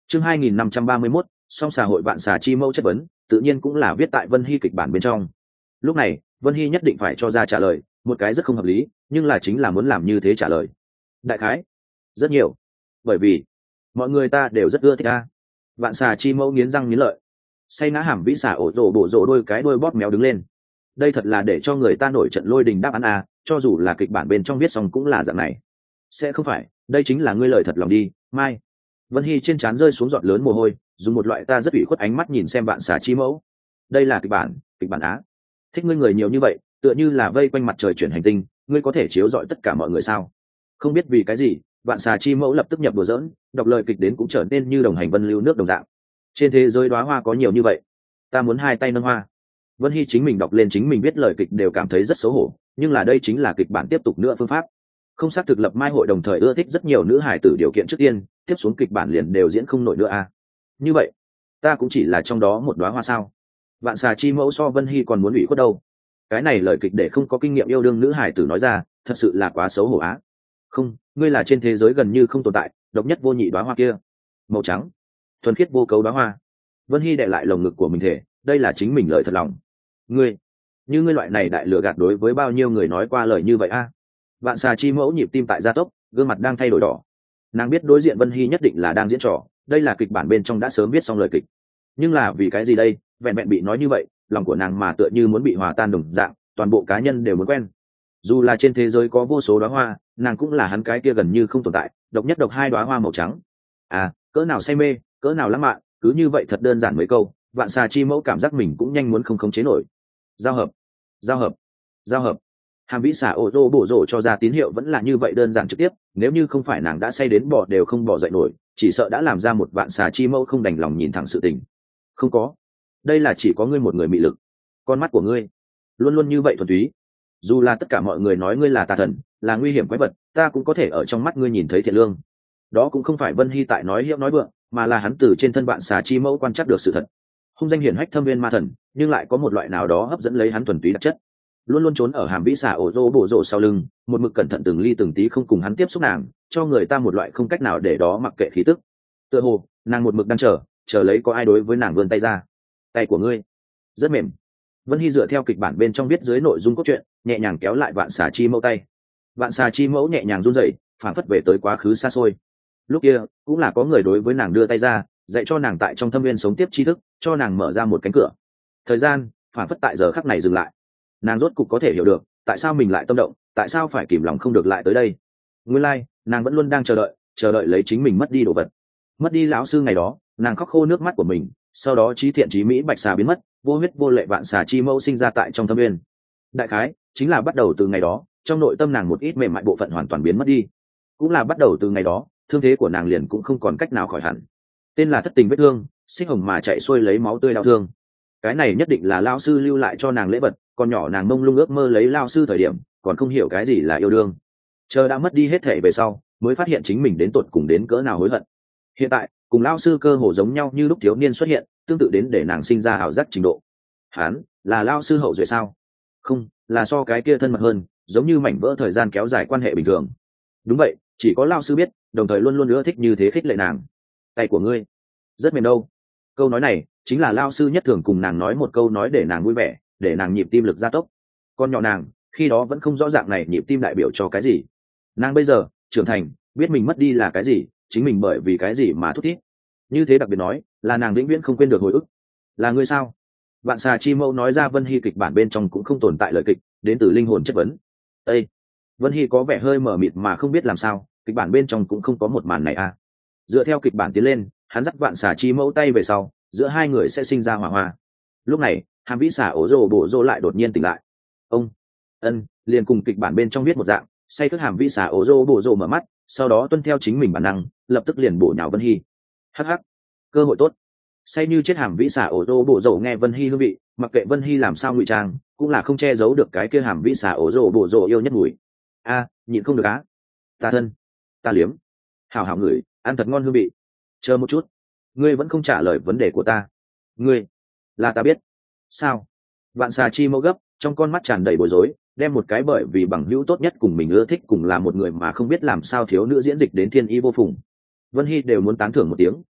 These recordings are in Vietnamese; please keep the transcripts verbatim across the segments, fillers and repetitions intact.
chương hai nghìn năm trăm ba mươi mốt, song xà hội vạn xà chi mẫu chất vấn tự nhiên cũng là viết tại Vân Hy kịch bản bên trong. Lúc này Vân Hy nhất định phải cho ra trả lời, một cái rất không hợp lý, nhưng là chính là muốn làm như thế trả lời. Đại khái rất nhiều, bởi vì mọi người ta đều rất ưa thích a. Vạn xà chi mẫu nghiến răng nghiến lợi, say ngã hàm vĩ xà ổ rồ bổ rồ đôi cái đôi bóp méo đứng lên. Đây thật là để cho người ta nổi trận lôi đình đáp án a, cho dù là kịch bản bên trong viết xong cũng là dạng này. Sẽ không phải, đây chính là ngươi lời thật lòng đi, Mai. Vân Hy trên trán rơi xuống giọt lớn mồ hôi, dùng một loại ta rất ủy khuất ánh mắt nhìn xem vạn xà chi mẫu. Đây là kịch bản, kịch bản á. Thích ngươi người nhiều như vậy, tựa như là vây quanh mặt trời chuyển hành tinh, ngươi có thể chiếu rọi tất cả mọi người sao? Không biết vì cái gì, vạn xà chi mẫu lập tức nhập đùa giỡn, đọc lời kịch đến cũng trở nên như đồng hành vân lưu nước đồng dạng. Trên thế giới đóa hoa có nhiều như vậy, ta muốn hai tay nâng hoa. Vân Hy chính mình đọc lên chính mình biết lời kịch đều cảm thấy rất xấu hổ, nhưng là đây chính là kịch bản tiếp tục nữa phương pháp. Không xác thực lập Mai hội đồng thời ưa thích rất nhiều nữ hài tử điều kiện trước tiên, tiếp xuống kịch bản liền đều diễn không nổi nữa à? Như vậy, ta cũng chỉ là trong đó một đóa hoa sao? Vạn xà chi mẫu so Vân Hy còn muốn ủy khuất đâu. Cái này lời kịch để không có kinh nghiệm yêu đương nữ hài tử nói ra, thật sự là quá xấu hổ á. Không, ngươi là trên thế giới gần như không tồn tại, độc nhất vô nhị đóa hoa kia, màu trắng, thuần khiết vô cấu đóa hoa. Vân Hy đè lại lồng ngực của mình thể, đây là chính mình lời thật lòng. Ngươi, như ngươi loại này đại lừa gạt đối với bao nhiêu người nói qua lời như vậy a? À? Vạn xà chi mẫu nhịp tim tại gia tốc, gương mặt đang thay đổi đỏ. Nàng biết đối diện Vân Hy nhất định là đang diễn trò, đây là kịch bản bên trong đã sớm viết xong lời kịch. Nhưng là vì cái gì đây? Vẹn vẹn bị nói như vậy, lòng của nàng mà tựa như muốn bị hòa tan đồng dạng, toàn bộ cá nhân đều muốn quen. Dù là trên thế giới có vô số đóa hoa, nàng cũng là hắn cái kia gần như không tồn tại, độc nhất độc hai đóa hoa màu trắng. À, cỡ nào say mê, cỡ nào lãng mạn, cứ như vậy thật đơn giản mấy câu, vạn xà chi mẫu cảm giác mình cũng nhanh muốn không khống chế nổi. Giao hợp, giao hợp, giao hợp. Hàm vĩ xà ô tô bổ rổ cho ra tín hiệu vẫn là như vậy đơn giản trực tiếp, nếu như không phải nàng đã say đến bỏ đều không bỏ dậy nổi, chỉ sợ đã làm ra một vạn xà chi mẫu không đành lòng nhìn thẳng sự tình. Không có, đây là chỉ có ngươi một người mị lực, con mắt của ngươi luôn luôn như vậy thuần túy. Dù là tất cả mọi người nói ngươi là tà thần, là nguy hiểm quái vật, ta cũng có thể ở trong mắt ngươi nhìn thấy thiện lương. Đó cũng không phải Vân Hy tại nói hiệu nói vượng, mà là hắn từ trên thân vạn xà chi mẫu quan trắc được sự thật. Hung danh hiển hách thâm viên ma thần, nhưng lại có một loại nào đó hấp dẫn lấy hắn thuần túy đặc chất. Luôn luôn trốn ở hàm vĩ xà ổ rô bổ rổ sau lưng, một mực cẩn thận từng ly từng tí không cùng hắn tiếp xúc nàng, cho người ta một loại không cách nào để đó mặc kệ khí tức. Tựa hồ nàng một mực đang chờ, chờ lấy có ai đối với nàng vươn tay ra. Tay của ngươi rất mềm. Vân Hy dựa theo kịch bản bên trong viết dưới nội dung cốt truyện, nhẹ nhàng kéo lại vạn xà chi mẫu tay. Vạn xà chi mẫu nhẹ nhàng run rẩy, phảng phất về tới quá khứ xa xôi. Lúc kia cũng là có người đối với nàng đưa tay ra, dạy cho nàng tại trong thâm viên sống tiếp tri thức, cho nàng mở ra một cánh cửa. Thời gian phảng phất tại giờ khắc này dừng lại. Nàng rốt cục có thể hiểu được tại sao mình lại tâm động, tại sao phải kìm lòng không được lại tới đây. Nguyên lai like, nàng vẫn luôn đang chờ đợi, chờ đợi lấy chính mình mất đi đồ vật. Mất đi lão sư ngày đó, nàng khóc khô nước mắt của mình, sau đó trí thiện trí mỹ bạch xà biến mất, vô huyết vô lệ vạn xà chi mẫu sinh ra tại trong thâm viên. Đại khái chính là bắt đầu từ ngày đó, trong nội tâm nàng một ít mềm mại bộ phận hoàn toàn biến mất đi. Cũng là bắt đầu từ ngày đó, thương thế của nàng liền cũng không còn cách nào khỏi hẳn. Tên là thất tình vết thương, xích hồng mà chạy xuôi lấy máu tươi đau thương. Cái này nhất định là lao sư lưu lại cho nàng lễ vật, còn nhỏ nàng mông lung ước mơ lấy lao sư thời điểm, còn không hiểu cái gì là yêu đương. Chờ đã mất đi hết thể về sau, mới phát hiện chính mình đến tột cùng đến cỡ nào hối hận. Hiện tại cùng lao sư cơ hồ giống nhau như lúc thiếu niên xuất hiện, tương tự đến để nàng sinh ra ảo giác trình độ. Hán là lao sư hậu duệ sao? Không, là so cái kia thân mật hơn, giống như mảnh vỡ thời gian kéo dài quan hệ bình thường. Đúng vậy, chỉ có lao sư biết, đồng thời luôn luôn ưa thích như thế khích lệ nàng. Tay của ngươi rất mềm đâu. Câu nói này chính là lao sư nhất thường cùng nàng nói một câu nói để nàng vui vẻ, để nàng nhịp tim lực gia tốc. Con nhỏ nàng khi đó vẫn không rõ ràng này nhịp tim đại biểu cho cái gì. Nàng bây giờ trưởng thành, biết mình mất đi là cái gì, chính mình bởi vì cái gì mà thút thít. Như thế đặc biệt nói là nàng vĩnh viễn không quên được hồi ức. Là ngươi sao? Vạn xà chi mẫu nói ra Vân Hy kịch bản bên trong cũng không tồn tại lời kịch, đến từ linh hồn chất vấn. Ê! Vân Hy có vẻ hơi mờ mịt mà không biết làm sao, kịch bản bên trong cũng không có một màn này à. Dựa theo kịch bản tiến lên, hắn dắt vạn xà chi mẫu tay về sau, giữa hai người sẽ sinh ra hỏa hoa. Lúc này hàm vĩ xà ổ rồ bổ rồ lại đột nhiên tỉnh lại. Ông ân liền cùng kịch bản bên trong viết một dạng, say thức hàm vĩ xà ổ rồ bổ rồ mở mắt, sau đó tuân theo chính mình bản năng, lập tức liền bổ nhào Vân Hy. Hắc hắc, cơ hội tốt. Say như chết hàm vĩ xà ổ rồ bổ rồ nghe Vân Hy hương vị, mặc kệ Vân Hy làm sao ngụy trang, cũng là không che giấu được cái kia hàm vĩ xà ổ rồ bổ rồ yêu nhất mùi. A, nhịn không được á. Ta thân, ta liếm. Hảo hảo ngửi, ăn thật ngon hương vị. Chờ một chút, ngươi vẫn không trả lời vấn đề của ta. Ngươi là ta biết. Sao? Vạn xà chi mẫu gấp, trong con mắt tràn đầy bối rối, đem một cái bởi vì bằng hữu tốt nhất cùng mình ưa thích cùng là một người mà không biết làm sao thiếu nữ diễn dịch đến thiên y vô phùng. Vân Hy đều muốn tán thưởng một tiếng,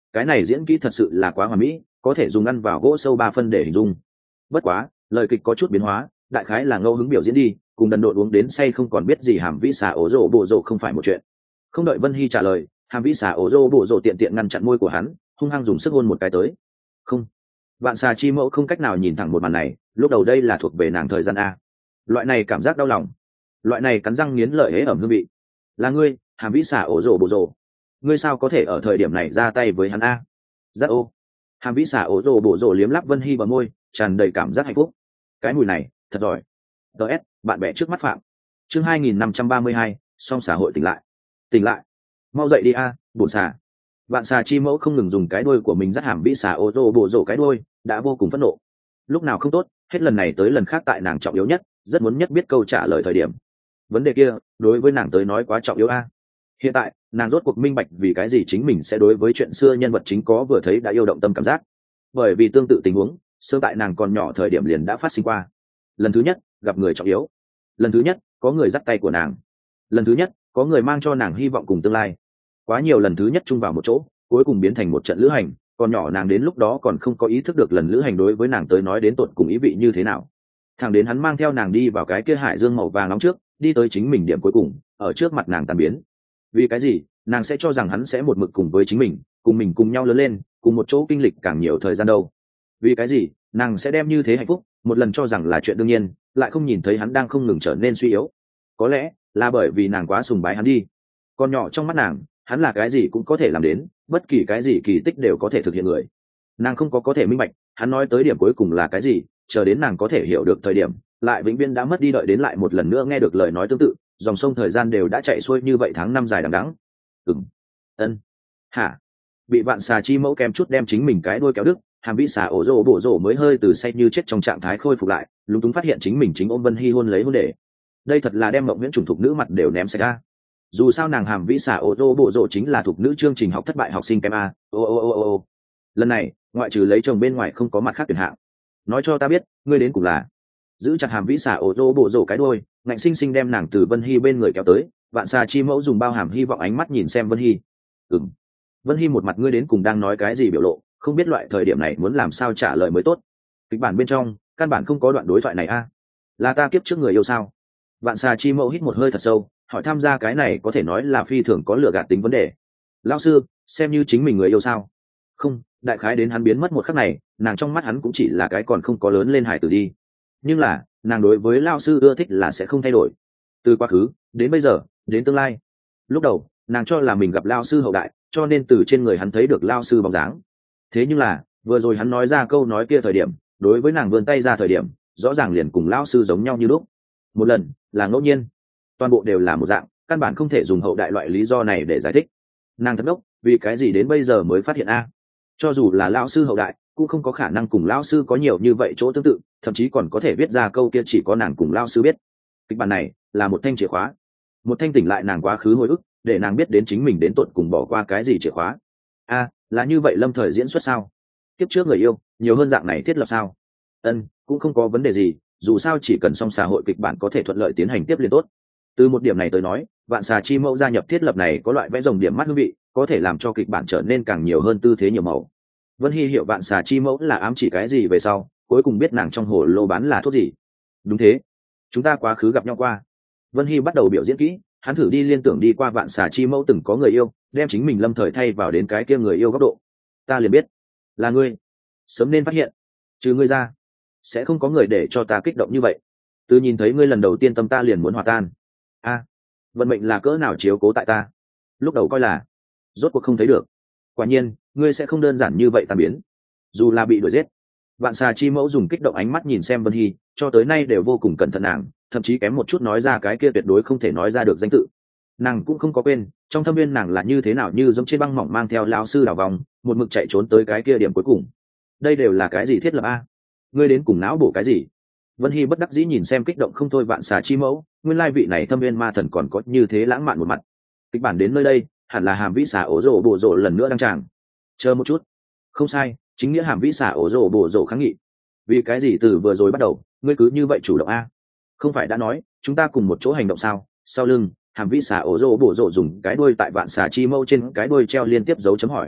cái này diễn kỹ thật sự là quá hoàn mỹ, có thể dùng ăn vào gỗ sâu ba phân để hình dung. Bất quá lời kịch có chút biến hóa, đại khái là ngẫu hứng biểu diễn đi, cùng đần độn uống đến say không còn biết gì hàm vĩ xà ổ rỗ bộ rỗ không phải một chuyện. Không đợi Vân Hy trả lời, hàm vĩ xà ổ rỗ bộ rỗ tiện tiện ngăn chặn môi của hắn, hung hăng dùng sức hôn một cái tới. Không, vạn xà chi mẫu không cách nào nhìn thẳng một màn này, lúc đầu đây là thuộc về nàng thời gian a, loại này cảm giác đau lòng, loại này cắn răng nghiến lợi hế ẩm hương vị. Là ngươi, hàm vĩ xà ổ rỗ bộ rỗ, ngươi sao có thể ở thời điểm này ra tay với hắn a? Giác ô. Hàm vĩ xà ổ rỗ bộ rỗ liếm lắp Vân Hy vào môi, tràn đầy cảm giác hạnh phúc. Cái mùi này thật giỏi. ts bạn bè trước mắt phạm. Chương hai nghìn năm trăm ba mươi hai, song xã hội tỉnh lại. Tỉnh lại, mau dậy đi a, bổn xà. Vạn xà chi mẫu không ngừng dùng cái đuôi của mình dắt hàm vĩ xà ô tô bộ rổ cái đuôi, đã vô cùng phẫn nộ. Lúc nào không tốt, hết lần này tới lần khác tại nàng trọng yếu nhất, rất muốn nhất biết câu trả lời thời điểm. Vấn đề kia, đối với nàng tới nói quá trọng yếu a. Hiện tại, nàng rốt cuộc minh bạch vì cái gì chính mình sẽ đối với chuyện xưa nhân vật chính có vừa thấy đã yêu động tâm cảm giác. Bởi vì tương tự tình huống, sơ tại nàng còn nhỏ thời điểm liền đã phát sinh qua. Lần thứ nhất, gặp người trọng yếu. Lần thứ nhất, có người dắt tay của nàng. Lần thứ nhất, có người mang cho nàng hy vọng cùng tương lai. Quá nhiều lần thứ nhất chung vào một chỗ, cuối cùng biến thành một trận lữ hành. Còn nhỏ nàng đến lúc đó còn không có ý thức được lần lữ hành đối với nàng tới nói đến tột cùng ý vị như thế nào. Thẳng đến hắn mang theo nàng đi vào cái kia hải dương màu vàng nóng trước, đi tới chính mình điểm cuối cùng, ở trước mặt nàng tan biến. Vì cái gì nàng sẽ cho rằng hắn sẽ một mực cùng với chính mình, cùng mình cùng nhau lớn lên, cùng một chỗ kinh lịch càng nhiều thời gian đâu? Vì cái gì nàng sẽ đem như thế hạnh phúc một lần cho rằng là chuyện đương nhiên, lại không nhìn thấy hắn đang không ngừng trở nên suy yếu? Có lẽ là bởi vì nàng quá sùng bái hắn đi. Con nhỏ trong mắt nàng, hắn là cái gì cũng có thể làm đến, bất kỳ cái gì kỳ tích đều có thể thực hiện người. Nàng không có có thể minh bạch hắn nói tới điểm cuối cùng là cái gì, chờ đến nàng có thể hiểu được thời điểm, lại vĩnh viễn đã mất đi, đợi đến lại một lần nữa nghe được lời nói tương tự, dòng sông thời gian đều đã chạy xuôi như vậy tháng năm dài đằng đẵng. Ừm, ân, hả? Bị vạn xà chi mẫu kem chút đem chính mình cái đuôi kéo đứt, hàm vĩ xà ổ rỗ bổ rỗ mới hơi từ say như chết trong trạng thái khôi phục lại, lúng túng phát hiện chính mình chính ôm Vân Hy hôn lấy hôn để. Đây thật là đem mộng nguyễn trùng thục nữ mặt đều ném sạch ra. Dù sao nàng hàm vĩ xà ổ rỗ bổ rỗ chính là thục nữ chương trình học thất bại học sinh kém a. Ô ô ô ô ô. Lần này, ngoại trừ lấy chồng bên ngoài không có mặt khác tuyển hạng. Nói cho ta biết, ngươi đến cùng là? Giữ chặt hàm vĩ xà ổ rỗ bổ rỗ cái đuôi, ngạnh sinh sinh đem nàng từ Vân Hy bên người kéo tới. Vạn xà chi mẫu dùng bao hàm hy vọng ánh mắt nhìn xem Vân Hy. Ừm. Vân Hy một mặt ngươi đến cùng đang nói cái gì biểu lộ, không biết loại thời điểm này muốn làm sao trả lời mới tốt. Kịch bản bên trong căn bản không có đoạn đối thoại này a. Là ta kiếp trước người yêu sao? Vạn xà chi mẫu hít một hơi thật sâu, hỏi tham gia cái này có thể nói là phi thường có lựa gạt tính vấn đề. Lão sư, xem như chính mình người yêu sao? Không, đại khái đến hắn biến mất một khắc này, nàng trong mắt hắn cũng chỉ là cái còn không có lớn lên hải tử đi. Nhưng là nàng đối với lão sư ưa thích là sẽ không thay đổi, từ quá khứ đến bây giờ đến tương lai. Lúc đầu nàng cho là mình gặp lão sư hậu đại, cho nên từ trên người hắn thấy được lão sư bóng dáng. Thế nhưng là vừa rồi hắn nói ra câu nói kia thời điểm, đối với nàng vươn tay ra thời điểm, rõ ràng liền cùng lão sư giống nhau như lúc. Một lần là ngẫu nhiên, toàn bộ đều là một dạng, căn bản không thể dùng hậu đại loại lý do này để giải thích. Nàng thật ngốc, vì cái gì đến bây giờ mới phát hiện a? Cho dù là lão sư hậu đại, cũng không có khả năng cùng lão sư có nhiều như vậy chỗ tương tự, thậm chí còn có thể viết ra câu kia chỉ có nàng cùng lão sư biết. Kịch bản này là một thanh chìa khóa, một thanh tỉnh lại nàng quá khứ hồi ức, để nàng biết đến chính mình đến tận cùng bỏ qua cái gì chìa khóa. A, là như vậy lâm thời diễn xuất sao? Kiếp trước người yêu nhiều hơn dạng này thiết lập sao? Ân, cũng không có vấn đề gì, dù sao chỉ cần song xã hội kịch bản có thể thuận lợi tiến hành tiếp liên tốt. Từ một điểm này tới nói, vạn xà chi mẫu gia nhập thiết lập này có loại vẽ rồng điểm mắt hương vị, có thể làm cho kịch bản trở nên càng nhiều hơn tư thế nhiều màu. Vân Hy hiểu vạn xà chi mẫu là ám chỉ cái gì về sau, cuối cùng biết nàng trong hồ lô bán là thuốc gì. Đúng thế, chúng ta quá khứ gặp nhau qua. Vân Hy bắt đầu biểu diễn kỹ, hắn thử đi liên tưởng đi qua vạn xà chi mẫu từng có người yêu, đem chính mình lâm thời thay vào đến cái kia người yêu góc độ. Ta liền biết là ngươi, sớm nên phát hiện, trừ ngươi ra sẽ không có người để cho ta kích động như vậy. Từ nhìn thấy ngươi lần đầu tiên tâm ta liền muốn hòa tan. A, vận mệnh là cỡ nào chiếu cố tại ta, lúc đầu coi là rốt cuộc không thấy được, quả nhiên ngươi sẽ không đơn giản như vậy tan biến, dù là bị đuổi giết. Vạn xà chi mẫu dùng kích động ánh mắt nhìn xem Vân Hy, cho tới nay đều vô cùng cẩn thận nàng, thậm chí kém một chút nói ra cái kia tuyệt đối không thể nói ra được danh tự. Nàng cũng không có quên trong thâm viên nàng là như thế nào như giống trên băng mỏng mang theo lão sư đảo vòng, một mực chạy trốn tới cái kia điểm cuối cùng. Đây đều là cái gì thiết lập a? Ngươi đến cùng não bổ cái gì? Vân Hy bất đắc dĩ nhìn xem kích động không thôi vạn xà chi mẫu, nguyên lai vị này thâm viên ma thần còn có như thế lãng mạn một mặt. Kịch bản đến nơi đây hẳn là hàm vĩ xà ổ rổ bổ rổ lần nữa đăng tràng. Chờ một chút, không sai, chính nghĩa hàm vĩ xà ổ rổ bổ rổ kháng nghị. Vì cái gì từ vừa rồi bắt đầu ngươi cứ như vậy chủ động a? Không phải đã nói chúng ta cùng một chỗ hành động sao? Sau lưng hàm vĩ xà ổ rổ bổ rổ dùng cái đuôi tại vạn xà chi mẫu trên cái đuôi treo liên tiếp dấu chấm hỏi.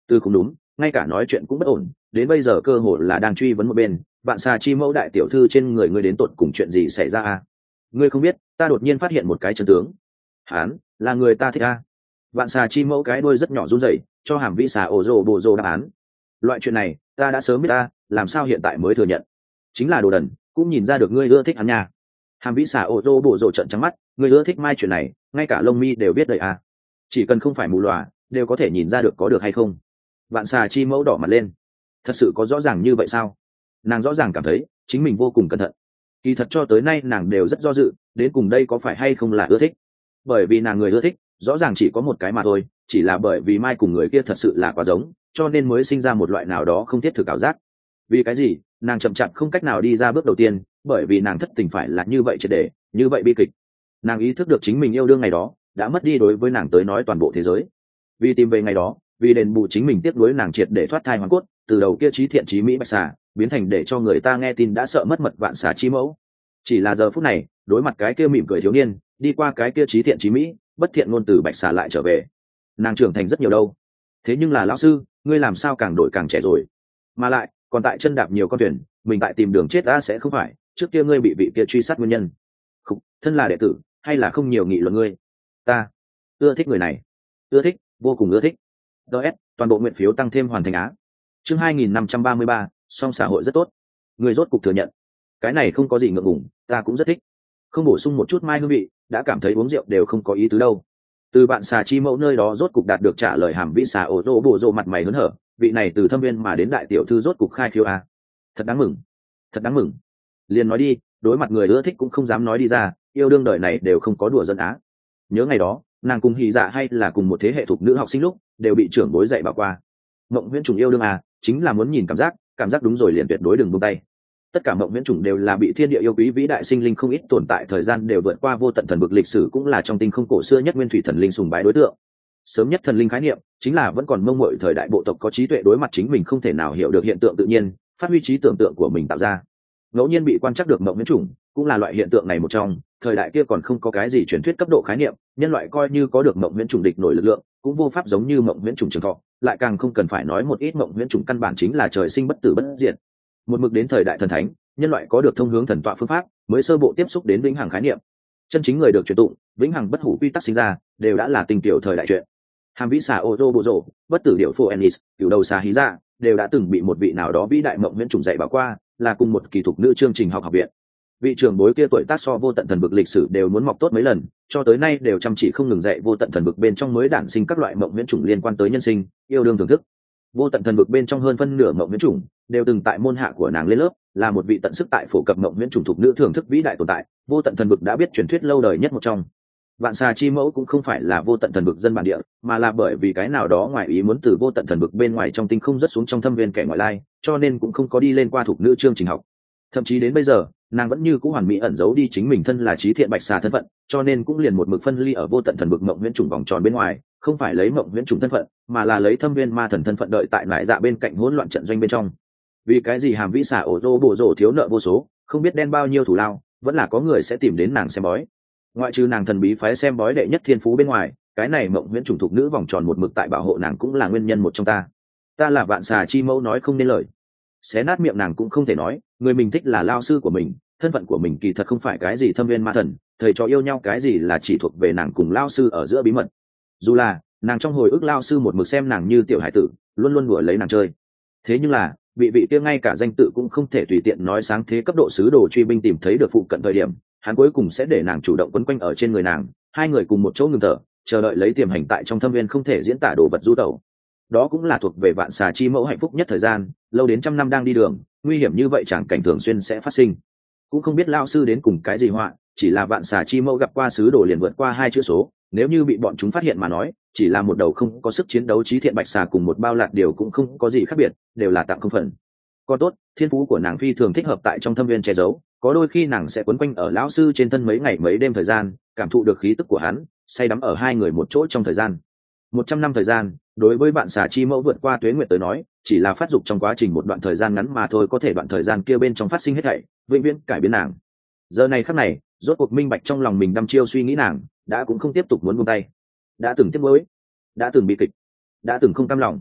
từ không đúng, ngay cả nói chuyện cũng bất ổn, đến bây giờ cơ hội là đang truy vấn một bên, vạn xà chi mẫu đại tiểu thư trên người ngươi đến tột cùng chuyện gì xảy ra à? Ngươi không biết, ta đột nhiên phát hiện một cái chân tướng. Hán, là người ta thích à? Vạn xà chi mẫu cái đuôi rất nhỏ run rẩy, cho hàm vĩ xà ổ rồ bồ rồ đáp án. Loại chuyện này, ta đã sớm biết ta, làm sao hiện tại mới thừa nhận? Chính là đồ đần, cũng nhìn ra được ngươi ưa thích hắn nha. Hàm vĩ xà ổ rồ bồ rồ trợn trắng mắt, ngươi ưa thích mai chuyện này, ngay cả lông mi đều biết đầy à? Chỉ cần không phải mù lòa, đều có thể nhìn ra được có được hay không. Vạn xà chi mẫu đỏ mặt lên. Thật sự có rõ ràng như vậy sao? Nàng rõ ràng cảm thấy chính mình vô cùng cẩn thận. Kỳ thật cho tới nay nàng đều rất do dự, đến cùng đây có phải hay không là ưa thích. Bởi vì nàng người ưa thích rõ ràng chỉ có một cái mà thôi, chỉ là bởi vì mai cùng người kia thật sự là quá giống, cho nên mới sinh ra một loại nào đó không thiết thực ảo giác. Vì cái gì nàng chậm chạp không cách nào đi ra bước đầu tiên? Bởi vì nàng thất tình phải là như vậy triệt để, như vậy bi kịch. Nàng ý thức được chính mình yêu đương ngày đó đã mất đi đối với nàng tới nói toàn bộ thế giới. Vì tìm về ngày đó, vì đền bù chính mình tiếp nối nàng triệt để thoát thai hoàn cốt, từ đầu kia trí thiện trí mỹ bạch xà biến thành để cho người ta nghe tin đã sợ mất mật vạn xà chi mẫu. Chỉ là giờ phút này, đối mặt cái kia mỉm cười thiếu niên, đi qua cái kia trí thiện trí mỹ bất thiện ngôn từ bạch xà lại trở về. Nàng trưởng thành rất nhiều đâu. Thế nhưng là lão sư, ngươi làm sao càng đổi càng trẻ rồi, mà lại còn tại chân đạp nhiều con thuyền, mình tại tìm đường chết ta sẽ không phải trước kia ngươi bị vị kia truy sát nguyên nhân. Không, thân là đệ tử hay là không nhiều nghị luận ngươi. Ta ưa thích người này, ưa thích, vô cùng ưa thích. ds toàn bộ nguyện phiếu tăng thêm hoàn thành á. Chương hai nghìn năm trăm ba mươi ba, song xã hội rất tốt. Người rốt cục thừa nhận, cái này không có gì ngượng ngùng, ta cũng rất thích. Không bổ sung một chút mai hương vị, đã cảm thấy uống rượu đều không có ý tứ đâu. Từ bạn xà chi mẫu nơi đó rốt cục đạt được trả lời, hàm vĩ xà ổ rô bộ rô mặt mày hớn hở, vị này từ thâm viên mà đến đại tiểu thư rốt cục khai khiêu a. Thật đáng mừng, thật đáng mừng. Liền nói đi, đối mặt người ưa thích cũng không dám nói đi ra, yêu đương đời này đều không có đùa dân á. Nhớ ngày đó, nàng cùng hì dạ hay là cùng một thế hệ thuộc nữ học sinh lúc đều bị trưởng bối dạy bảo qua. Mộng huyễn trùng yêu đương à, chính là muốn nhìn cảm giác, cảm giác đúng rồi liền tuyệt đối đừng buông tay. Tất cả mộng huyễn trùng đều là bị thiên địa yêu quý vĩ đại sinh linh không ít tồn tại thời gian đều vượt qua vô tận thần vực lịch sử, cũng là trong tinh không cổ xưa nhất nguyên thủy thần linh sùng bái đối tượng. Sớm nhất thần linh khái niệm chính là vẫn còn mông muội thời đại bộ tộc có trí tuệ đối mặt chính mình không thể nào hiểu được hiện tượng tự nhiên, phát huy trí tưởng tượng của mình tạo ra. Ngẫu nhiên bị quan trắc được mộng huyễn trùng cũng là loại hiện tượng này một trong. Thời đại kia còn không có cái gì truyền thuyết cấp độ khái niệm, nhân loại coi như có được mộng huyễn trùng địch nổi lực lượng cũng vô pháp giống như mộng huyễn trùng trường thọ, lại càng không cần phải nói một ít mộng huyễn trùng căn bản chính là trời sinh bất tử bất diệt. Một mực đến thời đại thần thánh, nhân loại có được thông hướng thần tọa phương pháp mới sơ bộ tiếp xúc đến vĩnh hằng khái niệm. Chân chính người được truyền tụng vĩnh hằng bất hủ quy tắc sinh ra đều đã là tình tiểu thời đại chuyện. Hàm vĩ xà ô tô bộ rộ, bất tử điệu phô ennis, cửu đầu xà hí dạ đều đã từng bị một vị nào đó vĩ đại mộng huyễn trùng dạy bảo qua, là cùng một kỳ thục nữ chương trình học học viện. Vị trưởng bối kia tuổi tác so vô tận thần vực lịch sử đều muốn mọc tốt mấy lần, cho tới nay đều chăm chỉ không ngừng dạy vô tận thần vực bên trong mới đản sinh các loại mộng huyễn trùng liên quan tới nhân sinh, yêu đương thưởng thức. Vô tận thần vực bên trong hơn phân nửa mộng huyễn trùng đều từng tại môn hạ của nàng lên lớp, là một vị tận sức tại phổ cập mộng huyễn trùng thuộc nữ thưởng thức vĩ đại tồn tại. Vô tận thần vực đã biết truyền thuyết lâu đời nhất một trong. Vạn xà chi mẫu cũng không phải là vô tận thần vực dân bản địa, mà là bởi vì cái nào đó ngoài ý muốn từ vô tận thần vực bên ngoài trong tinh không rất xuống trong thâm viên kẻ ngoại lai, cho nên cũng không có đi lên qua thuộc nữ chương trình học. Thậm chí đến bây giờ, nàng vẫn như cũ hoàn mỹ ẩn giấu đi chính mình thân là trí thiện bạch xà thân phận, cho nên cũng liền một mực phân ly ở vô tận thần vực mộng huyễn trùng vòng tròn bên ngoài, không phải lấy mộng huyễn trùng thân phận, mà là lấy thâm viên ma thần thân phận đợi tại lại dạ bên cạnh hỗn loạn trận doanh bên trong. Vì cái gì hàm vĩ xà ổ rô bổ rổ thiếu nợ vô số, không biết đen bao nhiêu thủ lao, vẫn là có người sẽ tìm đến nàng xem bói. Ngoại trừ nàng thần bí phái xem bói đệ nhất thiên phú bên ngoài, cái này mộng huyễn trùng thuộc nữ vòng tròn một mực tại bảo hộ nàng cũng là nguyên nhân một trong ta. Ta là vạn xà chi mẫu nói không nên lời, xé nát miệng nàng cũng không thể nói, người mình thích là lao sư của mình, thân phận của mình kỳ thật không phải cái gì thâm viên ma thần, thầy trò yêu nhau cái gì là chỉ thuộc về nàng cùng lao sư ở giữa bí mật. Dù là nàng trong hồi ức lao sư một mực xem nàng như tiểu hải tử, luôn luôn đùa lấy nàng chơi. Thế nhưng là bị vị kia ngay cả danh tự cũng không thể tùy tiện nói sáng thế cấp độ sứ đồ truy binh tìm thấy được phụ cận thời điểm, hắn cuối cùng sẽ để nàng chủ động quấn quanh ở trên người nàng, hai người cùng một chỗ ngừng thở, chờ đợi lấy tiềm hành tại trong thâm viên không thể diễn tả đồ vật du tẩu. Đó cũng là thuộc về vạn xà chi mẫu hạnh phúc nhất thời gian, lâu đến trăm năm đang đi đường, nguy hiểm như vậy chẳng cảnh thường xuyên sẽ phát sinh. Cũng không biết lao sư đến cùng cái gì họa, chỉ là vạn xà chi mẫu gặp qua sứ đồ liền vượt qua hai chữ số, nếu như bị bọn chúng phát hiện mà nói, chỉ là một đầu không có sức chiến đấu trí thiện bạch xà cùng một bao lạt điều cũng không có gì khác biệt, đều là tạm không phần. Còn tốt, thiên phú của nàng phi thường thích hợp tại trong thâm viên che giấu, có đôi khi nàng sẽ quấn quanh ở lão sư trên thân mấy ngày mấy đêm thời gian, cảm thụ được khí tức của hắn, say đắm ở hai người một chỗ trong thời gian. Một trăm năm thời gian, đối với bạn xà chi mẫu vượt qua tuế nguyệt tới nói, chỉ là phát dục trong quá trình một đoạn thời gian ngắn mà thôi, có thể đoạn thời gian kia bên trong phát sinh hết thảy, vĩnh viễn cải biến nàng. Giờ này khắc này, rốt cuộc minh bạch trong lòng mình đăm chiêu suy nghĩ nàng, đã cũng không tiếp tục muốn buông tay. Đã từng tiếc nuối, đã từng bị kịch, đã từng không cam lòng.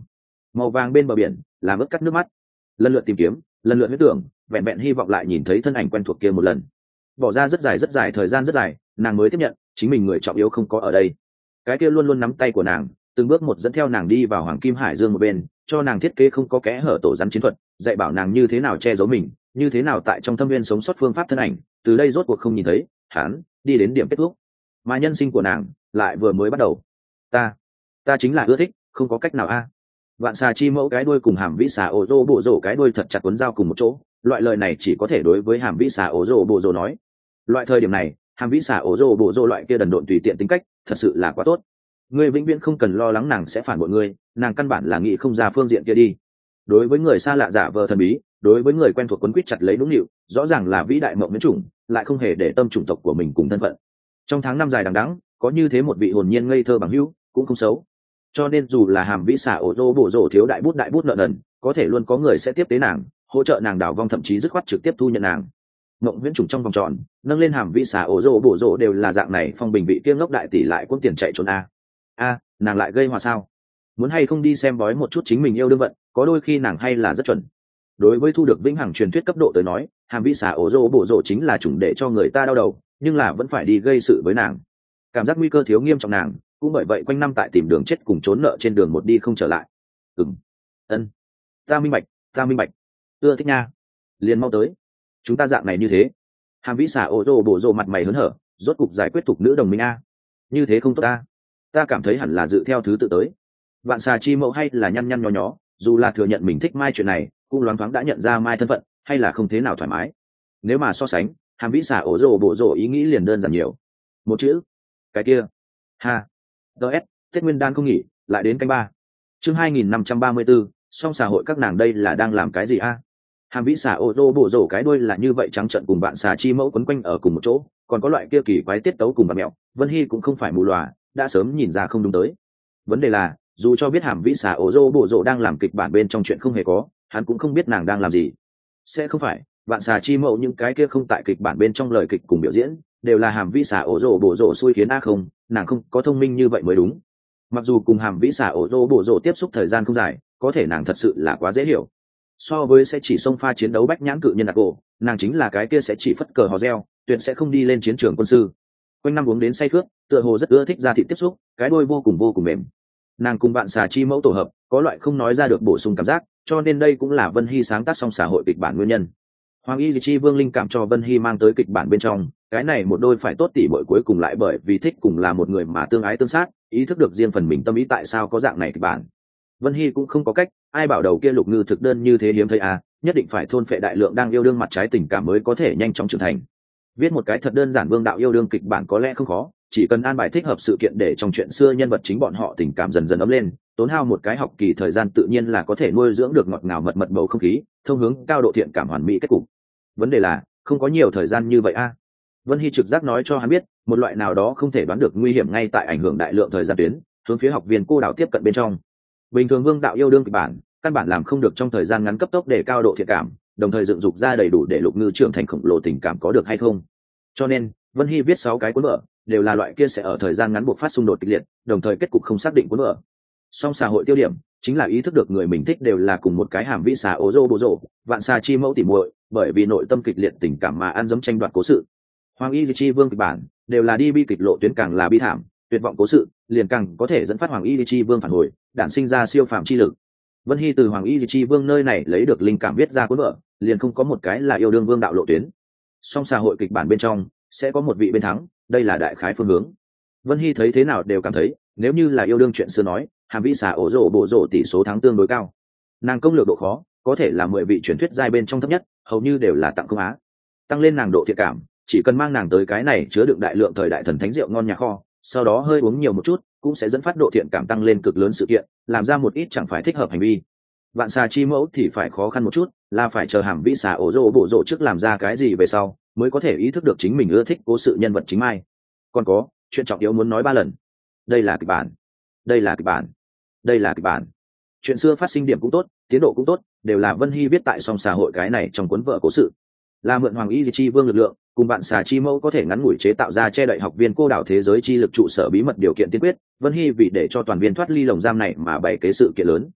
màu vàng bên bờ biển làm ướt cắt nước mắt, lần lượt tìm kiếm, lần lượt huyết tưởng, vẹn vẹn hy vọng lại nhìn thấy thân ảnh quen thuộc kia một lần. Bỏ ra rất dài rất dài thời gian rất dài, nàng mới tiếp nhận chính mình người trọng yếu không có ở đây. Cái kia luôn luôn nắm tay của nàng, từng bước một dẫn theo nàng đi vào Hoàng Kim Hải Dương một bên, cho nàng thiết kế không có kẽ hở tổ rắn chiến thuật, dạy bảo nàng như thế nào che giấu mình, như thế nào tại trong thâm viên sống sót phương pháp thân ảnh, từ đây rốt cuộc không nhìn thấy hắn đi đến điểm kết thúc. Mà nhân sinh của nàng lại vừa mới bắt đầu. Ta, ta chính là ưa thích, không có cách nào a. Vạn xà chi mẫu cái đuôi cùng hàm vĩ xà ổ rô bộ rổ cái đuôi thật chặt quấn dao cùng một chỗ, loại lời này chỉ có thể đối với hàm vĩ xà ổ rô bộ rổ nói. Loại thời điểm này, hàm vĩ xà ổ rô bộ rổ loại kia đần độn tùy tiện tính cách, thật sự là quá tốt. Ngươi vĩnh viễn không cần lo lắng nàng sẽ phản bội ngươi, nàng căn bản là nghĩ không ra phương diện kia đi. Đối với người xa lạ giả vờ thần bí, đối với người quen thuộc quấn quýt chặt lấy nũng nịu, rõ ràng là vĩ đại mộng miễn chủng, lại không hề để tâm chủng tộc của mình cùng thân phận. Trong tháng năm dài đằng đẵng, có như thế một vị hồn nhiên ngây thơ bằng hữu, cũng không xấu. Cho nên dù là hàm vĩ xà ổ rô bổ rổ thiếu đại bút đại bút nợ nần, có thể luôn có người sẽ tiếp tế nàng, hỗ trợ nàng đào vong, thậm chí dứt khoát trực tiếp thu nhận nàng. Mộng viễn trùng trong vòng tròn, nâng lên hàm vĩ xà ổ rô bổ rổ đều là dạng này, phong bình bị kiêng ngốc đại tỷ lại quân tiền chạy trốn a. A, nàng lại gây hòa sao? Muốn hay không đi xem bói một chút chính mình yêu đương vận, có đôi khi nàng hay là rất chuẩn. Đối với thu được vĩnh hằng truyền thuyết cấp độ tới nói, hàm vĩ xà ổ rô bổ rổ chính là chủng để cho người ta đau đầu, nhưng là vẫn phải đi gây sự với nàng. Cảm giác nguy cơ thiếu nghiêm trọng nàng, cũng bởi vậy quanh năm tại tìm đường chết cùng trốn nợ trên đường một đi không trở lại. Ừm, ân, ta minh bạch, ta minh bạch, ưa thích nha, liền mau tới, chúng ta dạng này như thế. Hàm vĩ xà ổ rô bổ rổ mặt mày hớn hở, rốt cục giải quyết tục nữ đồng minh a. Như thế không tốt ta, ta cảm thấy hẳn là dự theo thứ tự tới. Vạn xà chi mẫu hay là nhăn nhăn nhó nhó, dù là thừa nhận mình thích Mai chuyện này, cũng loáng thoáng đã nhận ra Mai thân phận, hay là không thế nào thoải mái. Nếu mà so sánh, hàm vĩ xà ổ rô bổ rổ ý nghĩ liền đơn giản nhiều. Một chữ, cái kia. Ha, ds, Tết Nguyên Đan không nghỉ, lại đến canh ba. Chương hai nghìn năm trăm ba mươi 2 song xà hội các nàng đây là đang làm cái gì a? Hàm vĩ xà ổ rô bổ rổ cái đuôi là như vậy trắng trợn cùng vạn xà chi mẫu quấn quanh ở cùng một chỗ, còn có loại kia kỳ quái tiết tấu cùng bà mẹo, Vân Hy cũng không phải mù lòa, đã sớm nhìn ra không đúng tới. Vấn đề là, dù cho biết hàm vĩ xà ổ rô bổ rổ đang làm kịch bản bên trong chuyện không hề có, hắn cũng không biết nàng đang làm gì. Sẽ không phải vạn xà chi mẫu những cái kia không tại kịch bản bên trong lời kịch cùng biểu diễn, đều là hàm vĩ xà ổ rô bổ rổ xui khiến a không, nàng không có thông minh như vậy mới đúng. Mặc dù cùng hàm vĩ xà ổ rô bổ rổ tiếp xúc thời gian không dài, có thể nàng thật sự là quá dễ hiểu. So với sẽ chỉ xông pha chiến đấu bách nhãn cự nhân đặc cổ, nàng chính là cái kia sẽ chỉ phất cờ hò reo, tuyệt sẽ không đi lên chiến trường quân sư. Quanh năm uống đến say khướt, tựa hồ rất ưa thích ra thịt tiếp xúc, cái đuôi vô cùng vô cùng mềm. Nàng cùng bạn xà chi mẫu tổ hợp, có loại không nói ra được bổ sung cảm giác, cho nên đây cũng là Vân Hy sáng tác song xà hội kịch bản nguyên nhân. Hoàng Y Chi Vương linh cảm cho Vân Hy mang tới kịch bản bên trong, cái này một đôi phải tốt tỉ muội cuối cùng lại bởi vì thích cùng là một người mà tương ái tương sát, ý thức được riêng phần mình tâm ý tại sao có dạng này kịch bản. Vân Hy cũng không có cách, ai bảo đầu kia lục ngư thực đơn như thế hiếm thấy à, nhất định phải thôn phệ đại lượng đang yêu đương mặt trái tình cảm mới có thể nhanh chóng trưởng thành. Viết một cái thật đơn giản vương đạo yêu đương kịch bản có lẽ không khó, chỉ cần an bài thích hợp sự kiện để trong chuyện xưa nhân vật chính bọn họ tình cảm dần dần ấm lên, tốn hao một cái học kỳ thời gian tự nhiên là có thể nuôi dưỡng được ngọt ngào mật mật bầu không khí, thông hướng cao độ thiện cảm hoàn mỹ kết cục. Vấn đề là không có nhiều thời gian như vậy a. Vân Hy trực giác nói cho hắn biết, một loại nào đó không thể đoán được nguy hiểm ngay tại ảnh hưởng đại lượng thời gian tuyến, hướng phía học viên cô đảo tiếp cận bên trong. Bình thường vương đạo yêu đương kịch bản, căn bản làm không được trong thời gian ngắn cấp tốc để cao độ thiện cảm, đồng thời dựng dục ra đầy đủ để lục ngư trưởng thành khổng lồ tình cảm có được hay không. Cho nên, Vân Hy viết sáu cái cuốn vở, đều là loại kia sẽ ở thời gian ngắn buộc phát xung đột kịch liệt, đồng thời kết cục không xác định cuốn vở. Song xà hội tiêu điểm chính là ý thức được người mình thích đều là cùng một cái hàm vĩ xà ố rô bố rổ, vạn xà chi mẫu tỉ muội, bởi vì nội tâm kịch liệt tình cảm mà ăn dấm tranh đoạt cố sự. Hoàng Y Chi Vương kịch bản đều là đi bi kịch lộ tuyến, càng là bi thảm, tuyệt vọng cố sự, liền càng có thể dẫn phát Hoàng Y Chi Vương phản hồi, đản sinh ra siêu phàm chi lực. Vân Hy từ Hoàng Y Chi Vương nơi này lấy được linh cảm viết ra cuốn vở, liền không có một cái là yêu đương vương đạo lộ tuyến. Song xà hội kịch bản bên trong sẽ có một vị bên thắng, đây là đại khái phương hướng. Vân Hy thấy thế nào đều cảm thấy, nếu như là yêu đương chuyện xưa nói, hàm vĩ xà ổ rổ bộ rổ tỷ số thắng tương đối cao. Nàng công lược độ khó có thể là mười vị truyền thuyết giai bên trong thấp nhất, hầu như đều là tặng công á. Tăng lên nàng độ thiện cảm, chỉ cần mang nàng tới cái này chứa đựng đại lượng thời đại thần thánh rượu ngon nhà kho, sau đó hơi uống nhiều một chút, cũng sẽ dẫn phát độ thiện cảm tăng lên cực lớn sự kiện, làm ra một ít chẳng phải thích hợp hành vi. Vạn xà chi mẫu thì phải khó khăn một chút, là phải chờ hàm vĩ xà ổ rổ bộ rổ trước làm ra cái gì về sau, mới có thể ý thức được chính mình ưa thích cố sự nhân vật chính mai. Còn có chuyện trọng yếu muốn nói ba lần. Đây là kịch bản, đây là kịch bản, đây là kịch bản. Chuyện xưa phát sinh điểm cũng tốt, tiến độ cũng tốt, đều là Vân Hy viết tại song xà hội cái này trong cuốn vở cố sự. Là mượn Hoàng Y Chi Vương lực lượng, cùng bạn xà chi mẫu có thể ngắn ngủi chế tạo ra che đậy học viên cô đảo thế giới chi lực trụ sở bí mật điều kiện tiên quyết, Vân Hy vì để cho toàn viên thoát ly lồng giam này mà bày kế sự kiện lớn.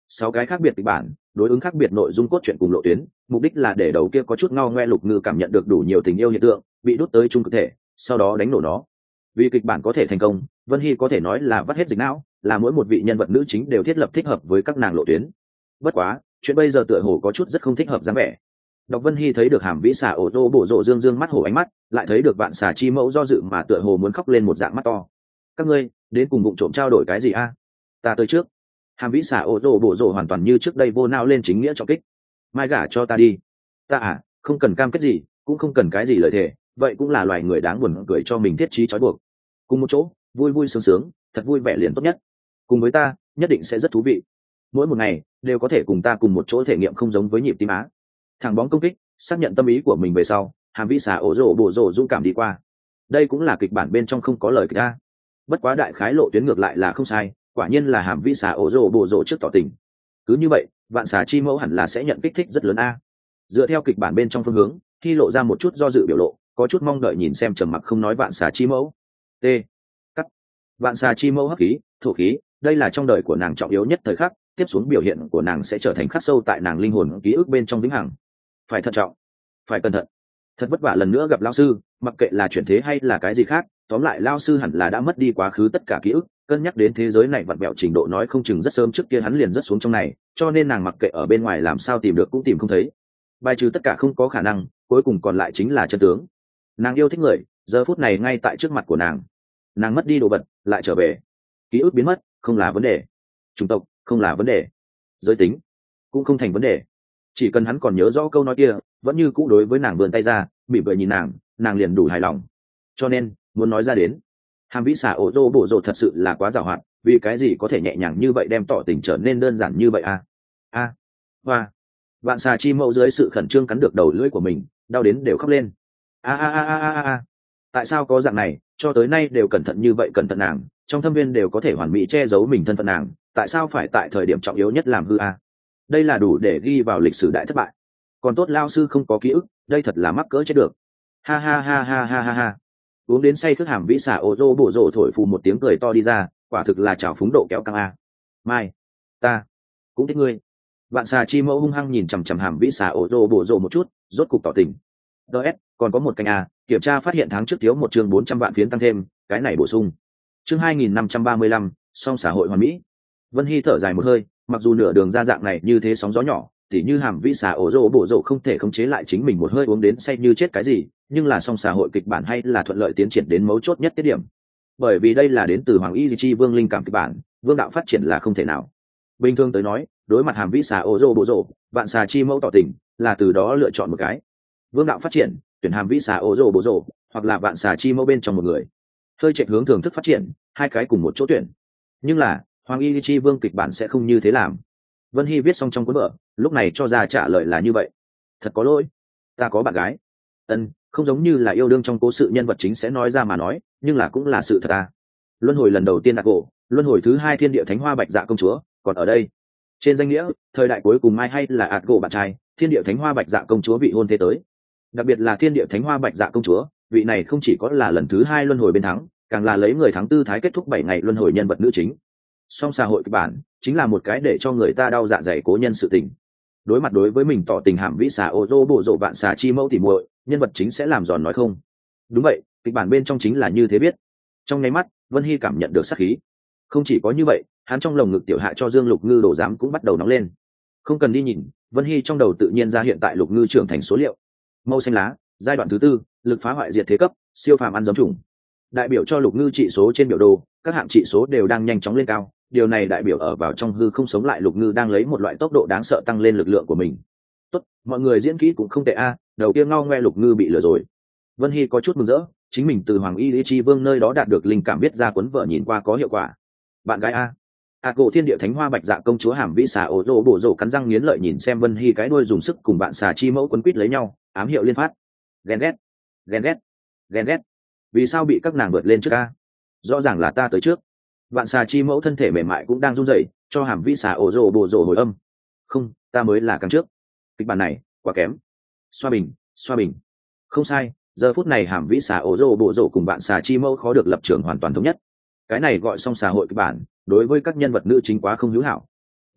Sáu cái khác biệt kịch bản, đối ứng khác biệt nội dung cốt truyện cùng lộ tuyến, mục đích là để đầu kia có chút ngao ngoe Lục Ngư cảm nhận được đủ nhiều tình yêu hiện tượng, bị đút tới trung cực thể, sau đó đánh nổ nó. Vì kịch bản có thể thành công, Vân Hy có thể nói là vắt hết dịch não, là mỗi một vị nhân vật nữ chính đều thiết lập thích hợp với các nàng lộ tuyến. Bất quá, chuyện bây giờ tựa hồ có chút rất không thích hợp dáng vẻ. Độc Vân Hy thấy được Hàm Vĩ Xà ô tô bổ rộ dương dương mắt hổ ánh mắt, lại thấy được Vạn Xà Chi Mẫu do dự mà tựa hồ muốn khóc lên một dạng mắt to. Các ngươi đến cùng vụng trộm trao đổi cái gì a? Ta tới trước. Hàm Vĩ Xà ô tô bổ rộ hoàn toàn như trước đây vô não lên chính nghĩa trọng kích. Mai gả cho ta đi. Ta à, không cần cam kết gì, cũng không cần cái gì lời thề, vậy cũng là loài người đáng buồn cười cho mình thiết trí trói buộc. Cùng một chỗ, vui vui sướng sướng, thật vui vẻ liền tốt nhất. Cùng với ta, nhất định sẽ rất thú vị. Mỗi một ngày đều có thể cùng ta cùng một chỗ thể nghiệm không giống với nhịp tim á. Thẳng bóng công kích, xác nhận tâm ý của mình về sau, Hàm Vĩ Xà ổ rộ bổ rộ dũng cảm đi qua. Đây cũng là kịch bản bên trong không có lời kịch a. Bất quá đại khái lộ tuyến ngược lại là không sai, quả nhiên là Hàm Vĩ Xà ổ rộ bổ rộ trước tỏ tình. Cứ như vậy, Vạn Xà Chi Mẫu hẳn là sẽ nhận kích thích rất lớn a. Dựa theo kịch bản bên trong phương hướng, khi lộ ra một chút do dự biểu lộ, có chút mong đợi nhìn xem trầm mặc không nói Vạn Xà Chi Mẫu. T. Cắt. Vạn Xà Chi Mẫu hấp khí, thổ khí, đây là trong đời của nàng trọng yếu nhất thời khắc, tiếp xuống biểu hiện của nàng sẽ trở thành khắc sâu tại nàng linh hồn ký ức bên trong vĩnh hằng. Phải thận trọng, phải cẩn thận. Thật vất vả lần nữa gặp lão sư, mặc kệ là chuyển thế hay là cái gì khác, tóm lại lão sư hẳn là đã mất đi quá khứ tất cả ký ức, cân nhắc đến thế giới này vặn vẹo trình độ nói không chừng rất sớm trước kia hắn liền rất xuống trong này, cho nên nàng mặc kệ ở bên ngoài làm sao tìm được cũng tìm không thấy. Bài trừ tất cả không có khả năng, cuối cùng còn lại chính là chân tướng. Nàng yêu thích người, giờ phút này ngay tại trước mặt của nàng. Nàng mất đi đồ vật, lại trở về. Ký ức biến mất, không là vấn đề. Chủng tộc, không là vấn đề. Giới tính, cũng không thành vấn đề. Chỉ cần hắn còn nhớ rõ câu nói kia, vẫn như cũ đối với nàng vươn tay ra, mỉm cười nhìn nàng, nàng liền đủ hài lòng. Cho nên, muốn nói ra đến, Hàm Vĩ Xà ổ rô bổ rộ thật sự là quá giàu hoạt, vì cái gì có thể nhẹ nhàng như vậy đem tỏ tình trở nên đơn giản như vậy a? A, hoa. Vạn Xà Chi Mẫu dưới sự khẩn trương cắn được đầu lưỡi của mình, đau đến đều khóc lên. A a a a a a. Tại sao có dạng này, cho tới nay đều cẩn thận như vậy cẩn thận nàng, trong thâm viên đều có thể hoàn mỹ che giấu mình thân phận nàng, tại sao phải tại thời điểm trọng yếu nhất làm hư a? Đây là đủ để ghi vào lịch sử đại thất bại. Còn tốt lao sư không có ký ức, đây thật là mắc cỡ chết được. Ha ha ha ha ha ha ha. Uống đến say khước Hàm Vĩ Xà ô tô bổ rộ thổi phù một tiếng cười to đi ra, quả thực là trào phúng độ kéo căng a. Mai, ta cũng thích ngươi. Vạn Xà Chi Mẫu hung hăng nhìn chằm chằm Hàm Vĩ Xà ô tô bổ rộ một chút, rốt cục tỏ tình. ds còn có một canh a, kiểm tra phát hiện tháng trước thiếu một chương bốn trăm vạn phiến tăng thêm, cái này bổ sung. Chương hai nghìn năm trăm ba mươi lăm, song xã hội hoàn mỹ. Vân Hy thở dài một hơi, mặc dù nửa đường ra dạng này như thế sóng gió nhỏ, tỉ như Hàm Vĩ Xà ổ rộ bổ rộ không thể khống chế lại chính mình một hơi uống đến say như chết cái gì, nhưng là song xã hội kịch bản hay là thuận lợi tiến triển đến mấu chốt nhất tiết điểm. Bởi vì đây là đến từ Hoàng Y Chi Vương linh cảm kịch bản, vương đạo phát triển là không thể nào. Bình thường tới nói, đối mặt Hàm Vĩ Xà ổ rộ bổ rộ, Vạn Xà Chi Mẫu tỏ tình, là từ đó lựa chọn một cái. Vương đạo phát triển, tuyển Hàm Vĩ Xà ổ rộ bổ rộ, hoặc là Vạn Xà Chi Mẫu bên trong một người. Hơi chạy hướng thưởng thức phát triển, hai cái cùng một chỗ tuyển. Nhưng là, Hoàng Y Chi Vương kịch bản sẽ không như thế làm. Vân Hy viết xong trong cuốn vở, lúc này cho ra trả lời là như vậy. Thật có lỗi, ta có bạn gái. Ân, không giống như là yêu đương trong cố sự nhân vật chính sẽ nói ra mà nói, nhưng là cũng là sự thật à. Luân hồi lần đầu tiên đạt gỗ, luân hồi thứ hai thiên địa thánh hoa bạch dạ công chúa, còn ở đây. Trên danh nghĩa, thời đại cuối cùng mai hay là ạt gỗ bạn trai, thiên địa thánh hoa bạch dạ công chúa vị hôn thế tới. Đặc biệt là thiên địa thánh hoa bạch dạ công chúa, vị này không chỉ có là lần thứ hai luân hồi bên thắng, càng là lấy người thắng tư thái kết thúc bảy ngày luân hồi nhân vật nữ chính. Song xã hội kịch bản chính là một cái để cho người ta đau dạ dày cố nhân sự tình. Đối mặt đối với mình tỏ tình Hàm Vĩ Xà ô tô bổ rộ Vạn Xà Chi Mẫu tỉ muội, nhân vật chính sẽ làm giòn nói không. Đúng vậy, kịch bản bên trong chính là như thế biết. Trong nháy mắt, Vân Hy cảm nhận được sát khí. Không chỉ có như vậy, hắn trong lồng ngực tiểu hạ cho Dương Lục Ngư đổ giám cũng bắt đầu nóng lên. Không cần đi nhìn, Vân Hy trong đầu tự nhiên ra hiện tại Lục Ngư trưởng thành số liệu. Màu xanh lá, giai đoạn thứ tư, lực phá hoại diệt thế cấp, siêu phàm ăn giống trùng. Đại biểu cho Lục Ngư trị số trên biểu đồ, các hạng trị số đều đang nhanh chóng lên cao. Điều này đại biểu ở vào trong hư không sống lại Lục Ngư đang lấy một loại tốc độ đáng sợ tăng lên lực lượng của mình. Tốt, mọi người diễn kỹ cũng không tệ a, đầu kia ngao ngoe Lục Ngư bị lừa rồi. Vân Hy có chút mừng rỡ, chính mình từ Hoàng Y Lý Chi Vương nơi đó đạt được linh cảm viết ra cuốn vở nhìn qua có hiệu quả. Bạn gái a, ạt gỗ thiên địa thánh hoa bạch dạ công chúa Hàm Vĩ Xà ổ rộ bổ rộ cắn răng nghiến lợi nhìn xem Vân Hy cái đuôi dùng sức cùng Vạn Xà Chi Mẫu quấn quýt lấy nhau, ám hiệu liên phát. Ghen ghét, ghen ghét, ghen ghét. Vì sao bị các nàng vượt lên trước a? Rõ ràng là ta tới trước. Vạn Xà Chi Mẫu thân thể mềm mại cũng đang run rẩy, cho Hàm Vĩ Xà ổ rộ bổ rộ hồi âm. Không, ta mới là càng trước. Kịch bản này quá kém. Xoa bình, xoa bình. Không sai, giờ phút này Hàm Vĩ Xà ổ rộ bổ rộ cùng Vạn Xà Chi Mẫu khó được lập trường hoàn toàn thống nhất. Cái này gọi song xã hội kịch bản, đối với các nhân vật nữ chính quá không hữu hảo.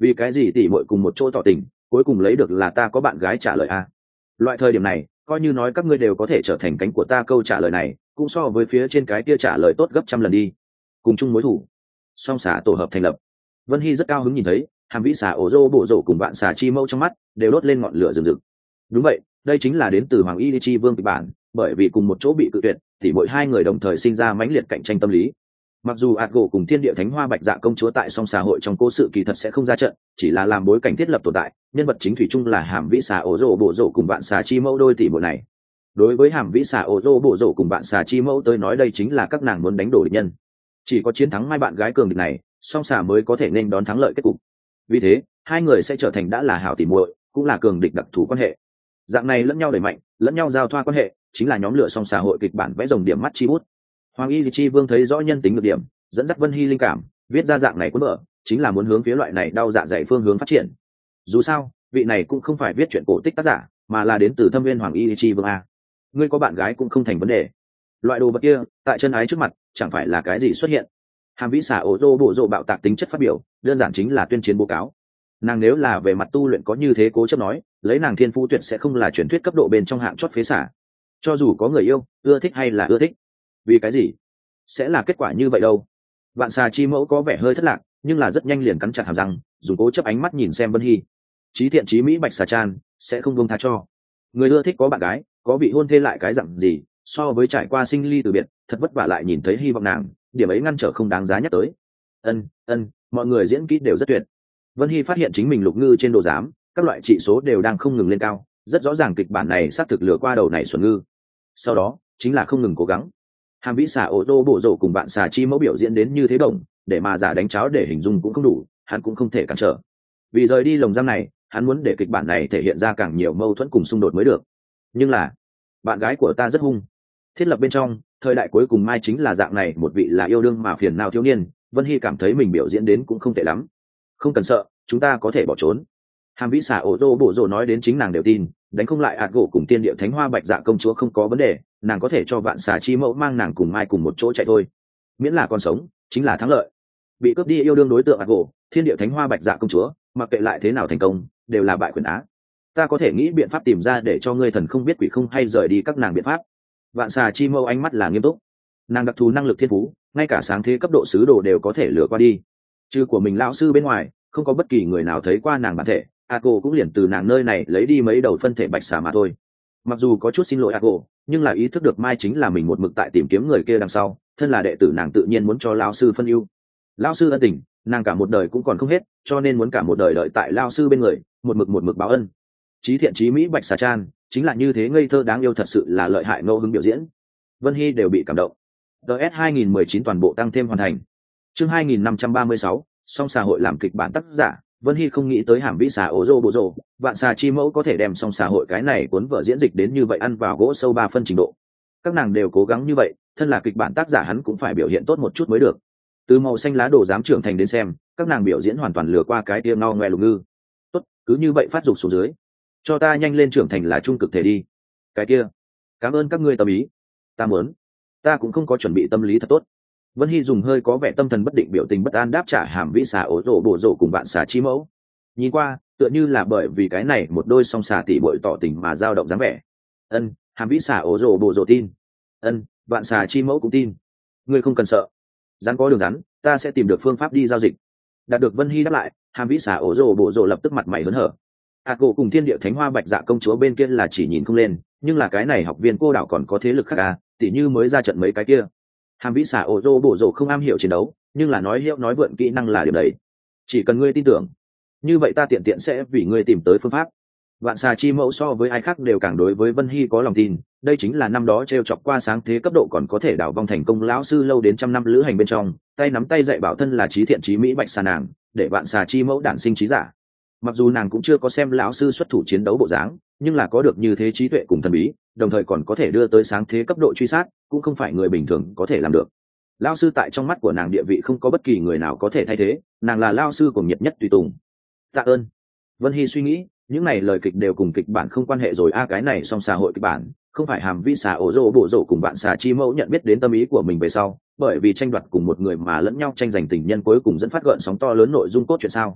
vì cái gì tỉ muội cùng một chỗ tỏ tình cuối cùng lấy được là ta có bạn gái trả lời a? Loại thời điểm này coi như nói các ngươi đều có thể trở thành cánh của ta, câu trả lời này cũng so với phía trên cái kia trả lời tốt gấp trăm lần đi. Cùng chung mối thủ, song xà tổ hợp thành lập. Vân Hy rất cao hứng nhìn thấy hàm vĩ xà ổ rô bộ rổ cùng bạn xà chi mẫu trong mắt đều đốt lên ngọn lửa rừng rực. Đúng vậy, đây chính là đến từ Hoàng Y Chi Vương kịch bản, bởi vì cùng một chỗ bị cự tuyệt thì mỗi hai người đồng thời sinh ra mãnh liệt cạnh tranh tâm lý. Mặc dù ạt gỗ cùng thiên địa thánh hoa bạch dạ công chúa tại song xà hội trong cố sự kỳ thật sẽ không ra trận, chỉ là làm bối cảnh thiết lập tồn tại, nhân vật chính thủy chung là hàm vĩ xà ổ rô bộ rổ cùng bạn xà chi mẫu đôi tỷ muội này. Đối với hàm vĩ xà ổ rô bộ rổ cùng bạn xà chi mẫu tới nói đây chính là các nàng muốn đánh đổ địch nhân. Chỉ có chiến thắng hai bạn gái cường địch này, song xà mới có thể nên đón thắng lợi kết cục. Vì thế hai người sẽ trở thành đã là hảo tỷ muội, cũng là cường địch đặc thù quan hệ. Dạng này lẫn nhau đẩy mạnh, lẫn nhau giao thoa quan hệ, chính là nhóm lửa song xà hội kịch bản vẽ rồng điểm mắt chi bút. Hoàng Y Chi Vương thấy rõ nhân tính được điểm, dẫn dắt Vân Hy linh cảm, viết ra dạng này cuốn vở, chính là muốn hướng phía loại này đau dạ dày phương hướng phát triển. Dù sao, vị này cũng không phải viết chuyện cổ tích tác giả, mà là đến từ thâm viên Hoàng Y Chi Vương a. Ngươi có bạn gái cũng không thành vấn đề. Loại đồ vật kia, tại chân ái trước mặt, chẳng phải là cái gì xuất hiện. Hàm vĩ xà ổ rô bộ rộ bạo tạc tính chất phát biểu, đơn giản chính là tuyên chiến bố cáo. Nàng nếu là về mặt tu luyện có như thế cố chấp nói, lấy nàng thiên phú tuyệt sẽ không là truyền thuyết cấp độ bên trong hạng chót phế xả. Cho dù có người yêu, ưa thích hay là ưa thích, vì cái gì sẽ là kết quả như vậy đâu. Vạn xà chi mẫu có vẻ hơi thất lạc, nhưng là rất nhanh liền cắn chặt hàm răng, dùng cố chấp ánh mắt nhìn xem Vân Hy. Chí thiện chí mỹ bạch xà chan sẽ không buông tha cho. Người ưa thích có bạn gái, có vị hôn thê lại cái dặn gì, so với trải qua sinh ly từ biệt, thật vất vả lại nhìn thấy hy vọng nàng, điểm ấy ngăn trở không đáng giá nhắc tới. Ân, ân, mọi người diễn kỹ đều rất tuyệt. Vân Hy phát hiện chính mình lục ngư trên đồ giám, các loại trị số đều đang không ngừng lên cao, rất rõ ràng kịch bản này xác thực lừa qua đầu này xuẩn ngư. Sau đó chính là không ngừng cố gắng. Hàm vĩ xà ô tô bộ rổ cùng bạn xà chi mẫu biểu diễn đến như thế đồng, để mà giả đánh cháo để hình dung cũng không đủ, hắn cũng không thể cản trở. Vì rời đi lồng giam này, hắn muốn để kịch bản này thể hiện ra càng nhiều mâu thuẫn cùng xung đột mới được. Nhưng là, bạn gái của ta rất hung. Thiết lập bên trong, thời đại cuối cùng mai chính là dạng này, một vị là yêu đương mà phiền nào thiếu niên, Vân Hy cảm thấy mình biểu diễn đến cũng không tệ lắm. Không cần sợ, chúng ta có thể bỏ trốn. Hàm vĩ xà ô tô bộ rổ nói đến chính nàng đều tin, đánh không lại ạt gỗ cùng tiên điệu thánh hoa bạch dạ công chúa không có vấn đề, nàng có thể cho vạn xà chi mẫu mang nàng cùng mai cùng một chỗ chạy thôi, miễn là còn sống chính là thắng lợi. Bị cướp đi yêu đương đối tượng ạt gỗ, thiên điệu thánh hoa bạch dạ công chúa, mặc kệ lại thế nào thành công đều là bại quyền á. Ta có thể nghĩ biện pháp tìm ra để cho ngươi thần không biết quỷ không hay rời đi các nàng biện pháp. Vạn xà chi mẫu ánh mắt là nghiêm túc, nàng đặc thù năng lực thiên phú, ngay cả sáng thế cấp độ sứ đồ đều có thể lừa qua đi. Trừ của mình lão sư bên ngoài, không có bất kỳ người nào thấy qua nàng bản thể. Ago cũng liền từ nàng nơi này lấy đi mấy đầu phân thể bạch xà mà thôi. Mặc dù có chút xin lỗi Ago, nhưng là ý thức được mai chính là mình một mực tại tìm kiếm người kia đằng sau, thân là đệ tử nàng tự nhiên muốn cho lão sư phân ưu. Lão sư ân tình, nàng cả một đời cũng còn không hết, cho nên muốn cả một đời đợi tại lão sư bên người, một mực một mực báo ân. Chí thiện chí mỹ bạch xà chan, chính là như thế ngây thơ đáng yêu, thật sự là lợi hại ngẫu hứng biểu diễn. Vân Hy đều bị cảm động. đê ét hai nghìn mười chín toàn bộ tăng thêm hoàn thành. Chương hai nghìn năm trăm ba mươi sáu, song xà hội làm kịch bản tác giả. Vân Hy không nghĩ tới hàm vĩ xà ổ rô bộ rô, vạn xà chi mẫu có thể đem song xà hội cái này cuốn vở diễn dịch đến như vậy, ăn vào gỗ sâu ba phân trình độ. Các nàng đều cố gắng như vậy, thân là kịch bản tác giả hắn cũng phải biểu hiện tốt một chút mới được. Từ màu xanh lá đồ giám trưởng thành đến xem, các nàng biểu diễn hoàn toàn lừa qua cái tia no ngoe lục ngư. Tốt, cứ như vậy phát dục xuống dưới. Cho ta nhanh lên trưởng thành là trung cực thể đi. Cái kia, cảm ơn các ngươi tâm ý. Ta muốn, ta cũng không có chuẩn bị tâm lý thật tốt. Vân Hy dùng hơi có vẻ tâm thần bất định biểu tình bất an đáp trả hàm vĩ xà ổ rổ bộ rổ cùng bạn xà chi mẫu. Nhìn qua tựa như là bởi vì cái này một đôi song xà tỉ bội tỏ tình mà dao động dáng vẻ. Ân, hàm vĩ xà ổ rổ bộ rổ tin. Ân, bạn xà chi mẫu cũng tin. Ngươi không cần sợ, rắn có đường rắn, ta sẽ tìm được phương pháp đi giao dịch. Đạt được Vân Hy đáp lại, hàm vĩ xà ổ rổ bộ rổ lập tức mặt mày hớn hở. Ác gỗ cùng thiên địa thánh hoa bạch dạ công chúa bên kia là chỉ nhìn không lên, nhưng là cái này học viên cô đảo còn có thế lực khác à, tỉ như mới ra trận mấy cái kia. Hàm vĩ xà ổ rô bổ rổ không am hiểu chiến đấu, nhưng là nói hiệu nói vượn kỹ năng là điều đấy. Chỉ cần ngươi tin tưởng, như vậy ta tiện tiện sẽ vì ngươi tìm tới phương pháp. Vạn xà chi mẫu so với ai khác đều càng đối với Vân Hy có lòng tin, đây chính là năm đó t r e o chọc qua sáng thế cấp độ còn có thể đảo vong thành công lão sư lâu đến trăm năm lữ hành bên trong, tay nắm tay dạy bảo thân là trí thiện trí mỹ bạch xà nàng, để vạn xà chi mẫu đản sinh trí giả. Mặc dù nàng cũng chưa có xem lão sư xuất thủ chiến đấu bộ dáng, nhưng là có được như thế trí tuệ cùng thần bí, đồng thời còn có thể đưa tới sáng thế cấp độ truy sát, cũng không phải người bình thường có thể làm được. Lão sư tại trong mắt của nàng địa vị không có bất kỳ người nào có thể thay thế, nàng là lão sư của nhiệt nhất tùy tùng. Tạ ơn. Vân Hy suy nghĩ, những này lời kịch đều cùng kịch bản không quan hệ rồi a, à, cái này song xã hội kịch bản, không phải hàm vĩ xà ổ rô bộ rổ cùng bạn xà chi mẫu nhận biết đến tâm ý của mình về sau, bởi vì tranh đoạt cùng một người mà lẫn nhau tranh giành tình nhân cuối cùng dẫn phát gợn sóng to lớn nội dung cốt truyện sao?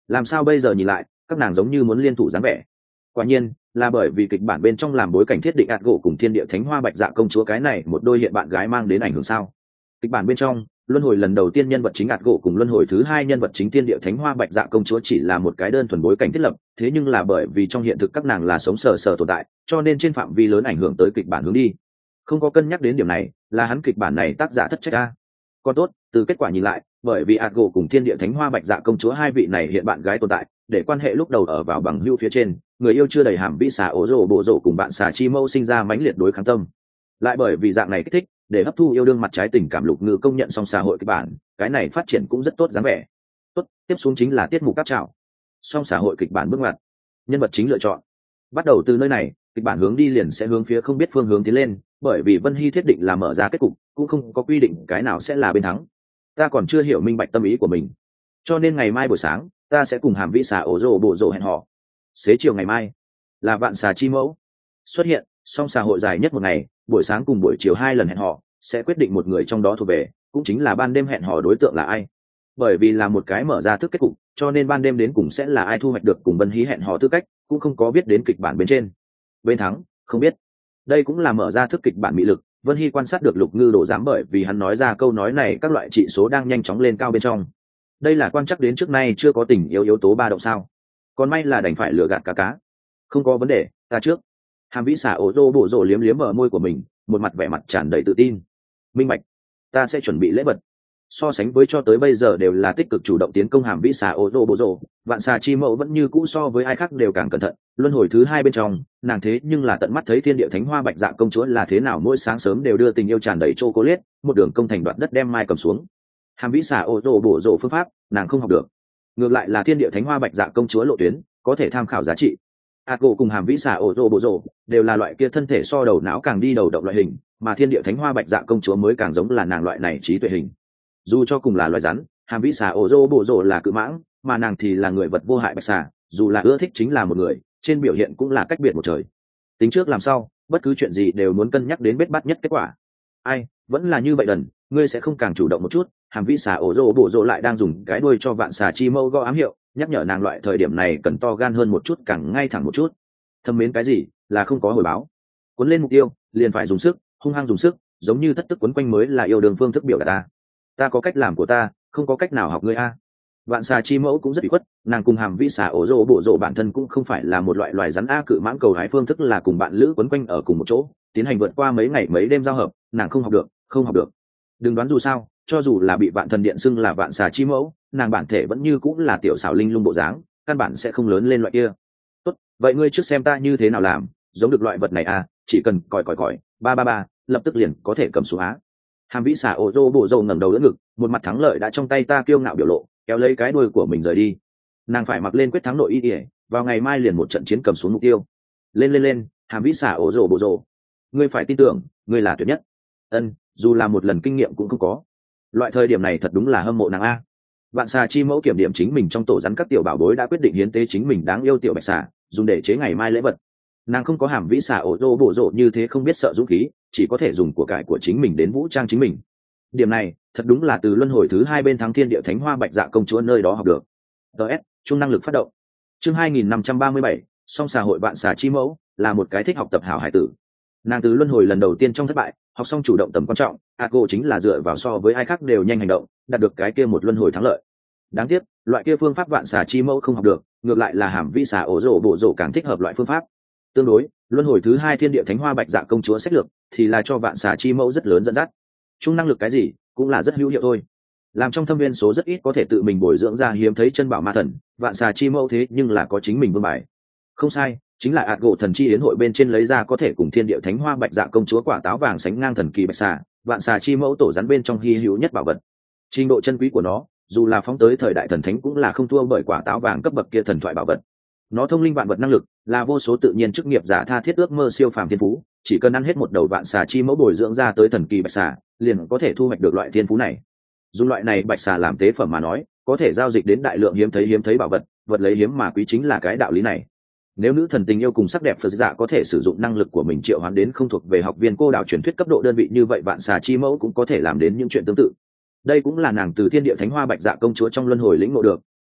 làm sao bây giờ nhìn lại các nàng giống như muốn liên thủ dáng vẻ. Quả nhiên là bởi vì kịch bản bên trong làm bối cảnh thiết định ạt gỗ cùng thiên địa thánh hoa bạch dạ công chúa cái này một đôi hiện bạn gái mang đến ảnh hưởng sao. Kịch bản bên trong luân hồi lần đầu tiên nhân vật chính ạt gỗ cùng luân hồi thứ hai nhân vật chính thiên địa thánh hoa bạch dạ công chúa chỉ là một cái đơn thuần bối cảnh thiết lập, thế nhưng là bởi vì trong hiện thực các nàng là sống sờ sờ tồn tại, cho nên trên phạm vi lớn ảnh hưởng tới kịch bản hướng đi. Không có cân nhắc đến điểm này là hắn kịch bản này tác giả thất trách a. Còn tốt, từ kết quả nhìn lại, bởi vì ạt gỗ cùng thiên địa thánh hoa bạch dạ công chúa hai vị này hiện bạn gái tồn tại, để quan hệ lúc đầu ở vào bằng hữu phía trên, người yêu chưa đầy hàm vĩ xà ố rồ bộ rồ cùng bạn xà chi mâu sinh ra mãnh liệt đối kháng tâm. Lại bởi vì dạng này kích thích, để hấp thu yêu đương mặt trái tình cảm lục ngự công nhận song xã hội kịch bản, cái này phát triển cũng rất tốt dáng vẻ. Tốt, tiếp xuống chính là tiết mục cáp trào. Song xã hội kịch bản bước ngoặt, nhân vật chính lựa chọn. Bắt đầu từ nơi này, kịch bản hướng đi liền sẽ hướng phía không biết phương hướng tiến lên, bởi vì Vân Hy thiết định là mở ra kết cục, cũng không có quy định cái nào sẽ là bên thắng. Ta còn chưa hiểu minh bạch tâm ý của mình, cho nên ngày mai buổi sáng ta sẽ cùng hàm vĩ xà ổ rồ bộ rồ hẹn hò. Xế chiều ngày mai là vạn xà chi mẫu xuất hiện, song xã hội dài nhất một ngày, buổi sáng cùng buổi chiều hai lần hẹn hò sẽ quyết định một người trong đó thuộc về, cũng chính là ban đêm hẹn hò đối tượng là ai. Bởi vì là một cái mở ra thức kết cục, cho nên ban đêm đến cùng sẽ là ai thu hoạch được cùng Vân Hy hẹn hò tư cách cũng không có biết đến kịch bản bên trên. Bên thắng không biết, đây cũng là mở ra thức kịch bản mỹ lực. Vân Hy quan sát được Lục Ngư Đồ dám, bởi vì hắn nói ra câu nói này các loại trị số đang nhanh chóng lên cao bên trong. Đây là quan chắc đến trước nay chưa có tình yêu yếu tố ba động sao. Còn may là đành phải lừa gạt cá cá. Không có vấn đề, ta trước. Hàm vĩ xả ổ rô bộ rồ liếm liếm ở môi của mình, một mặt vẻ mặt tràn đầy tự tin. Minh bạch, ta sẽ chuẩn bị lễ vật. So sánh với cho tới bây giờ đều là tích cực chủ động tiến công hàm vĩ xà ô rô bộ rồ, vạn xà chi mẫu vẫn như cũ so với ai khác đều càng cẩn thận. Luân hồi thứ hai bên trong, nàng thế nhưng là tận mắt thấy thiên địa thánh hoa bạch dạ công chúa là thế nào mỗi sáng sớm đều đưa tình yêu tràn đầy chocolate, một đường công thành đoạt đất đem mai cầm xuống. Hàm vĩ xà ô rô bộ rồ phương pháp nàng không học được, ngược lại là thiên địa thánh hoa bạch dạ công chúa lộ tuyến có thể tham khảo giá trị. ạt gỗ cùng hàm vĩ xà ô rô bộ rồ đều là loại kia thân thể so đầu não càng đi đầu động loại hình, mà thiên địa thánh hoa bạch dạ công chúa mới càng giống là nàng loại này trí tuệ hình. Dù cho cùng là loài rắn, hàm vĩ xà ổ rô bộ rồ là cự mãng, mà nàng thì là người vật vô hại bạch xà, dù là ưa thích chính là một người, trên biểu hiện cũng là cách biệt một trời. Tính trước làm sao, bất cứ chuyện gì đều muốn cân nhắc đến bết bát nhất kết quả. Ai vẫn là như vậy đần, ngươi sẽ không càng chủ động một chút. Hàm vĩ xà ổ rô bộ rồ lại đang dùng cái đuôi cho vạn xà chi mâu gõ ám hiệu, nhắc nhở nàng loại thời điểm này cần to gan hơn một chút, càng ngay thẳng một chút. Thâm mến cái gì là không có hồi báo, cuốn lên mục tiêu liền phải dùng sức, hung hăng dùng sức, giống như thất tức quấn quanh mới là yêu đương phương thức biểu đạt ta. Ta có cách làm của ta, không có cách nào học ngươi a. Vạn xà chi mẫu cũng rất bị khuất, nàng cùng hàm vĩ xà ổ rô bộ rồ bản thân cũng không phải là một loại loài rắn a, cự mãng cầu hái phương thức là cùng bạn lữ quấn quanh ở cùng một chỗ, tiến hành vượt qua mấy ngày mấy đêm giao hợp, nàng không học được, không học được. Đừng đoán dù sao, cho dù là bị vạn thần điện xưng là vạn xà chi mẫu, nàng bản thể vẫn như cũng là tiểu xảo linh lung bộ dáng, căn bản sẽ không lớn lên loại kia. Tốt, vậy ngươi trước xem ta như thế nào làm, giống được loại vật này a, chỉ cần còi còi còi, ba ba ba, lập tức liền có thể cầm xuống á. Hàm vĩ xà ổ rô bộ rồ ngẩng đầu đỡ ngực, một mặt thắng lợi đã trong tay ta kiêu ngạo biểu lộ, kéo lấy cái đuôi của mình rời đi. Nàng phải mặc lên quyết thắng nội y ỉa, vào ngày mai liền một trận chiến cầm xuống mục tiêu. Lên lên lên, hàm vĩ xà ổ rô bộ rồ, ngươi phải tin tưởng, ngươi là tuyệt nhất. Ân, dù là một lần kinh nghiệm cũng không có. Loại thời điểm này thật đúng là hâm mộ nàng a. Vạn xà chi mẫu kiểm điểm chính mình trong tổ rắn các tiểu bảo bối đã quyết định hiến tế chính mình đáng yêu tiểu bạch xà, dùng để chế ngày mai lễ vật. Nàng không có hàm vĩ xà ổ rô bộ rồ như thế không biết sợ dũng khí, chỉ có thể dùng của cải của chính mình đến vũ trang chính mình. Điểm này thật đúng là từ luân hồi thứ hai bên thắng thiên địa thánh hoa bạch dạ công chúa nơi đó học được. ts chung năng lực phát động chương hai nghìn năm trăm ba mươi bảy, song xà hội vạn xà chi mẫu là một cái thích học tập hảo hải tử. Nàng từ luân hồi lần đầu tiên trong thất bại học xong chủ động tầm quan trọng, Ago chính là dựa vào so với ai khác đều nhanh hành động đạt được cái kia một luân hồi thắng lợi. Đáng tiếc loại kia phương pháp vạn xà chi mẫu không học được, ngược lại là hàm vĩ xà ổ rổ bộ rổ càng thích hợp loại phương pháp. Tương đối luân hồi thứ hai thiên địa thánh hoa bạch dạ công chúa sách lược thì là cho vạn xà chi mẫu rất lớn dẫn dắt. Chung năng lực cái gì cũng là rất hữu hiệu thôi, làm trong thâm viên số rất ít có thể tự mình bồi dưỡng ra hiếm thấy chân bảo ma thần, vạn xà chi mẫu thế nhưng là có chính mình vương bài. Không sai, chính là ạt gỗ thần chi yến hội bên trên lấy ra có thể cùng thiên địa thánh hoa bạch dạ công chúa quả táo vàng sánh ngang thần kỳ bạch xà, vạn xà chi mẫu tổ rắn bên trong hy hữu nhất bảo vật. Trình độ chân quý của nó dù là phóng tới thời đại thần thánh cũng là không thua bởi quả táo vàng cấp bậc kia thần thoại bảo vật. Nó thông linh vạn vật năng lực là vô số tự nhiên chức nghiệp giả tha thiết ước mơ siêu phàm thiên phú, chỉ cần ăn hết một đầu vạn xà chi mẫu bồi dưỡng ra tới thần kỳ bạch xà liền có thể thu hoạch được loại thiên phú này. Dùng loại này bạch xà làm tế phẩm mà nói, có thể giao dịch đến đại lượng hiếm thấy hiếm thấy bảo vật, vật lấy hiếm mà quý chính là cái đạo lý này. Nếu nữ thần tình yêu cùng sắc đẹp phật dạ có thể sử dụng năng lực của mình triệu hoán đến không thuộc về học viên cô đạo truyền thuyết cấp độ đơn vị như vậy, vạn xà chi mẫu cũng có thể làm đến những chuyện tương tự. Đây cũng là nàng từ thiên địa thánh hoa bạch dạ công chúa trong luân hồi lĩnh ngộ được,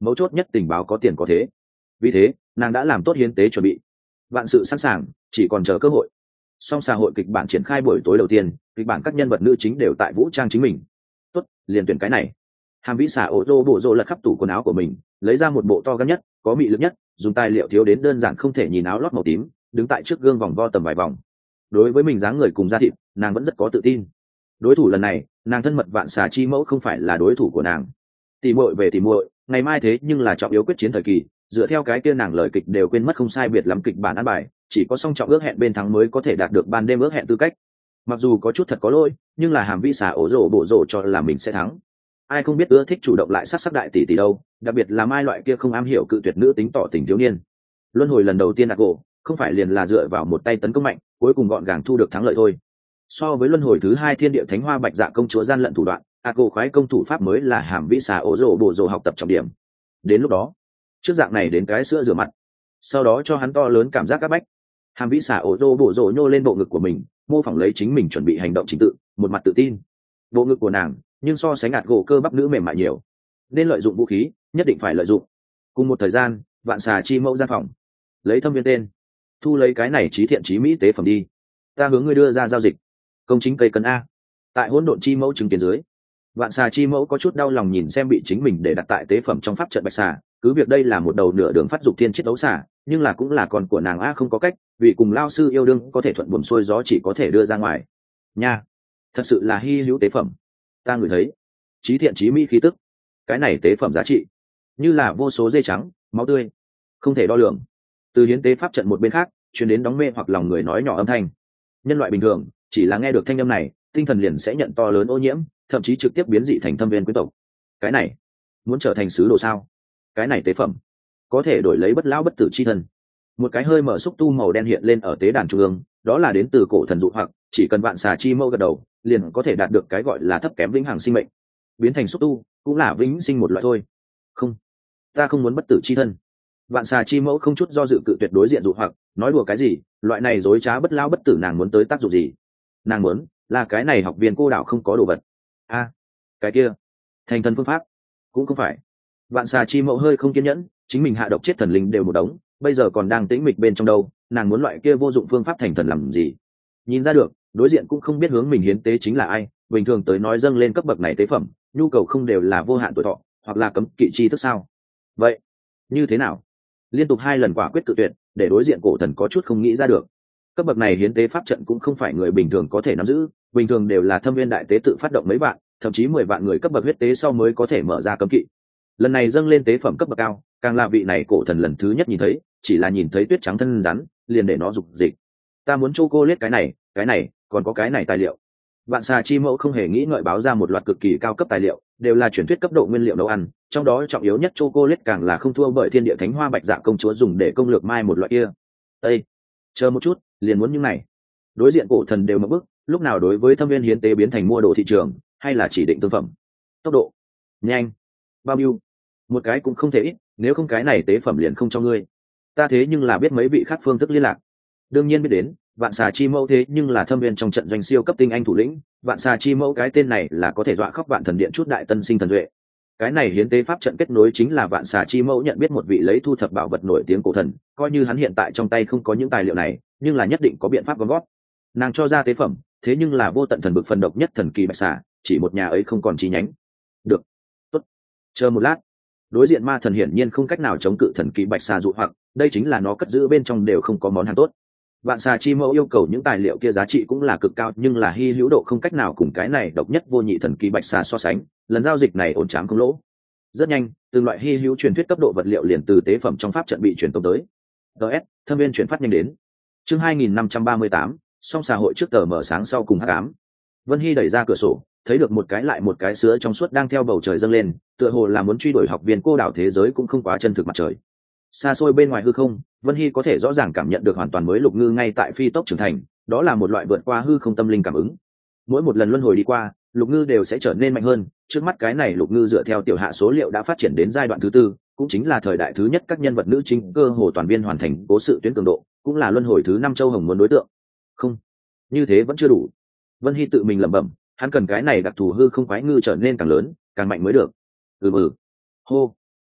mấu chốt nhất tình báo có tiền có thế. Vì thế nàng đã làm tốt hiến tế chuẩn bị, vạn sự sẵn sàng, chỉ còn chờ cơ hội. Song xã hội kịch bản triển khai buổi tối đầu tiên, kịch bản các nhân vật nữ chính đều tại vũ trang chính mình. Tốt, liền tuyển cái này. Hàm Vĩ xả ô tô bộ rộ lật khắp tủ quần áo của mình, lấy ra một bộ to gắn nhất, có mị lực nhất, dùng tài liệu thiếu đến đơn giản không thể nhìn áo lót màu tím, đứng tại trước gương vòng vo tầm vài vòng. Đối với mình dáng người cùng da thịt, nàng vẫn rất có tự tin. Đối thủ lần này, nàng thân mật vạn xà chi mẫu không phải là đối thủ của nàng. Tỷ muội về tỷ muội, ngày mai thế nhưng là trọng yếu quyết chiến thời kỳ, dựa theo cái kia nàng lời kịch đều quên mất không sai biệt lắm kịch bản ăn bài, chỉ có song trọng ước hẹn bên thắng mới có thể đạt được ban đêm ước hẹn tư cách. Mặc dù có chút thật có lỗi, nhưng là Hàm Vĩ xà ổ rổ bộ rổ cho là mình sẽ thắng. Ai không biết ưa thích chủ động lại sát sắc đại tỷ tỷ đâu, đặc biệt là mai loại kia không am hiểu cự tuyệt nữ tính tỏ tình thiếu niên. Luân hồi lần đầu tiên đạt gỗ, không phải liền là dựa vào một tay tấn công mạnh, cuối cùng gọn gàng thu được thắng lợi thôi. So với luân hồi thứ hai thiên địa thánh hoa bạch dạ công chúa gian lận thủ đoạn, a cô khoái công thủ pháp mới là Hàm Vĩ xà ổ rổ bộ rổ học tập trọng điểm. Đến lúc đó, trước dạng này đến cái sữa rửa mặt, sau đó cho hắn to lớn cảm giác áp bách. Hàm Vĩ xà ổ rổ bộ rổ nhô lên bộ ngực của mình, mô phỏng lấy chính mình chuẩn bị hành động chính tự, một mặt tự tin. Bộ ngực của nàng, nhưng so sánh ạt gỗ cơ bắp nữ mềm mại nhiều, nên lợi dụng vũ khí nhất định phải lợi dụng. Cùng một thời gian, vạn xà chi mẫu gian phòng, lấy thâm viên tên, thu lấy cái này trí thiện trí mỹ tế phẩm đi, ta hướng ngươi đưa ra giao dịch. Công chính cây cân a. Tại hỗn độn chi mẫu chứng kiến dưới, vạn xà chi mẫu có chút đau lòng nhìn xem bị chính mình để đặt tại tế phẩm trong pháp trận bạch xà. Cứ việc đây là một đầu nửa đường phát dục thiên chiết đấu xà, nhưng là cũng là con của nàng a, không có cách, vì cùng lao sư yêu đương có thể thuận buồm xuôi gió, chỉ có thể đưa ra ngoài nha. Thật sự là hy hữu tế phẩm, ta ngửi thấy trí thiện trí mỹ khí tức. Cái này tế phẩm giá trị như là vô số dây trắng máu tươi, không thể đo lường. Từ hiến tế pháp trận một bên khác truyền đến đóng mê hoặc lòng người nói nhỏ âm thanh. Nhân loại bình thường chỉ là nghe được thanh âm này, tinh thần liền sẽ nhận to lớn ô nhiễm, thậm chí trực tiếp biến dị thành thâm viên quý tộc. Cái này muốn trở thành sứ đồ sao? Cái này tế phẩm có thể đổi lấy bất lão bất tử chi thân. Một cái hơi mở xúc tu màu đen hiện lên ở tế đàn trung ương, đó là đến từ cổ thần dụ hoặc, chỉ cần vạn xà chi mẫu gật đầu liền có thể đạt được cái gọi là thấp kém vĩnh hằng sinh mệnh. Biến thành xúc tu cũng là vĩnh sinh một loại thôi. Không, ta không muốn bất tử chi thân. Vạn xà chi mẫu không chút do dự cự tuyệt đối diện dụ hoặc, nói đùa cái gì, loại này dối trá bất lão bất tử nàng muốn tới tác dụng gì? Nàng muốn là cái này học viên cô đạo không có đồ vật. A, à, cái kia thành thần phương pháp cũng không phải. Vạn xà chi mẫu hơi không kiên nhẫn, chính mình hạ độc chết thần linh đều một đống, bây giờ còn đang tĩnh mịch bên trong đâu, nàng muốn loại kia vô dụng phương pháp thành thần làm gì? Nhìn ra được, đối diện cũng không biết hướng mình hiến tế chính là ai. Bình thường tới nói dâng lên cấp bậc này tế phẩm, nhu cầu không đều là vô hạn tuổi thọ hoặc là cấm kỵ chi thức sao? Vậy như thế nào? Liên tục hai lần quả quyết tự tuyệt, để đối diện cổ thần có chút không nghĩ ra được. Cấp bậc này hiến tế pháp trận cũng không phải người bình thường có thể nắm giữ, bình thường đều là thâm viên đại tế tự phát động mấy vạn, thậm chí mười vạn người cấp bậc huyết tế sau mới có thể mở ra cấm kỵ. Lần này dâng lên tế phẩm cấp bậc cao, càng là vị này cổ thần lần thứ nhất nhìn thấy, chỉ là nhìn thấy tuyết trắng thân rắn liền để nó dục dịch. Ta muốn chocolate cái này cái này còn có cái này tài liệu. Vạn xà chi mẫu không hề nghĩ ngợi báo ra một loạt cực kỳ cao cấp tài liệu, đều là truyền thuyết cấp độ nguyên liệu nấu ăn, trong đó trọng yếu nhất chocolate càng là không thua bởi thiên địa thánh hoa bạch dạ công chúa dùng để công lược mai một loại kia. Ê, chờ một chút, liền muốn những này. Đối diện cổ thần đều mất bức, lúc nào đối với thâm viên hiến tế biến thành mua đồ thị trường, hay là chỉ định tương phẩm? Tốc độ nhanh, bao nhiêu? Một cái cũng không thể ít, nếu không cái này tế phẩm liền không cho ngươi. Ta thế nhưng là biết mấy vị khác phương thức liên lạc. Đương nhiên biết đến, vạn xà chi mẫu thế nhưng là thâm viên trong trận doanh siêu cấp tinh anh thủ lĩnh, vạn xà chi mẫu cái tên này là có thể dọa khóc vạn thần điện chút đại tân sinh thần duệ. Cái này hiến tế pháp trận kết nối chính là vạn xà chi mẫu nhận biết một vị lấy thu thập bảo vật nổi tiếng cổ thần, coi như hắn hiện tại trong tay không có những tài liệu này, nhưng là nhất định có biện pháp gom góp. Nàng cho ra tế phẩm, thế nhưng là vô tận thần bực phần độc nhất thần kỳ bạch xà, chỉ một nhà ấy không còn chi nhánh. Được, tốt, chờ một lát. Đối diện ma thần hiển nhiên không cách nào chống cự thần kỳ bạch xà dụ hoặc, đây chính là nó cất giữ bên trong đều không có món hàng tốt. Vạn xà chi mẫu yêu cầu những tài liệu kia giá trị cũng là cực cao, nhưng là hy hữu độ không cách nào cùng cái này độc nhất vô nhị thần kỳ bạch xà so sánh, lần giao dịch này ổn trám không lỗ. Rất nhanh, từng loại hy hữu truyền thuyết cấp độ vật liệu liền từ tế phẩm trong pháp trận bị truyền tống tới. ds thâm viên chuyển phát nhanh đến. Chương hai nghìn năm trăm ba mươi tám, song xã hội trước tờ mở sáng sau cùng hắc ám. Vân Hy đẩy ra cửa sổ, thấy được một cái lại một cái sứa trong suốt đang theo bầu trời dâng lên, tựa hồ là muốn truy đuổi học viên cô đảo thế giới cũng không quá chân thực mặt trời. Xa xôi bên ngoài hư không, Vân Hy có thể rõ ràng cảm nhận được hoàn toàn mới lục ngư ngay tại phi tốc trưởng thành, đó là một loại vượt qua hư không tâm linh cảm ứng. Mỗi một lần luân hồi đi qua, lục ngư đều sẽ trở nên mạnh hơn, trước mắt cái này lục ngư dựa theo tiểu hạ số liệu đã phát triển đến giai đoạn thứ tư, cũng chính là thời đại thứ nhất các nhân vật nữ chính cơ hồ toàn viên hoàn thành cố sự tuyến cường độ, cũng là luân hồi thứ năm châu hồng muốn đối tượng. Không, như thế vẫn chưa đủ. Vân Hy tự mình lẩm bẩm, hắn cần cái này đặc thù hư không quái ngư trở nên càng lớn, càng mạnh mới được. Ừ ừ. Hô.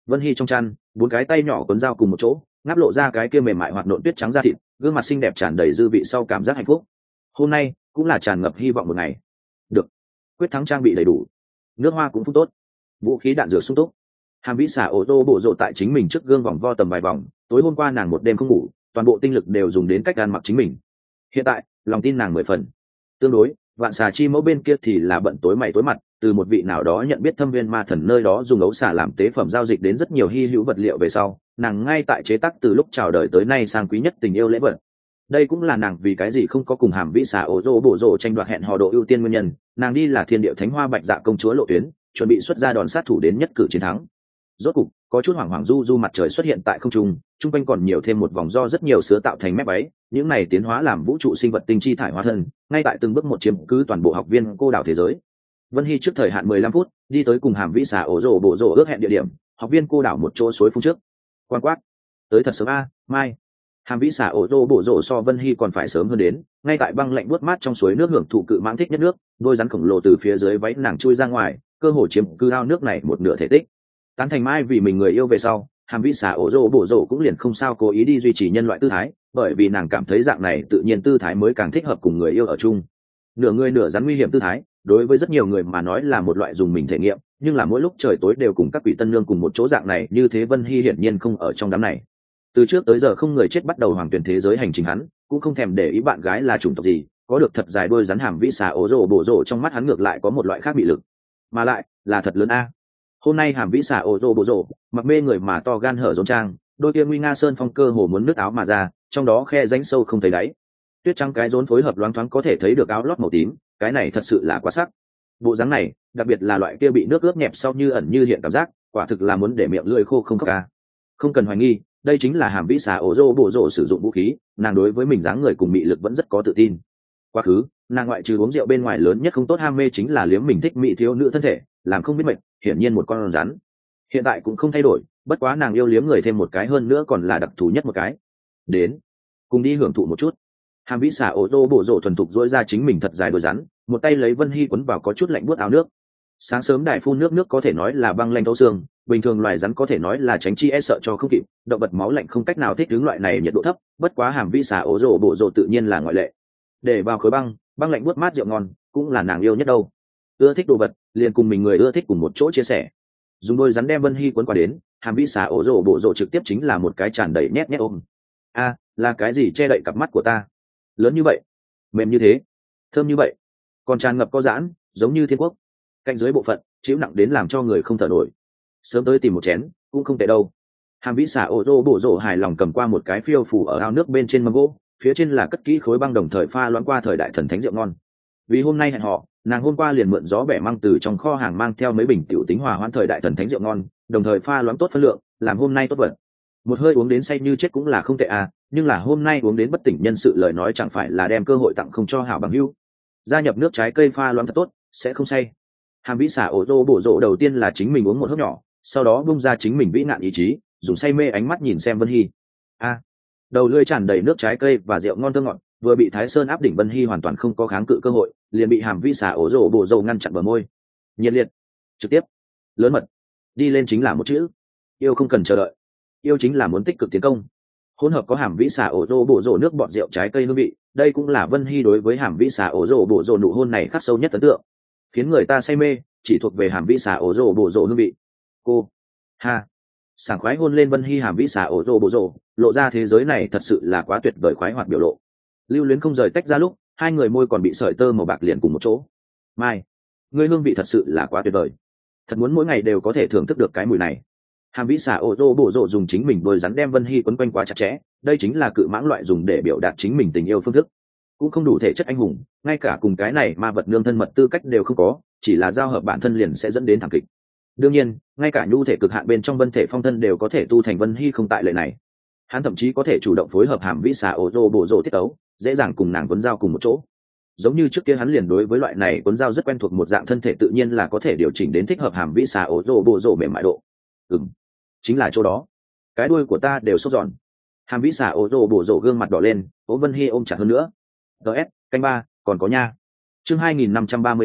Vân Hy trong chăn, bốn cái tay nhỏ cuốn dao cùng một chỗ, ngáp lộ ra cái kia mềm mại hoạt nộn tuyết trắng da thịt, gương mặt xinh đẹp tràn đầy dư vị sau cảm giác hạnh phúc. Hôm nay cũng là tràn ngập hy vọng một ngày. Được, quyết thắng trang bị đầy đủ, nước hoa cũng phun tốt, vũ khí đạn dược sung túc. Hàm Vĩ xả ô tô bộ rộ tại chính mình trước gương vòng vo tầm vài vòng, tối hôm qua nàng một đêm không ngủ, toàn bộ tinh lực đều dùng đến cách ăn mặc chính mình. Hiện tại lòng tin nàng mười phần. Tương đối vạn xà chi mẫu bên kia thì là bận tối mày tối mặt, từ một vị nào đó nhận biết thâm viên ma thần nơi đó dùng ấu xà làm tế phẩm giao dịch đến rất nhiều hy hữu vật liệu về sau, nàng ngay tại chế tác từ lúc chào đời tới nay sang quý nhất tình yêu lễ vật. Đây cũng là nàng vì cái gì không có cùng Hàm Vĩ xà ô tô bộ rộ tranh đoạt hẹn hò độ ưu tiên nguyên nhân. Nàng đi là thiên điệu thánh hoa bạch dạ công chúa lộ tuyến, chuẩn bị xuất ra đòn sát thủ đến nhất cử chiến thắng. Rốt cục có chút hoảng hoảng du du mặt trời xuất hiện tại không trung, trung quanh còn nhiều thêm một vòng do rất nhiều sứa tạo thành mép váy, những này tiến hóa làm vũ trụ sinh vật tinh chi thải hóa thân, ngay tại từng bước một chiếm cứ toàn bộ học viên cô đảo thế giới. Vân Hy trước thời hạn mười lăm phút đi tới cùng Hàm Vĩ xà ổ rổ bộ rổ ước hẹn địa điểm, học viên cô đảo một chỗ suối phun trước. Quan quát, tới thật sớm a, mai. Hàm Vĩ xà ổ rổ bộ rổ so Vân Hy còn phải sớm hơn đến, ngay tại băng lạnh buốt mát trong suối nước hưởng thụ cự mãng thích nhất nước, đôi rắn khổng lồ từ phía dưới váy nàng chui ra ngoài, cơ hồ chiếm cứ ao nước này một nửa thể tích. Tán thành mai vì mình người yêu về sau, Hàm Vĩ xà ổ rổ bộ rổ cũng liền không sao cố ý đi duy trì nhân loại tư thái, bởi vì nàng cảm thấy dạng này tự nhiên tư thái mới càng thích hợp cùng người yêu ở chung. Nửa người nửa rắn nguy hiểm tư thái, đối với rất nhiều người mà nói là một loại dùng mình thể nghiệm, nhưng là mỗi lúc trời tối đều cùng các quỷ tân nương cùng một chỗ dạng này, như thế Vân Hy hiển nhiên không ở trong đám này. Từ trước tới giờ không người chết bắt đầu hoàng tuyển thế giới hành trình hắn, cũng không thèm để ý bạn gái là chủng tộc gì, có được thật dài đuôi rắn Hàm Vĩ xà ổ rổ bộ rổ trong mắt hắn ngược lại có một loại khác bị lực, mà lại là thật lớn a. Hôm nay Hàm Vĩ xà ổ rổ bộ rổ mặc mê người mà to gan hở rốn trang, đôi kia nguy nga sơn phong cơ hồ muốn nứt áo mà ra, trong đó khe rãnh sâu không thấy đáy, tuyết trắng cái rốn phối hợp loáng thoáng có thể thấy được áo lót màu tím, cái này thật sự là quá sắc. Bộ dáng này, đặc biệt là loại kia bị nước ướt nhẹp sau như ẩn như hiện cảm giác, quả thực là muốn để miệng lưỡi khô không khóc ca. Không cần hoài nghi, đây chính là Hàm Vĩ xà ổ rổ bộ rổ sử dụng vũ khí, nàng đối với mình dáng người cùng mị lực vẫn rất có tự tin. Quá khứ, nàng ngoại trừ uống rượu bên ngoài lớn nhất không tốt ham mê chính là liếm mình thích mỹ thiếu nữ thân thể, làm không biết mệt, hiển nhiên một con rắn. Hiện tại cũng không thay đổi, bất quá nàng yêu liếm người thêm một cái hơn nữa còn là đặc thù nhất một cái. Đến, cùng đi hưởng thụ một chút. Hàm Vĩ xà ô tô bộ rộ thuần thục dỗi ra chính mình thật dài đôi rắn, một tay lấy Vân Hy quấn vào có chút lạnh buốt áo nước. Sáng sớm đài phun nước nước có thể nói là băng lanh thấu xương, bình thường loài rắn có thể nói là tránh chi e sợ cho không kịp, động vật máu lạnh không cách nào thích ứng loại này nhiệt độ thấp, bất quá Hàm Vĩ xà ô rộ bộ rộ tự nhiên là ngoại lệ. Để vào khối băng, băng lạnh buốt mát rượu ngon, cũng là nàng yêu nhất đâu. Ưa thích đồ vật, liền cùng mình người ưa thích cùng một chỗ chia sẻ. Dùng đôi rắn đem Vân Hy quấn qua đến, Hàm Vĩ xà ô rộ bộ rộ trực tiếp chính là một cái tràn đầy nhét nhét ôm. A, là cái gì che đậy cặp mắt của ta? Lớn như vậy, mềm như thế, thơm như vậy, còn tràn ngập có giãn, giống như thiên quốc. Cạnh dưới bộ phận chịu nặng đến làm cho người không thở nổi. Sớm tới tìm một chén cũng không tệ đâu. Hàm Vĩ xà ô tô bộ rổ hài lòng cầm qua một cái phiêu phủ ở ao nước bên trên mâm gỗ, phía trên là cất kỹ khối băng đồng thời pha loãng qua thời đại thần thánh rượu ngon. Vì hôm nay hẹn họ, nàng hôm qua liền mượn gió bẻ măng từ trong kho hàng mang theo mấy bình tiểu tính hòa hoãn thời đại thần thánh rượu ngon, đồng thời pha loãng tốt phân lượng, làm hôm nay tốt vật. Một hơi uống đến say như chết cũng là không tệ à, nhưng là hôm nay uống đến bất tỉnh nhân sự lời nói chẳng phải là đem cơ hội tặng không cho hảo bằng hữu. Gia nhập nước trái cây pha loãng thật tốt, sẽ không say. Hàm Vĩ xà ô tô bổ rộ đầu tiên là chính mình uống một hớp nhỏ, sau đó bung ra chính mình vĩ nạn ý chí, dùng say mê ánh mắt nhìn xem Vân Hy. A, đầu lưỡi tràn đầy nước trái cây và rượu ngon thơm ngọt, vừa bị Thái Sơn áp đỉnh Vân Hy hoàn toàn không có kháng cự cơ hội, liền bị Hàm Vĩ xà ổ rổ bổ rộ ngăn chặn bờ môi. Nhiệt liệt, trực tiếp, lớn mật, đi lên chính là một chữ, yêu không cần chờ đợi, yêu chính là muốn tích cực tiến công. Hỗn hợp có Hàm Vĩ xà ổ rổ bổ rộ nước bọt rượu trái cây hương vị, đây cũng là Vân Hy đối với Hàm Vĩ xà ổ rổ bổ rộ nụ hôn này khắc sâu nhất ấn tượng, khiến người ta say mê, chỉ thuộc về Hàm Vĩ xà ổ rổ bổ rộ hương vị. Cô, ha, sảng khoái hôn lên Vân Hy Hàm Vĩ xà ổ rổ bổ rộ, lộ ra thế giới này thật sự là quá tuyệt vời khoái hoạt biểu lộ. Lưu luyến không rời tách ra lúc, hai người môi còn bị sợi tơ màu bạc liền cùng một chỗ. Mai, ngươi hương vị thật sự là quá tuyệt vời, thật muốn mỗi ngày đều có thể thưởng thức được cái mùi này. Hàm Vĩ xà ô tô bổ rộ dùng chính mình đôi rắn đem Vân Hy quấn quanh quá chặt chẽ, đây chính là cự mãng loại dùng để biểu đạt chính mình tình yêu phương thức. Cũng không đủ thể chất anh hùng, ngay cả cùng cái này ma vật nương thân mật tư cách đều không có, chỉ là giao hợp bản thân liền sẽ dẫn đến thảm kịch. Đương nhiên, ngay cả nhu thể cực hạn bên trong Vân thể phong thân đều có thể tu thành Vân Hy không tại lệ này. Hắn thậm chí có thể chủ động phối hợp Hàm Vĩ xà ô tô bổ rộ tiết tấu, dễ dàng cùng nàng quấn dao cùng một chỗ. Giống như trước kia hắn liền đối với loại này quấn dao rất quen thuộc, một dạng thân thể tự nhiên là có thể điều chỉnh đến thích hợp Hàm Vĩ xà ô tô bổ rộ mềm mại độ. Ừm, chính là chỗ đó, cái đuôi của ta đều sốt giòn. Hàm Vĩ xà ô tô bổ rộ gương mặt đỏ lên, ôm Vân Hy ôm chặt hơn nữa. ts canh ba còn có nha. Chương hai nghìn năm trăm ba mươi chín,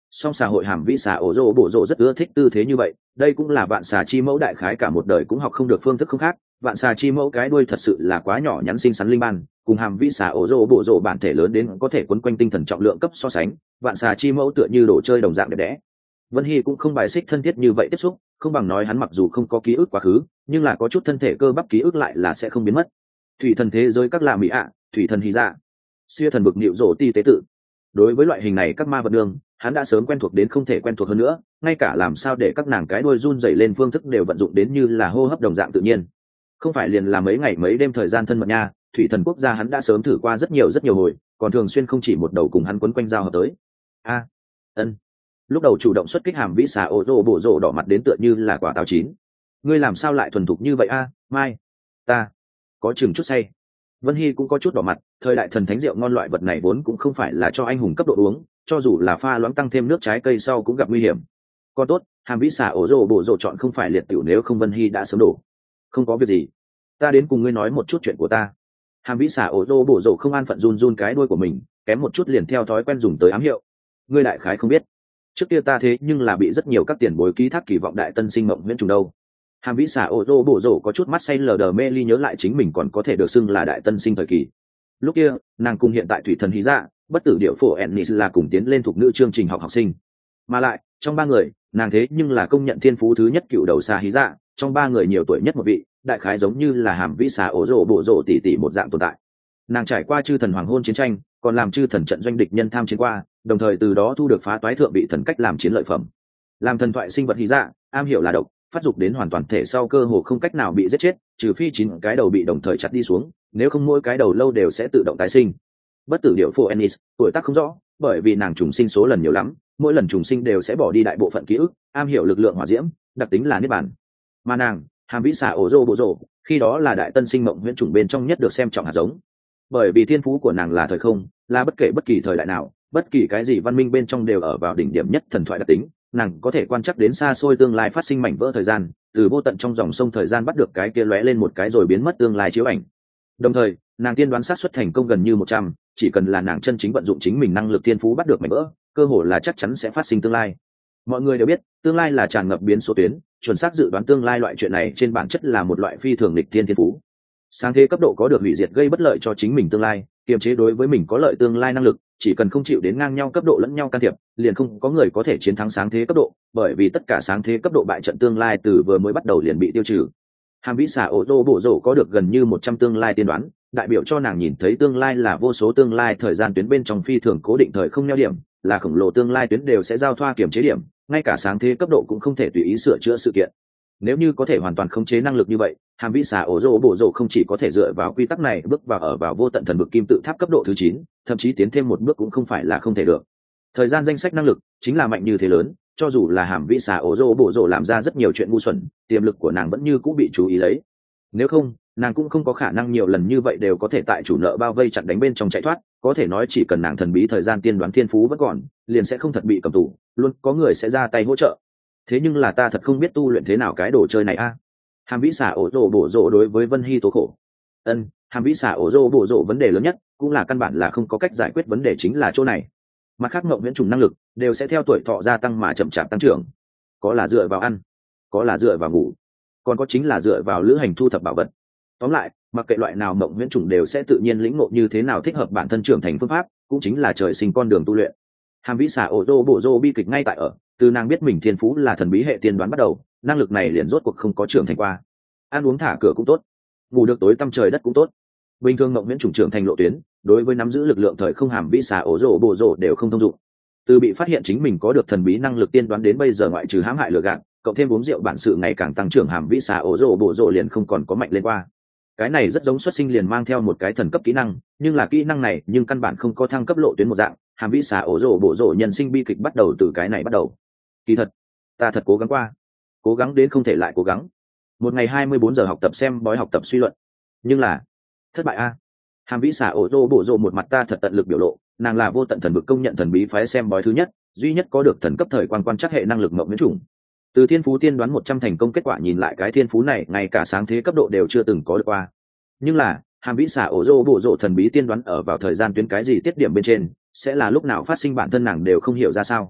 song xà hội hàm vĩ xà ổ rô bổ rộ rất ưa thích tư thế như vậy, đây cũng là vạn xà chi mẫu đại khái cả một đời cũng học không được phương thức không khác. Vạn xà chi mẫu cái đuôi thật sự là quá nhỏ nhắn xinh xắn linh ban, cùng hàm vĩ xà ổ rô bổ rộ bản thể lớn đến có thể quấn quanh tinh thần trọng lượng cấp so sánh, vạn xà chi mẫu tựa như đồ chơi đồng dạng đẹp đẽ. Vân Hy cũng không bài xích thân thiết như vậy tiếp xúc, không bằng nói hắn mặc dù không có ký ức quá khứ, nhưng là có chút thân thể cơ bắp ký ức lại là sẽ không biến mất. Thủy thần thế giới các là mỹ ạ, thủy thần hí dạ, siêu thần vực nhịu rổ ti tế tự. Đối với loại hình này các ma vật đường, hắn đã sớm quen thuộc đến không thể quen thuộc hơn nữa, ngay cả làm sao để các nàng cái đuôi run rẩy lên phương thức đều vận dụng đến như là hô hấp đồng dạng tự nhiên. Không phải liền là mấy ngày mấy đêm thời gian thân mật nha, thủy thần quốc gia hắn đã sớm thử qua rất nhiều rất nhiều hồi, còn thường xuyên không chỉ một đầu cùng hắn quấn quanh giao hợp tới. A, ân. Lúc đầu chủ động xuất kích hàm vĩ xà ổ rô bổ rộ đỏ mặt đến tựa như là quả táo chín. Ngươi làm sao lại thuần thục như vậy a, Mai? Ta có chừng chút say. Vân Hy cũng có chút đỏ mặt, thời đại thần thánh rượu ngon loại vật này vốn cũng không phải là cho anh hùng cấp độ uống, cho dù là pha loãng tăng thêm nước trái cây sau cũng gặp nguy hiểm. Còn tốt, hàm vĩ xà ổ rô bổ rộ chọn không phải liệt tiểu, nếu không Vân Hy đã sớm đổ. Không có việc gì, ta đến cùng ngươi nói một chút chuyện của ta. Hàm vĩ xà ổ rô bổ rộ không an phận run run cái đuôi của mình, kém một chút liền theo thói quen dùng tới ám hiệu. Ngươi đại khái không biết, trước kia ta thế nhưng là bị rất nhiều các tiền bối ký thác kỳ vọng đại tân sinh mộng huyễn trùng đâu. Hàm vĩ xà ổ rô bổ rộ có chút mắt say lờ đờ mê ly nhớ lại chính mình còn có thể được xưng là đại tân sinh thời kỳ. Lúc kia nàng cùng hiện tại thủy thần hí dạ bất tử điệu phổ ennis là cùng tiến lên thuộc nữ chương trình học học sinh, mà lại trong ba người nàng thế nhưng là công nhận thiên phú thứ nhất cựu đầu xà hí dạ, trong ba người nhiều tuổi nhất một vị, đại khái giống như là hàm vĩ xà ổ rô bổ rộ tỷ tỷ một dạng tồn tại. Nàng trải qua chư thần hoàng hôn chiến tranh, còn làm chư thần trận doanh địch nhân tham chiến qua, đồng thời từ đó thu được phá toái thượng vị thần cách làm chiến lợi phẩm. Làm thần thoại sinh vật hí dạ, am hiểu là độc, phát dục đến hoàn toàn thể sau cơ hồ không cách nào bị giết chết, trừ phi chín cái đầu bị đồng thời chặt đi xuống, nếu không mỗi cái đầu lâu đều sẽ tự động tái sinh. Bất tử điệu phổ ennis tuổi tác không rõ, bởi vì nàng trùng sinh số lần nhiều lắm, mỗi lần trùng sinh đều sẽ bỏ đi đại bộ phận ký ức, am hiểu lực lượng hỏa diễm, đặc tính là niết bàn. Mà nàng hàm vĩ xà ổ rô bộ rộ khi đó là đại tân sinh mộng huyễn trùng bên trong nhất được xem trọng hạt giống, bởi vì thiên phú của nàng là thời không, là bất kể bất kỳ thời đại nào, bất kỳ cái gì văn minh bên trong đều ở vào đỉnh điểm nhất thần thoại đặc tính. Nàng có thể quan trắc đến xa xôi tương lai phát sinh mảnh vỡ thời gian, từ vô tận trong dòng sông thời gian bắt được cái kia lóe lên một cái rồi biến mất tương lai chiếu ảnh. Đồng thời nàng tiên đoán sát xuất thành công gần như một trăm, chỉ cần là nàng chân chính vận dụng chính mình năng lực thiên phú bắt được mảnh vỡ, cơ hội là chắc chắn sẽ phát sinh tương lai. Mọi người đều biết tương lai là tràn ngập biến số tuyến, chuẩn xác dự đoán tương lai loại chuyện này trên bản chất là một loại phi thường nghịch thiên thiên phú. Sáng thế cấp độ có được hủy diệt gây bất lợi cho chính mình tương lai, kiềm chế đối với mình có lợi tương lai năng lực, chỉ cần không chịu đến ngang nhau cấp độ lẫn nhau can thiệp, liền không có người có thể chiến thắng sáng thế cấp độ, bởi vì tất cả sáng thế cấp độ bại trận tương lai từ vừa mới bắt đầu liền bị tiêu trừ. Hàm vĩ xà ổ rô bổ rộ có được gần như một trăm tương lai tiên đoán, đại biểu cho nàng nhìn thấy tương lai là vô số tương lai thời gian tuyến bên trong phi thường cố định thời không neo điểm, là khổng lồ tương lai tuyến đều sẽ giao thoa kiểm chế điểm, ngay cả sáng thế cấp độ cũng không thể tùy ý sửa chữa sự kiện. Nếu như có thể hoàn toàn khống chế năng lực như vậy, hàm vĩ xà ổ rô bổ rộ không chỉ có thể dựa vào quy tắc này bước vào ở vào vô tận thần vực kim tự tháp cấp độ thứ chín, thậm chí tiến thêm một bước cũng không phải là không thể được. Thời gian danh sách năng lực chính là mạnh như thế lớn, cho dù là hàm vĩ xà ổ rô bổ rộ làm ra rất nhiều chuyện ngu xuẩn, tiềm lực của nàng vẫn như cũng bị chú ý lấy. Nếu không, nàng cũng không có khả năng nhiều lần như vậy đều có thể tại chủ nợ bao vây chặn đánh bên trong chạy thoát, có thể nói chỉ cần nàng thần bí thời gian tiên đoán thiên phú vẫn còn, liền sẽ không thật bị cầm tù, luôn có người sẽ ra tay hỗ trợ. Thế nhưng là ta thật không biết tu luyện thế nào cái đồ chơi này a. Hàm vĩ xà ổ rô bổ rộ đối với Vân Hy tố khổ. Ân, hàm vĩ xà ổ rô bổ rộ vấn đề lớn nhất, cũng là căn bản là không có cách giải quyết vấn đề chính là chỗ này. Mặt khác mộng viễn trùng năng lực đều sẽ theo tuổi thọ gia tăng mà chậm chạp tăng trưởng, có là dựa vào ăn, có là dựa vào ngủ, còn có chính là dựa vào lữ hành thu thập bảo vật. Tóm lại, mặc kệ loại nào mộng viễn trùng đều sẽ tự nhiên lĩnh ngộ như thế nào thích hợp bản thân trưởng thành phương pháp, cũng chính là trời sinh con đường tu luyện. Hàm vĩ xà ổ rô bổ rộ bi kịch ngay tại ở, từ nàng biết mình thiên phú là thần bí hệ tiên đoán bắt đầu, năng lực này liền rốt cuộc không có trưởng thành qua. Ăn uống thả cửa cũng tốt, ngủ được tối tăm trời đất cũng tốt. Bình thường mộng viễn trùng trưởng thành lộ tuyến, đối với nắm giữ lực lượng thời không hàm vĩ xà ổ rô bổ rộ đều không thông dụng. Từ bị phát hiện chính mình có được thần bí năng lực tiên đoán đến bây giờ ngoại trừ hãm hại lừa gạt, cộng thêm uống rượu bản sự ngày càng tăng trưởng, hàm vĩ xà ổ rô bổ rộ liền không còn có mạnh lên qua. Cái này rất giống xuất sinh liền mang theo một cái thần cấp kỹ năng, nhưng là kỹ năng này nhưng căn bản không có thăng cấp lộ tuyến một dạng. Hàm vĩ xà ổ rô bổ rộ nhân sinh bi kịch bắt đầu từ cái này bắt đầu. Kỳ thật, ta thật cố gắng qua, cố gắng đến không thể lại cố gắng. Một ngày hai mươi bốn giờ học tập xem bói, học tập suy luận, nhưng là thất bại a. Hàm vĩ xà ổ rô bổ rộ một mặt ta thật tận lực biểu lộ, nàng là vô tận thần vực công nhận thần bí phái xem bói thứ nhất, duy nhất có được thần cấp thời quan quan chắc hệ năng lực mộng viễn trùng. Từ thiên phú tiên đoán một trăm thành công kết quả nhìn lại, cái thiên phú này ngay cả sáng thế cấp độ đều chưa từng có được qua. Nhưng là hàm vĩ xà ổ rô bổ rộ thần bí tiên đoán ở vào thời gian tuyến cái gì tiết điểm bên trên, sẽ là lúc nào phát sinh bản thân nàng đều không hiểu ra sao.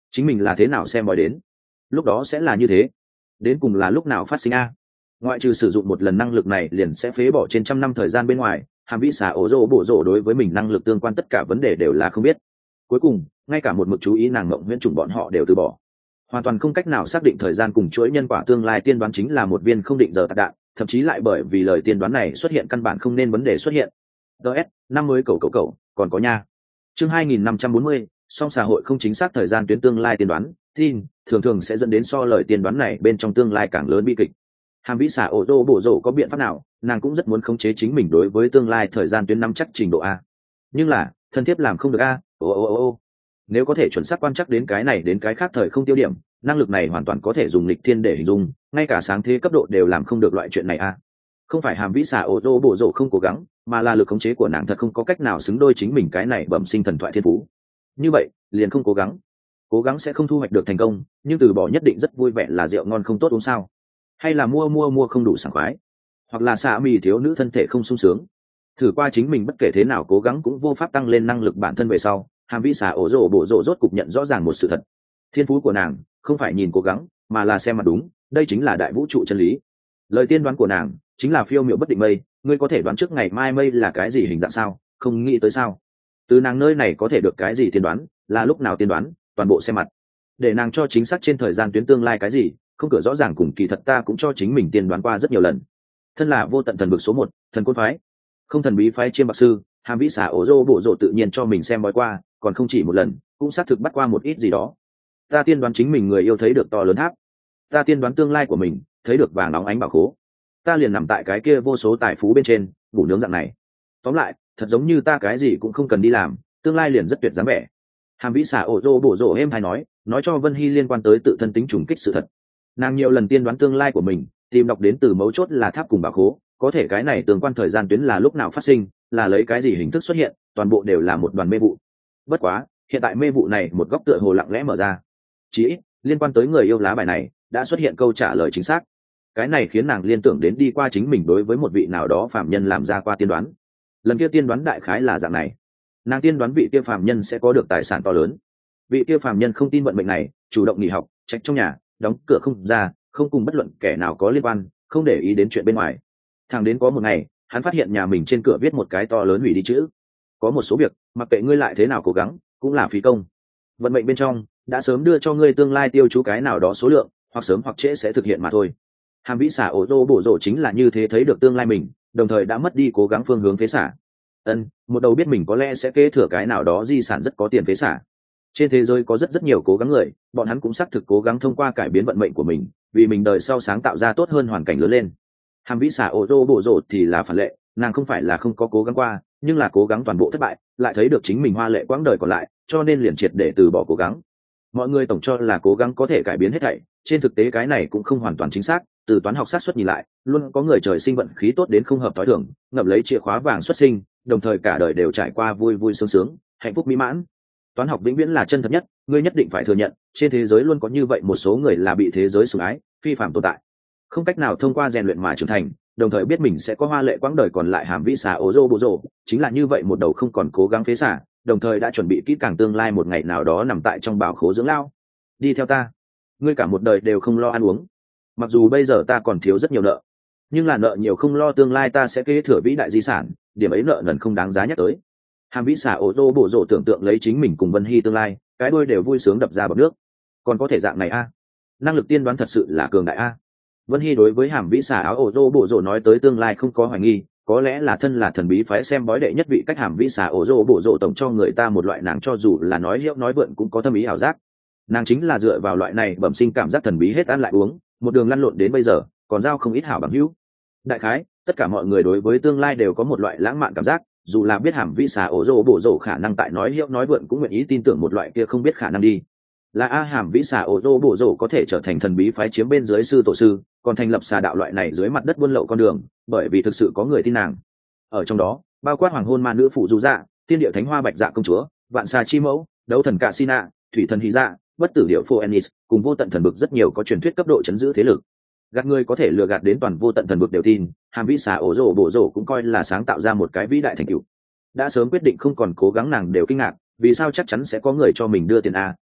chính mình là thế nào xem bói đến, lúc đó sẽ là như thế, đến cùng là lúc nào phát sinh a? Ngoại trừ sử dụng một lần năng lực này liền sẽ phế bỏ trên trăm năm thời gian bên ngoài, hàm vĩ xà ổ rỗ bổ rỗ đối với mình năng lực tương quan tất cả vấn đề đều là không biết. Cuối cùng ngay cả một mực chú ý nàng mộng huyễn trùng bọn họ đều từ bỏ, hoàn toàn không cách nào xác định thời gian cùng chuỗi nhân quả tương lai tiên đoán chính là một viên không định giờ tạc đạn, thậm chí lại bởi vì lời tiên đoán này xuất hiện căn bản không nên vấn đề xuất hiện. ds năm mới cầu cầu cầu còn có nha. Chương hai nghìn năm trăm bốn mươi, song xã hội không chính xác thời gian tuyến tương lai tiên đoán tin thường thường sẽ dẫn đến so lời tiên đoán này bên trong tương lai càng lớn bi kịch. Hàm vĩ xà ổ rỗ bổ rỗ có biện pháp nào, nàng cũng rất muốn khống chế chính mình đối với tương lai thời gian tuyến năm chắc trình độ a, nhưng là thân thiết làm không được a. ô ô ô ô nếu có thể chuẩn xác quan chắc đến cái này đến cái khác thời không tiêu điểm, năng lực này hoàn toàn có thể dùng lịch thiên để hình dung, ngay cả sáng thế cấp độ đều làm không được loại chuyện này a. Không phải hàm vĩ xà ổ rỗ bổ rỗ không cố gắng, mà là lực khống chế của nàng thật không có cách nào xứng đôi chính mình cái này bẩm sinh thần thoại thiên phú. Như vậy liền không cố gắng, cố gắng sẽ không thu hoạch được thành công, nhưng từ bỏ nhất định rất vui vẻ là rượu ngon không tốt uống sao, hay là mua mua mua không đủ sảng khoái, hoặc là xạ mì thiếu nữ thân thể không sung sướng. Thử qua chính mình bất kể thế nào cố gắng cũng vô pháp tăng lên năng lực bản thân về sau, hàm vĩ xà ổ rỗ bổ rỗ rốt cục nhận rõ ràng một sự thật: thiên phú của nàng không phải nhìn cố gắng mà là xem mặt đúng, đây chính là đại vũ trụ chân lý. Lời tiên đoán của nàng chính là phiêu miệu bất định mây, ngươi có thể đoán trước ngày mai mây là cái gì hình dạng sao? Không nghĩ tới sao? Từ nàng nơi này có thể được cái gì tiên đoán, là lúc nào tiên đoán, toàn bộ xem mặt. Để nàng cho chính xác trên thời gian tuyến tương lai cái gì, không cửa rõ ràng cùng kỳ thật ta cũng cho chính mình tiên đoán qua rất nhiều lần. Thân là vô tận thần vực số một, thần côn phái, không thần bí phái chiêm bạc sư, hàm vĩ xà ổ rỗ bổ rỗ tự nhiên cho mình xem bói qua, còn không chỉ một lần, cũng xác thực bắt qua một ít gì đó. Ta tiên đoán chính mình người yêu thấy được to lớn tháp, ta tiên đoán tương lai của mình thấy được vàng óng ánh bảo khố, ta liền nằm tại cái kia vô số tài phú bên trên ngủ nướng dạng này. Tóm lại thật giống như ta cái gì cũng không cần đi làm, tương lai liền rất tuyệt dáng vẻ. Hàm vĩ xà ổ rỗ bổ rỗ êm hay nói nói cho Vân Hy liên quan tới tự thân tính trùng kích sự thật. Nàng nhiều lần tiên đoán tương lai của mình, tìm đọc đến từ mấu chốt là tháp cùng bảo khố, có thể cái này tương quan thời gian tuyến là lúc nào phát sinh, là lấy cái gì hình thức xuất hiện, toàn bộ đều là một đoàn mê vụ. Bất quá hiện tại mê vụ này một góc tựa hồ lặng lẽ mở ra, chỉ ít liên quan tới người yêu lá bài này đã xuất hiện câu trả lời chính xác. Cái này khiến nàng liên tưởng đến đi qua chính mình đối với một vị nào đó phạm nhân làm ra qua tiên đoán. Lần kia tiên đoán đại khái là dạng này: nàng tiên đoán vị kia phạm nhân sẽ có được tài sản to lớn. Vị kia phạm nhân không tin vận mệnh này, chủ động nghỉ học, trạch trong nhà, đóng cửa không ra, không cùng bất luận kẻ nào có liên quan, không để ý đến chuyện bên ngoài. Thẳng đến có một ngày, hắn phát hiện nhà mình trên cửa viết một cái to lớn hủy đi chữ: có một số việc mặc kệ ngươi lại thế nào cố gắng cũng là phí công. Vận mệnh bên trong đã sớm đưa cho ngươi tương lai tiêu chú cái nào đó số lượng, hoặc sớm hoặc trễ sẽ thực hiện mà thôi. Hàm vĩ xà ổ rỗ bổ rỗ chính là như thế thấy được tương lai mình, đồng thời đã mất đi cố gắng phương hướng phế xả. Ân, một đầu biết mình có lẽ sẽ kế thừa cái nào đó di sản rất có tiền phế xả. Trên thế giới có rất rất nhiều cố gắng người, bọn hắn cũng xác thực cố gắng thông qua cải biến vận mệnh của mình, vì mình đời sau sáng tạo ra tốt hơn hoàn cảnh lớn lên. Hàm vĩ xà ổ rỗ bổ rỗ thì là phản lệ, nàng không phải là không có cố gắng qua, nhưng là cố gắng toàn bộ thất bại, lại thấy được chính mình hoa lệ quãng đời còn lại, cho nên liền triệt để từ bỏ cố gắng. Mọi người tổng cho là cố gắng có thể cải biến hết thảy, trên thực tế cái này cũng không hoàn toàn chính xác. Từ toán học xác suất nhìn lại, luôn có người trời sinh vận khí tốt đến không hợp tối thường, ngậm lấy chìa khóa vàng xuất sinh, đồng thời cả đời đều trải qua vui vui sướng sướng, hạnh phúc mỹ mãn. Toán học vĩnh viễn là chân thật nhất, ngươi nhất định phải thừa nhận, trên thế giới luôn có như vậy một số người là bị thế giới sủng ái, phi phàm tồn tại, không cách nào thông qua rèn luyện mà trưởng thành, đồng thời biết mình sẽ có hoa lệ quãng đời còn lại. Hàm vĩ xà ổ rỗ bổ rỗ chính là như vậy một đầu không còn cố gắng phế xả, đồng thời đã chuẩn bị kỹ càng tương lai một ngày nào đó nằm tại trong bảo khố dưỡng lao. Đi theo ta, ngươi cả một đời đều không lo ăn uống. Mặc dù bây giờ ta còn thiếu rất nhiều nợ, nhưng là nợ nhiều không lo, tương lai ta sẽ kế thừa vĩ đại di sản, điểm ấy nợ nần không đáng giá nhắc tới. Hàm vĩ xà ổ rỗ bổ rỗ tưởng tượng lấy chính mình cùng Vân Hy tương lai, cái đôi đều vui sướng đập ra bọt nước. Còn có thể dạng này a? Năng lực tiên đoán thật sự là cường đại a. Vân Hy đối với hàm vĩ xà áo ổ rỗ bổ rỗ nói tới tương lai không có hoài nghi, có lẽ là thân là thần bí phái xem bói đệ nhất vị, cách hàm vĩ xà ổ rỗ bổ rỗ tổng cho người ta một loại nàng cho dù là nói hiệu nói vượn cũng có thâm ý ảo giác. Nàng chính là dựa vào loại này bẩm sinh cảm giác thần bí hết ăn lại uống, một đường lăn lộn đến bây giờ, còn giao không ít hảo bằng hữu. Đại khái tất cả mọi người đối với tương lai đều có một loại lãng mạn cảm giác, dù là biết hàm vĩ xà ổ rỗ bổ rỗ khả năng tại nói hiệu nói vượn cũng nguyện ý tin tưởng một loại kia không biết khả năng đi. Là a, hàm vĩ xà ổ rỗ bổ rỗ có thể trở thành thần bí phái chiếm bên dưới sư tổ sư, còn thành lập xà đạo loại này dưới mặt đất buôn lậu con đường, bởi vì thực sự có người tin nàng. Ở trong đó bao quát hoàng hôn ma nữ phụ du dạ, thiên địa thánh hoa bạch dạ công chúa, vạn xà chi mẫu, đấu thần cạ sina, thủy thần hy dạ, bất tử điệu phoenix, cùng vô tận thần bực rất nhiều có truyền thuyết cấp độ chấn giữ thế lực. Gạt người có thể lừa gạt đến toàn vô tận thần bực đều tin, hàm vĩ xà ổ rỗ bổ rỗ cũng coi là sáng tạo ra một cái vĩ đại thành tựu. Đã sớm quyết định không còn cố gắng nàng đều kinh ngạc, vì sao chắc chắn sẽ có người cho mình đưa tiền a,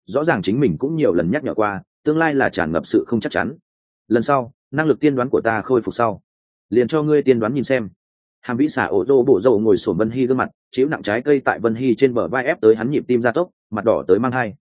rõ ràng chính mình cũng nhiều lần nhắc nhở qua tương lai là tràn ngập sự không chắc chắn. Lần sau năng lực tiên đoán của ta khôi phục sau liền cho ngươi tiên đoán nhìn xem. Hàm vĩ xà ổ rô bộ rộ ngồi sổm Vân Hy gương mặt chiếu nặng trái cây tại Vân Hy trên bờ vai ép tới hắn nhịp tim gia tốc, mặt đỏ tới mang hai.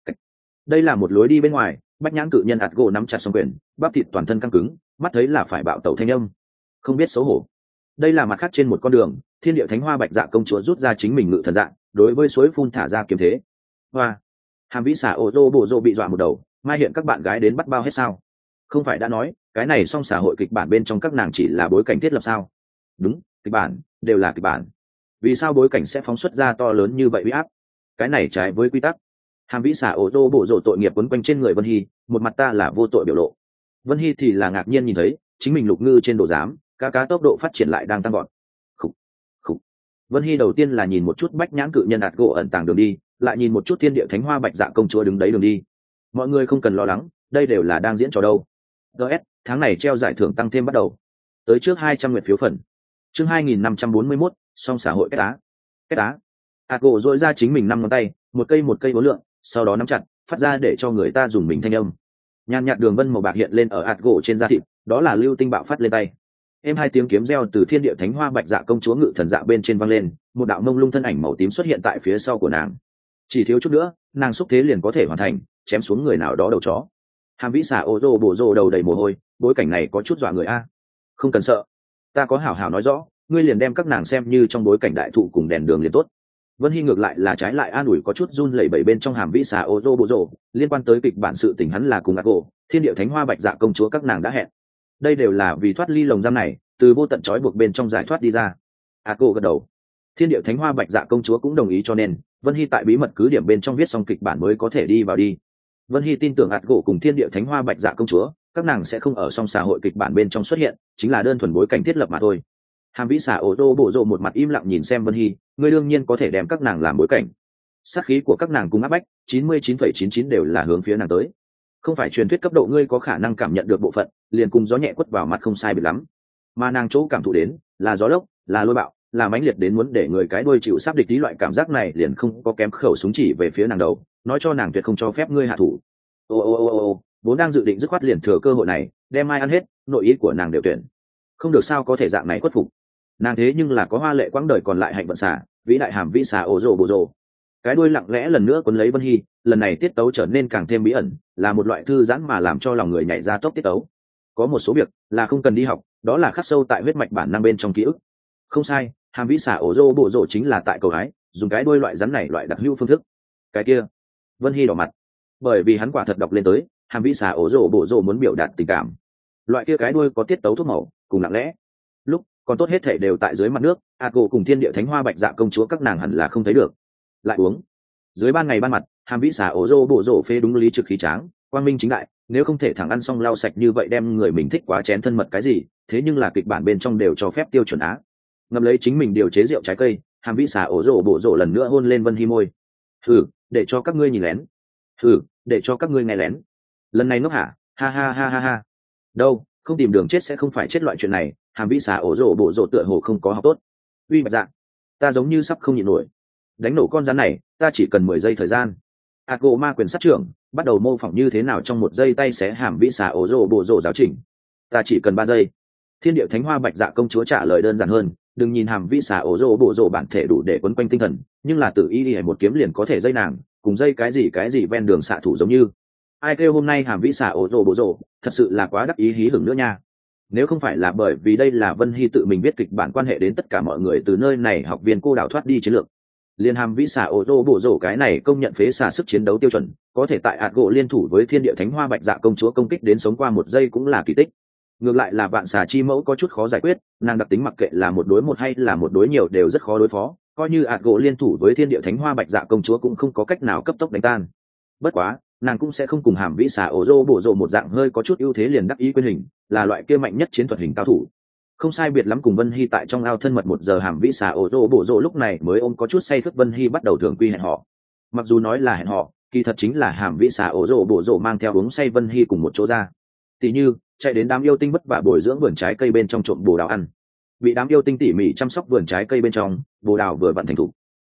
Đây là một lối đi bên ngoài, bách nhãn cự nhân ạt gỗ nắm chặt song quyền, bắp thịt toàn thân căng cứng, mắt thấy là phải bạo tẩu thanh âm, không biết xấu hổ. Đây là mặt khác trên một con đường, thiên địa thánh hoa bạch dạ công chúa rút ra chính mình ngự thần dạng, đối với suối phun thả ra kiếm thế. Hoa, hàm vĩ xà ổ rô bộ rộ bị dọa một đầu, mai hiện các bạn gái đến bắt bao hết sao? Không phải đã nói cái này song xã hội kịch bản bên trong các nàng chỉ là bối cảnh thiết lập sao? Đúng, kịch bản đều là kịch bản. Vì sao bối cảnh sẽ phóng xuất ra to lớn như vậy uy áp? Cái này trái với quy tắc. Hàm vĩ xà ổ rô bộ rộ tội nghiệp quấn quanh trên người Vân Hy, một mặt ta là vô tội biểu lộ. Vân Hy thì là ngạc nhiên nhìn thấy chính mình lục ngư trên đồ giám, cá cá tốc độ phát triển lại đang tăng gọn. Khủ, khủ. Vân Hy đầu tiên là nhìn một chút bách nhãn cự nhân ạt gỗ ẩn tàng đường đi, lại nhìn một chút thiên địa thánh hoa bạch dạ công chúa đứng đấy đường đi. Mọi người không cần lo lắng, đây đều là đang diễn trò đâu. gs tháng này treo giải thưởng tăng thêm bắt đầu, tới trước hai trăm nguyện phiếu phần. Chương hai nghìn năm trăm bốn mươi mốt, song xã hội kết á. Kết á. ạt gỗ dội ra chính mình năm ngón tay, một cây một cây vốn lượng, sau đó nắm chặt, phát ra để cho người ta dùng mình thanh âm. Nhàn nhạt đường vân màu bạc hiện lên ở ạt gỗ trên da thịt, đó là lưu tinh bạo phát lên tay. Em hai tiếng kiếm reo từ thiên địa thánh hoa bạch dạ công chúa ngự thần dạ bên trên văng lên, một đạo mông lung thân ảnh màu tím xuất hiện tại phía sau của nàng. Chỉ thiếu chút nữa, nàng xúc thế liền có thể hoàn thành, chém xuống người nào đó đầu chó. Hàm vĩ xà ô rô bổ rô đầu đầy mồ hôi, bối cảnh này có chút dọa người a. Không cần sợ, ta có hảo hảo nói rõ, ngươi liền đem các nàng xem như trong bối cảnh đại thụ cùng đèn đường liền tốt. Vân Hy ngược lại là trái lại an ủi có chút run lẩy bẩy bên trong hàm vĩ xà ô rô bổ rô, liên quan tới kịch bản sự tình hắn là cùng ác gỗ, thiên địa thánh hoa bạch dạ công chúa các nàng đã hẹn. Đây đều là vì thoát ly lồng giam này, từ vô tận trói buộc bên trong giải thoát đi ra. ác gỗ gật đầu. Thiên địa thánh hoa bạch dạ công chúa cũng đồng ý, cho nên Vân Hy tại bí mật cứ điểm bên trong viết xong kịch bản mới có thể đi vào đi. Vân Hy tin tưởng ạt gỗ cùng thiên địa thánh hoa bạch dạ công chúa các nàng sẽ không ở song xã hội kịch bản bên trong xuất hiện, chính là đơn thuần bối cảnh thiết lập mà thôi. Hàm vĩ xà ô tô bộ rộ một mặt im lặng nhìn xem Vân Hy, ngươi đương nhiên có thể đem các nàng làm bối cảnh. Sát khí của các nàng cùng áp bách chín mươi chín phẩy chín chín đều là hướng phía nàng tới, không phải truyền thuyết cấp độ ngươi có khả năng cảm nhận được bộ phận liền cùng gió nhẹ quất vào mặt không sai biệt lắm, mà nàng chỗ cảm thụ đến là gió lốc, là lôi bạo, là mãnh liệt đến muốn để người cái đuôi chịu sắp địch tí loại cảm giác này, liền không có kém khẩu súng chỉ về phía nàng đầu, nói cho nàng tuyệt không cho phép ngươi hạ thủ. Ô ô ô ô, vốn đang dự định dứt khoát liền thừa cơ hội này đem ai ăn hết, nội ý của nàng đều tuyển, không được sao có thể dạng này khuất phục. Nàng thế nhưng là có hoa lệ quãng đời còn lại hạnh vận xả, vĩ đại hàm vĩ xà ô rồ bồ rồ. Cái đuôi lặng lẽ lần nữa quấn lấy Vân Hy, lần này tiết tấu trở nên càng thêm bí ẩn, là một loại thư giãn mà làm cho lòng người nhảy ra tốc tiết tấu. Có một số việc là không cần đi học, đó là khắc sâu tại huyết mạch bản năng bên trong ký ức. Không sai, hàm vĩ xà ổ rô bộ rộ chính là tại cầu ái, dùng cái đuôi loại rắn này loại đặc hữu phương thức. Cái kia, Vân Hy đỏ mặt, bởi vì hắn quả thật đọc lên tới, hàm vĩ xà ổ rô bộ rộ muốn biểu đạt tình cảm. Loại kia cái đuôi có tiết tấu thuốc màu, cùng lặng lẽ. Lúc còn tốt hết thể đều tại dưới mặt nước, ạt gỗ cùng thiên địa thánh hoa bạch dạ công chúa các nàng hẳn là không thấy được. Lại uống. Dưới ban ngày ban mặt, hàm vĩ xà ổ rô bộ rộ phê đúng lý trực khí tráng, quang minh chính đại, nếu không thể thẳng ăn xong lau sạch như vậy đem người mình thích quá chén thân mật cái gì, thế nhưng là kịch bản bên trong đều cho phép tiêu chuẩn á. Ngậm lấy chính mình điều chế rượu trái cây, hàm vĩ xà ổ rổ bộ rổ lần nữa hôn lên Vân Hy môi. Thử, để cho các ngươi nhìn lén. Thử, để cho các ngươi nghe lén. Lần này ngốc hả? Ha ha ha ha ha. Đâu, không tìm đường chết sẽ không phải chết loại chuyện này. Hàm vĩ xà ổ rổ bộ rổ tựa hồ không có học tốt. Uy bạch dạ, ta giống như sắp không nhịn nổi. Đánh nổ con rắn này, ta chỉ cần mười giây thời gian. ạt gỗ ma quyền sát trưởng bắt đầu mô phỏng như thế nào trong một giây tay xé hàm vĩ xà ổ rổ bộ rổ giáo trình. Ta chỉ cần ba giây. Thiên điệu thánh hoa bạch dạ công chúa trả lời đơn giản hơn, đừng nhìn hàm vĩ xà ổ rổ bộ rổ bản thể đủ để quấn quanh tinh thần, nhưng là tự ý đi một kiếm liền có thể dây nàng, cùng dây cái gì cái gì ven đường xạ thủ giống như. Ai kêu hôm nay hàm vĩ xà ổ rổ bộ rổ thật sự là quá đắc ý hí hửng nữa nha. Nếu không phải là bởi vì đây là Vân Hy tự mình viết kịch bản quan hệ đến tất cả mọi người từ nơi này học viên cô đào thoát đi chiến lược, liên hàm vĩ xà ổ rổ bộ rổ cái này công nhận phế xà sức chiến đấu tiêu chuẩn, có thể tại ạt gỗ liên thủ với thiên địa thánh hoa bạch dạ công chúa công kích đến sống qua một giây cũng là kỳ tích. Ngược lại là vạn xà chi mẫu có chút khó giải quyết, nàng đặc tính mặc kệ là một đối một hay là một đối nhiều đều rất khó đối phó, coi như ạt gỗ liên thủ với thiên địa thánh hoa bạch dạ công chúa cũng không có cách nào cấp tốc đánh tan. Bất quá nàng cũng sẽ không cùng hàm vĩ xà ổ rô bổ rộ một dạng hơi có chút ưu thế liền đắc ý quyền hình, là loại kia mạnh nhất chiến thuật hình cao thủ. Không sai biệt lắm cùng Vân Hy tại trong ao thân mật một giờ, hàm vĩ xà ổ rô bổ rộ lúc này mới ôm có chút say khướt Vân Hy bắt đầu thường quy hẹn họ. Mặc dù nói là hẹn họ, kỳ thật chính là hàm vĩ xà ổ rô bổ rộ mang theo uống say Vân Hy cùng một chỗ ra. Tỷ như chạy đến đám yêu tinh vất vả bồi dưỡng vườn trái cây bên trong trộm bồ đào ăn, bị đám yêu tinh tỉ mỉ chăm sóc vườn trái cây bên trong bồ đào vừa vặn thành thục,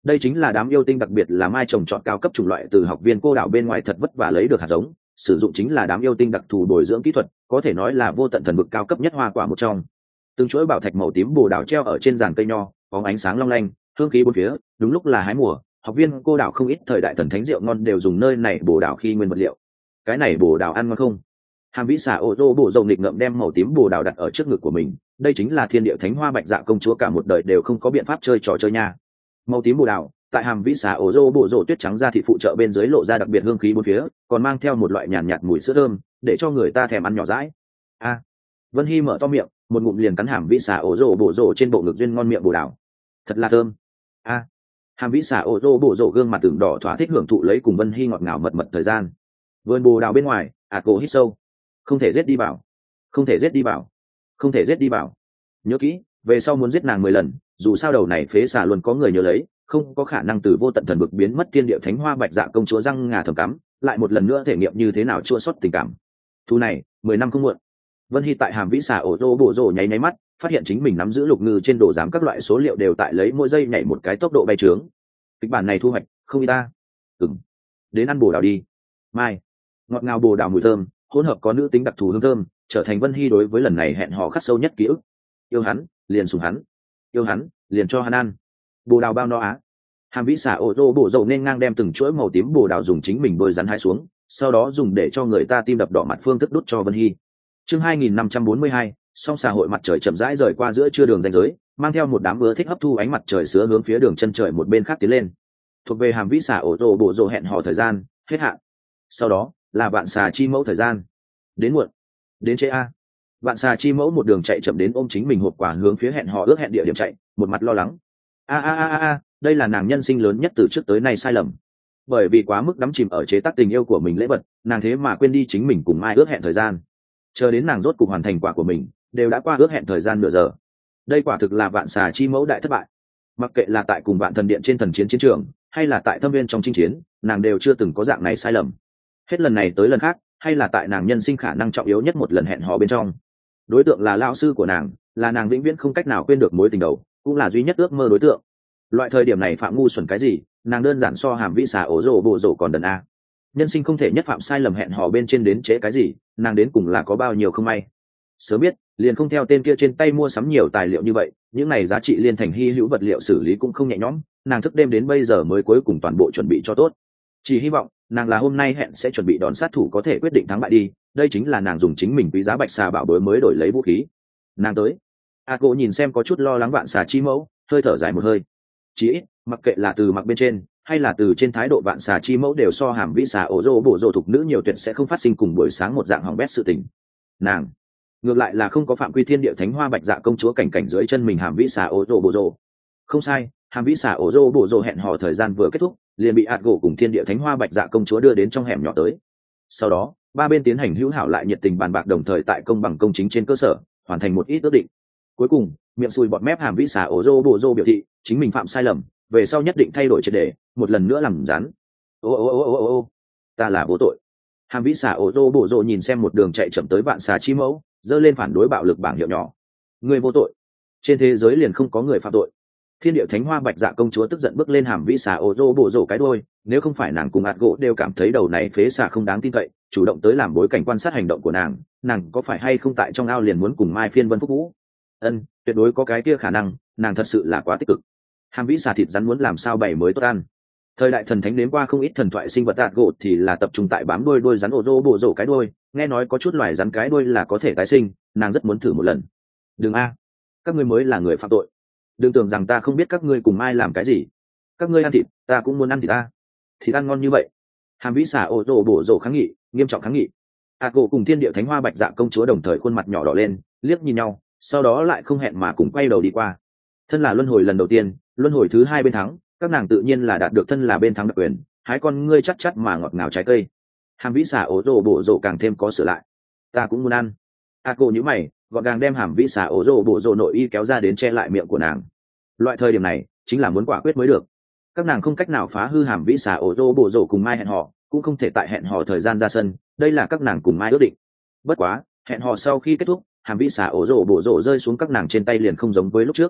đây chính là đám yêu tinh, đặc biệt là mai trồng trọt cao cấp chủng loại từ học viên cô đảo bên ngoài thật vất vả lấy được hạt giống, sử dụng chính là đám yêu tinh đặc thù bồi dưỡng kỹ thuật, có thể nói là vô tận thần vực cao cấp nhất hoa quả một trong. Từng chuỗi bảo thạch màu tím bồ đào treo ở trên giàn cây nho, có ánh sáng long lanh, hương khí bốn phía, đúng lúc là hái mùa. Học viên cô đảo không ít thời đại thần thánh rượu ngon đều dùng nơi này bồ đào khi nguyên vật liệu. Cái này bồ đào ăn ngon không? Hàm Vĩ xà ô tô bổ dầu nghịch ngợm đem màu tím bồ đào đặt ở trước ngực của mình, đây chính là thiên địa thánh hoa bạch dạ công chúa cả một đời đều không có biện pháp chơi trò chơi nha. Màu tím bồ đào tại Hàm Vĩ xà ô tô bổ dầu tuyết trắng da thịt phụ trợ bên dưới lộ ra đặc biệt hương khí bốn phía, còn mang theo một loại nhàn nhạt, nhạt mùi sữa thơm, để cho người ta thèm ăn nhỏ dãi. A, à, Vân Hy mở to miệng, một ngụm liền cắn Hàm Vĩ xà ô tô bổ dầu trên bộ ngực duyên ngon miệng bồ đào, thật là thơm. A, à, Hàm Vĩ xà ô tô bổ dầu gương mặt tưởng đỏ thỏa thích hưởng thụ lấy cùng Vân Hy ngọt ngào mật mật thời gian. Vườn bồ đào bên ngoài, ạt cổ hít sâu, không thể giết đi vào, không thể giết đi vào, không thể giết đi vào. Nhớ kỹ, về sau muốn giết nàng mười lần, dù sao đầu này phế xà luôn có người nhớ lấy, không có khả năng từ vô tận thần vực biến mất thiên địa thánh hoa bạch dạ công chúa răng ngà thầm cắm, lại một lần nữa thể nghiệm như thế nào chua xót tình cảm. Thu này, mười năm không muộn. Vân Hy tại Hàm Vĩ xà ô tô bộ rồ nháy nháy mắt, phát hiện chính mình nắm giữ lục ngư trên đồ giám các loại số liệu đều tại lấy mỗi giây nhảy một cái tốc độ bay trướng. Kịch bản này thu hoạch, không y ta. Ừm. Đến ăn bồ đào đi. Mai. Ngọt ngào bồ đào mùi thơm, hỗn hợp có nữ tính đặc thù hương thơm, trở thành Vân Hy đối với lần này hẹn hò khắc sâu nhất ký ức. Yêu hắn, liền sủng hắn. Yêu hắn, liền cho hắn ăn. Bồ đào bao no á. Hàm Vĩ xà ô tô bổ dầu nên ngang đem từng chuỗi màu tím bồ đào dùng chính mình bôi rắn hái xuống, sau đó dùng để cho người ta tim đập đỏ mặt phương thức đút cho Vân Hy. Chương hai nghìn năm trăm bốn mươi hai, song xã hội mặt trời chậm rãi rời qua giữa trưa đường ranh giới, mang theo một đám ưa thích hấp thu ánh mặt trời sữa hướng phía đường chân trời một bên khác tiến lên. Thuộc về Hàm Vĩ xà ô tô bổ dầu hẹn hò thời gian hết hạn. Sau đó là vạn xà chi mẫu thời gian. Đến muộn, đến trễ a. Vạn xà chi mẫu một đường chạy chậm đến ôm chính mình hộp quả hướng phía hẹn hò ước hẹn địa điểm chạy, một mặt lo lắng. A a a a, đây là nàng nhân sinh lớn nhất từ trước tới nay sai lầm. Bởi vì quá mức đắm chìm ở chế tác tình yêu của mình lễ vật, nàng thế mà quên đi chính mình cùng ai ước hẹn thời gian. Chờ đến nàng rốt cục hoàn thành quả của mình, đều đã qua ước hẹn thời gian nửa giờ. Đây quả thực là vạn xà chi mẫu đại thất bại. Mặc kệ là tại cùng vạn thần điện trên thần chiến chiến trường, hay là tại thâm viên trong chinh chiến, nàng đều chưa từng có dạng này sai lầm. Hết lần này tới lần khác, hay là tại nàng nhân sinh khả năng trọng yếu nhất một lần hẹn hò bên trong. Đối tượng là lão sư của nàng, là nàng vĩnh viễn không cách nào quên được mối tình đầu, cũng là duy nhất ước mơ đối tượng. Loại thời điểm này phạm ngu xuẩn cái gì, nàng đơn giản so Hàm Vĩ xà ổ rồ bộ rồ còn đần a. Nhân sinh không thể nhất phạm sai lầm hẹn hò bên trên đến trễ cái gì, nàng đến cùng là có bao nhiêu không may. Sớm biết, liền không theo tên kia trên tay mua sắm nhiều tài liệu như vậy, những này giá trị liên thành hy hữu vật liệu xử lý cũng không nhẹ nhõm, nàng thức đêm đến bây giờ mới cuối cùng toàn bộ chuẩn bị cho tốt. Chỉ hy vọng nàng là hôm nay hẹn sẽ chuẩn bị đòn sát thủ có thể quyết định thắng bại đi, đây chính là nàng dùng chính mình quý giá bạch xà bảo bối mới đổi lấy vũ khí. Nàng tới. A cô nhìn xem có chút lo lắng vạn xà chi mẫu, hơi thở dài một hơi. Chỉ ít, mặc kệ là từ mặc bên trên hay là từ trên thái độ vạn xà chi mẫu đều so Hàm Vĩ xà ổ rồ bổ rồ thục nữ nhiều, tuyệt sẽ không phát sinh cùng buổi sáng một dạng hỏng bét sự tình. Nàng ngược lại là không có phạm quy thiên địa thánh hoa bạch dạ công chúa cảnh cảnh dưới chân mình Hàm Vĩ xà ổ rồ bổ rồ. Không sai, Hàm Vĩ xà ổ rồ bổ rồ hẹn hò thời gian vừa kết thúc, liền bị ạt gỗ cùng thiên địa thánh hoa bạch dạ công chúa đưa đến trong hẻm nhỏ tới. Sau đó ba bên tiến hành hữu hảo lại nhiệt tình bàn bạc, đồng thời tại công bằng công chính trên cơ sở hoàn thành một ít ước định. Cuối cùng miệng sùi bọt mép Hàm Vĩ xà ổ rồ bổ rồ biểu thị chính mình phạm sai lầm, về sau nhất định thay đổi triệt để, một lần nữa làm rắn. Ô ô ô ô ô ô, ta là vô tội. Hàm Vĩ xà ổ rồ bổ rồ nhìn xem một đường chạy chậm tới vạn xà chi mẫu, giơ lên phản đối bạo lực bảng hiệu nhỏ. Người vô tội, trên thế giới liền không có người phạm tội. Thiên địa thánh hoa bạch dạ công chúa tức giận bước lên Hàm Vĩ xà ổ rồ bổ rồ cái đuôi, nếu không phải nàng cùng ạt gỗ đều cảm thấy đầu này phế xà không đáng tin cậy, chủ động tới làm bối cảnh quan sát hành động của nàng, nàng có phải hay không tại trong ao liền muốn cùng Mai Phiên Vân Phúc Vũ? Ân, tuyệt đối có cái kia khả năng, nàng thật sự là quá tích cực. Hàm Vĩ xà thịt rắn muốn làm sao bày mới tốt ăn. Thời đại thần thánh đến qua không ít thần thoại sinh vật ạt gỗ thì là tập trung tại bám đuôi đuôi rắn ổ rồ bổ rồ cái đuôi, nghe nói có chút loài rắn cái đuôi là có thể tái sinh, nàng rất muốn thử một lần. Đừng a, các ngươi mới là người phạm tội. Đừng tưởng rằng ta không biết các ngươi cùng ai làm cái gì. Các ngươi ăn thịt, ta cũng muốn ăn thịt ta. Thịt ăn ngon như vậy. Hàm Vĩ xà ổ rồ bổ rồ kháng nghị, nghiêm trọng kháng nghị. ạt gỗ cùng thiên địa thánh hoa bạch dạ công chúa đồng thời khuôn mặt nhỏ đỏ lên, liếc nhìn nhau, sau đó lại không hẹn mà cùng quay đầu đi qua. Thân là luân hồi lần đầu tiên, luân hồi thứ hai bên thắng, các nàng tự nhiên là đạt được thân là bên thắng đặc quyền, hái con ngươi chắc chắc mà ngọt ngào trái cây. Hàm Vĩ xà ổ rồ bổ rồ càng thêm có sửa lại. Ta cũng muốn ăn. ạt gỗ nhíu mày, gọn gàng đem Hàm Vĩ xà ổ rồ bổ rồ nội y kéo ra đến che lại miệng của nàng. Loại thời điểm này chính là muốn quả quyết mới được. Các nàng không cách nào phá hư Hàm Vĩ xà ổ rồ bổ rồ cùng Mai hẹn hò, cũng không thể tại hẹn hò thời gian ra sân, đây là các nàng cùng Mai ước định. Bất quá hẹn hò sau khi kết thúc, Hàm Vĩ xà ổ rồ bổ rồ rơi xuống các nàng trên tay liền không giống với lúc trước.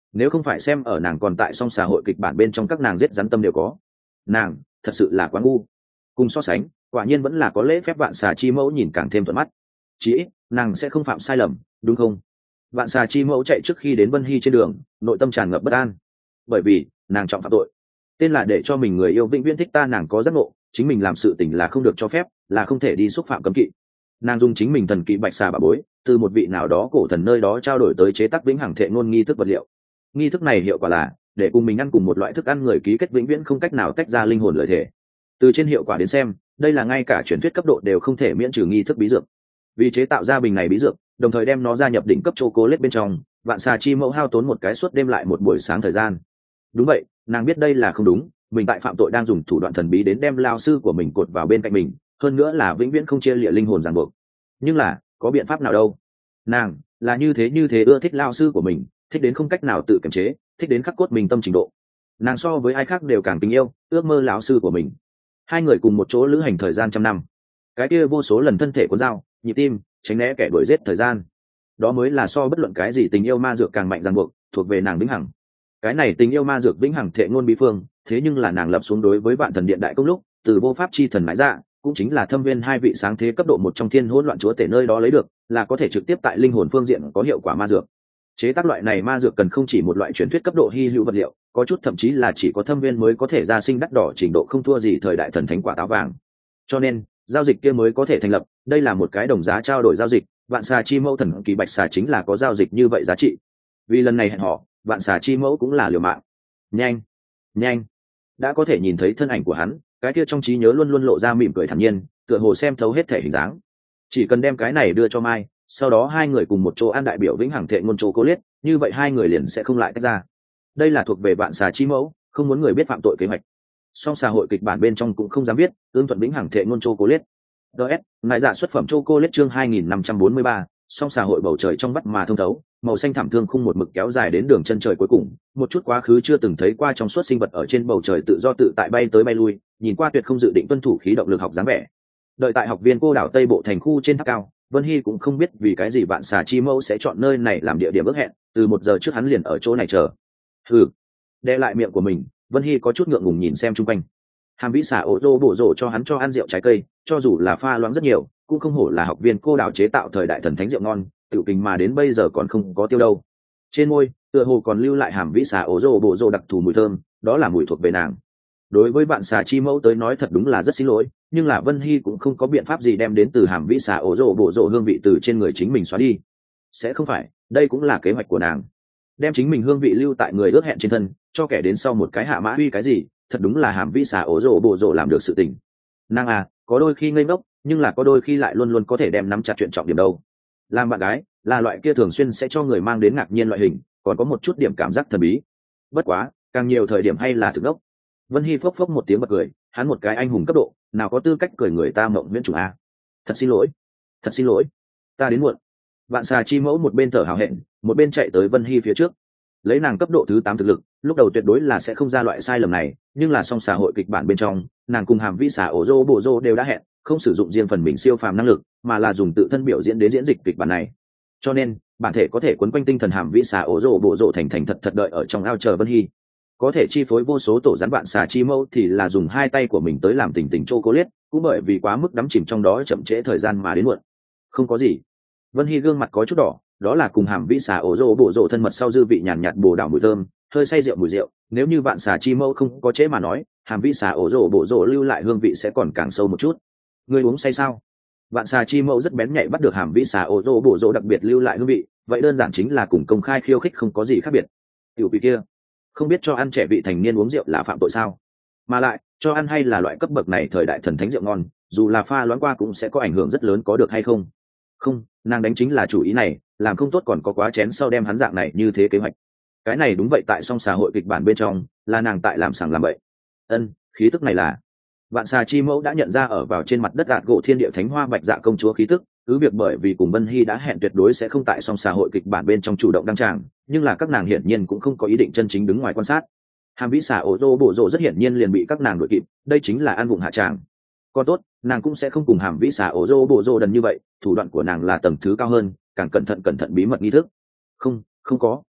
nếu không phải xem ở nàng còn tại song xã hội kịch bản bên trong các nàng giết rắn tâm đều có, nàng thật sự là quá ngu. Cùng so sánh, quả nhiên vẫn là có lễ phép vạn xà chi mẫu nhìn càng thêm thuận mắt. Chỉ ít nàng sẽ không phạm sai lầm, đúng không? Vạn xà chi mẫu chạy trước khi đến Vân Hy trên đường, nội tâm tràn ngập bất an, bởi vì nàng trọng phạm tội, tên là để cho mình người yêu vĩnh viễn thích ta. Nàng có giác ngộ, chính mình làm sự tình là không được cho phép, là không thể đi xúc phạm cấm kỵ. Nàng dùng chính mình thần kỵ bạch xà bà bối từ một vị nào đó cổ thần nơi đó trao đổi tới chế tác vĩnh hằng thệ ngôn nghi thức vật liệu. Nghi thức này hiệu quả là để cùng mình ăn cùng một loại thức ăn người ký kết vĩnh viễn không cách nào tách ra linh hồn lợi thể. Từ trên hiệu quả đến xem, đây là ngay cả truyền thuyết cấp độ đều không thể miễn trừ nghi thức bí dược. Vì chế tạo ra bình này bí dược, đồng thời đem nó gia nhập đỉnh cấp chocolate bên trong, vạn xà chi mẫu hao tốn một cái suốt đêm lại một buổi sáng thời gian. Đúng vậy, nàng biết đây là không đúng, mình tại phạm tội đang dùng thủ đoạn thần bí đến đem lao sư của mình cột vào bên cạnh mình, hơn nữa là vĩnh viễn không chia lịa linh hồn ràng buộc. Nhưng là có biện pháp nào đâu? Nàng là như thế như thế ưa thích lao sư của mình, thích đến không cách nào tự kiềm chế, thích đến khắc cốt mình tâm trình độ. Nàng so với ai khác đều càng tình yêu, ước mơ lão sư của mình. Hai người cùng một chỗ lữ hành thời gian trăm năm, cái kia vô số lần thân thể cuốn dao, nhịp tim, tránh né kẻ đuổi giết thời gian, đó mới là so bất luận cái gì tình yêu ma dược càng mạnh ràng buộc, thuộc về nàng vĩnh hằng. Cái này tình yêu ma dược vĩnh hằng thệ ngôn bí phương, thế nhưng là nàng lập xuống đối với vạn thần điện đại công lúc từ vô pháp chi thần mãi dạ, cũng chính là thâm viên hai vị sáng thế cấp độ một trong thiên hỗn loạn chúa tể nơi đó lấy được, là có thể trực tiếp tại linh hồn phương diện có hiệu quả ma dược. Chế tác loại này ma dược cần không chỉ một loại truyền thuyết cấp độ hy hữu vật liệu, có chút thậm chí là chỉ có thâm viên mới có thể ra sinh đắt đỏ, trình độ không thua gì thời đại thần thánh quả táo vàng. Cho nên giao dịch kia mới có thể thành lập, đây là một cái đồng giá trao đổi giao dịch. Vạn xà chi mẫu thần kỳ bạch xà chính là có giao dịch như vậy giá trị. Vì lần này hẹn họ, vạn xà chi mẫu cũng là liều mạng. Nhanh, nhanh! Đã có thể nhìn thấy thân ảnh của hắn, cái kia trong trí nhớ luôn luôn lộ ra mỉm cười thản nhiên, tựa hồ xem thấu hết thể hình dáng. Chỉ cần đem cái này đưa cho Mai, sau đó hai người cùng một chỗ ăn đại biểu vĩnh hằng thệ ngôn chocolate, như vậy hai người liền sẽ không lại tách ra. Đây là thuộc về vạn xà chi mẫu, không muốn người biết phạm tội kế hoạch. Song xã hội kịch bản bên trong cũng không dám biết, tương thuận vĩnh hằng thệ ngôn chocolate. ds Ngại dạ xuất phẩm chocolate chương hai nghìn năm trăm bốn mươi ba, song xã hội bầu trời trong vắt mà thông thấu, màu xanh thảm thương khung một mực kéo dài đến đường chân trời cuối cùng, một chút quá khứ chưa từng thấy qua trong suốt sinh vật ở trên bầu trời tự do tự tại bay tới bay lui, nhìn qua tuyệt không dự định tuân thủ khí động lực học dáng vẻ. Đợi tại học viên cô đảo Tây Bộ thành khu trên tháp cao, Vân Hy cũng không biết vì cái gì vạn xà chi mẫu sẽ chọn nơi này làm địa điểm ước hẹn, từ một giờ trước hắn liền ở chỗ này chờ. Hừ, đe lại miệng của mình, Vân Hy có chút ngượng ngùng nhìn xem chung quanh. Hàm vĩ xà ổ rô bổ rổ cho hắn cho ăn rượu trái cây, cho dù là pha loãng rất nhiều, cũng không hổ là học viên cô đảo chế tạo thời đại thần thánh rượu ngon, tự tình mà đến bây giờ còn không có tiêu đâu. Trên môi tựa hồ còn lưu lại hàm vĩ xà ổ rô bổ rổ đặc thù mùi thơm, đó là mùi thuộc về nàng. Đối với bạn xà chi mẫu tới nói thật đúng là rất xin lỗi, nhưng là Vân Hy cũng không có biện pháp gì đem đến từ hàm vĩ xà ổ rô bổ rổ hương vị từ trên người chính mình xóa đi. Sẽ không phải, đây cũng là kế hoạch của nàng, đem chính mình hương vị lưu tại người ước hẹn trên thân, cho kẻ đến sau một cái hạ mã uy cái gì, thật đúng là hàm vĩ xà ổ rổ bổ rổ làm được sự tình. Nàng à, có đôi khi ngây ngốc, nhưng là có đôi khi lại luôn luôn có thể đem nắm chặt chuyện trọng điểm đâu. Làm bạn gái là loại kia thường xuyên sẽ cho người mang đến ngạc nhiên loại hình, còn có một chút điểm cảm giác thần bí. Bất quá càng nhiều thời điểm hay là thực đốc. Vân Hy phốc phốc một tiếng bật cười, hắn một cái anh hùng cấp độ, nào có tư cách cười người ta mộng miễn chủ a. Thật xin lỗi, thật xin lỗi, ta đến muộn. Vạn xà chi mẫu một bên thở hào hẹn, một bên chạy tới Vân Hy phía trước. Lấy nàng cấp độ thứ tám thực lực, lúc đầu tuyệt đối là sẽ không ra loại sai lầm này, nhưng là song xã hội kịch bản bên trong, nàng cùng hàm vĩ xà ổ rô bộ rô đều đã hẹn, không sử dụng riêng phần mình siêu phàm năng lực, mà là dùng tự thân biểu diễn đến diễn dịch kịch bản này. Cho nên, bản thể có thể quấn quanh tinh thần hàm vĩ xà ổ rô bộ rô thành thành thật thật đợi ở trong ao chờ Vân Hy. Có thể chi phối vô số tổ rắn vạn xà chi mẫu thì là dùng hai tay của mình tới làm tình tình chocolate, cũng bởi vì quá mức đắm chìm trong đó chậm trễ thời gian mà đến muộn. Không có gì. Vân Hy gương mặt có chút đỏ, đó là cùng hàm vĩ xà ổ rô bộ rô thân mật sau dư vị nhàn nhạt bồ đảo mùi thơm, hơi say rượu mùi rượu. Nếu như vạn xà chi mẫu không có chế mà nói, hàm vĩ xà ổ rô bộ rô lưu lại hương vị sẽ còn càng sâu một chút. Người uống say sao? Vạn xà chi mẫu rất bén nhạy bắt được hàm vĩ xà ổ rô bộ rô đặc biệt lưu lại hương vị, vậy đơn giản chính là cùng công khai khiêu khích không có gì khác biệt. Tiểu vị kia, không biết cho ăn trẻ vị thành niên uống rượu là phạm tội sao? Mà lại cho ăn hay là loại cấp bậc này thời đại thần thánh rượu ngon, dù là pha loãng qua cũng sẽ có ảnh hưởng rất lớn, có được hay không? Không, nàng đánh chính là chủ ý này, làm không tốt còn có quá chén sau đem hắn dạng này như thế kế hoạch. Cái này đúng vậy, tại song xã hội kịch bản bên trong là nàng tại làm sàng làm bậy. Ân, khí tức này là vạn xà chi mẫu đã nhận ra ở vào trên mặt đất gạt gỗ thiên địa thánh hoa bạch dạ công chúa khí tức, cứ việc bởi vì cùng Vân Hy đã hẹn tuyệt đối sẽ không tại song xã hội kịch bản bên trong chủ động đăng tràng, nhưng là các nàng hiển nhiên cũng không có ý định chân chính đứng ngoài quan sát. Hàm vĩ xà ổ rô bộ rô rất hiển nhiên liền bị các nàng đuổi kịp, đây chính là ăn vùng hạ tràng. Còn tốt, nàng cũng sẽ không cùng hàm vĩ xà ổ rô bộ rô đần như vậy, thủ đoạn của nàng là tầng thứ cao hơn, càng cẩn thận cẩn thận bí mật nghi thức. Không, không có,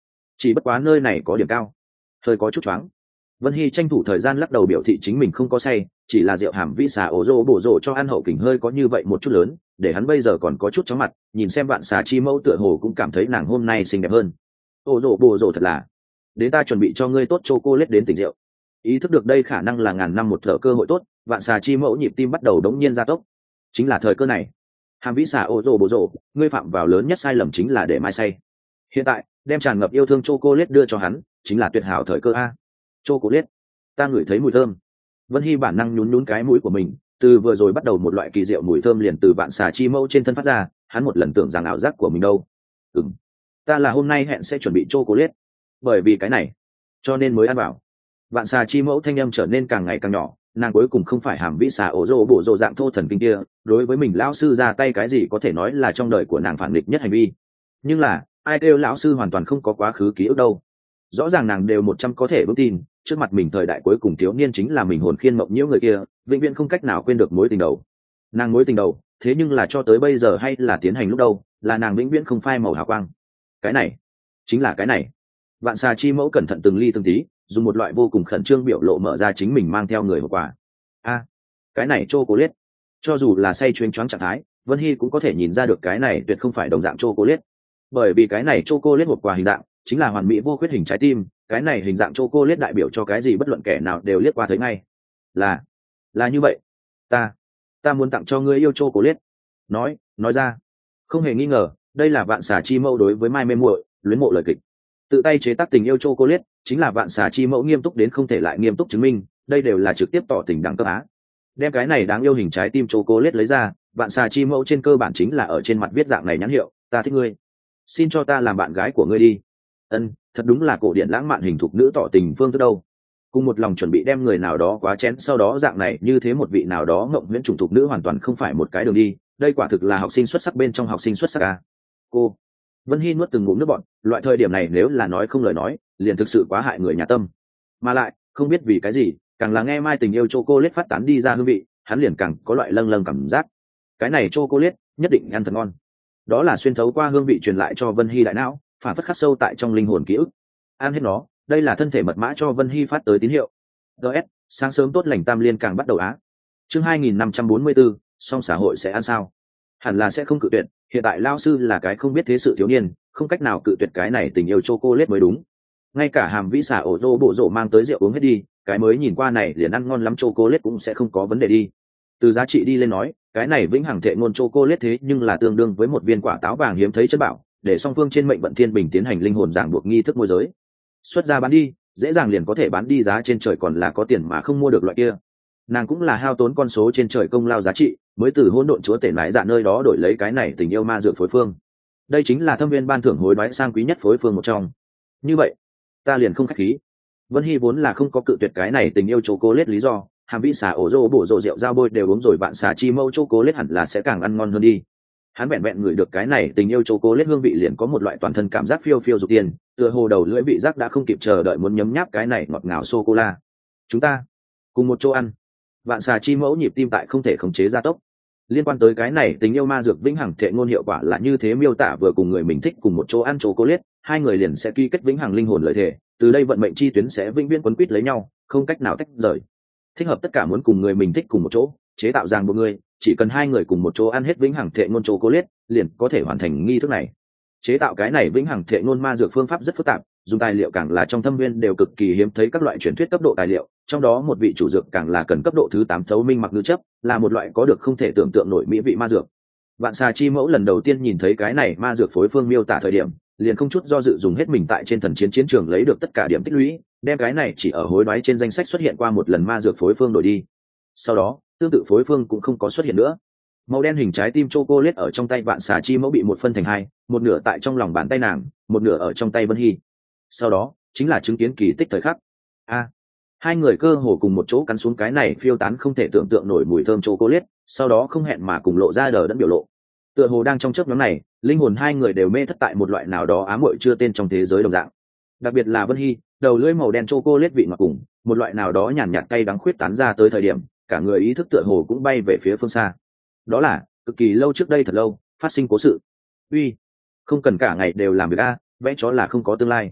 chỉ bất quá nơi này có điểm cao, hơi có chút choáng. Vân Hy tranh thủ thời gian lắc đầu biểu thị chính mình không có say, chỉ là rượu hàm vĩ xà ổ rô bổ rộ cho ăn hậu kình hơi có như vậy một chút lớn, để hắn bây giờ còn có chút chóng mặt, nhìn xem vạn xà chi mẫu tựa hồ cũng cảm thấy nàng hôm nay xinh đẹp hơn. Ổ rô bổ rộ thật là, đến ta chuẩn bị cho ngươi tốt chocolate đến tỉnh rượu. Ý thức được đây khả năng là ngàn năm một thợ cơ hội tốt, vạn xà chi mẫu nhịp tim bắt đầu đống nhiên gia tốc. Chính là thời cơ này. Hàm vĩ xà ổ rô bổ rộ, ngươi phạm vào lớn nhất sai lầm chính là để mai say. Hiện tại, đem tràn ngập yêu thương chocolate đưa cho hắn, chính là tuyệt hảo thời cơ a. Chocolate, ta ngửi thấy mùi thơm. Vân Hy bản năng nhún nhún cái mũi của mình, từ vừa rồi bắt đầu một loại kỳ diệu mùi thơm liền từ vạn xà chi mẫu trên thân phát ra, hắn một lần tưởng rằng ảo giác của mình đâu. Ừm, ta là hôm nay hẹn sẽ chuẩn bị chocolate, bởi vì cái này, cho nên mới ăn vào. Vạn xà chi mẫu thanh âm trở nên càng ngày càng nhỏ, nàng cuối cùng không phải hàm vĩ xà ổ rô bổ rộ dạng thô thần kinh kia, đối với mình lão sư ra tay cái gì có thể nói là trong đời của nàng phản nghịch nhất hành vi. Nhưng là, ai kêu lão sư hoàn toàn không có quá khứ ký ức đâu. Rõ ràng nàng đều một trăm có thể vững tin, trước mặt mình thời đại cuối cùng thiếu niên chính là mình hồn khiên mộng nhiễu người kia, vĩnh viễn không cách nào quên được mối tình đầu. Nàng mối tình đầu, thế nhưng là cho tới bây giờ hay là tiến hành lúc đâu, là nàng vĩnh viễn không phai màu hào quang. Cái này, chính là cái này. Vạn xà chi mẫu cẩn thận từng ly từng tí, dùng một loại vô cùng khẩn trương biểu lộ mở ra chính mình mang theo người hộp quà. A, cái này chocolate. Cho dù là say chuyến choáng trạng thái, Vân Hy cũng có thể nhìn ra được cái này tuyệt không phải đồng dạng chocolate. Bởi vì cái này chocolate hộp quà hình dạng chính là hoàn mỹ vô khuyết hình trái tim, cái này hình dạng chocolate đại biểu cho cái gì bất luận kẻ nào đều liếc qua thấy ngay. Là, là như vậy. Ta, ta muốn tặng cho ngươi yêu chocolate. Nói, nói ra. Không hề nghi ngờ, đây là vạn xà chi mẫu đối với Mai mê muội, luyến mộ lời kịch. Tự tay chế tác tình yêu chocolate, chính là vạn xà chi mẫu nghiêm túc đến không thể lại nghiêm túc chứng minh, đây đều là trực tiếp tỏ tình đẳng cấp á. Đem cái này đáng yêu hình trái tim chocolate lấy ra, vạn xà chi mẫu trên cơ bản chính là ở trên mặt viết dạng này nhãn hiệu, ta thích ngươi, xin cho ta làm bạn gái của ngươi đi. Ân, thật đúng là cổ điển lãng mạn hình thục nữ tỏ tình phương thức đâu. Cùng một lòng chuẩn bị đem người nào đó quá chén, sau đó dạng này như thế một vị nào đó ngộng huyễn chủng thục nữ hoàn toàn không phải một cái đường đi, đây quả thực là học sinh xuất sắc bên trong học sinh xuất sắc à. Cô Vân Hy nuốt từng ngụm nước bọt, loại thời điểm này nếu là nói không lời nói, liền thực sự quá hại người nhà tâm. Mà lại, không biết vì cái gì, càng là nghe Mai tình yêu chocolate phát tán đi ra hương vị, hắn liền càng có loại lâng lâng cảm giác. Cái này chocolate nhất định ăn thật ngon. Đó là xuyên thấu qua hương vị truyền lại cho Vân Hy đại não, phản phất khắc sâu tại trong linh hồn ký ức. Ăn hết nó, đây là thân thể mật mã cho Vân Hy phát tới tín hiệu. gs sáng sớm tốt lành tam liên càng bắt đầu á. Chương hai nghìn năm trăm bốn mươi bốn, song xã hội sẽ ăn sao? Hẳn là sẽ không cự tuyệt, hiện tại lao sư là cái không biết thế sự thiếu niên, không cách nào cự tuyệt cái này tình yêu chocolate mới đúng. Ngay cả hàm vĩ xả ổ rô bộ rộ mang tới rượu uống hết đi, cái mới nhìn qua này liền ăn ngon lắm chocolate cũng sẽ không có vấn đề đi. Từ giá trị đi lên nói, cái này vĩnh hằng thệ ngôn chocolate thế nhưng là tương đương với một viên quả táo vàng hiếm thấy chất bảo, để song phương trên mệnh vận thiên bình tiến hành linh hồn giảng buộc nghi thức môi giới. Xuất ra bán đi, dễ dàng liền có thể bán đi giá trên trời, còn là có tiền mà không mua được loại kia. Nàng cũng là hao tốn con số trên trời công lao giá trị, mới từ hỗn độn chúa tể mãi dạ nơi đó đổi lấy cái này tình yêu ma dược phối phương. Đây chính là thâm viên ban thưởng hối đoái sang quý nhất phối phương một trong. Như vậy, ta liền không khách khí. Vân Hy vốn là không có cự tuyệt cái này tình yêu chocolate lý do, hàm vĩ xà ổ rô bổ rộ rượu dao bôi đều uống rồi, bạn xà chi mâu chocolate hẳn là sẽ càng ăn ngon hơn đi. Hắn vẹn vẹn ngửi được cái này tình yêu chocolate hương vị liền có một loại toàn thân cảm giác phiêu phiêu dục tiền, tựa hồ đầu lưỡi vị giác đã không kịp chờ đợi muốn nhấm nháp cái này ngọt ngào sô cô la. Chúng ta cùng một chỗ ăn. Vạn xà chi mẫu nhịp tim tại không thể khống chế gia tốc. Liên quan tới cái này tình yêu ma dược vĩnh hằng thệ ngôn hiệu quả là như thế miêu tả, vừa cùng người mình thích cùng một chỗ ăn chocolate, hai người liền sẽ ký kết vĩnh hằng linh hồn lợi thể, từ đây vận mệnh chi tuyến sẽ vĩnh viễn quấn quýt lấy nhau, không cách nào tách rời. Thích hợp tất cả muốn cùng người mình thích cùng một chỗ, chế tạo ràng buộc người, chỉ cần hai người cùng một chỗ ăn hết vĩnh hằng thệ ngôn chocolate, liền có thể hoàn thành nghi thức này. Chế tạo cái này vĩnh hằng thệ ngôn ma dược phương pháp rất phức tạp, dùng tài liệu càng là trong thâm viên đều cực kỳ hiếm thấy các loại truyền thuyết cấp độ tài liệu, trong đó một vị chủ dược càng là cần cấp độ thứ tám thấu minh mặc ngư chấp, là một loại có được không thể tưởng tượng nổi mỹ vị ma dược. Vạn xà chi mẫu lần đầu tiên nhìn thấy cái này ma dược phối phương miêu tả thời điểm, liền không chút do dự dùng hết mình tại trên thần chiến chiến trường lấy được tất cả điểm tích lũy, đem cái này chỉ ở hối đoái trên danh sách xuất hiện qua một lần ma dược phối phương đổi đi. Sau đó, tương tự phối phương cũng không có xuất hiện nữa. Màu đen hình trái tim chocolate ở trong tay vạn xà chi mẫu bị một phân thành hai, một nửa tại trong lòng bàn tay nàng, một nửa ở trong tay Vân Hy. Sau đó, chính là chứng kiến kỳ tích thời khắc. A, hai người cơ hồ cùng một chỗ cắn xuống cái này phiêu tán không thể tưởng tượng nổi mùi thơm chocolate, sau đó không hẹn mà cùng lộ ra đờ đẫn biểu lộ. Tựa hồ đang trong chớp nhoáng này, linh hồn hai người đều mê thất tại một loại nào đó ám muội chưa tên trong thế giới đồng dạng. Đặc biệt là Vân Hy, đầu lưỡi màu đen chocolate vị ngọt cùng, một loại nào đó nhàn nhạt cay đắng khuyết tán ra tới thời điểm, cả người ý thức tựa hồ cũng bay về phía phương xa. Đó là cực kỳ lâu trước đây, thật lâu phát sinh cố sự. Uy, không cần cả ngày đều làm việc a, vẽ chó là không có tương lai.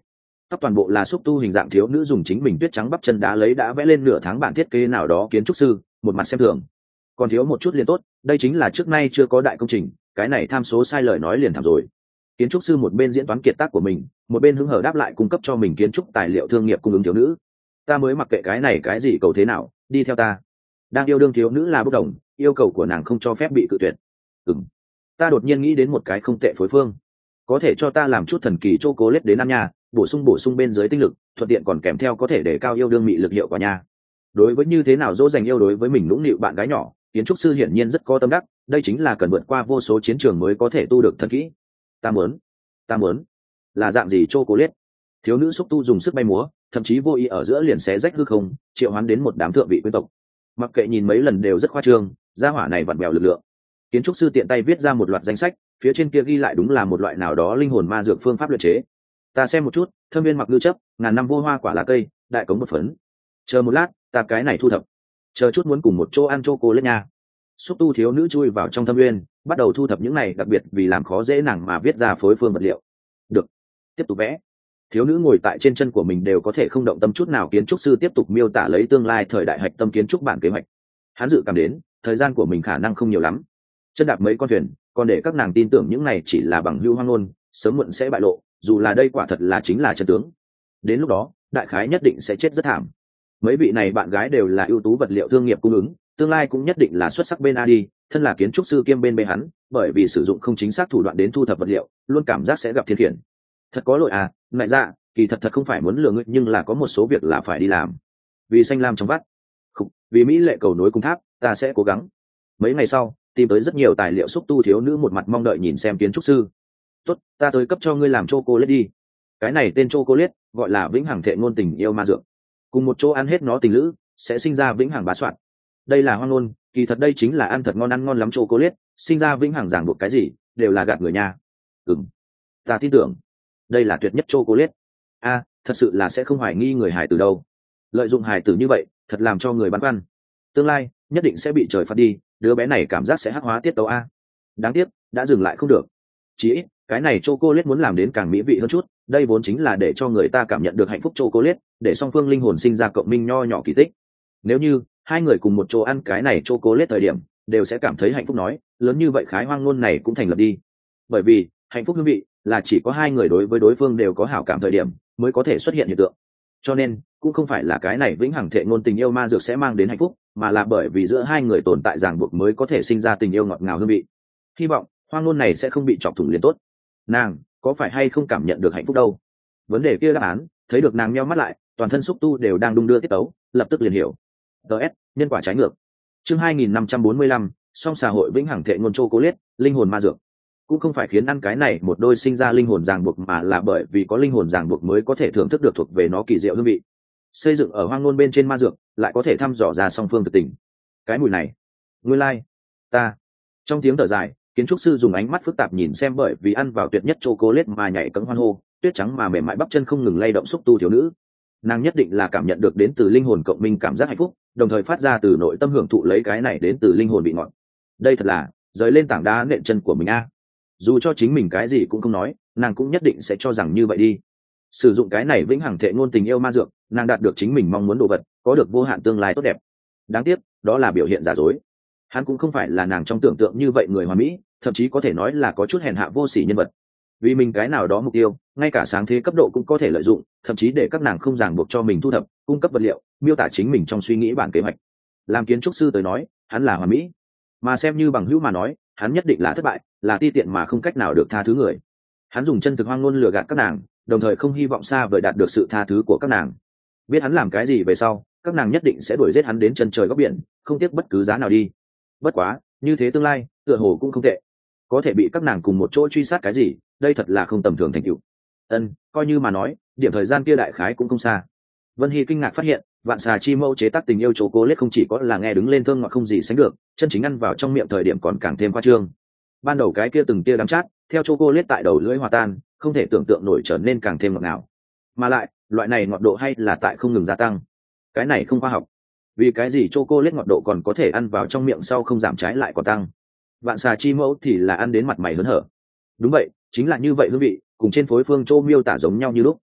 tóc toàn bộ là xúc tu hình dạng thiếu nữ dùng chính mình tuyết trắng bắp chân đá lấy đã vẽ lên nửa tháng bản thiết kế nào đó kiến trúc sư một mặt xem thường. Còn thiếu một chút liền tốt, đây chính là trước nay chưa có đại công trình, cái này tham số sai lời nói liền thảm rồi. Kiến trúc sư một bên diễn toán kiệt tác của mình, một bên hứng hở đáp lại cung cấp cho mình kiến trúc tài liệu thương nghiệp cung ứng thiếu nữ. Ta mới mặc kệ cái này cái gì cầu thế nào, đi theo ta. Đang yêu đương thiếu nữ là bốc đồng, yêu cầu của nàng không cho phép bị cự tuyệt. Ừm, ta đột nhiên nghĩ đến một cái không tệ phối phương, có thể cho ta làm chút thần kỳ chocolate đến ăn nha, bổ sung bổ sung bên dưới tinh lực, thuận tiện còn kèm theo có thể để cao yêu đương mị lực hiệu quả nha. Đối với như thế nào dỗ dành yêu đối với mình nũng nịu bạn gái nhỏ, kiến trúc sư hiển nhiên rất có tâm đắc, đây chính là cần vượt qua vô số chiến trường mới có thể tu được thần kỹ. Ta muốn, ta muốn, là dạng gì chocolate? Thiếu nữ xúc tu dùng sức bay múa, thậm chí vô ý ở giữa liền xé rách hư không, triệu hoán đến một đám thượng vị quyến tộc. Mặc kệ nhìn mấy lần đều rất khoa trương, gia hỏa này vặn vẹo lực lượng. Kiến trúc sư tiện tay viết ra một loạt danh sách, phía trên kia ghi lại đúng là một loại nào đó linh hồn ma dược phương pháp luyện chế. Ta xem một chút, thâm viên mặc ngư chấp, ngàn năm vô hoa quả lá cây, đại cống một phấn. Chờ một lát, ta cái này thu thập. Chờ chút muốn cùng một chỗ ăn chocolate nha. Xúc tu thiếu nữ chui vào trong thâm viên, bắt đầu thu thập những này đặc biệt vì làm khó dễ nàng mà viết ra phối phương vật liệu. Được, tiếp tục vẽ. Thiếu nữ ngồi tại trên chân của mình đều có thể không động tâm chút nào. Kiến trúc sư tiếp tục miêu tả lấy tương lai thời đại hạch tâm kiến trúc bản kế hoạch. Hắn dự cảm đến thời gian của mình khả năng không nhiều lắm, chân đạp mấy con thuyền còn để các nàng tin tưởng những này chỉ là bằng hưu hoang ngôn, sớm muộn sẽ bại lộ, dù là đây quả thật là chính là chân tướng. Đến lúc đó đại khái nhất định sẽ chết rất thảm. Mấy vị này bạn gái đều là ưu tú vật liệu thương nghiệp cung ứng, tương lai cũng nhất định là xuất sắc bên a đi. Thân là kiến trúc sư kiêm bên bê hắn, bởi vì sử dụng không chính xác thủ đoạn đến thu thập vật liệu, luôn cảm giác sẽ gặp thiên khiển. Thật có lỗi à, ngại dạ, kỳ thật thật không phải muốn lừa ngươi, nhưng là có một số việc là phải đi làm. Vì xanh lam trong vắt, không, vì mỹ lệ cầu nối cung tháp, ta sẽ cố gắng. Mấy ngày sau, tìm tới rất nhiều tài liệu. xúc tu thiếu nữ một mặt mong đợi nhìn xem kiến trúc sư. Tốt, ta tới cấp cho ngươi làm chocolate đi. Cái này tên chocolate gọi là vĩnh hằng thệ ngôn tình yêu ma dược. Cùng một chỗ ăn hết nó tình lữ sẽ sinh ra vĩnh hằng bá soạn. Đây là hoang ngôn, kỳ thật đây chính là ăn thật ngon, ăn ngon lắm chocolate, sinh ra vĩnh hằng ràng buộc cái gì đều là gạt người nha. Ừm, ta tin tưởng đây là tuyệt nhất chocolate. A, thật sự là sẽ không hoài nghi người hài tử đâu. Lợi dụng hài tử như vậy thật làm cho người băn khoăn, tương lai nhất định sẽ bị trời phạt đi. Đứa bé này cảm giác sẽ hắc hóa tiết tấu a. Đáng tiếc đã dừng lại không được. Chỉ ít cái này chocolate muốn làm đến càng mỹ vị hơn chút, đây vốn chính là để cho người ta cảm nhận được hạnh phúc chocolate, để song phương linh hồn sinh ra cộng minh nho nhỏ kỳ tích. Nếu như hai người cùng một chỗ ăn cái này chocolate thời điểm đều sẽ cảm thấy hạnh phúc, nói lớn như vậy khái hoang ngôn này cũng thành lập đi. Bởi vì hạnh phúc hương vị là chỉ có hai người đối với đối phương đều có hảo cảm thời điểm mới có thể xuất hiện hiện tượng. Cho nên cũng không phải là cái này vĩnh hằng thệ ngôn tình yêu ma dược sẽ mang đến hạnh phúc, mà là bởi vì giữa hai người tồn tại ràng buộc mới có thể sinh ra tình yêu ngọt ngào hương vị. Hy vọng hoang ngôn này sẽ không bị chọc thủng liền tốt. Nàng có phải hay không cảm nhận được hạnh phúc đâu? Vấn đề kia đáp án thấy được nàng nheo mắt lại, toàn thân xúc tu đều đang đung đưa tiết tấu, lập tức liền hiểu. ts nhân quả trái ngược. Chương hai nghìn năm trăm bốn mươi lăm, song xã hội vĩnh hằng thệ ngôn chocolate, linh hồn ma dược. Cũng không phải khiến ăn cái này một đôi sinh ra linh hồn ràng buộc, mà là bởi vì có linh hồn ràng buộc mới có thể thưởng thức được thuộc về nó kỳ diệu hương vị. Xây dựng ở hoang ngôn bên trên ma dược lại có thể thăm dò ra song phương thực tình. Cái mùi này, nguyên lai ta. Trong tiếng thở dài, kiến trúc sư dùng ánh mắt phức tạp nhìn xem bởi vì ăn vào tuyệt nhất chocolate mà nhảy cẫng hoan hô, tuyết trắng mà mềm mại bắp chân không ngừng lay động xúc tu thiếu nữ. Nàng nhất định là cảm nhận được đến từ linh hồn cộng minh cảm giác hạnh phúc, đồng thời phát ra từ nội tâm hưởng thụ lấy cái này đến từ linh hồn vị ngọt. Đây thật là rời lên tảng đá nện chân của mình a. Dù cho chính mình cái gì cũng không nói, nàng cũng nhất định sẽ cho rằng như vậy đi. Sử dụng cái này vĩnh hằng thệ ngôn tình yêu ma dược, nàng đạt được chính mình mong muốn đồ vật, có được vô hạn tương lai tốt đẹp. Đáng tiếc đó là biểu hiện giả dối. Hắn cũng không phải là nàng trong tưởng tượng như vậy người hoàn mỹ, thậm chí có thể nói là có chút hèn hạ vô sỉ nhân vật. Vì mình cái nào đó mục tiêu, ngay cả sáng thế cấp độ cũng có thể lợi dụng, thậm chí để các nàng không ràng buộc cho mình thu thập, cung cấp vật liệu, miêu tả chính mình trong suy nghĩ bản kế hoạch. Làm kiến trúc sư tới nói, hắn là hoàn mỹ, mà xem như bằng hữu mà nói, hắn nhất định là thất bại, là ti tiện mà không cách nào được tha thứ người. Hắn dùng chân thực hoang ngôn lừa gạt các nàng, đồng thời không hy vọng xa vời đạt được sự tha thứ của các nàng. Biết hắn làm cái gì về sau, các nàng nhất định sẽ đuổi giết hắn đến chân trời góc biển, không tiếc bất cứ giá nào đi. Bất quá như thế tương lai tựa hồ cũng không tệ, có thể bị các nàng cùng một chỗ truy sát cái gì, đây thật là không tầm thường thành tựu. Ân, coi như mà nói điểm thời gian kia đại khái cũng không xa. Vân Hy kinh ngạc phát hiện vạn xà chi mẫu chế tác tình yêu chocolate không chỉ có là nghe đứng lên thơm ngọt không gì sánh được, chân chính ăn vào trong miệng thời điểm còn càng thêm khoa trương. Ban đầu cái kia từng tia đắng chát theo chocolate tại đầu lưỡi hòa tan, không thể tưởng tượng nổi trở nên càng thêm ngọt ngào, mà lại loại này ngọt độ hay là tại không ngừng gia tăng. Cái này không khoa học. Vì cái gì chocolate ngọt độ còn có thể ăn vào trong miệng sau không giảm, trái lại còn tăng? Vạn xà chi mẫu thì là ăn đến mặt mày hớn hở. Đúng vậy, chính là như vậy hương vị, cùng trên phối phương châu miêu tả giống nhau như lúc.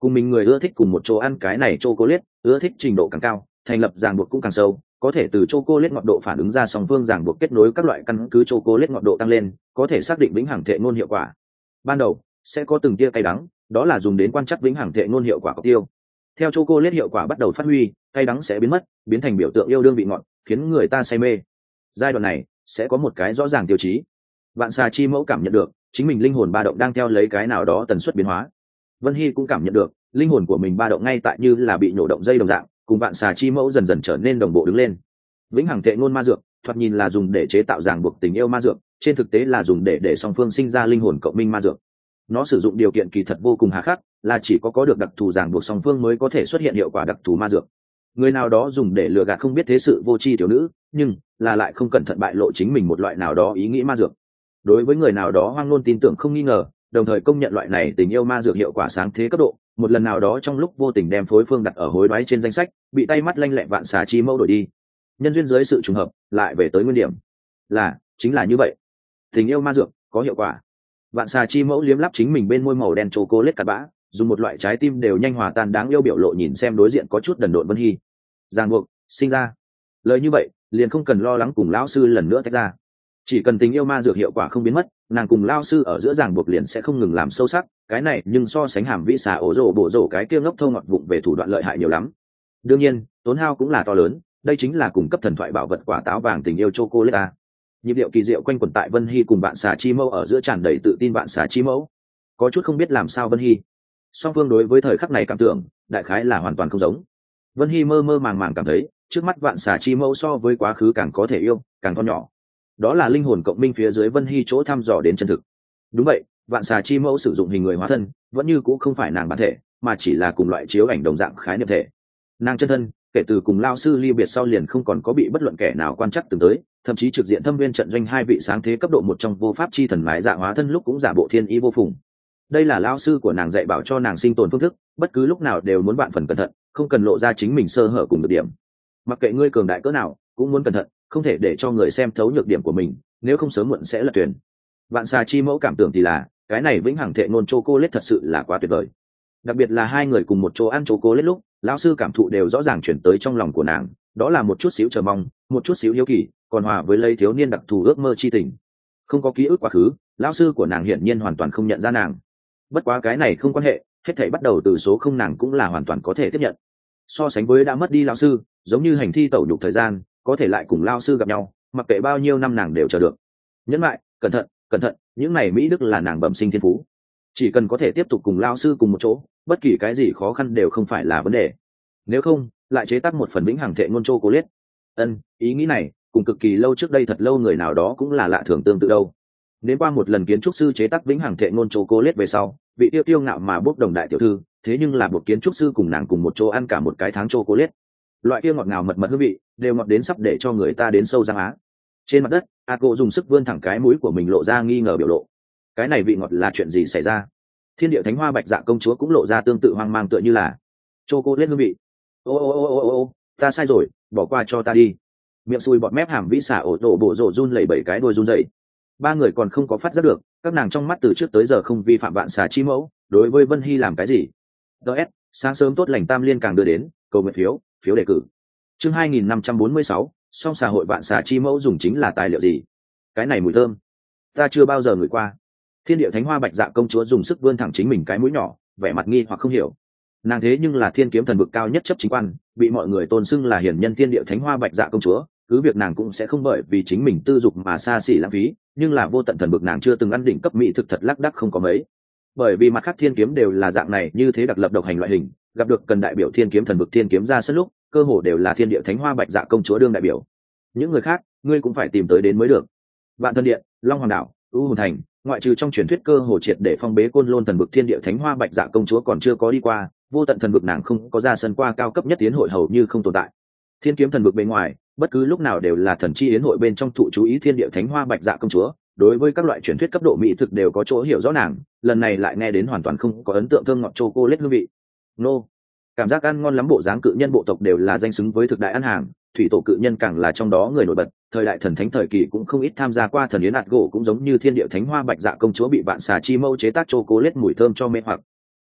cùng mình người ưa thích cùng một chỗ ăn cái này chocolate, ưa thích trình độ càng cao, thành lập ràng buộc cũng càng sâu, có thể từ chocolate ngọt độ phản ứng ra song phương ràng buộc kết nối các loại căn cứ chocolate ngọt độ tăng lên, có thể xác định vĩnh hằng thệ ngôn hiệu quả. Ban đầu sẽ có từng tia cay đắng, đó là dùng đến quan trắc vĩnh hằng thệ ngôn hiệu quả cọc tiêu. Theo chocolate hiệu quả bắt đầu phát huy, cay đắng sẽ biến mất, biến thành biểu tượng yêu đương vị ngọt, khiến người ta say mê. Giai đoạn này sẽ có một cái rõ ràng tiêu chí. Vạn xà chi mẫu cảm nhận được chính mình linh hồn ba động đang theo lấy cái nào đó tần suất biến hóa. Vân Hy cũng cảm nhận được linh hồn của mình ba động ngay tại như là bị nổ động dây đồng dạng, cùng vạn xà chi mẫu dần dần trở nên đồng bộ đứng lên. Vĩnh hằng thệ ngôn ma dược thoạt nhìn là dùng để chế tạo ràng buộc tình yêu ma dược, trên thực tế là dùng để để song phương sinh ra linh hồn cộng minh ma dược. Nó sử dụng điều kiện kỳ thật vô cùng hà khắc, là chỉ có có được đặc thù ràng buộc song phương mới có thể xuất hiện hiệu quả đặc thù ma dược. Người nào đó dùng để lừa gạt không biết thế sự vô tri tiểu nữ, nhưng là lại không cẩn thận bại lộ chính mình một loại nào đó ý nghĩ ma dược. Đối với người nào đó hoang ngôn tin tưởng không nghi ngờ, đồng thời công nhận loại này tình yêu ma dược hiệu quả sáng thế cấp độ, một lần nào đó trong lúc vô tình đem phối phương đặt ở hối đoái trên danh sách, bị tay mắt lanh lẹ vạn xà chi mẫu đổi đi. Nhân duyên dưới sự trùng hợp, lại về tới nguyên điểm. Là, chính là như vậy. Tình yêu ma dược có hiệu quả. Vạn xà chi mẫu liếm lắp chính mình bên môi màu đen chocolate cặn bã, dùng một loại trái tim đều nhanh hòa tan đáng yêu biểu lộ nhìn xem đối diện có chút đần độn Vân Hy. Giang buộc sinh ra. Lời như vậy, liền không cần lo lắng cùng lão sư lần nữa tách ra. Chỉ cần tình yêu ma dược hiệu quả không biến mất, nàng cùng lao sư ở giữa ràng buộc liền sẽ không ngừng làm sâu sắc. Cái này nhưng so sánh hàm vĩ xà ổ rổ bổ rổ cái kia ngốc thâu ngọt vụng về thủ đoạn lợi hại nhiều lắm. Đương nhiên, tốn hao cũng là to lớn. Đây chính là cung cấp thần thoại bảo vật quả táo vàng tình yêu chocolate. Nhịp điệu kỳ diệu quanh quẩn tại Vân Hy cùng bạn xà chi mẫu ở giữa tràn đầy tự tin. Bạn xà chi mẫu có chút không biết làm sao Vân Hy. Song phương đối với thời khắc này cảm tưởng đại khái là hoàn toàn không giống. Vân Hy mơ mơ màng màng cảm thấy trước mắt vạn xà chi mẫu so với quá khứ càng có thể yêu, càng to nhỏ. Đó là linh hồn cộng minh phía dưới Vân Hy chỗ thăm dò đến chân thực. Đúng vậy, vạn xà chi mẫu sử dụng hình người hóa thân vẫn như cũng không phải nàng bản thể, mà chỉ là cùng loại chiếu ảnh đồng dạng khái niệm thể. Nàng chân thân kể từ cùng lao sư ly biệt sau liền không còn có bị bất luận kẻ nào quan trắc từng tới, thậm chí trực diện thâm viên trận doanh hai vị sáng thế cấp độ một trong vô pháp chi thần mái dạ hóa thân lúc cũng giả bộ thiên ý vô phùng. Đây là lao sư của nàng dạy bảo cho nàng sinh tồn phương thức, bất cứ lúc nào đều muốn bạn phần cẩn thận, không cần lộ ra chính mình sơ hở cùng được điểm. Mặc kệ ngươi cường đại cỡ nào, cũng muốn cẩn thận, không thể để cho người xem thấu nhược điểm của mình, nếu không sớm muộn sẽ lật thuyền. Vạn xà chi mẫu cảm tưởng thì là cái này vĩnh hằng thệ ngôn chocolate thật sự là quá tuyệt vời. Đặc biệt là hai người cùng một chỗ ăn chocolate lúc, lão sư cảm thụ đều rõ ràng chuyển tới trong lòng của nàng, đó là một chút xíu chờ mong, một chút xíu hiếu kỳ, còn hòa với lấy thiếu niên đặc thù ước mơ chi tình. Không có ký ức quá khứ, lão sư của nàng hiển nhiên hoàn toàn không nhận ra nàng. Bất quá cái này không quan hệ, hết thảy bắt đầu từ số không nàng cũng là hoàn toàn có thể tiếp nhận. So sánh với đã mất đi lão sư, giống như hành thi tẩu nhục thời gian, có thể lại cùng lão sư gặp nhau, mặc kệ bao nhiêu năm nàng đều chờ được. Nhẫn lại, cẩn thận, cẩn thận, những này mỹ đức là nàng bẩm sinh thiên phú. Chỉ cần có thể tiếp tục cùng lão sư cùng một chỗ, bất kỳ cái gì khó khăn đều không phải là vấn đề. Nếu không, lại chế tác một phần vĩnh hằng thệ ngôn chocolate. Ân, ý nghĩ này, cùng cực kỳ lâu trước đây thật lâu người nào đó cũng là lạ thường tương tự đâu. Đến qua một lần kiến trúc sư chế tác vĩnh hằng thệ ngôn chocolate về sau, vị tiêu tiêu ngạo mà bốc đồng đại tiểu thư, thế nhưng là một kiến trúc sư cùng nàng cùng một chỗ ăn cả một cái tháng chocolate. Loại kia ngọt ngào mật mật hương vị, đều ngọt đến sắp để cho người ta đến sâu răng á. Trên mặt đất, Ago dùng sức vươn thẳng cái mũi của mình lộ ra nghi ngờ biểu lộ. Cái này vị ngọt là chuyện gì xảy ra? Thiên địa thánh hoa bạch dạ công chúa cũng lộ ra tương tự hoang mang tựa như là chocolate hương vị. Ô ô ô ô ô ô, ta sai rồi, bỏ qua cho ta đi. Miệng sùi bọt mép hàm vĩ xả ổ tổ bộ rổ run lẩy bẩy cái đuôi run rẩy. Ba người còn không có phát giác được, các nàng trong mắt từ trước tới giờ không vi phạm vạn xà chi mẫu, đối với Vân Hy làm cái gì. ds sáng sớm tốt lành tam liên càng đưa đến, cầu nguyện phiếu, phiếu đề cử. Chương hai nghìn năm trăm bốn mươi sáu, song xà hội vạn xà chi mẫu dùng chính là tài liệu gì? Cái này mùi thơm, ta chưa bao giờ ngửi qua. Thiên địa thánh hoa bạch dạ công chúa dùng sức vươn thẳng chính mình cái mũi nhỏ, vẻ mặt nghi hoặc không hiểu. Nàng thế nhưng là thiên kiếm thần vực cao nhất chấp chính quan, bị mọi người tôn xưng là hiển nhân thiên địa thánh hoa bạch dạ công chúa, cứ việc nàng cũng sẽ không bởi vì chính mình tư dục mà xa xỉ lãng phí, nhưng là vô tận thần vực nàng chưa từng ăn đỉnh cấp mỹ thực thật lác đác không có mấy. Bởi vì mặt khác thiên kiếm đều là dạng này như thế đặc lập độc hành loại hình, gặp được cần đại biểu thiên kiếm thần vực thiên kiếm ra sân lúc, cơ hồ đều là thiên địa thánh hoa bạch dạ công chúa đương đại biểu. Những người khác, ngươi cũng phải tìm tới đến mới được. Vạn Thân Điện, Long Hoàng Đảo, U Hồn Thành, ngoại trừ trong truyền thuyết cơ hồ triệt để phong bế côn lôn thần vực thiên địa thánh hoa bạch dạ công chúa còn chưa có đi qua, vô tận thần vực nàng không có ra sân qua cao cấp nhất tiến hội hầu như không tồn tại. Thiên kiếm thần vực bên ngoài, bất cứ lúc nào đều là thần chi yến hội bên trong thụ chú ý thiên địa thánh hoa bạch dạ công chúa, đối với các loại truyền thuyết cấp độ mỹ thực đều có chỗ hiểu rõ nàng, lần này lại nghe đến hoàn toàn không có ấn tượng thơm ngọt chocolate hương vị. Nô, cảm giác ăn ngon lắm, bộ dáng cự nhân bộ tộc đều là danh xứng với thực đại ăn hàng, thủy tổ cự nhân càng là trong đó người nổi bật, thời đại thần thánh thời kỳ cũng không ít tham gia qua thần yến ạt gỗ, cũng giống như thiên địa thánh hoa bạch dạ công chúa bị vạn xà chi mâu chế tác chocolate mùi thơm cho mê hoặc.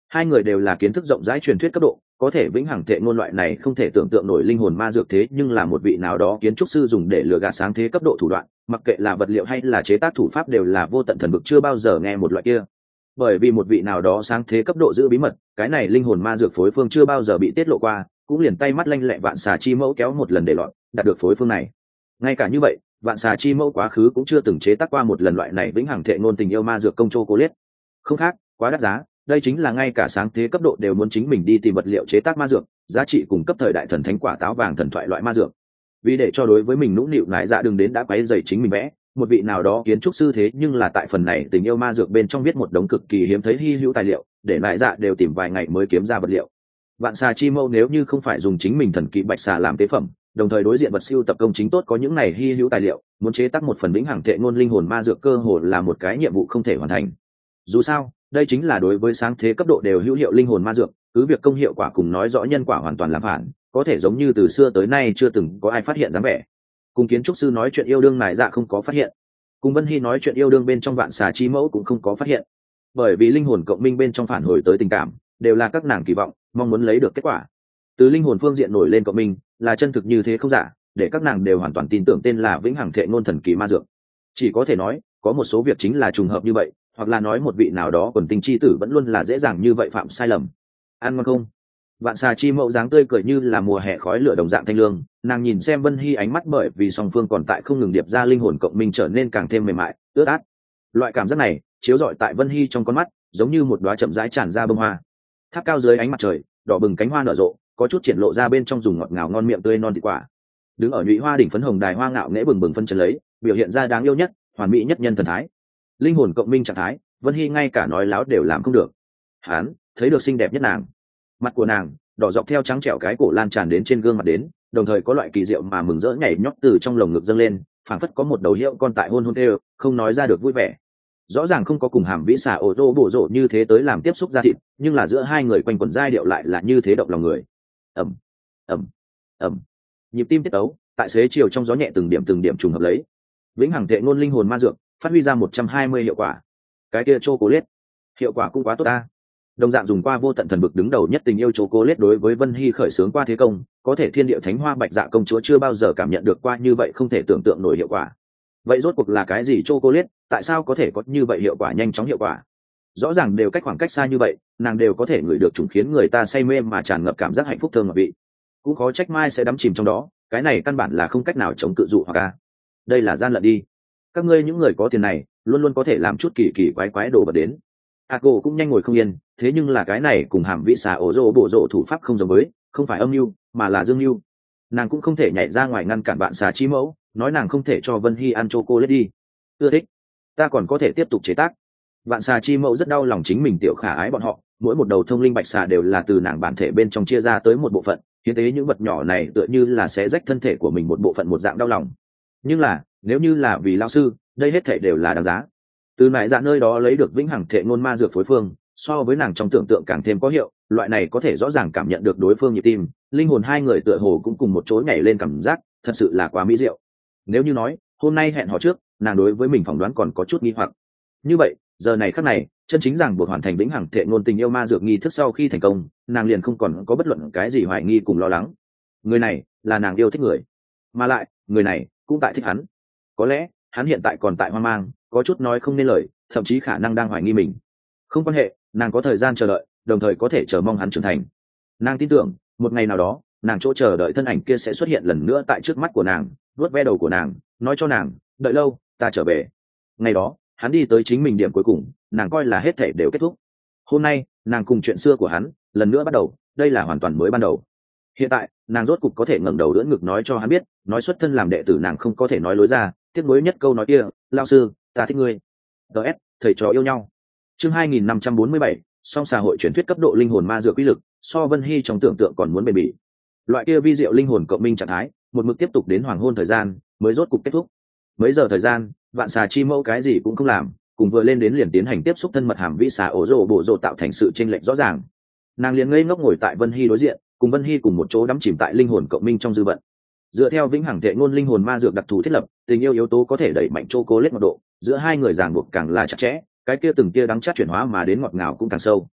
Hai người đều là kiến thức rộng rãi truyền thuyết cấp độ, có thể vĩnh hằng thệ ngôn loại này không thể tưởng tượng nổi linh hồn ma dược, thế nhưng là một vị nào đó kiến trúc sư dùng để lừa gạt sáng thế cấp độ thủ đoạn, mặc kệ là vật liệu hay là chế tác thủ pháp đều là vô tận thần vực chưa bao giờ nghe một loại kia. Bởi vì một vị nào đó sáng thế cấp độ giữ bí mật, cái này linh hồn ma dược phối phương chưa bao giờ bị tiết lộ qua, cũng liền tay mắt lanh lẹ vạn xà chi mẫu kéo một lần để lọt, đạt được phối phương này. Ngay cả như vậy, vạn xà chi mẫu quá khứ cũng chưa từng chế tác qua một lần loại này vĩnh hằng thệ ngôn tình yêu ma dược công chô cô liết. Không khác, quá đắt giá, đây chính là ngay cả sáng thế cấp độ đều muốn chính mình đi tìm vật liệu chế tác ma dược, giá trị cùng cấp thời đại thần thánh quả táo vàng thần thoại loại ma dược. Vì để cho đối với mình nũng nịu nại dạ đừng đến đã quấy rầy chính mình vẽ, một vị nào đó kiến trúc sư thế nhưng là tại phần này tình yêu ma dược bên trong viết một đống cực kỳ hiếm thấy hy hữu tài liệu, để nại dạ đều tìm vài ngày mới kiếm ra vật liệu. Vạn xà chi mâu nếu như không phải dùng chính mình thần kỳ bạch xà làm tế phẩm, đồng thời đối diện vật siêu tập công chính tốt có những này hy hữu tài liệu, muốn chế tác một phần vĩnh hằng thệ ngôn linh hồn ma dược cơ hồ là một cái nhiệm vụ không thể hoàn thành. Dù sao, đây chính là đối với sáng thế cấp độ đều hữu hiệu linh hồn ma dược, cứ việc công hiệu quả cùng nói rõ nhân quả hoàn toàn làm phản, có thể giống như từ xưa tới nay chưa từng có ai phát hiện dáng vẻ. Cùng kiến trúc sư nói chuyện yêu đương này dạ không có phát hiện, cùng Vân Hy nói chuyện yêu đương bên trong vạn xà chi mẫu cũng không có phát hiện, bởi vì linh hồn cộng minh bên trong phản hồi tới tình cảm đều là các nàng kỳ vọng mong muốn lấy được kết quả. Từ linh hồn phương diện nổi lên cộng minh là chân thực như thế không giả, để các nàng đều hoàn toàn tin tưởng tên là vĩnh hằng thệ ngôn thần kỳ ma dược. Chỉ có thể nói có một số việc chính là trùng hợp như vậy, hoặc là nói một vị nào đó quần tinh chi tử vẫn luôn là dễ dàng như vậy phạm sai lầm. Ăn ngon không? Vạn xà chi mẫu dáng tươi cười như là mùa hè khói lửa đồng dạng thanh lương, nàng nhìn xem Vân Hy ánh mắt bởi vì song phương còn tại không ngừng điệp ra linh hồn cộng minh trở nên càng thêm mềm mại ướt át. Loại cảm giác này chiếu rọi tại Vân Hy trong con mắt giống như một đóa chậm rãi tràn ra bông hoa tháp cao dưới ánh mặt trời, đỏ bừng cánh hoa nở rộ, có chút triển lộ ra bên trong dùng ngọt ngào ngon miệng tươi non thịt quả. Đứng ở nhụy hoa đỉnh phấn hồng đài hoa ngạo nghễ bừng bừng phân trần lấy, biểu hiện ra đáng yêu nhất hoàn mỹ nhất nhân thần thái, linh hồn cộng minh trạng thái. Vân Hy ngay cả nói láo đều làm không được. Hán thấy được xinh đẹp nhất nàng, mặt của nàng đỏ dọc theo trắng trẻo cái cổ lan tràn đến trên gương mặt đến, đồng thời có loại kỳ diệu mà mừng rỡ nhảy nhót từ trong lồng ngực dâng lên, phảng phất có một đầu hiệu con tại hôn hôn tê, không nói ra được vui vẻ. Rõ ràng không có cùng hàm vĩ xà ô tô bổ rộ như thế tới làm tiếp xúc ra thịt, nhưng là giữa hai người quanh quẩn giai điệu lại là như thế động lòng người. Ẩm, ẩm, ẩm, nhịp tim tiết tấu tại xế chiều trong gió nhẹ từng điểm từng điểm trùng hợp lấy. Vĩnh hằng thệ ngôn linh hồn ma dược phát huy ra một trăm hai mươi hiệu quả. Cái kia chocolate hiệu quả cũng quá tốt ta. Đồng dạng dùng qua vô tận thần vực đứng đầu nhất tình yêu chocolate đối với Vân Hy khởi xướng qua thế công, có thể thiên địa thánh hoa bạch dạ công chúa chưa bao giờ cảm nhận được qua như vậy không thể tưởng tượng nổi hiệu quả. Vậy rốt cuộc là cái gì chocolate, tại sao có thể có như vậy hiệu quả nhanh chóng hiệu quả? Rõ ràng đều cách khoảng cách xa như vậy, nàng đều có thể ngửi được trùng khiến người ta say mê mà tràn ngập cảm giác hạnh phúc thơm ngọt vị. Cũng khó trách mai sẽ đắm chìm trong đó, cái này căn bản là không cách nào chống cự dụ hoặc a. Đây là gian lận đi. Các ngươi những người có tiền này luôn luôn có thể làm chút kỳ kỳ quái quái đồ vật đến. Ago cũng nhanh ngồi không yên, thế nhưng là cái này cùng hàm vĩ xà ổ rô bộ rộ thủ pháp không giống với, không phải âm mưu mà là dương mưu. Nàng cũng không thể nhảy ra ngoài ngăn cản bạn xà chi mẫu, nói nàng không thể cho Vân Hy ăn chocolate đi. Ưa thích, ta còn có thể tiếp tục chế tác. Vạn xà chi mẫu rất đau lòng chính mình tiểu khả ái bọn họ, mỗi một đầu thông linh bạch xà đều là từ nàng bản thể bên trong chia ra tới một bộ phận, hiến tế những vật nhỏ này tựa như là xé rách thân thể của mình một bộ phận một dạng đau lòng. Nhưng là nếu như là vì lao sư, đây hết thể đều là đáng giá. Từ nại dạ nơi đó lấy được vĩnh hằng thệ ngôn ma dược phối phương, so với nàng trong tưởng tượng càng thêm có hiệu, loại này có thể rõ ràng cảm nhận được đối phương nhịp tim, linh hồn hai người tựa hồ cũng cùng một chỗ nhảy lên cảm giác, thật sự là quá mỹ diệu. Nếu như nói hôm nay hẹn hò trước nàng đối với mình phỏng đoán còn có chút nghi hoặc, như vậy giờ này khắc này chân chính rằng buộc hoàn thành vĩnh hằng thệ ngôn tình yêu ma dược nghi thức sau khi thành công, nàng liền không còn có bất luận cái gì hoài nghi cùng lo lắng. Người này là nàng yêu thích người, mà lại người này cũng tại thích hắn. Có lẽ hắn hiện tại còn tại hoang mang, có chút nói không nên lời, thậm chí khả năng đang hoài nghi mình. Không quan hệ, nàng có thời gian chờ đợi, đồng thời có thể chờ mong hắn trưởng thành. Nàng tin tưởng một ngày nào đó nàng chỗ chờ đợi thân ảnh kia sẽ xuất hiện lần nữa tại trước mắt của nàng, vuốt ve đầu của nàng, nói cho nàng đợi lâu ta trở về. Ngày đó hắn đi tới chính mình điểm cuối cùng, nàng coi là hết thể đều kết thúc. Hôm nay nàng cùng chuyện xưa của hắn lần nữa bắt đầu, đây là hoàn toàn mới ban đầu. Hiện tại nàng rốt cục có thể ngẩng đầu đỡ ngực nói cho hắn biết, nói xuất thân làm đệ tử nàng không có thể nói lối ra, tiếc nuối nhất câu nói kia, lao sư ta thích ngươi. ts thầy trò yêu nhau. Chương hai nghìn năm trăm bốn mươi bảy, song xã hội truyền thuyết cấp độ linh hồn ma dược uy lực so Vân Hy trong tưởng tượng còn muốn bền bỉ. Loại kia vi diệu linh hồn cộng minh trạng thái một mực tiếp tục đến hoàng hôn thời gian mới rốt cục kết thúc. Mấy giờ thời gian, vạn xà chi mẫu cái gì cũng không làm, cùng vừa lên đến liền tiến hành tiếp xúc thân mật hàm vĩ xà ổ rồ bộ rồ tạo thành sự chênh lệch rõ ràng. Nàng liền ngây ngốc ngồi tại Vân Hy đối diện, cùng Vân Hy cùng một chỗ đắm chìm tại linh hồn cộng minh trong dư vận. Dựa theo vĩnh hằng thệ ngôn linh hồn ma dược đặc thù thiết lập, tình yêu yếu tố có thể đẩy mạnh chocolate mật độ, giữa hai người ràng buộc càng là chặt chẽ, cái kia từng kia đắng chát chuyển hóa mà đến ngọt ngào cũng càng sâu.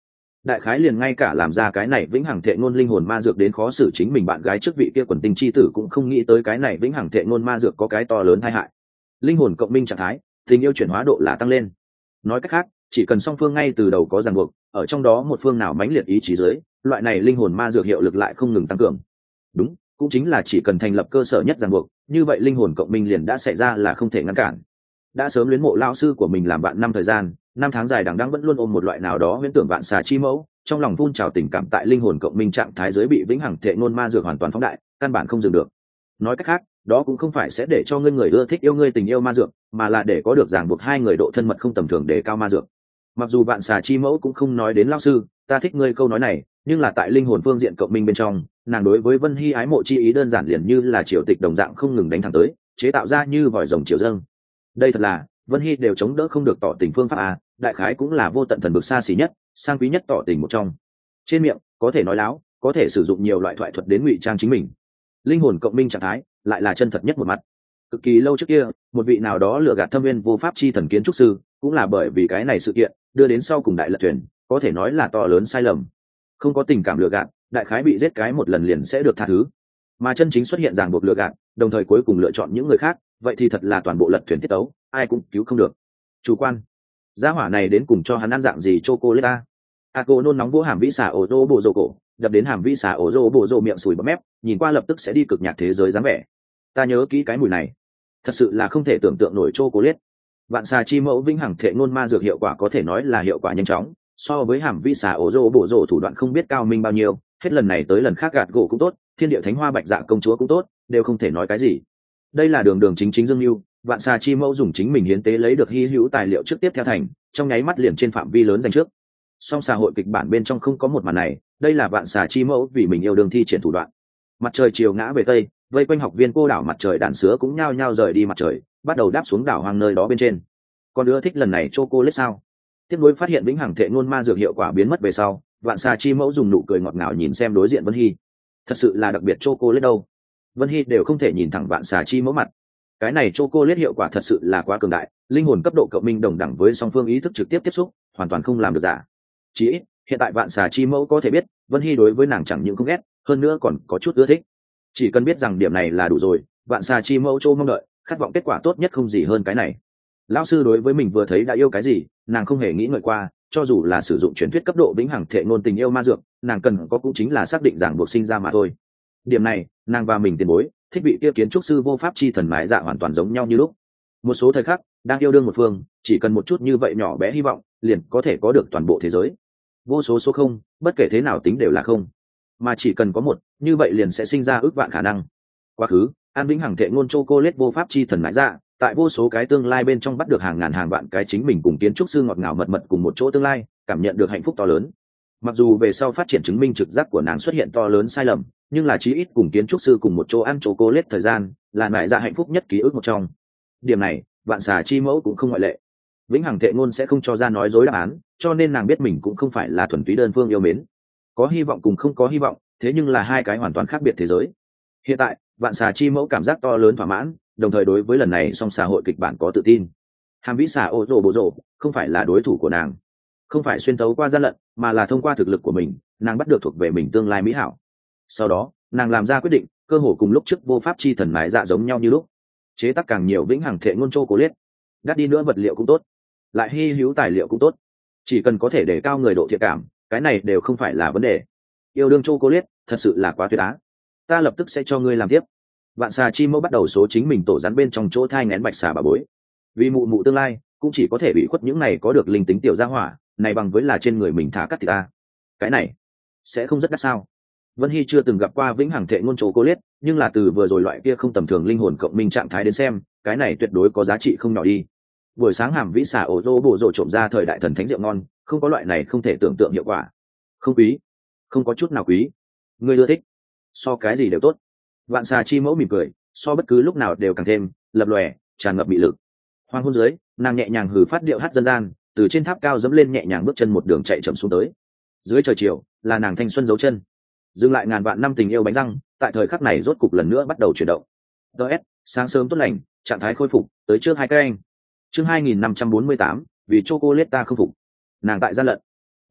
đại khái liền ngay cả làm ra cái này vĩnh hằng thệ ngôn linh hồn ma dược đến khó xử chính mình bạn gái trước vị kia quần tinh chi tử cũng không nghĩ tới cái này vĩnh hằng thệ ngôn ma dược có cái to lớn tai hại. Linh hồn cộng minh trạng thái, tình yêu chuyển hóa độ là tăng lên. Nói cách khác, chỉ cần song phương ngay từ đầu có ràng buộc, ở trong đó một phương nào mãnh liệt ý chí dưới, loại này linh hồn ma dược hiệu lực lại không ngừng tăng cường. Đúng, cũng chính là chỉ cần thành lập cơ sở nhất ràng buộc, như vậy linh hồn cộng minh liền đã xảy ra là không thể ngăn cản. Đã sớm luyến mộ lão sư của mình làm bạn năm thời gian, năm tháng dài đằng đẵng vẫn luôn ôm một loại nào đó huyễn tưởng vạn xà chi mẫu, trong lòng phun trào tình cảm tại linh hồn cộng minh trạng thái dưới bị vĩnh hằng thệ ngôn ma dược hoàn toàn phóng đại, căn bản không dừng được. Nói cách khác, đó cũng không phải sẽ để cho ngươi người ưa thích yêu ngươi tình yêu ma dược, mà là để có được ràng buộc hai người độ thân mật không tầm thường để cao ma dược. Mặc dù vạn xà chi mẫu cũng không nói đến lão sư, ta thích ngươi câu nói này, nhưng là tại linh hồn phương diện cộng minh bên trong, nàng đối với Vân Hy ái mộ chi ý đơn giản liền như là triều tịch đồng dạng không ngừng đánh thẳng tới, chế tạo ra như vòi rồng triều dâng. Đây thật là Vân Hy đều chống đỡ không được tỏ tình phương pháp à, đại khái cũng là vô tận thần bực xa xỉ nhất, sang quý nhất tỏ tình một trong. Trên miệng có thể nói láo, có thể sử dụng nhiều loại thoại thuật đến ngụy trang chính mình. Linh hồn cộng minh trạng thái lại là chân thật nhất một mặt. Cực kỳ lâu trước kia, một vị nào đó lừa gạt thâm viên vô pháp chi thần kiến trúc sư, cũng là bởi vì cái này sự kiện đưa đến sau cùng đại lật thuyền, có thể nói là to lớn sai lầm. Không có tình cảm lừa gạt, đại khái bị giết cái một lần liền sẽ được tha thứ. Mà chân chính xuất hiện ràng buộc lừa gạt, đồng thời cuối cùng lựa chọn những người khác, vậy thì thật là toàn bộ lật thuyền tiết tấu, ai cũng cứu không được. Chủ quan, gia hỏa này đến cùng cho hắn ăn dạng gì chocolate a? A cô nôn nóng vỗ hàm vĩ xà ổ rô bộ rô cổ, đập đến hàm vĩ xà ổ rô bộ rô miệng sùi bọt mép, nhìn qua lập tức sẽ đi cực nhạc thế giới dáng vẻ. Ta nhớ kỹ cái mùi này, thật sự là không thể tưởng tượng nổi chocolate. Vạn xà chi mẫu vĩnh hằng thệ ngôn ma dược hiệu quả có thể nói là hiệu quả nhanh chóng, so với hàm vĩ xà ổ rô bộ rô thủ đoạn không biết cao minh bao nhiêu, hết lần này tới lần khác gạt gỗ cũng tốt, thiên địa thánh hoa bạch dạ công chúa cũng tốt, đều không thể nói cái gì. Đây là đường đường chính chính dương mưu, vạn xà chi mẫu dùng chính mình hiến tế lấy được hy hữu tài liệu trước tiếp theo thành, trong nháy mắt liền trên phạm vi lớn giành trước. Song xã hội kịch bản bên trong không có một màn này, đây là vạn xà chi mẫu vì mình yêu đương thi triển thủ đoạn. Mặt trời chiều ngã về tây, vây quanh học viên cô đảo mặt trời đàn sứa cũng nhao nhao rời đi mặt trời, bắt đầu đáp xuống đảo hoang nơi đó bên trên. Con đứa thích lần này chocolate sao? Tiếp nối phát hiện vĩnh hằng thệ ngôn ma dược hiệu quả biến mất về sau, vạn xà chi mẫu dùng nụ cười ngọt ngào nhìn xem đối diện Vân Hy. Thật sự là đặc biệt chocolate đâu. Vân Hy đều không thể nhìn thẳng vạn xà chi mẫu mặt. Cái này chocolate hiệu quả thật sự là quá cường đại, linh hồn cấp độ cộng minh đồng đẳng với song phương ý thức trực tiếp tiếp xúc, hoàn toàn không làm được giả. Chỉ ít, hiện tại vạn xà chi mẫu có thể biết, Vân Hy đối với nàng chẳng những không ghét, hơn nữa còn có chút ưa thích. Chỉ cần biết rằng điểm này là đủ rồi, vạn xà chi mẫu châu mong đợi, khát vọng kết quả tốt nhất không gì hơn cái này. Lão sư đối với mình vừa thấy đã yêu cái gì, nàng không hề nghĩ ngợi qua, cho dù là sử dụng truyền thuyết cấp độ vĩnh hằng thệ ngôn tình yêu ma dược, nàng cần có cũng chính là xác định ràng buộc sinh ra mà thôi. Điểm này, nàng và mình tiền bối, thích vị kia kiến trúc sư vô pháp chi thần mái dạ hoàn toàn giống nhau như lúc. Một số thời khắc, đang yêu đương một phương, chỉ cần một chút như vậy nhỏ bé hy vọng, liền có thể có được toàn bộ thế giới. Vô số số không, bất kể thế nào tính đều là không, mà chỉ cần có một, như vậy liền sẽ sinh ra ước vạn khả năng. Quá khứ, an vĩnh hằng thệ ngôn chocolate vô pháp chi thần mái dạ, tại vô số cái tương lai bên trong bắt được hàng ngàn hàng vạn cái chính mình cùng kiến trúc sư ngọt ngào mật mật cùng một chỗ tương lai, cảm nhận được hạnh phúc to lớn. Mặc dù về sau phát triển chứng minh trực giác của nàng xuất hiện to lớn sai lầm, nhưng là chí ít cùng kiến trúc sư cùng một chỗ ăn chocolate thời gian, là nại ra hạnh phúc nhất ký ức một trong. Điểm này, vạn xà chi mẫu cũng không ngoại lệ. Vĩnh hằng thệ ngôn sẽ không cho ra nói dối đáp án, cho nên nàng biết mình cũng không phải là thuần túy đơn phương yêu mến. Có hy vọng cùng không có hy vọng, thế nhưng là hai cái hoàn toàn khác biệt thế giới. Hiện tại, vạn xà chi mẫu cảm giác to lớn thỏa mãn, đồng thời đối với lần này song xã hội kịch bản có tự tin. Hàm vĩ xà ô rồ bộ rồ không phải là đối thủ của nàng, không phải xuyên tấu qua gian lận, mà là thông qua thực lực của mình, nàng bắt được thuộc về mình tương lai mỹ hảo. Sau đó, nàng làm ra quyết định, cơ hồ cùng lúc trước vô pháp chi thần mái dạ giống nhau như lúc, chế tác càng nhiều vĩnh hằng thệ ngôn chocolate, đắt đi nữa vật liệu cũng tốt, lại hy hữu tài liệu cũng tốt, chỉ cần có thể để cao người độ thiện cảm, cái này đều không phải là vấn đề. Yêu đương chocolate thật sự là quá tuyệt á, ta lập tức sẽ cho ngươi làm tiếp. Vạn xà chi mẫu bắt đầu số chính mình tổ rắn bên trong chỗ thai nghén bạch xà bà bối, vì mụ mụ tương lai cũng chỉ có thể bị khuất những này có được linh tính tiểu gia hỏa này bằng với là trên người mình thả cắt thịt ta. Cái này sẽ không rất đắt sao? Vân Hy chưa từng gặp qua vĩnh hằng thệ ngôn chocolate, nhưng là từ vừa rồi loại kia không tầm thường linh hồn cộng minh trạng thái đến xem, cái này tuyệt đối có giá trị không nhỏ đi. Buổi sáng hàm vĩ xà ổ rô bổ rồ trộm ra thời đại thần thánh rượu ngon, không có loại này không thể tưởng tượng hiệu quả. Không quý, không có chút nào quý. Ngươi ưa thích, so cái gì đều tốt. Vạn xà chi mẫu mỉm cười, so bất cứ lúc nào đều càng thêm lập lòe, tràn ngập mị lực. Hoàng hôn dưới, nàng nhẹ nhàng hừ phát điệu hát dân gian, từ trên tháp cao dẫm lên nhẹ nhàng bước chân một đường chạy chậm xuống tới. Dưới trời chiều là nàng thanh xuân dấu chân, dừng lại ngàn vạn năm tình yêu bánh răng, tại thời khắc này rốt cục lần nữa bắt đầu chuyển động. ds sáng sớm tốt lành, trạng thái khôi phục, tới trước hai cái anh. Chương hai nghìn năm trăm bốn mươi tám, vì chocolate ta không phục. Nàng tại gian lận.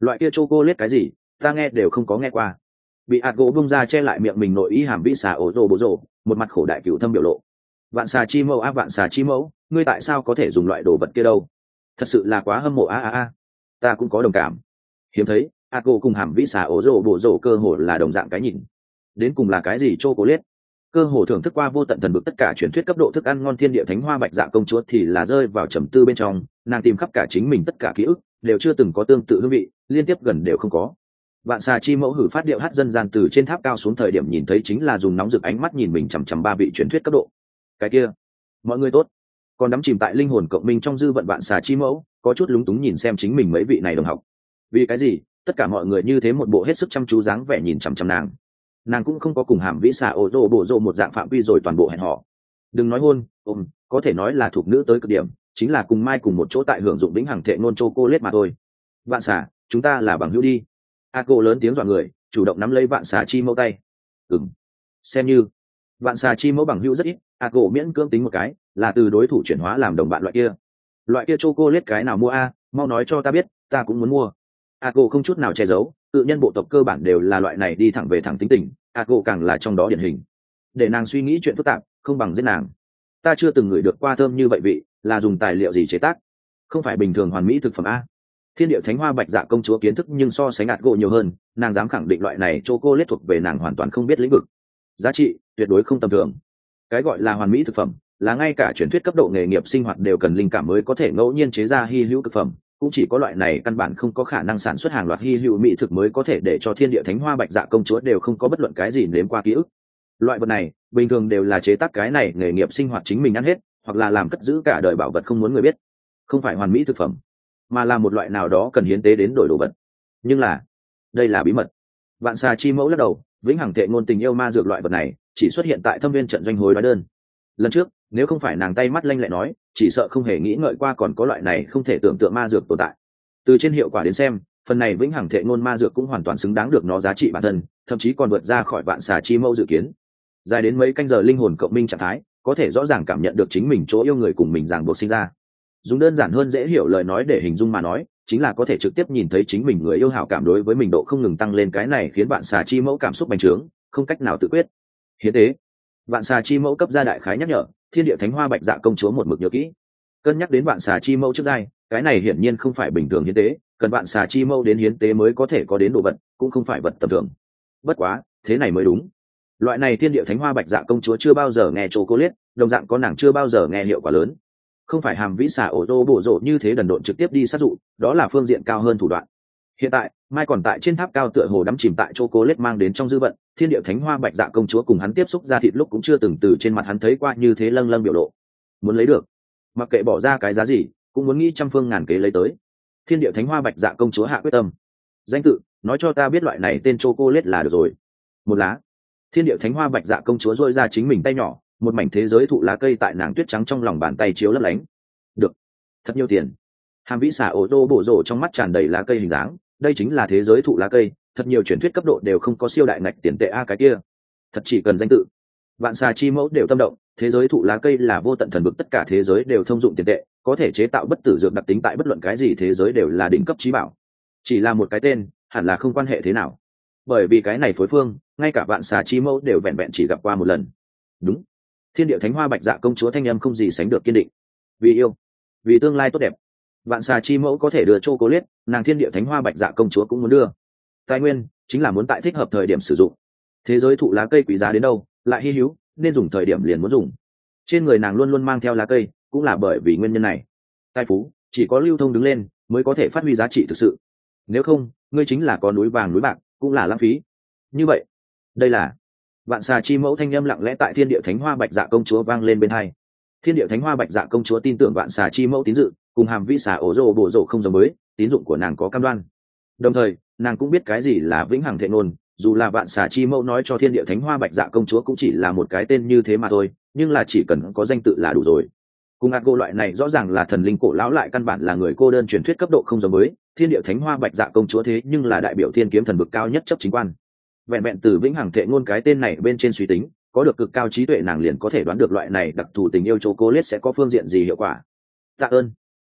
Loại kia chocolate cái gì, ta nghe đều không có nghe qua. Bị ạt gỗ bung ra che lại miệng mình nội ý hàm vĩ xà ổ rồ bồ rồ, một mặt khổ đại cửu thâm biểu lộ. Vạn xà chi mẫu a vạn xà chi mẫu, ngươi tại sao có thể dùng loại đồ vật kia đâu? Thật sự là quá hâm mộ a a a. Ta cũng có đồng cảm. Hiếm thấy, ạt gỗ cùng hàm vĩ xà ổ rồ bồ rồ cơ hồ là đồng dạng cái nhìn. Đến cùng là cái gì chocolate? Cơ hồ thưởng thức qua vô tận thần vực tất cả truyền thuyết cấp độ thức ăn ngon thiên địa thánh hoa bạch dạ công chúa thì là rơi vào trầm tư bên trong, nàng tìm khắp cả chính mình tất cả ký ức, đều chưa từng có tương tự hương vị, liên tiếp gần đều không có. Vạn xà chi mẫu hử phát điệu hát dân gian từ trên tháp cao xuống thời điểm nhìn thấy chính là dùng nóng rực ánh mắt nhìn mình chằm chằm ba vị truyền thuyết cấp độ. Cái kia, mọi người tốt. Còn đắm chìm tại linh hồn cộng minh trong dư vận vạn xà chi mẫu, có chút lúng túng nhìn xem chính mình mấy vị này đồng học. Vì cái gì? Tất cả mọi người như thế một bộ hết sức chăm chú dáng vẻ nhìn chằm chằm nàng. Nàng cũng không có cùng hàm vĩ xà ô tô bổ rộ một dạng phạm vi rồi toàn bộ hẹn họ. Đừng nói hôn, ôm, có thể nói là thuộc nữ tới cực điểm, chính là cùng mai cùng một chỗ tại hưởng dụng vĩnh hằng thệ nôn chocolate mà thôi. Vạn xà, chúng ta là bằng hữu đi. A cô lớn tiếng dọa người, chủ động nắm lấy vạn xà chi mẫu tay. Ừm, xem như vạn xà chi mẫu bằng hữu rất ít, A cô miễn cưỡng tính một cái, là từ đối thủ chuyển hóa làm đồng bạn loại kia. Loại kia chocolate cái nào mua a, mau nói cho ta biết, ta cũng muốn mua. A cô không chút nào che giấu, tự nhân bộ tộc cơ bản đều là loại này đi thẳng về thẳng tính tình, A cô càng là trong đó điển hình. Để nàng suy nghĩ chuyện phức tạp, không bằng giết nàng. Ta chưa từng ngửi được qua thơm như vậy vị, là dùng tài liệu gì chế tác? Không phải bình thường hoàn mỹ thực phẩm a. Thiên địa thánh hoa bạch dạ công chúa kiến thức nhưng so sánh ạt gỗ nhiều hơn, nàng dám khẳng định loại này chocolate thuộc về nàng hoàn toàn không biết lĩnh vực, giá trị tuyệt đối không tầm thường. Cái gọi là hoàn mỹ thực phẩm là ngay cả truyền thuyết cấp độ nghề nghiệp sinh hoạt đều cần linh cảm mới có thể ngẫu nhiên chế ra hy hữu thực phẩm, cũng chỉ có loại này căn bản không có khả năng sản xuất hàng loạt hy hữu mỹ thực mới có thể để cho thiên địa thánh hoa bạch dạ công chúa đều không có bất luận cái gì nếm qua ký ức. Loại vật này bình thường đều là chế tác cái này nghề nghiệp sinh hoạt chính mình ăn hết, hoặc là làm cất giữ cả đời bảo vật không muốn người biết, không phải hoàn mỹ thực phẩm, mà là một loại nào đó cần hiến tế đến đổi đồ vật. Nhưng là đây là bí mật. Vạn xà chi mẫu lắc đầu, vĩnh hằng thệ ngôn tình yêu ma dược loại vật này chỉ xuất hiện tại thâm viên trận doanh hối đoái đơn. Lần trước nếu không phải nàng tay mắt lanh lẹ nói, chỉ sợ không hề nghĩ ngợi qua còn có loại này không thể tưởng tượng ma dược tồn tại. Từ trên hiệu quả đến xem, phần này vĩnh hằng thệ ngôn ma dược cũng hoàn toàn xứng đáng được nó giá trị bản thân, thậm chí còn vượt ra khỏi vạn xà chi mẫu dự kiến. Dài đến mấy canh giờ linh hồn cộng minh trạng thái, có thể rõ ràng cảm nhận được chính mình chỗ yêu người cùng mình ràng buộc sinh ra. Dùng đơn giản hơn dễ hiểu lời nói để hình dung mà nói, chính là có thể trực tiếp nhìn thấy chính mình người yêu hảo cảm đối với mình độ không ngừng tăng lên, cái này khiến vạn xà chi mẫu cảm xúc bành trướng, không cách nào tự quyết. Hiến tế. Vạn xà chi mẫu cấp ra đại khái nhắc nhở, thiên địa thánh hoa bạch dạ công chúa một mực nhớ kỹ. Cân nhắc đến vạn xà chi mẫu trước giai, cái này hiển nhiên không phải bình thường hiến tế, cần vạn xà chi mẫu đến hiến tế mới có thể có đến đồ vật, cũng không phải vật tầm thường. Bất quá, thế này mới đúng. Loại này thiên địa thánh hoa bạch dạ công chúa chưa bao giờ nghe chocolate, đồng dạng có nàng chưa bao giờ nghe hiệu quả lớn. Không phải hàm vĩ xà ổ tô bổ rộ như thế đần độn trực tiếp đi sát dụ, đó là phương diện cao hơn thủ đoạn. Hiện tại mai còn tại trên tháp cao tựa hồ đắm chìm tại chocolate mang đến trong dư vận, thiên địa thánh hoa bạch dạ công chúa cùng hắn tiếp xúc ra thịt lúc cũng chưa từng từ trên mặt hắn thấy qua như thế lâng lâng biểu lộ. Muốn lấy được, mặc kệ bỏ ra cái giá gì cũng muốn nghĩ trăm phương ngàn kế lấy tới. Thiên địa thánh hoa bạch dạ công chúa hạ quyết tâm. Danh tự nói cho ta biết loại này tên chocolate là được rồi. Một lá. Thiên địa thánh hoa bạch dạ công chúa dội ra chính mình tay nhỏ, một mảnh thế giới thụ lá cây tại nàng tuyết trắng trong lòng bàn tay chiếu lấp lánh. Được, thật nhiều tiền. Hàm vĩ xà ô tô bổ rổ trong mắt tràn đầy lá cây hình dáng, đây chính là thế giới thụ lá cây, thật nhiều truyền thuyết cấp độ đều không có siêu đại ngạch tiền tệ a cái kia. Thật chỉ cần danh tự. Vạn xà chi mẫu đều tâm động, thế giới thụ lá cây là vô tận thần vực tất cả thế giới đều thông dụng tiền tệ, có thể chế tạo bất tử dược đặc tính tại bất luận cái gì thế giới đều là đỉnh cấp trí bảo. Chỉ là một cái tên, hẳn là không quan hệ thế nào. Bởi vì cái này phối phương, ngay cả vạn xà chi mẫu đều vẹn vẹn chỉ gặp qua một lần. Đúng. Thiên địa thánh hoa bạch dạ công chúa thanh âm không gì sánh được kiên định. Vì yêu, vì tương lai tốt đẹp, vạn xà chi mẫu có thể đưa chocolate, nàng thiên địa thánh hoa bạch dạ công chúa cũng muốn đưa. Tài nguyên chính là muốn tại thích hợp thời điểm sử dụng. Thế giới thụ lá cây quý giá đến đâu, lại hi hữu, nên dùng thời điểm liền muốn dùng. Trên người nàng luôn luôn mang theo lá cây, cũng là bởi vì nguyên nhân này. Tài phú chỉ có lưu thông đứng lên mới có thể phát huy giá trị thực sự. Nếu không, ngươi chính là có núi vàng núi bạc, cũng là lãng phí. Như vậy, đây là vạn xà chi mẫu thanh âm lặng lẽ tại thiên địa thánh hoa bạch dạ công chúa vang lên bên hai. Thiên địa thánh hoa bạch dạ công chúa tin tưởng vạn xà chi mẫu tín dự, cùng hàm vĩ xà ổ rồ bổ rộ không giống với, tín dụng của nàng có cam đoan. Đồng thời nàng cũng biết cái gì là vĩnh hằng thệ ngôn, dù là vạn xà chi mẫu nói cho thiên địa thánh hoa bạch dạ công chúa cũng chỉ là một cái tên như thế mà thôi, nhưng là chỉ cần có danh tự là đủ rồi. Cùng ạt gỗ loại này rõ ràng là thần linh cổ lão lại căn bản là người cô đơn truyền thuyết cấp độ không giống với, thiên địa thánh hoa bạch dạ công chúa thế nhưng là đại biểu thiên kiếm thần bực cao nhất chấp chính quan. Vẹn vẹn từ vĩnh hằng thệ ngôn cái tên này bên trên suy tính, có được cực cao trí tuệ nàng liền có thể đoán được loại này đặc thù tình yêu chocolate sẽ có phương diện gì hiệu quả. Tạ ơn.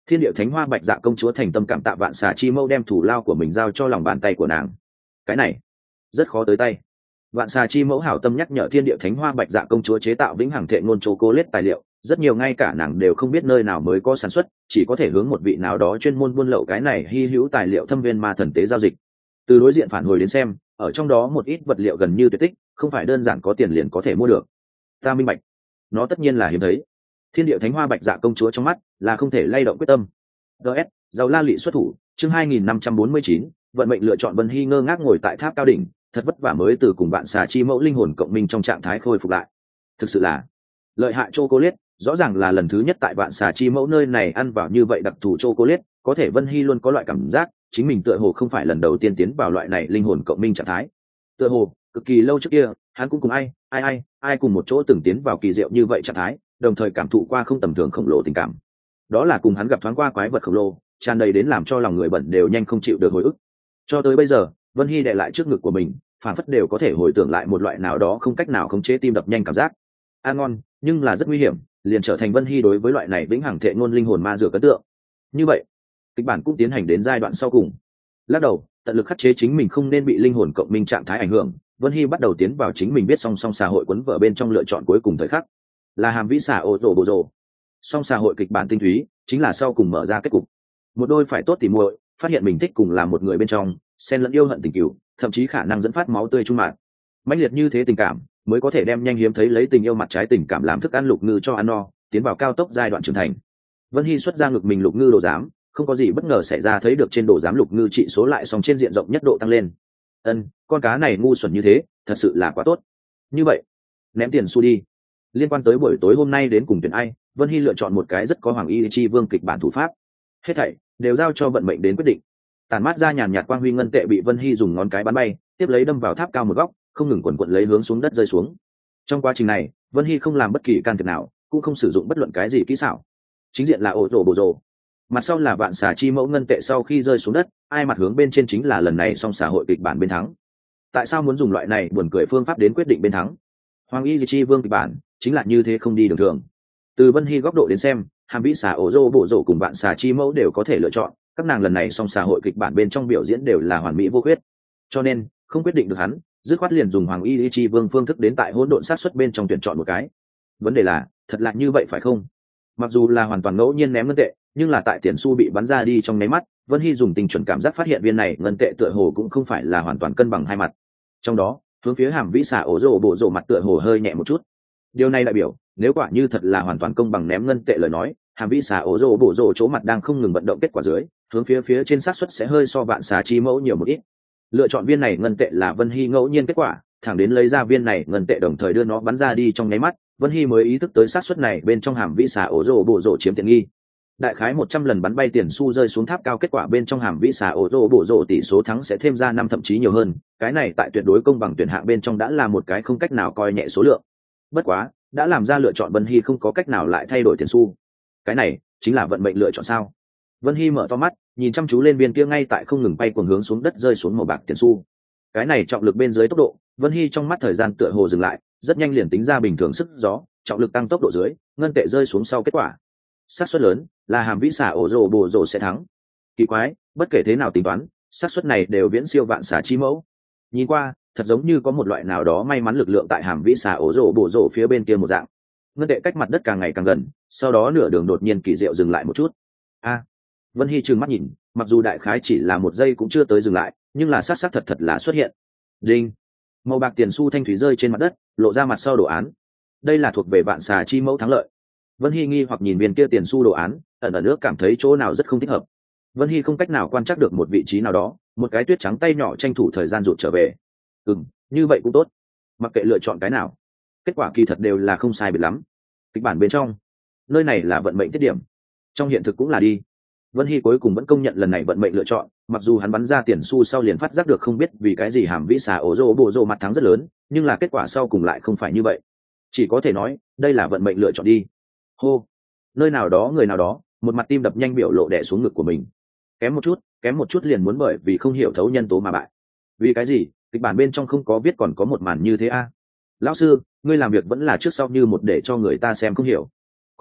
Thiên Điệu Thánh Hoa Bạch Dạ công chúa thành tâm cảm tạ vạn xà chi mẫu đem thủ lao của mình giao cho lòng bàn tay của nàng. Cái này rất khó tới tay. Vạn xà chi mẫu hảo tâm nhắc nhở Thiên Điệu Thánh Hoa Bạch Dạ công chúa chế tạo vĩnh hằng thệ ngôn chocolate tài liệu, rất nhiều ngay cả nàng đều không biết nơi nào mới có sản xuất, chỉ có thể hướng một vị nào đó chuyên môn buôn lậu cái này hy hữu tài liệu thâm viên ma thần tế giao dịch. Từ đối diện phản hồi đến xem, ở trong đó một ít vật liệu gần như tuyệt tích, không phải đơn giản có tiền liền có thể mua được. Ta minh bạch, nó tất nhiên là hiếm thấy. Thiên Điệu Thánh Hoa Bạch Dạ công chúa trong mắt là không thể lay động quyết tâm. ds giàu la lị xuất thủ, chương hai nghìn năm trăm bốn mươi chín, vận mệnh lựa chọn. Vân Hy ngơ ngác ngồi tại tháp cao đỉnh, thật vất vả mới từ cùng bạn xà chi mẫu linh hồn cộng minh trong trạng thái khôi phục lại. Thực sự là lợi hại chocolate, rõ ràng là lần thứ nhất tại bạn xà chi mẫu nơi này ăn vào như vậy đặc thù chocolate, có thể Vân Hy luôn có loại cảm giác chính mình tựa hồ không phải lần đầu tiên tiến vào loại này linh hồn cộng minh trạng thái. Tựa hồ cực kỳ lâu trước kia, hắn cũng cùng ai ai ai ai cùng một chỗ từng tiến vào kỳ diệu như vậy trạng thái, đồng thời cảm thụ qua không tầm thường khổng lồ tình cảm. Đó là cùng hắn gặp thoáng qua quái vật khổng lồ, tràn đầy đến làm cho lòng người bẩn đều nhanh không chịu được hồi ức. Cho tới bây giờ, Vân Hy đè lại trước ngực của mình, phản phất đều có thể hồi tưởng lại một loại nào đó không cách nào khống chế tim đập nhanh cảm giác. Ăn ngon, nhưng là rất nguy hiểm, liền trở thành Vân Hy đối với loại này vĩnh hằng thệ ngôn linh hồn ma dược ấn tượng. Như vậy, kịch bản cũng tiến hành đến giai đoạn sau cùng. Lắc đầu, tận lực khắc chế chính mình không nên bị linh hồn cộng minh trạng thái ảnh hưởng, Vân Hy bắt đầu tiến vào chính mình biết song song xã hội quấn vở bên trong lựa chọn cuối cùng thời khắc, là hàm vĩ xà ô rồ bộ rồ. Song xã hội kịch bản tinh túy chính là sau cùng mở ra kết cục. Một đôi phải tốt tỉ muội, phát hiện mình thích cùng là một người bên trong, xen lẫn yêu hận tình cừu, thậm chí khả năng dẫn phát máu tươi trung mạng. Mãnh liệt như thế tình cảm mới có thể đem nhanh hiếm thấy lấy tình yêu mặt trái tình cảm làm thức ăn lục ngư cho ăn no, tiến vào cao tốc giai đoạn trưởng thành. Vân Hy xuất ra ngực mình lục ngư đồ giám, không có gì bất ngờ xảy ra, thấy được trên đồ giám lục ngư trị số lại song trên diện rộng nhất độ tăng lên. Ân, con cá này ngu xuẩn như thế, thật sự là quá tốt. Như vậy, ném tiền xu đi. Liên quan tới buổi tối hôm nay đến cùng tuyển ai, Vân Hy lựa chọn một cái rất có Hoàng Y Chi Vương kịch bản thủ pháp. Hết thảy đều giao cho vận mệnh đến quyết định. Tản mát ra nhàn nhạt quang huy ngân tệ bị Vân Hy dùng ngón cái bắn bay, tiếp lấy đâm vào tháp cao một góc, không ngừng quần quật lấy hướng xuống đất rơi xuống. Trong quá trình này, Vân Hy không làm bất kỳ can thiệp nào, cũng không sử dụng bất luận cái gì kỹ xảo. Chính diện là ổ rổ bổ rổ, mặt sau là vạn xà chi mẫu ngân tệ. Sau khi rơi xuống đất, ai mặt hướng bên trên chính là lần này song xã hội kịch bản bên thắng. Tại sao muốn dùng loại này buồn cười phương pháp đến quyết định bên thắng? Hoàng Y Chi Vương kịch bản chính là như thế, không đi đường thường. Từ Vân Hy góc độ đến xem, hàm vĩ xà ổ rô bộ rổ cùng vạn xà chi mẫu đều có thể lựa chọn, các nàng lần này song xã hội kịch bản bên trong biểu diễn đều là hoàn mỹ vô khuyết, cho nên không quyết định được hắn, dứt khoát liền dùng Hoàng Y Chi Vương phương thức đến tại hỗn độn sát xuất bên trong tuyển chọn một cái. Vấn đề là, thật lạ như vậy phải không? Mặc dù là hoàn toàn ngẫu nhiên ném ngân tệ, nhưng là tại tiền xu bị bắn ra đi trong nháy mắt, Vân Hy dùng tình chuẩn cảm giác phát hiện viên này ngân tệ tựa hồ cũng không phải là hoàn toàn cân bằng hai mặt. Trong đó, hướng phía hàm vĩ xà ổ rổ bộ rổ mặt tựa hồ hơi nhẹ một chút. Điều này đại biểu, nếu quả như thật là hoàn toàn công bằng ném ngân tệ lời nói, hàm vĩ xà ổ rổ bộ rổ chỗ mặt đang không ngừng vận động kết quả dưới, hướng phía phía trên xác suất sẽ hơi so vạn xà chi mẫu nhiều một ít. Lựa chọn viên này ngân tệ là Vân Hy ngẫu nhiên kết quả, thẳng đến lấy ra viên này ngân tệ đồng thời đưa nó bắn ra đi trong nháy mắt, Vân Hy mới ý thức tới xác suất này bên trong hàm vĩ xà ổ rổ bộ rổ chiếm tiện nghi. Đại khái một trăm lần bắn bay tiền xu rơi xuống tháp cao, kết quả bên trong hàm vĩ xà ổ rổ bộ rổ tỷ số thắng sẽ thêm ra năm thậm chí nhiều hơn, cái này tại tuyệt đối công bằng tuyển hạng bên trong đã là một cái không cách nào coi nhẹ số lượng. Bất quá, đã làm ra lựa chọn, Vân Hy không có cách nào lại thay đổi tiền xu. Cái này chính là vận mệnh lựa chọn sao? Vân Hy mở to mắt, nhìn chăm chú lên viên kia ngay tại không ngừng bay cuồng hướng xuống đất rơi xuống màu bạc tiền xu. Cái này trọng lực bên dưới tốc độ, Vân Hy trong mắt thời gian tựa hồ dừng lại, rất nhanh liền tính ra bình thường sức gió, trọng lực tăng tốc độ dưới, ngân tệ rơi xuống sau kết quả. Xác suất lớn là hàm vĩ xà ổ rổ bổ rổ sẽ thắng. Kỳ quái, bất kể thế nào tính toán, xác suất này đều viễn siêu vạn xà chi mẫu. Nhìn qua, thật giống như có một loại nào đó may mắn lực lượng tại hàm vĩ xà ổ rổ bổ rổ phía bên kia một dạng. Ngân tệ cách mặt đất càng ngày càng gần, sau đó nửa đường đột nhiên kỳ diệu dừng lại một chút. A, Vân Hy trừng mắt nhìn, mặc dù đại khái chỉ là một giây cũng chưa tới dừng lại, nhưng là xác xác thật thật là xuất hiện. Đinh, màu bạc tiền xu thanh thủy rơi trên mặt đất, lộ ra mặt sau đồ án. Đây là thuộc về vạn xà chi mẫu thắng lợi. Vân Hy nghi hoặc nhìn viên kia tiền xu đồ án, ẩn ẩn nước cảm thấy chỗ nào rất không thích hợp. Vân Hy không cách nào quan trắc được một vị trí nào đó, một cái tuyết trắng tay nhỏ tranh thủ thời gian rụt trở về. Ừm, như vậy cũng tốt. Mặc kệ lựa chọn cái nào, kết quả kỳ thật đều là không sai biệt lắm. Kịch bản bên trong, nơi này là vận mệnh tiết điểm, trong hiện thực cũng là đi. Vân Hy cuối cùng vẫn công nhận lần này vận mệnh lựa chọn, mặc dù hắn bắn ra tiền xu sau liền phát giác được không biết vì cái gì hàm vĩ xà ổ rô bộ rô mặt thắng rất lớn, nhưng là kết quả sau cùng lại không phải như vậy. Chỉ có thể nói, đây là vận mệnh lựa chọn đi. Hô, nơi nào đó người nào đó, một mặt tim đập nhanh biểu lộ đè xuống ngực của mình. Kém một chút, kém một chút liền muốn bởi vì không hiểu thấu nhân tố mà bại. Vì cái gì? Kịch bản bên trong không có viết còn có một màn như thế a? À? Lão sư, ngươi làm việc vẫn là trước sau như một để cho người ta xem không hiểu. Còn tốt,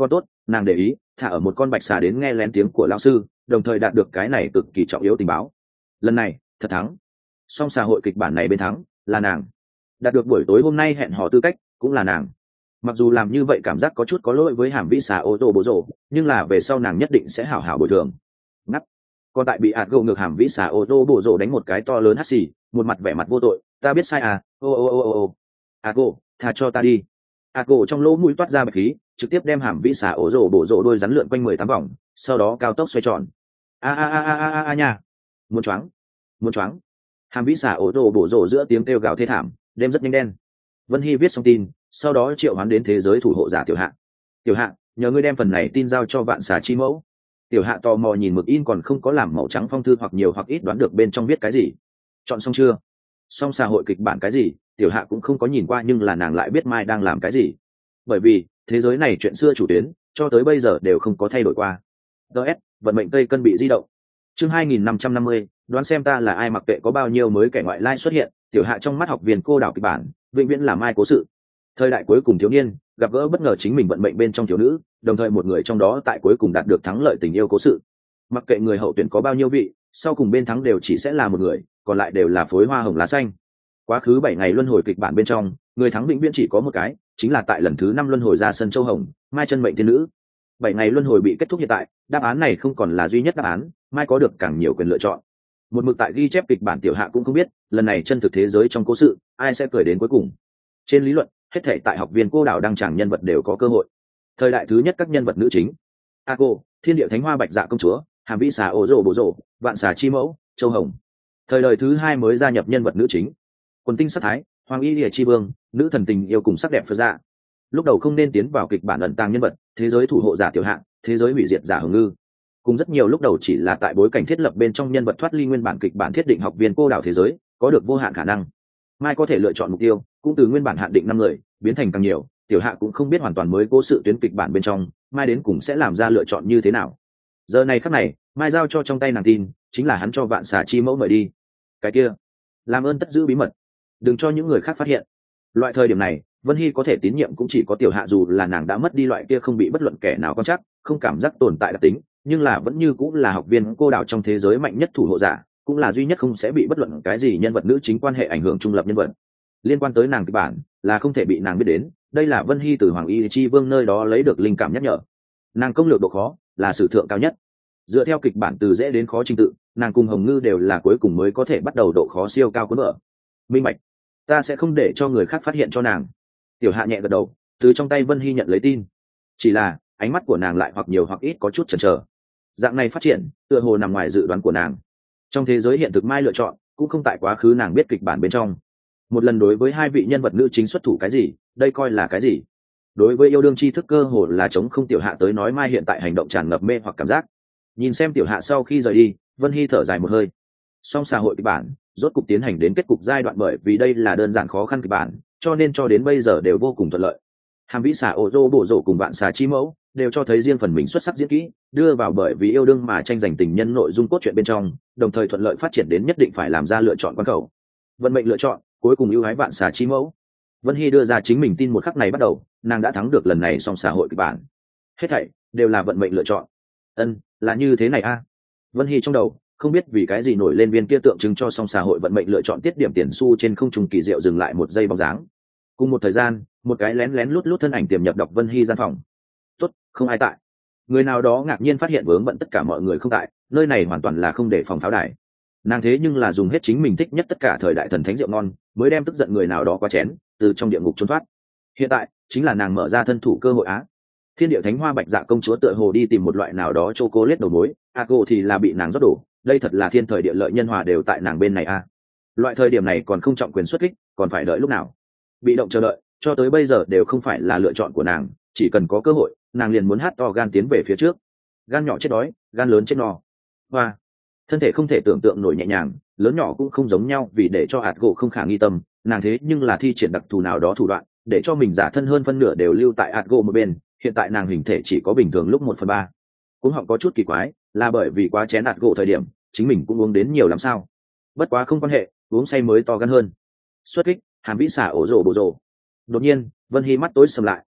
nàng để ý thả ở một con bạch xà đến nghe lén tiếng của lão sư, đồng thời đạt được cái này cực kỳ trọng yếu tình báo. Lần này thật thắng. Song xà hội kịch bản này bên thắng là nàng, đạt được buổi tối hôm nay hẹn hò tư cách cũng là nàng. Mặc dù làm như vậy cảm giác có chút có lỗi với hàm vĩ xà ô tô bố rộ, nhưng là về sau nàng nhất định sẽ hảo hảo bồi thường. Ngắt. Còn tại bị ạt gỗ ngược hàm vĩ xà ô tô bố rộ đánh một cái to lớn hắt xì, một mặt vẻ mặt vô tội, ta biết sai à, ô ô ô ô ô ạt gỗ tha cho ta đi. ạt gỗ trong lỗ mũi toát ra bạch khí, trực tiếp đem hàm vĩ xà ô rộ bổ rộ đôi rắn lượn quanh mười tám vòng, sau đó cao tốc xoay tròn. a a a a a a nha, muốn choáng muốn choáng. Hàm vĩ xà ô tô bổ rộ giữa tiếng kêu gào thê thảm, đêm rất nhanh đen. Vân Hy viết xong tin, sau đó triệu hoán đến thế giới thủ hộ giả tiểu hạ. Tiểu hạ, nhờ ngươi đem phần này tin giao cho vạn xà chi mẫu. Tiểu hạ tò mò nhìn mực in còn không có làm màu trắng phong thư, hoặc nhiều hoặc ít đoán được bên trong viết cái gì. Chọn xong chưa? Xong xã hội kịch bản cái gì tiểu hạ cũng không có nhìn qua, nhưng là nàng lại biết mai đang làm cái gì, bởi vì thế giới này chuyện xưa chủ tuyến cho tới bây giờ đều không có thay đổi qua. ts vận mệnh tây cân bị di động. Chương hai nghìn năm trăm năm mươi, đoán xem ta là ai. Mặc kệ có bao nhiêu mới kẻ ngoại lai xuất hiện, tiểu hạ trong mắt học viên cô đảo kịch bản vĩnh viễn là mai cố sự. Thời đại cuối cùng thiếu niên gặp gỡ bất ngờ chính mình vận mệnh bên trong thiếu nữ, đồng thời một người trong đó tại cuối cùng đạt được thắng lợi tình yêu cố sự. Mặc kệ người hậu tuyển có bao nhiêu vị, sau cùng bên thắng đều chỉ sẽ là một người, còn lại đều là phối hoa hồng lá xanh. Quá khứ bảy ngày luân hồi kịch bản bên trong, người thắng vĩnh viễn chỉ có một cái, chính là tại lần thứ năm luân hồi ra sân châu hồng, mai chân mệnh thiên nữ. Bảy ngày luân hồi bị kết thúc hiện tại, đáp án này không còn là duy nhất đáp án, mai có được càng nhiều quyền lựa chọn. Một mực tại ghi chép kịch bản tiểu hạ cũng không biết, lần này chân thực thế giới trong cố sự, ai sẽ cười đến cuối cùng. Trên lý luận, hết thảy tại học viên cô đảo đăng tràng nhân vật đều có cơ hội. Thời đại thứ nhất các nhân vật nữ chính: Ago, thiên địa thánh hoa bạch dạ công chúa, hàm vĩ xà ổ rồ bổ rồ, vạn xà chi mẫu, châu hồng. Thời đời thứ hai mới gia nhập nhân vật nữ chính: Quần tinh sát thái, hoàng y lìa chi vương, nữ thần tình yêu cùng sắc đẹp phật dạ. Lúc đầu không nên tiến vào kịch bản ẩn tàng nhân vật: thế giới thủ hộ giả tiểu hạ, thế giới hủy diệt giả hồng ngư. Cùng rất nhiều lúc đầu chỉ là tại bối cảnh thiết lập bên trong nhân vật thoát ly nguyên bản kịch bản thiết định học viên cô đảo thế giới, có được vô hạn khả năng. Mai có thể lựa chọn mục tiêu, cũng từ nguyên bản hạn định năm người biến thành càng nhiều. Tiểu hạ cũng không biết hoàn toàn mới cố sự tuyến kịch bản bên trong, mai đến cùng sẽ làm ra lựa chọn như thế nào. Giờ này khắc này, mai giao cho trong tay nàng tin, chính là hắn cho vạn xà chi mẫu mời đi. Cái kia, làm ơn tất giữ bí mật, đừng cho những người khác phát hiện. Loại thời điểm này, Vân Hy có thể tín nhiệm cũng chỉ có tiểu hạ, dù là nàng đã mất đi loại kia không bị bất luận kẻ nào quan trắc, không cảm giác tồn tại đặc tính, nhưng là vẫn như cũng là học viên cô đảo trong thế giới mạnh nhất thủ hộ giả, cũng là duy nhất không sẽ bị bất luận cái gì nhân vật nữ chính quan hệ ảnh hưởng trung lập nhân vật. Liên quan tới nàng kịch bản là không thể bị nàng biết đến, đây là Vân Hy từ Hoàng Y Chi Vương nơi đó lấy được linh cảm nhắc nhở. Nàng công lược độ khó là sử thượng cao nhất, dựa theo kịch bản từ dễ đến khó trình tự, nàng cùng Hồng Ngư đều là cuối cùng mới có thể bắt đầu độ khó siêu cao cuốn vở. Minh bạch, ta sẽ không để cho người khác phát hiện cho nàng. Tiểu hạ nhẹ gật đầu, từ trong tay Vân Hy nhận lấy tin. Chỉ là ánh mắt của nàng lại hoặc nhiều hoặc ít có chút chần chờ. Dạng này phát triển tựa hồ nằm ngoài dự đoán của nàng. Trong thế giới hiện thực mai lựa chọn cũng không tại quá khứ nàng biết kịch bản bên trong. Một lần đối với hai vị nhân vật nữ chính xuất thủ cái gì, đây coi là cái gì? Đối với yêu đương tri thức cơ hồ là chống không. Tiểu hạ tới nói mai hiện tại hành động tràn ngập mê hoặc cảm giác. Nhìn xem tiểu hạ sau khi rời đi, Vân Hy thở dài một hơi. Song xã hội kịch bản rốt cục tiến hành đến kết cục giai đoạn, bởi vì đây là đơn giản khó khăn kịch bản, cho nên cho đến bây giờ đều vô cùng thuận lợi. Hàm vĩ xà ô rô bổ rộ cùng vạn xà chi mẫu đều cho thấy riêng phần mình xuất sắc diễn kỹ, đưa vào bởi vì yêu đương mà tranh giành tình nhân nội dung cốt truyện bên trong, đồng thời thuận lợi phát triển đến nhất định phải làm ra lựa chọn quan khẩu. Vận mệnh lựa chọn cuối cùng ưu ái vạn xà chi mẫu. Vân Hy đưa ra chính mình tin một khắc này bắt đầu, nàng đã thắng được lần này song xã hội kịch bản. Hết thảy đều là vận mệnh lựa chọn. Ân, là như thế này a. À? Vân Hy trong đầu không biết vì cái gì nổi lên viên kia tượng trưng cho song xã hội vận mệnh lựa chọn tiết điểm tiền xu trên không trung kỳ diệu dừng lại một giây bóng dáng. Cùng một thời gian, một cái lén lén lút lút thân ảnh tiềm nhập đọc Vân Hy gian phòng. Tốt, không ai tại. Người nào đó ngạc nhiên phát hiện vướng bận tất cả mọi người không tại, nơi này hoàn toàn là không để phòng pháo đài. Nàng thế nhưng là dùng hết chính mình thích nhất tất cả thời đại thần thánh rượu ngon, mới đem tức giận người nào đó qua chén, từ trong địa ngục trốn thoát. Hiện tại chính là nàng mở ra thân thủ cơ hội á. Thiên địa thánh hoa bạch dạ công chúa tựa hồ đi tìm một loại nào đó chocolate đầu mối, Ago thì là bị nàng rót đổ, đây thật là thiên thời địa lợi nhân hòa đều tại nàng bên này a. Loại thời điểm này còn không trọng quyền xuất kích, còn phải đợi lúc nào? Bị động chờ đợi, cho tới bây giờ đều không phải là lựa chọn của nàng, chỉ cần có cơ hội, nàng liền muốn hát to gan tiến về phía trước. Gan nhỏ chết đói, gan lớn chết no. Hoa, thân thể không thể tưởng tượng nổi nhẹ nhàng, lớn nhỏ cũng không giống nhau, vì để cho Ago không khả nghi tâm, nàng thế nhưng là thi triển đặc thù nào đó thủ đoạn, để cho mình giả thân hơn phân nửa đều lưu tại Ago một bên. Hiện tại nàng hình thể chỉ có bình thường lúc một phần ba. Cũng họng có chút kỳ quái, là bởi vì quá chén Ago thời điểm, chính mình cũng uống đến nhiều lắm sao? Bất quá không quan hệ, uống say mới to gan hơn. Xuất kích, hàm vĩ xả ổ rồ bổ rồ. Đột nhiên, Vân Hy mắt tối sầm lại.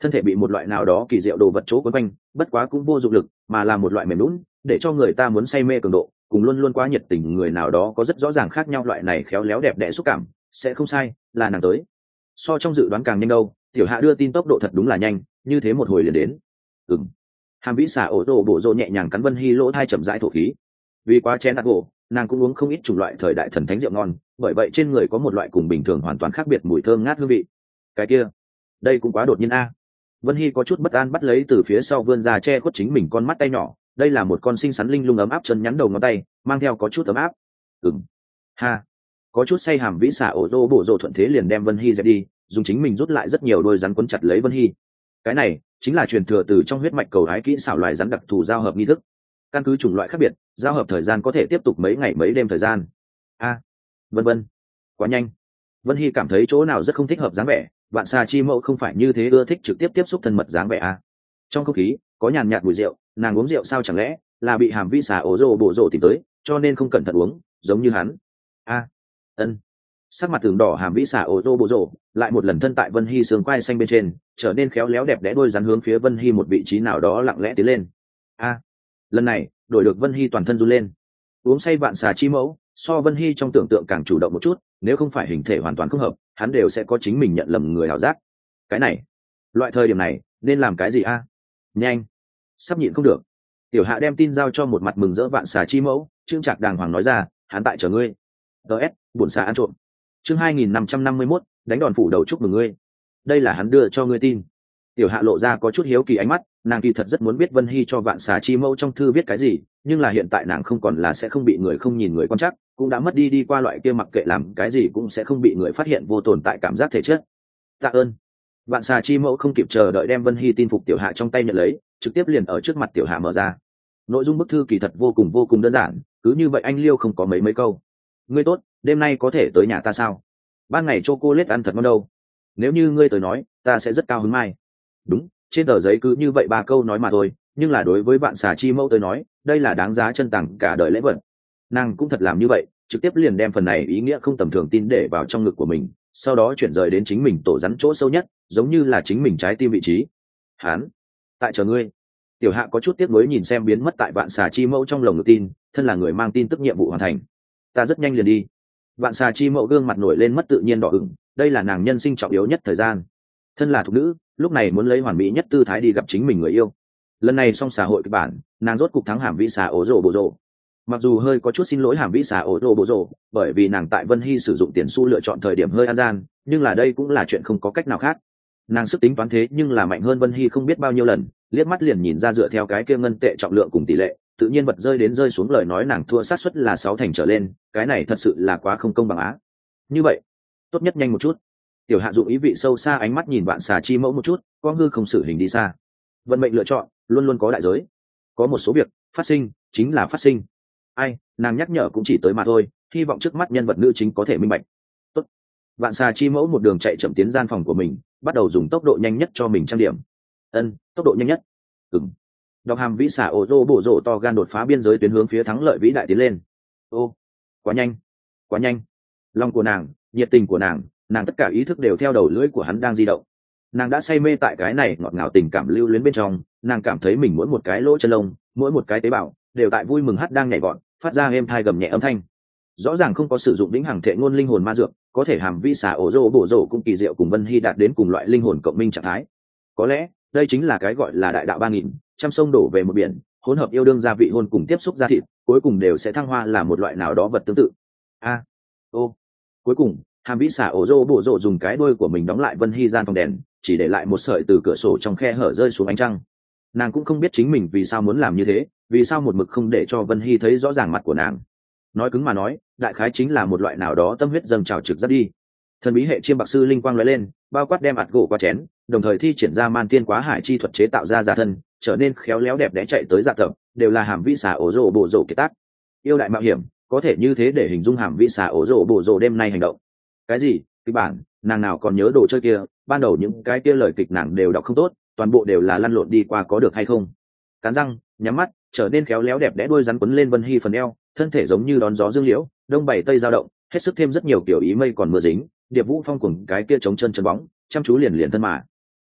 thân thể bị một loại nào đó kỳ diệu đồ vật chỗ quấn quanh, bất quá cũng vô dụng lực, mà là một loại mềm lún, để cho người ta muốn say mê cường độ, cùng luôn luôn quá nhiệt tình người nào đó có rất rõ ràng khác nhau. Loại này khéo léo đẹp đẽ xúc cảm, sẽ không sai, là nàng tới. So trong dự đoán càng nhanh đâu, tiểu hạ đưa tin tốc độ thật đúng là nhanh, như thế một hồi liền đến. Ừm. Hàm Vĩ xà ổ rồ bộ rồ nhẹ nhàng cắn Vân Hy lỗ thai chậm rãi thổ khí. Vì quá chén đặc gỗ, nàng cũng uống không ít chủng loại thời đại thần thánh rượu ngon, bởi vậy trên người có một loại cùng bình thường hoàn toàn khác biệt mùi thơm ngát hương vị. Cái kia, đây cũng quá đột nhiên a. Vân Hy có chút bất an bắt lấy từ phía sau vươn ra che khuất chính mình con mắt tay nhỏ, đây là một con xinh xắn linh lung ấm áp chân nhắn đầu ngón tay, mang theo có chút ấm áp. Ừm. Ha. Có chút say Hàm Vĩ xà ổ rồ bộ rồ thuận thế liền đem Vân Hy dẹp đi, dùng chính mình rút lại rất nhiều đôi rắn quấn chặt lấy Vân Hy. Cái này chính là truyền thừa từ trong huyết mạch cầu hái kỹ xảo loài rắn đặc thù giao hợp nghi thức. Căn cứ chủng loại khác biệt, giao hợp thời gian có thể tiếp tục mấy ngày mấy đêm thời gian. A, vân vân, quá nhanh. Vân Hy cảm thấy chỗ nào rất không thích hợp dáng vẻ, vạn xà chi mẫu không phải như thế ưa thích trực tiếp tiếp xúc thân mật dáng vẻ a. Trong không khí có nhàn nhạt mùi rượu, nàng uống rượu sao chẳng lẽ là bị Hàm Vĩ xà ổ rồ bộ rồ tìm tới, cho nên không cẩn thận uống, giống như hắn. A, ân. Sắc mặt tường đỏ Hàm Vĩ xà ổ rồ bộ rồ lại một lần thân tại Vân Hy sườn quai xanh bên trên, trở nên khéo léo đẹp đẽ đôi rắn hướng phía Vân Hy một vị trí nào đó lặng lẽ tiến lên. A, lần này đổi được Vân Hy toàn thân run lên. Uống say vạn xà chi mẫu so Vân Hy trong tưởng tượng càng chủ động một chút, nếu không phải hình thể hoàn toàn không hợp, hắn đều sẽ có chính mình nhận lầm người ảo giác. Cái này, loại thời điểm này nên làm cái gì a? Nhanh, sắp nhịn không được. Tiểu hạ đem tin giao cho một mặt mừng rỡ vạn xà chi mẫu, trương trạc đàng hoàng nói ra, hắn tại chờ ngươi. ts buồn xà ăn trộm. Chương hai nghìn năm trăm năm mươi mốt, đánh đòn phủ đầu chúc mừng ngươi. Đây là hắn đưa cho ngươi tin. Tiểu hạ lộ ra có chút hiếu kỳ ánh mắt, nàng kỳ thật rất muốn biết Vân Hy cho vạn xà chi mẫu trong thư viết cái gì, nhưng là hiện tại nàng không còn là sẽ không bị người không nhìn người quan chắc, cũng đã mất đi đi qua loại kia mặc kệ làm cái gì cũng sẽ không bị người phát hiện vô tồn tại cảm giác thể chất. Tạ ơn. Vạn xà chi mẫu không kịp chờ đợi đem Vân Hy tin phục tiểu hạ trong tay nhận lấy, trực tiếp liền ở trước mặt tiểu hạ mở ra. Nội dung bức thư kỳ thật vô cùng vô cùng đơn giản, cứ như vậy anh liêu không có mấy mấy câu. Ngươi tốt, đêm nay có thể tới nhà ta sao? Ban ngày chocolate ăn thật ngon đâu. Nếu như ngươi tới nói, ta sẽ rất cao hứng mai. Đúng, trên tờ giấy cứ như vậy ba câu nói mà thôi, nhưng là đối với bạn xà chi mẫu tới nói, đây là đáng giá chân tặng cả đời lễ vật. Nàng cũng thật làm như vậy, trực tiếp liền đem phần này ý nghĩa không tầm thường tin để vào trong ngực của mình, sau đó chuyển rời đến chính mình tổ rắn chỗ sâu nhất, giống như là chính mình trái tim vị trí. Hán, tại chờ ngươi. Tiểu hạ có chút tiếc nuối nhìn xem biến mất tại bạn xà chi mẫu trong lồng ngực tin, thân là người mang tin tức nhiệm vụ hoàn thành. Ta rất nhanh liền đi. Vạn xà chi mẫu gương mặt nổi lên mất tự nhiên đỏ ửng, đây là nàng nhân sinh trọng yếu nhất thời gian. Thân là thục nữ, lúc này muốn lấy hoàn mỹ nhất tư thái đi gặp chính mình người yêu. Lần này xong xã hội kịch bản, nàng rốt cục thắng Hàm Vĩ xà ổ rồ bộ rồ. Mặc dù hơi có chút xin lỗi Hàm Vĩ xà ổ rồ bộ rồ, bởi vì nàng tại Vân Hy sử dụng tiền xu lựa chọn thời điểm hơi ăn gian, nhưng là đây cũng là chuyện không có cách nào khác. Nàng sức tính toán thế nhưng là mạnh hơn Vân Hy không biết bao nhiêu lần, liếc mắt liền nhìn ra dựa theo cái kia ngân tệ trọng lượng cùng tỷ lệ, tự nhiên bật rơi đến rơi xuống lời nói nàng thua xác suất là sáu thành trở lên, cái này thật sự là quá không công bằng á. Như vậy, tốt nhất nhanh một chút. Tiểu hạ dụng ý vị sâu xa ánh mắt nhìn bạn xà chi mẫu một chút, quang hư không xử hình đi xa. Vận mệnh lựa chọn luôn luôn có đại giới, có một số việc phát sinh chính là phát sinh. Ai, nàng nhắc nhở cũng chỉ tới mà thôi, hy vọng trước mắt nhân vật nữ chính có thể minh bạch. Tốt. Bạn xà chi mẫu một đường chạy chậm tiến gian phòng của mình, bắt đầu dùng tốc độ nhanh nhất cho mình trang điểm. Ân, tốc độ nhanh nhất. Ừm. Đọc Hàm Vĩ xà ổ rồ bổ rộ to gan đột phá biên giới tuyến hướng phía thắng lợi vĩ đại tiến lên. Ô, quá nhanh, quá nhanh. Lòng của nàng, nhiệt tình của nàng, nàng tất cả ý thức đều theo đầu lưỡi của hắn đang di động. Nàng đã say mê tại cái này ngọt ngào tình cảm lưu luyến bên trong, nàng cảm thấy mình mỗi một cái lỗ chân lông, mỗi một cái tế bào đều tại vui mừng hát đang nhảy vọt, phát ra êm thai gầm nhẹ âm thanh. Rõ ràng không có sử dụng vĩnh hằng thệ ngôn linh hồn ma dược, có thể Hàm Vĩ xà ổ rồ bổ rộ cũng kỳ diệu cùng Vân Hy đạt đến cùng loại linh hồn cộng minh trạng thái. Có lẽ đây chính là cái gọi là đại đạo ba nghìn, trăm sông đổ về một biển, hỗn hợp yêu đương gia vị hôn cùng tiếp xúc gia thịt, cuối cùng đều sẽ thăng hoa là một loại nào đó vật tương tự. A, ô, cuối cùng Hàm Vĩ xà ổ rồ bổ rộ dùng cái đuôi của mình đóng lại Vân Hy gian phòng đèn, chỉ để lại một sợi từ cửa sổ trong khe hở rơi xuống ánh trăng. Nàng cũng không biết chính mình vì sao muốn làm như thế, vì sao một mực không để cho Vân Hy thấy rõ ràng mặt của nàng. Nói cứng mà nói, đại khái chính là một loại nào đó tâm huyết dâng trào trực dắt đi. Thần bí hệ chiêm bạc sư linh quang lóe lên, bao quát đem ạt gỗ qua chén, đồng thời thi triển ra man tiên quá hải chi thuật chế tạo ra giả thân, trở nên khéo léo đẹp đẽ chạy tới dạ tập, đều là Hàm Vĩ xà ổ rồ bổ rộ kiệt tác. Yêu đại mạo hiểm, có thể như thế để hình dung Hàm Vĩ xà ổ rồ bổ rộ đêm nay hành động. Cái gì? Kịch bản, nàng nào còn nhớ đồ chơi kia, ban đầu những cái kia lời kịch nàng đều đọc không tốt, toàn bộ đều là lăn lộn đi qua có được hay không. Cắn răng, nhắm mắt, trở nên khéo léo đẹp đẽ đuôi rắn quấn lên Vân Hy phần eo, thân thể giống như đón gió dương liễu, đông bảy tây dao động, hết sức thêm rất nhiều kiểu ý mây còn mưa dính, điệp vũ phong cùng cái kia chống chân chân bóng, chăm chú liền liền thân mà.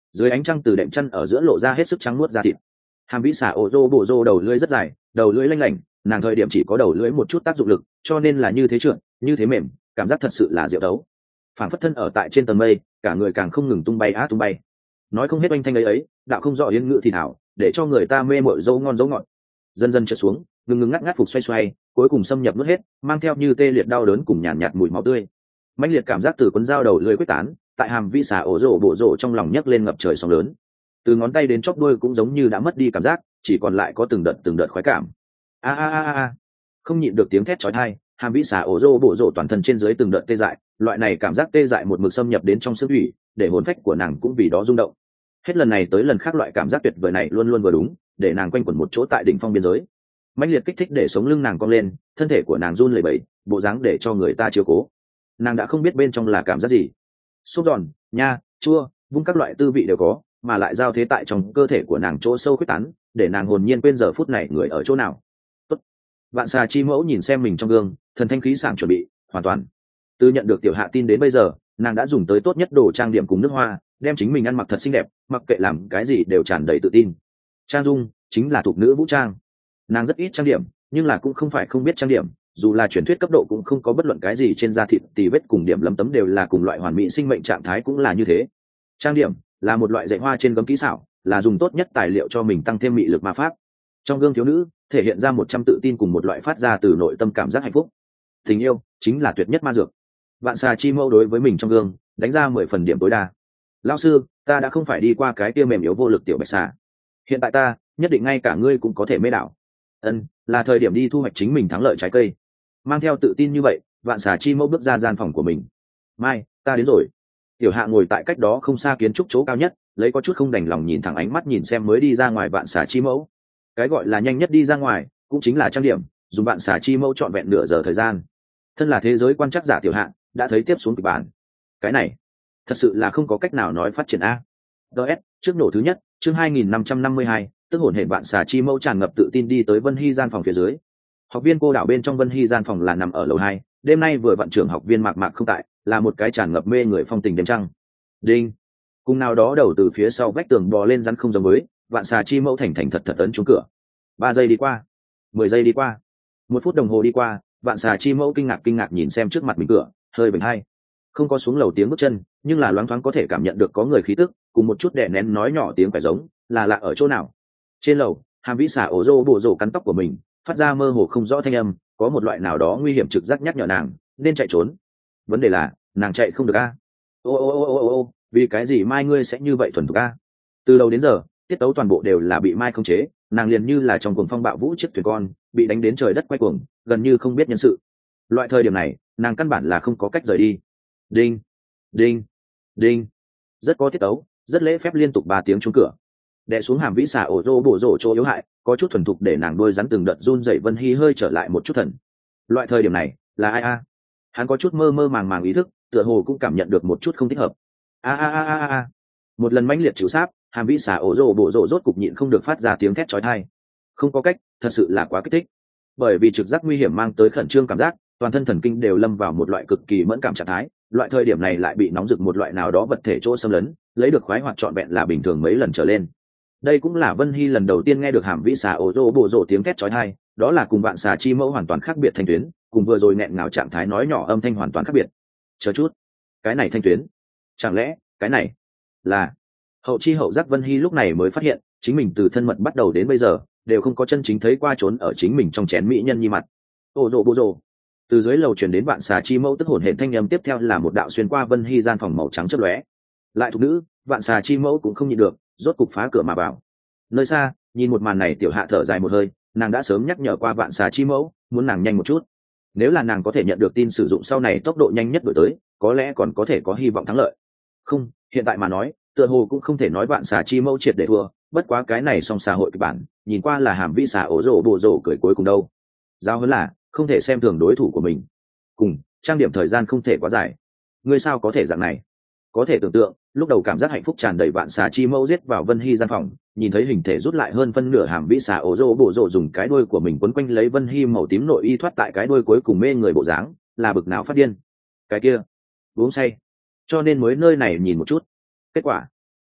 dưới ánh trăng từ đệm chăn ở giữa lộ ra hết sức trắng nuốt da thịt. Hàm vĩ xà ổ rô bộ rô đầu lưỡi rất dài, đầu lưỡi lanh lảnh, nàng thời điểm chỉ có đầu lưỡi một chút tác dụng lực, cho nên là như thế trượt, như thế mềm, cảm giác thật sự là diệu đấu. Phản phất thân ở tại trên tầng mây, cả người càng không ngừng tung bay á tung bay. Nói không hết oanh thanh ấy ấy, đạo không rõ yên ngữ thì thảo, để cho người ta mê mội dấu ngon dấu ngọt. Dần dần trượt xuống, ngừng ngừng ngắt ngắt phục xoay xoay, cuối cùng xâm nhập nuốt hết, mang theo như tê liệt đau đớn cùng nhàn nhạt, nhạt mùi máu tươi. Mãnh liệt cảm giác từ cuốn dao đầu lưỡi quyết tán, tại hàm vĩ xà ổ rô bộ rô trong lòng nhấc lên ngập trời sóng lớn. Từ ngón tay đến chóp đuôi cũng giống như đã mất đi cảm giác, chỉ còn lại có từng đợt từng đợt khoái cảm. A a a a, không nhịn được tiếng thét chói tai, hàm vĩ xà ổ rô bộ rô toàn thân trên dưới từng đợt tê dại, loại này cảm giác tê dại một mực xâm nhập đến trong xương thủy, để hồn phách của nàng cũng vì đó rung động. Hết lần này tới lần khác loại cảm giác tuyệt vời này luôn luôn vừa đúng, để nàng quanh quẩn một chỗ tại đỉnh phong biên giới. Mãnh liệt kích thích để sống lưng nàng cong lên, thân thể của nàng run lẩy bẩy, bộ dáng để cho người ta chiếu cố. Nàng đã không biết bên trong là cảm giác gì, sốt giòn, nha, chua, vung các loại tư vị đều có, mà lại giao thế tại trong cơ thể của nàng chỗ sâu quyết tán, để nàng hồn nhiên quên giờ phút này người ở chỗ nào. Tốt. Vạn xà chi mẫu nhìn xem mình trong gương, thần thanh khí sảng chuẩn bị hoàn toàn. Từ nhận được tiểu hạ tin đến bây giờ, nàng đã dùng tới tốt nhất đồ trang điểm cùng nước hoa, đem chính mình ăn mặc thật xinh đẹp, mặc kệ làm cái gì đều tràn đầy tự tin. Trang dung chính là thục nữ vũ trang. Nàng rất ít trang điểm, nhưng là cũng không phải không biết trang điểm, dù là truyền thuyết cấp độ cũng không có bất luận cái gì trên da thịt tì vết cùng điểm lấm tấm đều là cùng loại hoàn mỹ sinh mệnh trạng thái cũng là như thế. Trang điểm là một loại dạy hoa trên gấm kỹ xảo, là dùng tốt nhất tài liệu cho mình tăng thêm mị lực ma pháp. Trong gương thiếu nữ thể hiện ra một trăm tự tin cùng một loại phát ra từ nội tâm cảm giác hạnh phúc. Tình yêu chính là tuyệt nhất ma dược. Vạn xà chi mẫu đối với mình trong gương đánh ra mười phần điểm tối đa. Lão sư, ta đã không phải đi qua cái kia mềm yếu vô lực tiểu bạch xà, hiện tại ta nhất định ngay cả ngươi cũng có thể mê đảo. Ân, là thời điểm đi thu hoạch chính mình thắng lợi trái cây. Mang theo tự tin như vậy, vạn xà chi mẫu bước ra gian phòng của mình. Mai, ta đến rồi. Tiểu hạ ngồi tại cách đó không xa kiến trúc chỗ cao nhất, lấy có chút không đành lòng nhìn thẳng ánh mắt nhìn xem mới đi ra ngoài vạn xà chi mẫu. Cái gọi là nhanh nhất đi ra ngoài cũng chính là trang điểm, dùng vạn xà chi mẫu trọn vẹn nửa giờ thời gian. Thân là thế giới quan trắc giả tiểu hạ đã thấy tiếp xuống kịch bản. Cái này thật sự là không có cách nào nói phát triển a. ds trước nổ thứ nhất, chương hai nghìn năm trăm năm mươi hai, tức hồn hệ vạn xà chi mẫu tràn ngập tự tin đi tới Vân Hy gian phòng phía dưới. Học viên cô đảo bên trong Vân Hy gian phòng là nằm ở lầu hai, đêm nay vừa vặn trưởng học viên mạc mạc không tại, là một cái tràn ngập mê người phong tình đêm trăng. Đinh, cùng nào đó đầu từ phía sau vách tường bò lên rắn không giống với, vạn xà chi mẫu thành thành thật thật ấn trúng cửa. Ba giây đi qua, mười giây đi qua, một phút đồng hồ đi qua, vạn xà chi mẫu kinh ngạc kinh ngạc nhìn xem trước mặt mình cửa, hơi bình hai. Không có xuống lầu tiếng bước chân, nhưng là loáng thoáng có thể cảm nhận được có người khí tức, cùng một chút đè nén nói nhỏ tiếng phải giống, là lạ ở chỗ nào. Trên lầu, hàm vĩ xà ổ rô bộ rổ cắn tóc của mình, phát ra mơ hồ không rõ thanh âm, có một loại nào đó nguy hiểm trực giác nhắc nhở nàng nên chạy trốn. Vấn đề là nàng chạy không được a. Ô ô ô ô ô ô, vì cái gì mai ngươi sẽ như vậy thuần thục a? Từ đầu đến giờ tiết tấu toàn bộ đều là bị mai khống chế, nàng liền như là trong cuồng phong bạo vũ chiếc thuyền con bị đánh đến trời đất quay cuồng, gần như không biết nhân sự. Loại thời điểm này nàng căn bản là không có cách rời đi. Đinh đinh đinh, rất có tiết tấu, rất lễ phép liên tục ba tiếng chuông cửa. Đè xuống hàm vĩ xà ổ rô bổ rổ chỗ yếu hại, có chút thuần thục để nàng đôi rắn từng đợt run dậy. Vân Hy hơi trở lại một chút thần. Loại thời điểm này là ai a? Hắn có chút mơ mơ màng màng ý thức, tựa hồ cũng cảm nhận được một chút không thích hợp. A a a a a, một lần mãnh liệt chịu sáp, hàm vĩ xà ổ rô bổ rổ rốt cục nhịn không được phát ra tiếng thét chói tai. Không có cách, thật sự là quá kích thích. Bởi vì trực giác nguy hiểm mang tới khẩn trương cảm giác, toàn thân thần kinh đều lâm vào một loại cực kỳ mẫn cảm trạng thái. Loại thời điểm này lại bị nóng rực một loại nào đó vật thể chỗ xâm lấn, lấy được khoái hoạt trọn vẹn là bình thường mấy lần trở lên. Đây cũng là Vân Hy lần đầu tiên nghe được hàm vĩ xà ổ rô bộ rổ tiếng thét chói tai, đó là cùng vạn xà chi mẫu hoàn toàn khác biệt thanh tuyến, cùng vừa rồi nghẹn ngào trạng thái nói nhỏ âm thanh hoàn toàn khác biệt. Chờ chút, cái này thanh tuyến, chẳng lẽ cái này là hậu chi hậu giác? Vân Hy lúc này mới phát hiện chính mình từ thân mật bắt đầu đến bây giờ đều không có chân chính thấy qua trốn ở chính mình trong chén mỹ nhân nhi mặt. Ồ rô bộ rổ, từ dưới lầu truyền đến vạn xà chi mẫu tức hồn hển thanh âm, tiếp theo là một đạo xuyên qua Vân Hy gian phòng màu trắng chớp lóe. Lại thục nữ, vạn xà chi mẫu cũng không nhịn được, rốt cục phá cửa mà vào. Nơi xa, nhìn một màn này tiểu hạ thở dài một hơi, nàng đã sớm nhắc nhở qua vạn xà chi mẫu, muốn nàng nhanh một chút. Nếu là nàng có thể nhận được tin sử dụng sau này tốc độ nhanh nhất đổi tới, có lẽ còn có thể có hy vọng thắng lợi. Không, hiện tại mà nói, tựa hồ cũng không thể nói vạn xà chi mẫu triệt để thua, bất quá cái này song xã hội kịch bản, nhìn qua là hàm vĩ xà ổ rổ bộ rổ cười cuối cùng đâu. Giao hơn là không thể xem thường đối thủ của mình. Cùng, trang điểm thời gian không thể quá dài. Ngươi sao có thể dạng này? Có thể tưởng tượng, lúc đầu cảm giác hạnh phúc tràn đầy, vạn xà chi mẫu giết vào Vân Hy gian phòng, nhìn thấy hình thể rút lại hơn phân nửa hàm vĩ xà ổ rô bộ rộ dùng cái đuôi của mình quấn quanh lấy Vân Hy màu tím nội y thoát tại cái đuôi cuối cùng mê người bộ dáng, là bực não phát điên. Cái kia uống say, cho nên mới nơi này nhìn một chút. Kết quả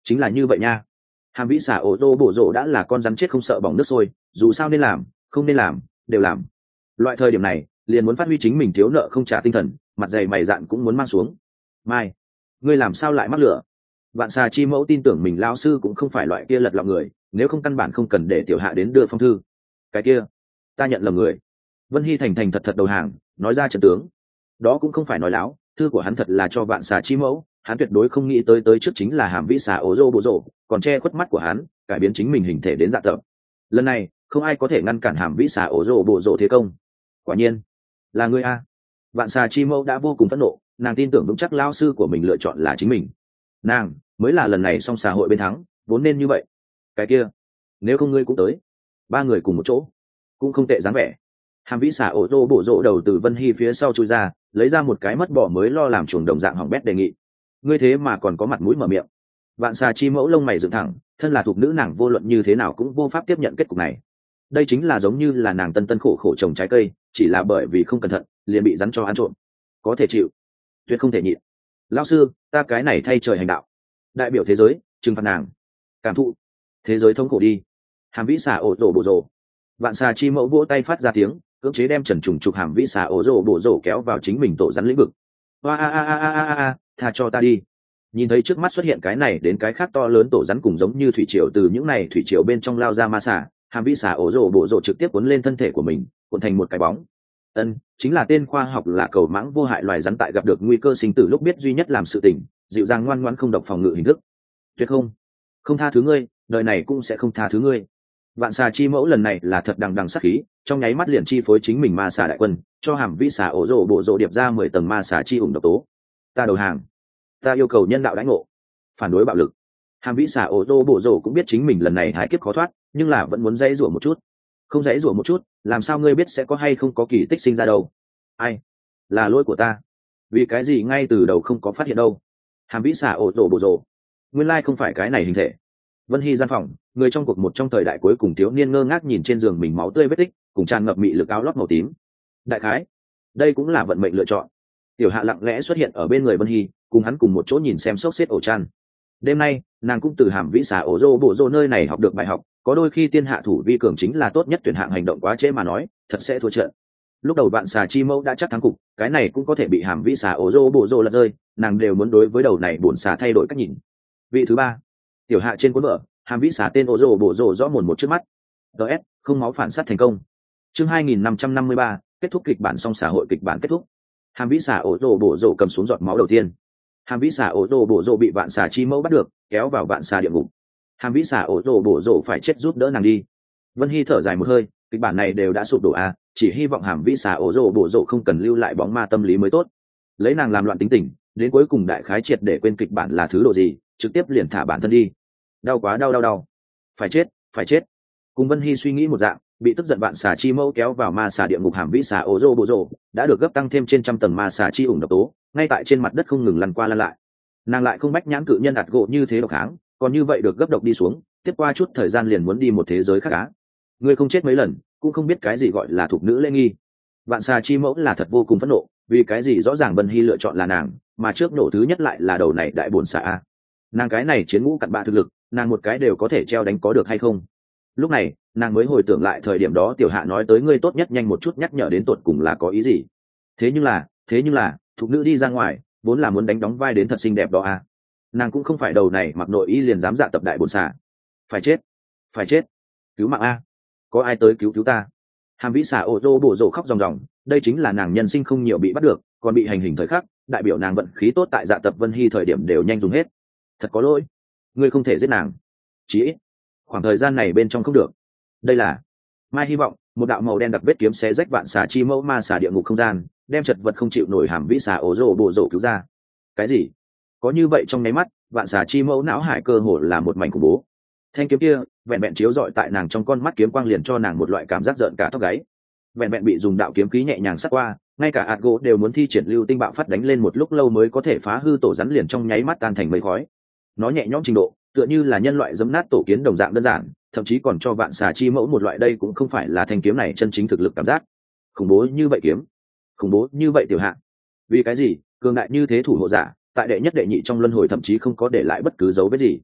chính là như vậy nha. Hàm vĩ xả ổ rô bổ rộ đã là con rắn chết không sợ bỏng nước sôi, dù sao nên làm không nên làm đều làm. Loại thời điểm này liền muốn phát huy chính mình thiếu nợ không trả tinh thần, mặt dày mày dạn cũng muốn mang xuống. Mai, ngươi làm sao lại mắc lửa? Vạn xà chi mẫu tin tưởng mình lao sư cũng không phải loại kia lật lọng người, nếu không căn bản không cần để tiểu hạ đến đưa phong thư. Cái kia ta nhận lầm người. Vân Hy thành thành thật thật đầu hàng, nói ra trận tướng. Đó cũng không phải nói láo, thư của hắn thật là cho vạn xà chi mẫu, hắn tuyệt đối không nghĩ tới tới trước chính là hàm vĩ xà ố rô bộ rộ, còn che khuất mắt của hắn, cải biến chính mình hình thể đến dạ tập. Lần này không ai có thể ngăn cản hàm vĩ xà ố rô bộ rộ thế công. Quả nhiên là ngươi a. Vạn xà chi mẫu đã vô cùng phẫn nộ, nàng tin tưởng vững chắc lao sư của mình lựa chọn là chính mình, nàng mới là lần này song xà hội bên thắng, vốn nên như vậy. Cái kia nếu không ngươi cũng tới, ba người cùng một chỗ cũng không tệ dáng vẻ. Hàm vĩ xà ổ rô bổ rộ đầu từ Vân Hy phía sau chui ra, lấy ra một cái mất bỏ mới lo làm chuồng đồng dạng hỏng bét đề nghị. Ngươi thế mà còn có mặt mũi mở miệng? Vạn xà chi mẫu lông mày dựng thẳng, thân là thuộc nữ nàng vô luận như thế nào cũng vô pháp tiếp nhận kết cục này. Đây chính là giống như là nàng tân tân khổ khổ trồng trái cây, chỉ là bởi vì không cẩn thận liền bị rắn cho ăn trộm. Có thể chịu, tuyệt không thể nhịn. Lão sư, ta cái này thay trời hành đạo, đại biểu thế giới trừng phạt nàng, cảm thụ thế giới thống khổ đi. Hàm vĩ xà ổ rộ bổ rộ. Vạn xà chi mẫu vỗ tay phát ra tiếng, cưỡng chế đem trần trùng trục hàm vĩ xà ổ rộ bổ rộ kéo vào chính mình tổ rắn lĩnh vực. Hoa a a a a a a, tha cho ta đi. Nhìn thấy trước mắt xuất hiện cái này đến cái khác to lớn tổ rắn cùng giống như thủy triều từ những này thủy triều bên trong lao ra ma xà, hàm vĩ xà ổ rộ bổ rộ trực tiếp cuốn lên thân thể của mình, cuộn thành một cái bóng. Ân, chính là tên khoa học là cầu mãng vô hại loài rắn tại gặp được nguy cơ sinh tử lúc biết duy nhất làm sự tình, dịu dàng ngoan ngoãn không độc phòng ngự hình thức. Tuyệt không, không tha thứ ngươi, đời này cũng sẽ không tha thứ ngươi. Vạn xà chi mẫu lần này là thật đằng đằng sát khí, trong nháy mắt liền chi phối chính mình ma xà đại quân, cho hàm vĩ xà ổ rộ bộ rộ điệp ra mười tầng ma xà chi ủng độc tố. Ta đầu hàng, ta yêu cầu nhân đạo đãi ngộ, phản đối bạo lực. Hàm vĩ xà ổ rộ bộ rộ cũng biết chính mình lần này hái kiếp khó thoát, nhưng là vẫn muốn dãy rủa một chút. Không dãy rủa một chút, làm sao ngươi biết sẽ có hay không có kỳ tích sinh ra đâu? Ai, là lỗi của ta, vì cái gì ngay từ đầu không có phát hiện đâu? Hàm vĩ xà ổ rộ bộ rộ, nguyên lai không phải cái này hình thể. Vân Hy gian phòng, người trong cuộc một trong thời đại cuối cùng thiếu niên ngơ ngác nhìn trên giường mình máu tươi vết tích, cùng tràn ngập mị lực áo lót màu tím. Đại khái, đây cũng là vận mệnh lựa chọn. Tiểu Hạ lặng lẽ xuất hiện ở bên người Vân Hy, cùng hắn cùng một chỗ nhìn xem sốc xếp ổ chăn. Đêm nay, nàng cũng từ hàm vĩ xà ổ rô bộ rô nơi này học được bài học, có đôi khi tiên hạ thủ vi cường chính là tốt nhất tuyển hạng hành động quá trễ mà nói, thật sẽ thua trận. Lúc đầu bạn xà chi mẫu đã chắc thắng cục, cái này cũng có thể bị hàm vĩ xà ổ rô bộ rô lật rơi, nàng đều muốn đối với đầu này bổn xà thay đổi cách nhìn. Vị thứ ba, Tiểu Hạ trên cuốn vở, hàm vĩ xà tên ổ rô bộ rô rõ mồn một trước mắt. ds không máu phản sát thành công. Chương hai nghìn năm trăm năm mươi ba, kết thúc kịch bản, xong xã hội kịch bản kết thúc. Hàm vĩ xà ổ rô bộ rô cầm xuống giọt máu đầu tiên. Hàm vĩ xà ổ rô bộ rô bị vạn xà chi mẫu bắt được, kéo vào vạn xà địa ngục. Hàm vĩ xà ổ rô bộ rô phải chết giúp đỡ nàng đi. Vân Hy thở dài một hơi, kịch bản này đều đã sụp đổ à, chỉ hy vọng hàm vĩ xà ổ rô bộ rô không cần lưu lại bóng ma tâm lý mới tốt. Lấy nàng làm loạn tính tình, đến cuối cùng đại khái triệt để quên kịch bản là thứ độ gì, trực tiếp liền thả bản thân đi. Đau quá, đau đau đau, phải chết, phải chết. Cùng Vân Hy suy nghĩ một dạng, bị tức giận vạn xà chi mẫu kéo vào ma xà địa ngục hàm vĩ xà ổ rô bộ rô đã được gấp tăng thêm trên trăm tầng ma xà chi ủng độc tố, ngay tại trên mặt đất không ngừng lăn qua lăn lại. Nàng lại không bách nhãn cự nhân ạt gỗ như thế độc kháng, còn như vậy được gấp độc đi xuống, tiếp qua chút thời gian liền muốn đi một thế giới khác á. Ngươi không chết mấy lần, cũng không biết cái gì gọi là thục nữ lễ nghi. Vạn xà chi mẫu là thật vô cùng phẫn nộ, vì cái gì rõ ràng Vân Hy lựa chọn là nàng, mà trước nổ thứ nhất lại là đầu này đại bổn xà a. Nàng cái này chiến ngũ cặn bạ thực lực, nàng một cái đều có thể treo đánh có được hay không? Lúc này nàng mới hồi tưởng lại thời điểm đó Tiểu Hạ nói tới ngươi tốt nhất nhanh một chút nhắc nhở đến tột cùng là có ý gì. Thế nhưng là thế nhưng là thục nữ đi ra ngoài vốn là muốn đánh đóng vai đến thật xinh đẹp đó à. Nàng cũng không phải đầu này mặc nội y liền dám dạ tập đại bổn xà. Phải chết, phải chết, cứu mạng a, có ai tới cứu cứu ta. Hàm vĩ xà ô tô bổ rổ khóc ròng ròng, đây chính là nàng nhân sinh không nhiều bị bắt được, còn bị hành hình thời khắc, đại biểu nàng vận khí tốt tại dạ tập Vân Hy thời điểm đều nhanh dùng hết. Thật có lỗi, ngươi không thể giết nàng, chí ít khoảng thời gian này bên trong không được. Đây là mai hy vọng, một đạo màu đen đặc vết kiếm xé rách vạn xà chi mẫu ma xà địa ngục không gian, đem chật vật không chịu nổi hàm vĩ xà ổ rổ bộ rổ cứu ra. Cái gì? Có như vậy trong nháy mắt, vạn xà chi mẫu não hải cơ hồ là một mảnh khủng bố. Thanh kiếm kia vẹn vẹn chiếu rọi tại nàng trong con mắt kiếm quang liền cho nàng một loại cảm giác rợn cả tóc gáy. Vẹn vẹn bị dùng đạo kiếm khí nhẹ nhàng sát qua, ngay cả hạt gỗ đều muốn thi triển lưu tinh bạo phát đánh lên một lúc lâu mới có thể phá hư tổ rắn liền trong nháy mắt tan thành mây khói. Nó nhẹ nhõm trình độ, tựa như là nhân loại giẫm nát tổ kiến đồng dạng đơn giản, thậm chí còn cho vạn xà chi mẫu một loại đây cũng không phải là thanh kiếm này chân chính thực lực cảm giác. Khủng bố như vậy kiếm, khủng bố như vậy Tiểu Hạ. Vì cái gì cường đại như thế thủ hộ giả tại đệ nhất đệ nhị trong luân hồi thậm chí không có để lại bất cứ dấu vết gì.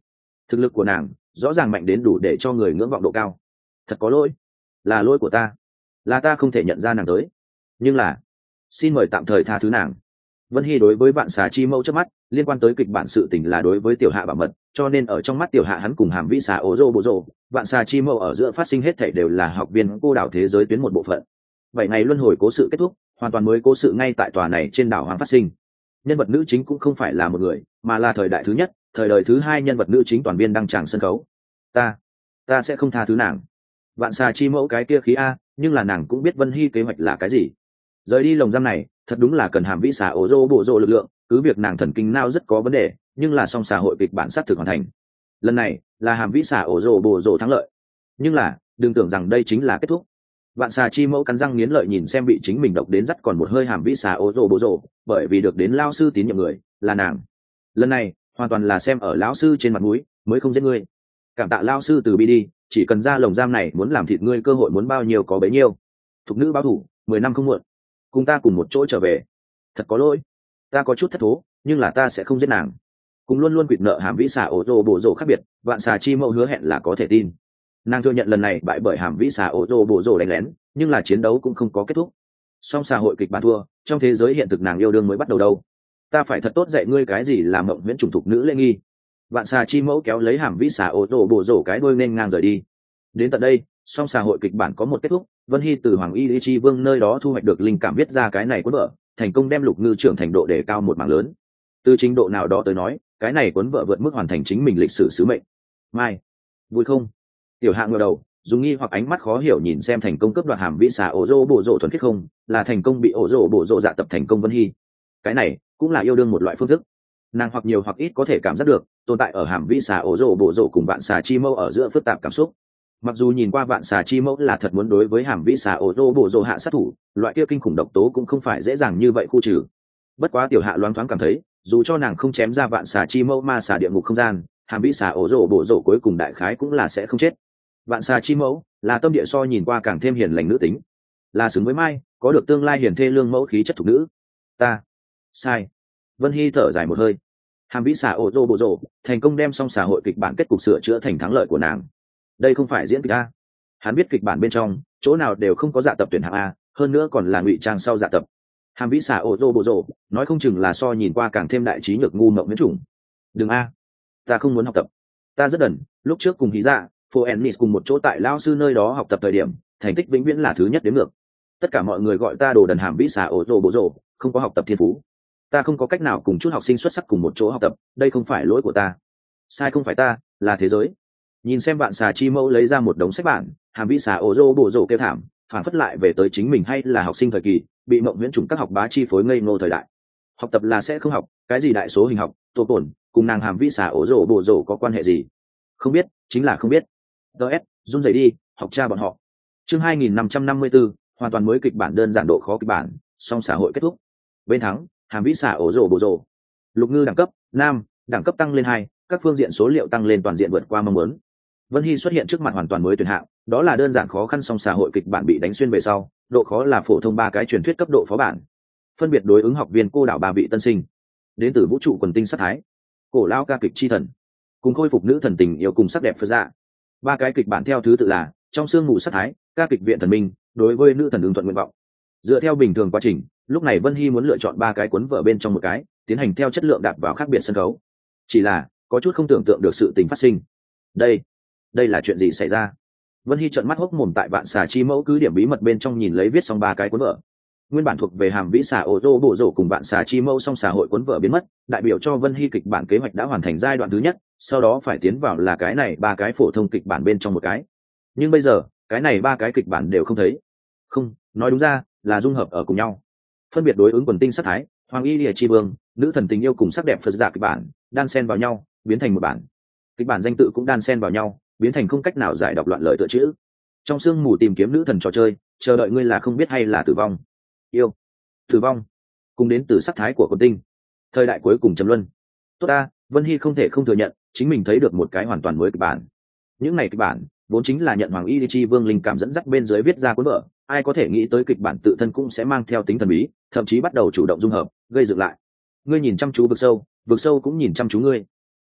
thực lực của nàng rõ ràng mạnh đến đủ để cho người ngưỡng vọng độ cao. Thật có lỗi, là lỗi của ta, là ta không thể nhận ra nàng tới, nhưng là xin mời tạm thời tha thứ nàng. Vân Hy đối với vạn xà chi mẫu trước mắt liên quan tới kịch bản sự tình là đối với tiểu hạ bảo mật, cho nên ở trong mắt tiểu hạ hắn cùng hàm vĩ xà ổ rô bộ rô vạn xà chi mẫu ở giữa phát sinh hết thảy đều là học viên cô đảo thế giới tuyến một bộ phận. Bảy ngày luân hồi cố sự kết thúc, hoàn toàn mới cố sự ngay tại tòa này trên đảo hoàng phát sinh. Nhân vật nữ chính cũng không phải là một người, mà là thời đại thứ nhất, thời đời thứ hai nhân vật nữ chính toàn viên đăng tràng sân khấu. Ta, ta sẽ không tha thứ nàng. Vạn xà chi mẫu cái kia khí a, nhưng là nàng cũng biết Vân Hy kế hoạch là cái gì. Rời đi lồng giam này, thật đúng là cần hàm vĩ xà ổ rô bộ rô lực lượng, cứ việc nàng thần kinh nao rất có vấn đề, nhưng là song xã hội kịch bản sát thực hoàn thành. Lần này là hàm vĩ xà ổ rô bộ rô thắng lợi, nhưng là đừng tưởng rằng đây chính là kết thúc. Vạn xà chi mẫu cắn răng nghiến lợi nhìn xem bị chính mình độc đến dắt còn một hơi hàm vĩ xà ổ rô bộ rô, bởi vì được đến lao sư tín nhiệm người là nàng. Lần này hoàn toàn là xem ở lão sư trên mặt mũi mới không giết ngươi. Cảm tạ lao sư từ bi đi, chỉ cần ra lồng giam này muốn làm thịt ngươi cơ hội muốn bao nhiêu có bấy nhiêu. Thục nữ báo thủ, mười năm không muộn, cùng ta cùng một chỗ trở về. Thật có lỗi, ta có chút thất thố, nhưng là ta sẽ không giết nàng. Cùng luôn luôn quỵt nợ hàm vĩ xà ổ rô bộ rô khác biệt, vạn xà chi mẫu hứa hẹn là có thể tin. Nàng thừa nhận lần này bại bởi hàm vĩ xà ổ rô bộ rô đánh lén, nhưng là chiến đấu cũng không có kết thúc. Song xã hội kịch bản thua, trong thế giới hiện thực nàng yêu đương mới bắt đầu đâu. Ta phải thật tốt dạy ngươi cái gì là mộng huyễn chủng thục nữ lễ nghi. Vạn xà chi mẫu kéo lấy hàm vĩ xà ổ rô bộ rô cái đuôi nên ngang rời đi. Đến tận đây, song xã hội kịch bản có một kết thúc. Vân Hy từ Hoàng Y Lý Chi Vương nơi đó thu hoạch được linh cảm viết ra cái này cuốn vở, thành công đem Lục Ngư trưởng thành độ đề cao một mảng lớn. Từ trình độ nào đó tới nói, cái này cuốn vở vượt mức hoàn thành chính mình lịch sử sứ mệnh. Mai, vui không? Tiểu Hạ ngửa đầu, dùng nghi hoặc ánh mắt khó hiểu nhìn xem thành công cướp đoạt hàm vĩ xà ổ rô bộ rô thuần khiết không, là thành công bị ổ rô bộ rô dạ tập thành công Vân Hy. Cái này cũng là yêu đương một loại phương thức. Nàng hoặc nhiều hoặc ít có thể cảm giác được tồn tại ở hàm vĩ xà ổ rô bộ rô cùng vạn xà chi mâu ở giữa phức tạp cảm xúc. Mặc dù nhìn qua vạn xà chi mẫu là thật muốn đối với hàm vĩ xà ổ rô bộ rô hạ sát thủ, loại kia kinh khủng độc tố cũng không phải dễ dàng như vậy khu trừ. Bất quá tiểu hạ loáng thoáng cảm thấy, dù cho nàng không chém ra vạn xà chi mẫu ma xà địa ngục không gian, hàm vĩ xà ổ rô bộ rô cuối cùng đại khái cũng là sẽ không chết. Vạn xà chi mẫu là tâm địa so nhìn qua càng thêm hiền lành nữ tính, là xứng với Mai, có được tương lai hiền thê lương mẫu khí chất thục nữ. Ta sai. Vân Hy thở dài một hơi. Hàm vĩ xà ổ rô bộ rô thành công đem xong xã hội kịch bản kết cục sửa chữa thành thắng lợi của nàng. Đây không phải diễn kịch a. Hắn biết kịch bản bên trong chỗ nào đều không có dạ tập tuyển hạng a, hơn nữa còn là ngụy trang sau dạ tập. Hàm vĩ xà ổ rô bộ rô nói không chừng là so nhìn qua càng thêm đại trí nhược ngu mộng miễn chủng. Đừng a, ta không muốn học tập. Ta rất đần, lúc trước cùng hí dạ phô ennis cùng một chỗ tại lao sư nơi đó học tập thời điểm, thành tích vĩnh viễn là thứ nhất đến ngược. Tất cả mọi người gọi ta đồ đần hàm vĩ xà ổ rô bộ rô, không có học tập thiên phú. Ta không có cách nào cùng chút học sinh xuất sắc cùng một chỗ học tập, đây không phải lỗi của ta. Sai không phải ta, là thế giới. Nhìn xem vạn xà chi mẫu lấy ra một đống sách bản, hàm vĩ xà ổ rô bộ rô kêu thảm, phản phất lại về tới chính mình hay là học sinh thời kỳ, bị mộng huyễn chủng các học bá chi phối ngây ngô thời đại. Học tập là sẽ không học, cái gì đại số hình học, tô tổn, cùng nàng hàm vĩ xà ổ rô bộ rô có quan hệ gì? Không biết, chính là không biết. ds run rẩy đi, học cha bọn họ. Chương hai nghìn năm trăm năm mươi bốn, hoàn toàn mới kịch bản đơn giản độ khó kịch bản, song xã hội kết thúc. Bên thắng, hàm vĩ xà ổ rô bộ rô. Lục Ngư đẳng cấp nam, đẳng cấp tăng lên hai, các phương diện số liệu tăng lên toàn diện vượt qua mong muốn. Vân Hy xuất hiện trước mặt hoàn toàn mới tuyển hạng, đó là đơn giản khó khăn song xã hội kịch bản bị đánh xuyên về sau, độ khó là phổ thông ba cái truyền thuyết cấp độ phó bản. Phân biệt đối ứng học viên cô đảo ba vị tân sinh, đến từ vũ trụ quần tinh sát thái, cổ lao ca kịch chi thần, cùng khôi phục nữ thần tình yêu cùng sắc đẹp phật dạ. Ba cái kịch bản theo thứ tự là trong sương mù sát thái, ca kịch viện thần minh, đối với nữ thần ứng thuận nguyện vọng. Dựa theo bình thường quá trình, lúc này Vân Hy muốn lựa chọn ba cái cuốn vở bên trong một cái, tiến hành theo chất lượng đạp vào khác biệt sân khấu. Chỉ là có chút không tưởng tượng được sự tình phát sinh. Đây, đây là chuyện gì xảy ra? Vân Hy trợn mắt hốc mồm tại vạn xà chi mẫu cứ điểm bí mật bên trong nhìn lấy viết xong ba cái cuốn vở. Nguyên bản thuộc về hàm vĩ xà ô tô bộ rổ cùng vạn xà chi mẫu song xã hội cuốn vở biến mất, đại biểu cho Vân Hy kịch bản kế hoạch đã hoàn thành giai đoạn thứ nhất, sau đó phải tiến vào là cái này ba cái phổ thông kịch bản bên trong một cái. Nhưng bây giờ, cái này ba cái kịch bản đều không thấy. Không, nói đúng ra là dung hợp ở cùng nhau. Phân biệt đối ứng quần tinh sát thái, hoàng y lìa chi vương, nữ thần tình yêu cùng sắc đẹp phật dạ kịch bản, đan xen vào nhau, biến thành một bản. Kịch bản danh tự cũng đan xen vào nhau, biến thành không cách nào giải đọc loạn lợi tựa chữ. Trong sương mù tìm kiếm nữ thần trò chơi, chờ đợi ngươi là không biết hay là tử vong. Yêu, tử vong, cùng đến từ sắc thái của quần tinh. Thời đại cuối cùng trầm luân. Tốt ta, Vân Hy không thể không thừa nhận, chính mình thấy được một cái hoàn toàn mới kịch bản. Những này kịch bản vốn chính là nhận hoàng y chi vương linh cảm dẫn dắt bên dưới viết ra cuốn vở, ai có thể nghĩ tới kịch bản tự thân cũng sẽ mang theo tính thần bí, thậm chí bắt đầu chủ động dung hợp, gây dựng lại. Ngươi nhìn chăm chú vực sâu, vực sâu cũng nhìn chăm chú ngươi.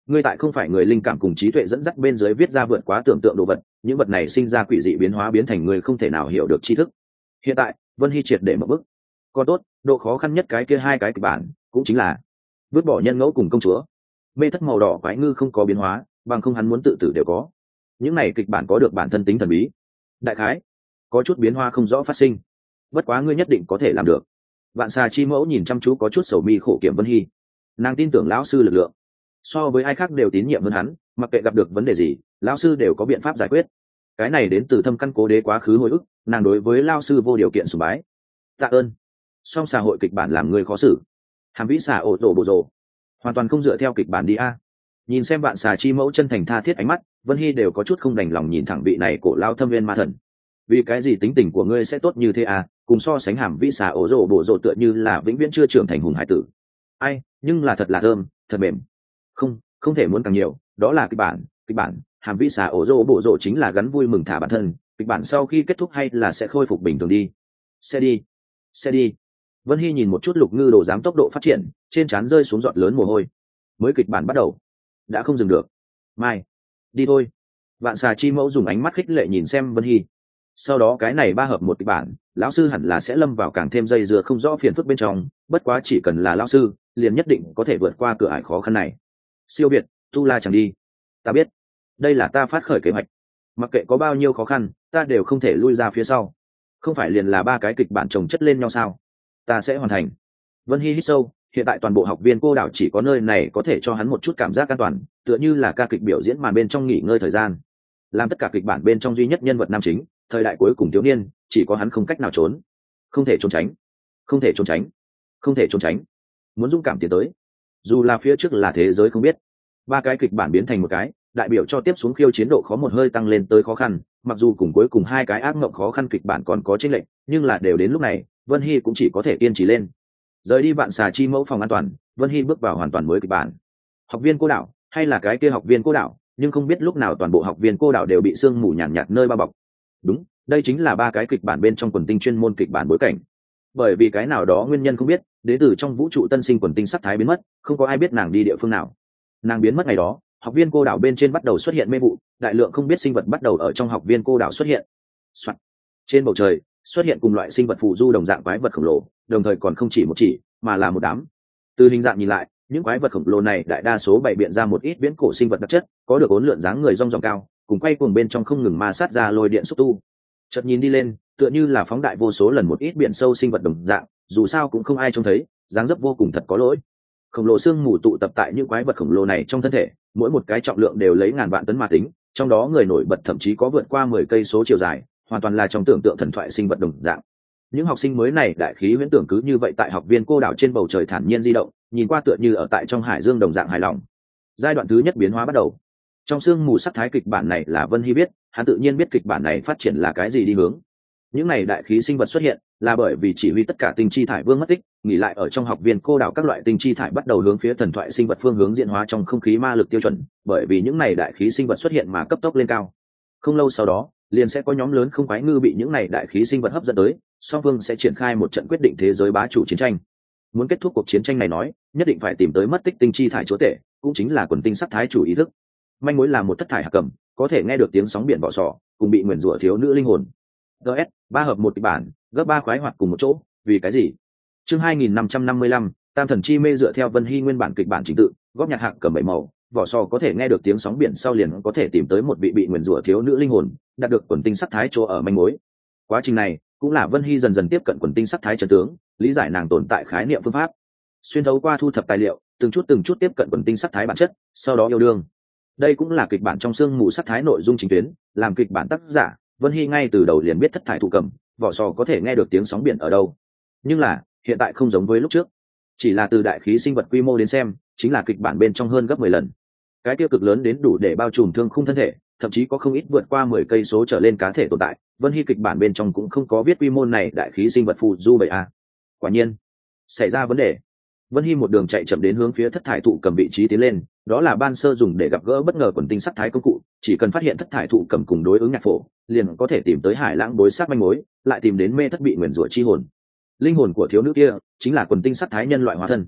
ngươi tại không phải người linh cảm cùng trí tuệ dẫn dắt bên dưới viết ra vượt quá tưởng tượng đồ vật, những vật này sinh ra quỷ dị biến hóa biến thành người không thể nào hiểu được tri thức. Hiện tại Vân Hy triệt để mở bức. Còn tốt, độ khó khăn nhất cái kia hai cái kịch bản cũng chính là vứt bỏ nhân ngẫu cùng công chúa. Mê thất màu đỏ quái ngư không có biến hóa, bằng không hắn muốn tự tử đều có. Những này kịch bản có được bản thân tính thần bí, đại khái có chút biến hóa không rõ phát sinh, bất quá ngươi nhất định có thể làm được. Vạn xà chi mẫu nhìn chăm chú có chút sầu mi khổ kiểm Vân Hy, nàng tin tưởng lão sư lực lượng, so với ai khác đều tín nhiệm hơn hắn, mặc kệ gặp được vấn đề gì lão sư đều có biện pháp giải quyết. Cái này đến từ thâm căn cố đế quá khứ hồi ức, nàng đối với lão sư vô điều kiện sùng bái. Tạ ơn. Song xã hội kịch bản làm người khó xử, hàm vĩ xà ổ rổ bộ rổ, hoàn toàn không dựa theo kịch bản đi a. Nhìn xem vạn xà chi mẫu chân thành tha thiết ánh mắt, Vân Hy đều có chút không đành lòng nhìn thẳng vị này cổ lao thâm viên ma thần. Vì cái gì tính tình của ngươi sẽ tốt như thế à? Cùng so sánh hàm vĩ xà ổ rổ bộ rổ tựa như là vĩnh viễn chưa trưởng thành hùng hải tử. Ai, nhưng là thật là thơm, thật mềm. Không, không thể muốn càng nhiều, đó là kịch bản, kịch bản, hàm vĩ xà ổ rổ bộ rổ chính là gắn vui mừng thả bản thân, kịch bản sau khi kết thúc hay là sẽ khôi phục bình thường đi. Xe đi, xe đi. Vân Hy nhìn một chút Lục Ngư đồ giám tốc độ phát triển, trên trán rơi xuống giọt lớn mồ hôi. Mới kịch bản bắt đầu, đã không dừng được. Mai, đi thôi. Vạn xà chi mẫu dùng ánh mắt khích lệ nhìn xem Vân Hy. Sau đó cái này ba hợp một kịch bản, lão sư hẳn là sẽ lâm vào càng thêm dây dưa không rõ phiền phức bên trong, bất quá chỉ cần là lão sư, liền nhất định có thể vượt qua cửa ải khó khăn này. Siêu việt, tu la chẳng đi. Ta biết, đây là ta phát khởi kế hoạch. Mặc kệ có bao nhiêu khó khăn, ta đều không thể lui ra phía sau. Không phải liền là ba cái kịch bản chồng chất lên nhau sao? Ta sẽ hoàn thành. Vân Hy hít sâu, hiện tại toàn bộ học viên cô đảo chỉ có nơi này có thể cho hắn một chút cảm giác an toàn, tựa như là ca kịch biểu diễn màn bên trong nghỉ ngơi thời gian. Làm tất cả kịch bản bên trong duy nhất nhân vật nam chính, thời đại cuối cùng thiếu niên, chỉ có hắn không cách nào trốn, không thể trốn tránh, không thể trốn tránh, không thể trốn tránh. Muốn dũng cảm tiến tới, dù là phía trước là thế giới không biết. Ba cái kịch bản biến thành một cái, đại biểu cho tiếp xuống khiêu chiến độ khó một hơi tăng lên tới khó khăn, mặc dù cùng cuối cùng hai cái ác mộng khó khăn kịch bản còn có chênh lệch, nhưng là đều đến lúc này, Vân Hy cũng chỉ có thể kiên trì lên. Rời đi vạn xà chi mẫu phòng an toàn, Vân Hy bước vào hoàn toàn mới kịch bản. Học viên cô đảo, hay là cái kia học viên cô đảo, nhưng không biết lúc nào toàn bộ học viên cô đảo đều bị sương mù nhàn nhạt, nhạt nơi bao bọc. Đúng, đây chính là ba cái kịch bản bên trong quần tinh chuyên môn kịch bản bối cảnh. Bởi vì cái nào đó nguyên nhân không biết, đến từ trong vũ trụ tân sinh quần tinh sắc thái biến mất, không có ai biết nàng đi địa phương nào. Nàng biến mất ngày đó, học viên cô đảo bên trên bắt đầu xuất hiện mê vụ, đại lượng không biết sinh vật bắt đầu ở trong học viên cô đảo xuất hiện. Soạn. Trên bầu trời xuất hiện cùng loại sinh vật phù du đồng dạng quái vật khổng lồ, đồng thời còn không chỉ một chỉ, mà là một đám. Từ hình dạng nhìn lại, những quái vật khổng lồ này đại đa số bày biện ra một ít viễn cổ sinh vật đặc chất, có được uốn lượn dáng người rong ròng cao, cùng quay cuồng bên trong không ngừng ma sát ra lôi điện xúc tu. Chợt nhìn đi lên, tựa như là phóng đại vô số lần một ít biển sâu sinh vật đồng dạng, dù sao cũng không ai trông thấy, dáng dấp vô cùng thật có lỗi. Khổng lồ xương mù tụ tập tại những quái vật khổng lồ này trong thân thể, mỗi một cái trọng lượng đều lấy ngàn vạn tấn mà tính, trong đó người nổi bật thậm chí có vượt qua mười cây số chiều dài, hoàn toàn là trong tưởng tượng thần thoại sinh vật đồng dạng. Những học sinh mới này đại khí huyễn tưởng cứ như vậy tại học viên cô đảo trên bầu trời thản nhiên di động, nhìn qua tựa như ở tại trong hải dương đồng dạng hài lòng. Giai đoạn thứ nhất biến hóa bắt đầu. Trong xương mù sắc thái kịch bản này là Vân Hy biết, hắn tự nhiên biết kịch bản này phát triển là cái gì đi hướng. Những này đại khí sinh vật xuất hiện là bởi vì chỉ huy tất cả tinh chi thải vương mất tích, nghỉ lại ở trong học viên cô đảo các loại tinh chi thải bắt đầu hướng phía thần thoại sinh vật phương hướng diễn hóa trong không khí ma lực tiêu chuẩn, bởi vì những này đại khí sinh vật xuất hiện mà cấp tốc lên cao. Không lâu sau đó, liền sẽ có nhóm lớn không quái ngư bị những này đại khí sinh vật hấp dẫn tới, song phương sẽ triển khai một trận quyết định thế giới bá chủ chiến tranh. Muốn kết thúc cuộc chiến tranh này nói, nhất định phải tìm tới mất tích tinh chi thải chúa tể, cũng chính là quần tinh sắc thái chủ ý thức. Manh mối là một thất thải hạc cầm, có thể nghe được tiếng sóng biển vỏ sò, cùng bị nguyền rủa thiếu nữ linh hồn. gs ba hợp một kịch bản, gấp ba khoái hoạt cùng một chỗ, vì cái gì? Chương hai nghìn năm trăm năm mươi lăm, Tam thần chi mê dựa theo Vân Hy nguyên bản kịch bản trình tự, góp nhạc hạc cầm bảy màu, vỏ sò có thể nghe được tiếng sóng biển sau liền có thể tìm tới một vị bị nguyền rủa thiếu nữ linh hồn, đạt được quần tinh sắc thái chỗ ở manh mối. Quá trình này cũng là Vân Hy dần dần tiếp cận quần tinh sắc thái chân tướng, lý giải nàng tồn tại khái niệm phương pháp. Xuyên thấu qua thu thập tài liệu, từng chút từng chút tiếp cận quần tinh sắc thái bản chất, sau đó yêu đương. Đây cũng là kịch bản trong xương mù sắc thái nội dung chính tuyến, làm kịch bản tác giả, Vân Hy ngay từ đầu liền biết thất thải thụ cầm, vỏ sò có thể nghe được tiếng sóng biển ở đâu. Nhưng là, hiện tại không giống với lúc trước. Chỉ là từ đại khí sinh vật quy mô đến xem, chính là kịch bản bên trong hơn gấp mười lần. Cái tiêu cực lớn đến đủ để bao trùm thương khung thân thể, thậm chí có không ít vượt qua mười cây số trở lên cá thể tồn tại. Vân Hy kịch bản bên trong cũng không có viết quy mô này đại khí sinh vật phù du bảy a. Quả nhiên, xảy ra vấn đề. Vân Hy một đường chạy chậm đến hướng phía thất thải thụ cầm vị trí tiến lên, đó là ban sơ dùng để gặp gỡ bất ngờ quần tinh sắc thái công cụ, chỉ cần phát hiện thất thải thụ cầm cùng đối ứng nhạc phổ, liền có thể tìm tới hải lãng đối sát manh mối, lại tìm đến mê thất bị nguyền rủa chi hồn. Linh hồn của thiếu nữ kia chính là quần tinh sắc thái nhân loại hóa thân.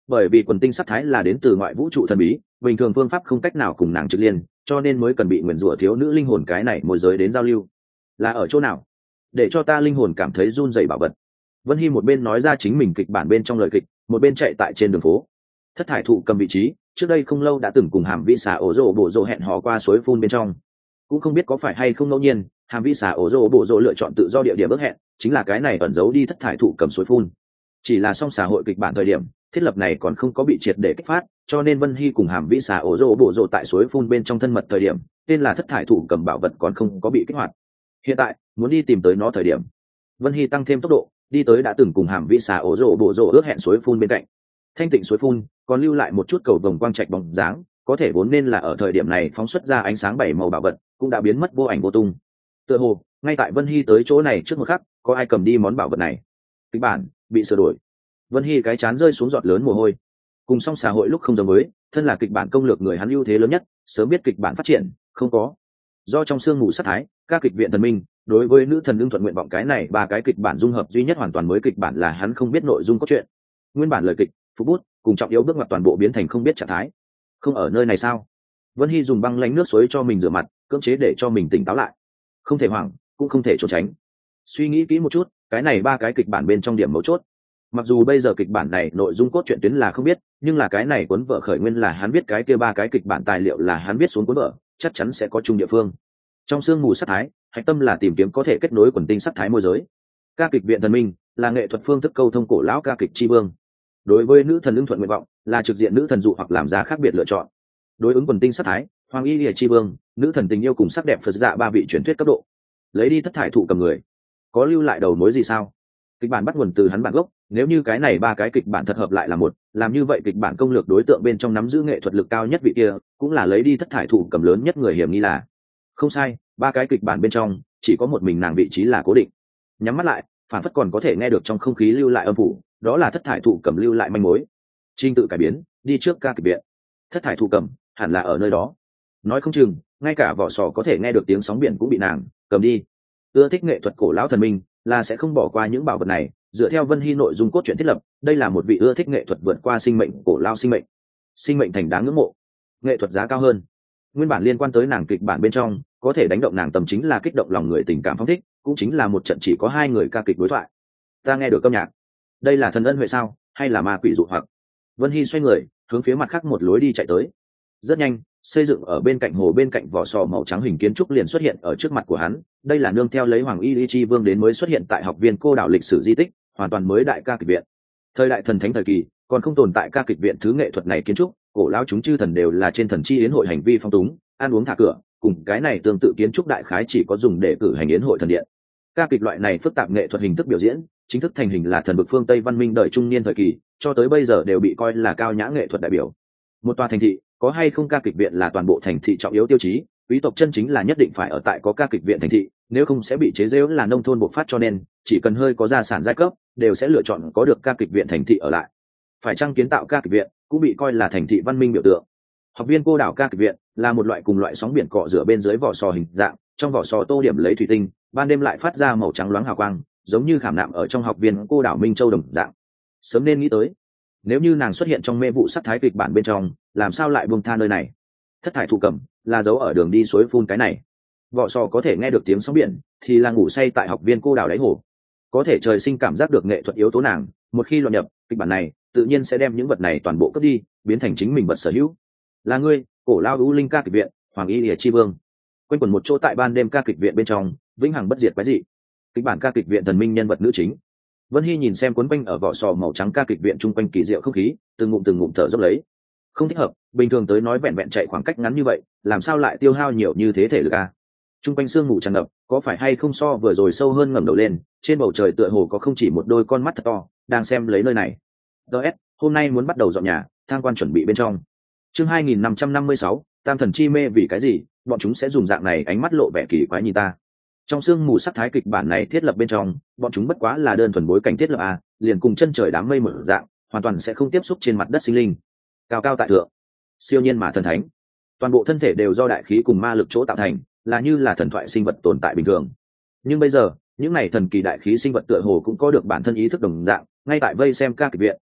bởi vì quần tinh sắc thái là đến từ ngoại vũ trụ thần bí, bình thường phương pháp không cách nào cùng nàng trực liên, cho nên mới cần bị nguyền rủa thiếu nữ linh hồn cái này môi giới đến giao lưu. Là ở chỗ nào? Để cho ta linh hồn cảm thấy run rẩy bảo vật. Vân Hy một bên nói ra chính mình kịch bản bên trong lời kịch, một bên chạy tại trên đường phố. Thất thải thụ cầm vị trí, trước đây không lâu đã từng cùng Hàm Vĩ Xà ổ rồ bộ rồ hẹn hò qua suối phun bên trong. Cũng không biết có phải hay không ngẫu nhiên, Hàm Vĩ Xà ổ rồ bộ rồ lựa chọn tự do địa điểm ước hẹn, chính là cái này ẩn giấu đi thất thải thụ cầm suối phun. Chỉ là song xã hội kịch bản thời điểm, thiết lập này còn không có bị triệt để kích phát, cho nên Vân Hy cùng Hàm Vĩ Xà ổ rồ bộ rồ tại suối phun bên trong thân mật thời điểm, tên là thất thải thụ cầm bảo vật còn không có bị kích hoạt. Hiện tại, muốn đi tìm tới nó thời điểm, Vân Hy tăng thêm tốc độ, đi tới đã từng cùng Hàm Vĩ Xà ổ rồ bộ rồ ước hẹn suối phun bên cạnh. Thanh tịnh suối phun, còn lưu lại một chút cầu vồng quang trạch bóng dáng, có thể vốn nên là ở thời điểm này phóng xuất ra ánh sáng bảy màu bảo vật, cũng đã biến mất vô ảnh vô tung. Tựa hồ, ngay tại Vân Hy tới chỗ này trước một khắc, có ai cầm đi món bảo vật này. Kịch bản bị sửa đổi. Vân Hy cái chán rơi xuống giọt lớn mồ hôi. Cùng song xã hội lúc không giống với, thân là kịch bản công lược người hắn ưu thế lớn nhất, sớm biết kịch bản phát triển, không có. Do trong xương ngủ sát thái, các kịch viện thần minh, đối với nữ thần ưng thuận nguyện vọng cái này ba cái kịch bản dung hợp duy nhất hoàn toàn mới kịch bản là hắn không biết nội dung cốt truyện. Nguyên bản lời kịch, phú bút, cùng trọng yếu bước ngoặt toàn bộ biến thành không biết trạng thái. Không ở nơi này sao? Vân Hy dùng băng lánh nước suối cho mình rửa mặt, cưỡng chế để cho mình tỉnh táo lại. Không thể hoảng, cũng không thể trốn tránh. Suy nghĩ kỹ một chút, cái này ba cái kịch bản bên trong điểm mấu chốt. Mặc dù bây giờ kịch bản này nội dung cốt truyện tuyến là không biết, nhưng là cái này cuốn vở khởi nguyên là hắn biết, cái kia ba cái kịch bản tài liệu là hắn biết xuống cuốn vở, chắc chắn sẽ có chung địa phương. Trong sương mù sát thái, hạch tâm là tìm kiếm có thể kết nối quần tinh sát thái môi giới. Ca kịch viện thần minh là nghệ thuật phương thức câu thông cổ lão ca kịch chi vương. Đối với nữ thần ưng thuận nguyện vọng là trực diện nữ thần dụ hoặc làm ra khác biệt lựa chọn. Đối ứng quần tinh sát thái, hoàng y lìa chi vương, nữ thần tình yêu cùng sắc đẹp phật dạ ba vị truyền thuyết cấp độ. Lấy đi thất thải thụ cầm người, có lưu lại đầu mối gì sao? Kịch bản bắt nguồn từ hắn bản gốc, nếu như cái này ba cái kịch bản thật hợp lại là một, làm như vậy kịch bản công lược đối tượng bên trong nắm giữ nghệ thuật lực cao nhất vị kia, cũng là lấy đi thất thải thụ cầm lớn nhất người hiểm nghi là. Không sai, ba cái kịch bản bên trong chỉ có một mình nàng vị trí là cố định. Nhắm mắt lại, phản phất còn có thể nghe được trong không khí lưu lại âm phủ, đó là thất thải thụ cầm lưu lại manh mối. Trình tự cải biến, đi trước ca kịch viện. Thất thải thụ cầm hẳn là ở nơi đó. Nói không chừng, ngay cả vỏ sò có thể nghe được tiếng sóng biển cũng bị nàng cầm đi. Ưa thích nghệ thuật cổ lão thần minh là sẽ không bỏ qua những bảo vật này. Dựa theo Vân Hy nội dung cốt truyện thiết lập, đây là một vị ưa thích nghệ thuật vượt qua sinh mệnh cổ lao sinh mệnh, sinh mệnh thành đáng ngưỡng mộ, nghệ thuật giá cao hơn. Nguyên bản liên quan tới nàng kịch bản bên trong, có thể đánh động nàng tầm chính là kích động lòng người tình cảm phong thích, cũng chính là một trận chỉ có hai người ca kịch đối thoại. Ta nghe được âm nhạc, đây là thần ân huệ sao, hay là ma quỷ dụ hoặc? Vân Hy xoay người, hướng phía mặt khác một lối đi chạy tới. Rất nhanh, xây dựng ở bên cạnh hồ bên cạnh vỏ sò màu trắng hình kiến trúc liền xuất hiện ở trước mặt của hắn. Đây là nương theo lấy Hoàng Y Lý Chi Vương đến mới xuất hiện tại học viên cô đảo lịch sử di tích, hoàn toàn mới đại ca kịch viện. Thời đại thần thánh thời kỳ, còn không tồn tại ca kịch viện thứ nghệ thuật này kiến trúc, cổ lão chúng chư thần đều là trên thần chi yến hội hành vi phong túng, ăn uống thả cửa, cùng cái này tương tự kiến trúc đại khái chỉ có dùng để cử hành yến hội thần điện. Ca kịch loại này phức tạp nghệ thuật hình thức biểu diễn, chính thức thành hình là thần vực phương Tây văn minh đời trung niên thời kỳ, cho tới bây giờ đều bị coi là cao nhã nghệ thuật đại biểu. Một tòa thành thị, có hay không ca kịch viện là toàn bộ thành thị trọng yếu tiêu chí, quý tộc chân chính là nhất định phải ở tại có ca kịch viện thành thị, nếu không sẽ bị chế giễu là nông thôn bộc phát, cho nên chỉ cần hơi có gia sản giai cấp, đều sẽ lựa chọn có được ca kịch viện thành thị ở lại. Phải chăng kiến tạo ca kịch viện cũng bị coi là thành thị văn minh biểu tượng. Học viên cô đảo ca kịch viện là một loại cùng loại sóng biển cọ rửa bên dưới vỏ sò hình dạng, trong vỏ sò tô điểm lấy thủy tinh, ban đêm lại phát ra màu trắng loáng hào quang, giống như khảm nạm ở trong học viên cô đảo Minh Châu đồng dạng. Sớm nên nghĩ tới, nếu như nàng xuất hiện trong mê vụ sắc thái kịch bản bên trong, làm sao lại buông tha nơi này? Thất thải thụ cầm là dấu ở đường đi suối phun cái này. Vỏ sò có thể nghe được tiếng sóng biển, thì là ngủ say tại học viên cô đảo đáy hồ. Có thể trời sinh cảm giác được nghệ thuật yếu tố nàng, một khi loạn nhập kịch bản này, tự nhiên sẽ đem những vật này toàn bộ cướp đi, biến thành chính mình vật sở hữu. Là ngươi, cổ lao u linh ca kịch viện, Hoàng Y Lìa Chi Vương. Quanh quẩn một chỗ tại ban đêm ca kịch viện bên trong, vĩnh hằng bất diệt quái dị. Kịch bản ca kịch viện thần minh nhân vật nữ chính. Vân Hy nhìn xem cuốn quanh ở vỏ sò màu trắng ca kịch viện chung quanh kỳ diệu không khí, từng ngụm từng ngụm thở dốc lấy. Không thích hợp, bình thường tới nói vẹn vẹn chạy khoảng cách ngắn như vậy, làm sao lại tiêu hao nhiều như thế thể lực a? Chung quanh sương mù tràn ngập, có phải hay không so vừa rồi sâu hơn, ngẩng đầu lên, trên bầu trời tựa hồ có không chỉ một đôi con mắt thật to, đang xem lấy nơi này. đê ét, hôm nay muốn bắt đầu dọn nhà, thang quan chuẩn bị bên trong. Chương hai nghìn năm trăm năm mươi sáu, Tam thần chi mê vì cái gì, bọn chúng sẽ dùng dạng này ánh mắt lộ vẻ kỳ quái nhìn ta. Trong sương mù sắc thái kịch bản này thiết lập bên trong, bọn chúng bất quá là đơn thuần bối cảnh thiết lập a, liền cùng chân trời đám mây mở dạng, hoàn toàn sẽ không tiếp xúc trên mặt đất sinh linh. Cao cao tại thượng, siêu nhiên mà thần thánh, toàn bộ thân thể đều do đại khí cùng ma lực chỗ tạo thành, là như là thần thoại sinh vật tồn tại bình thường. Nhưng bây giờ, những này thần kỳ đại khí sinh vật tựa hồ cũng có được bản thân ý thức đồng dạng, ngay tại vây xem ca kịch viện,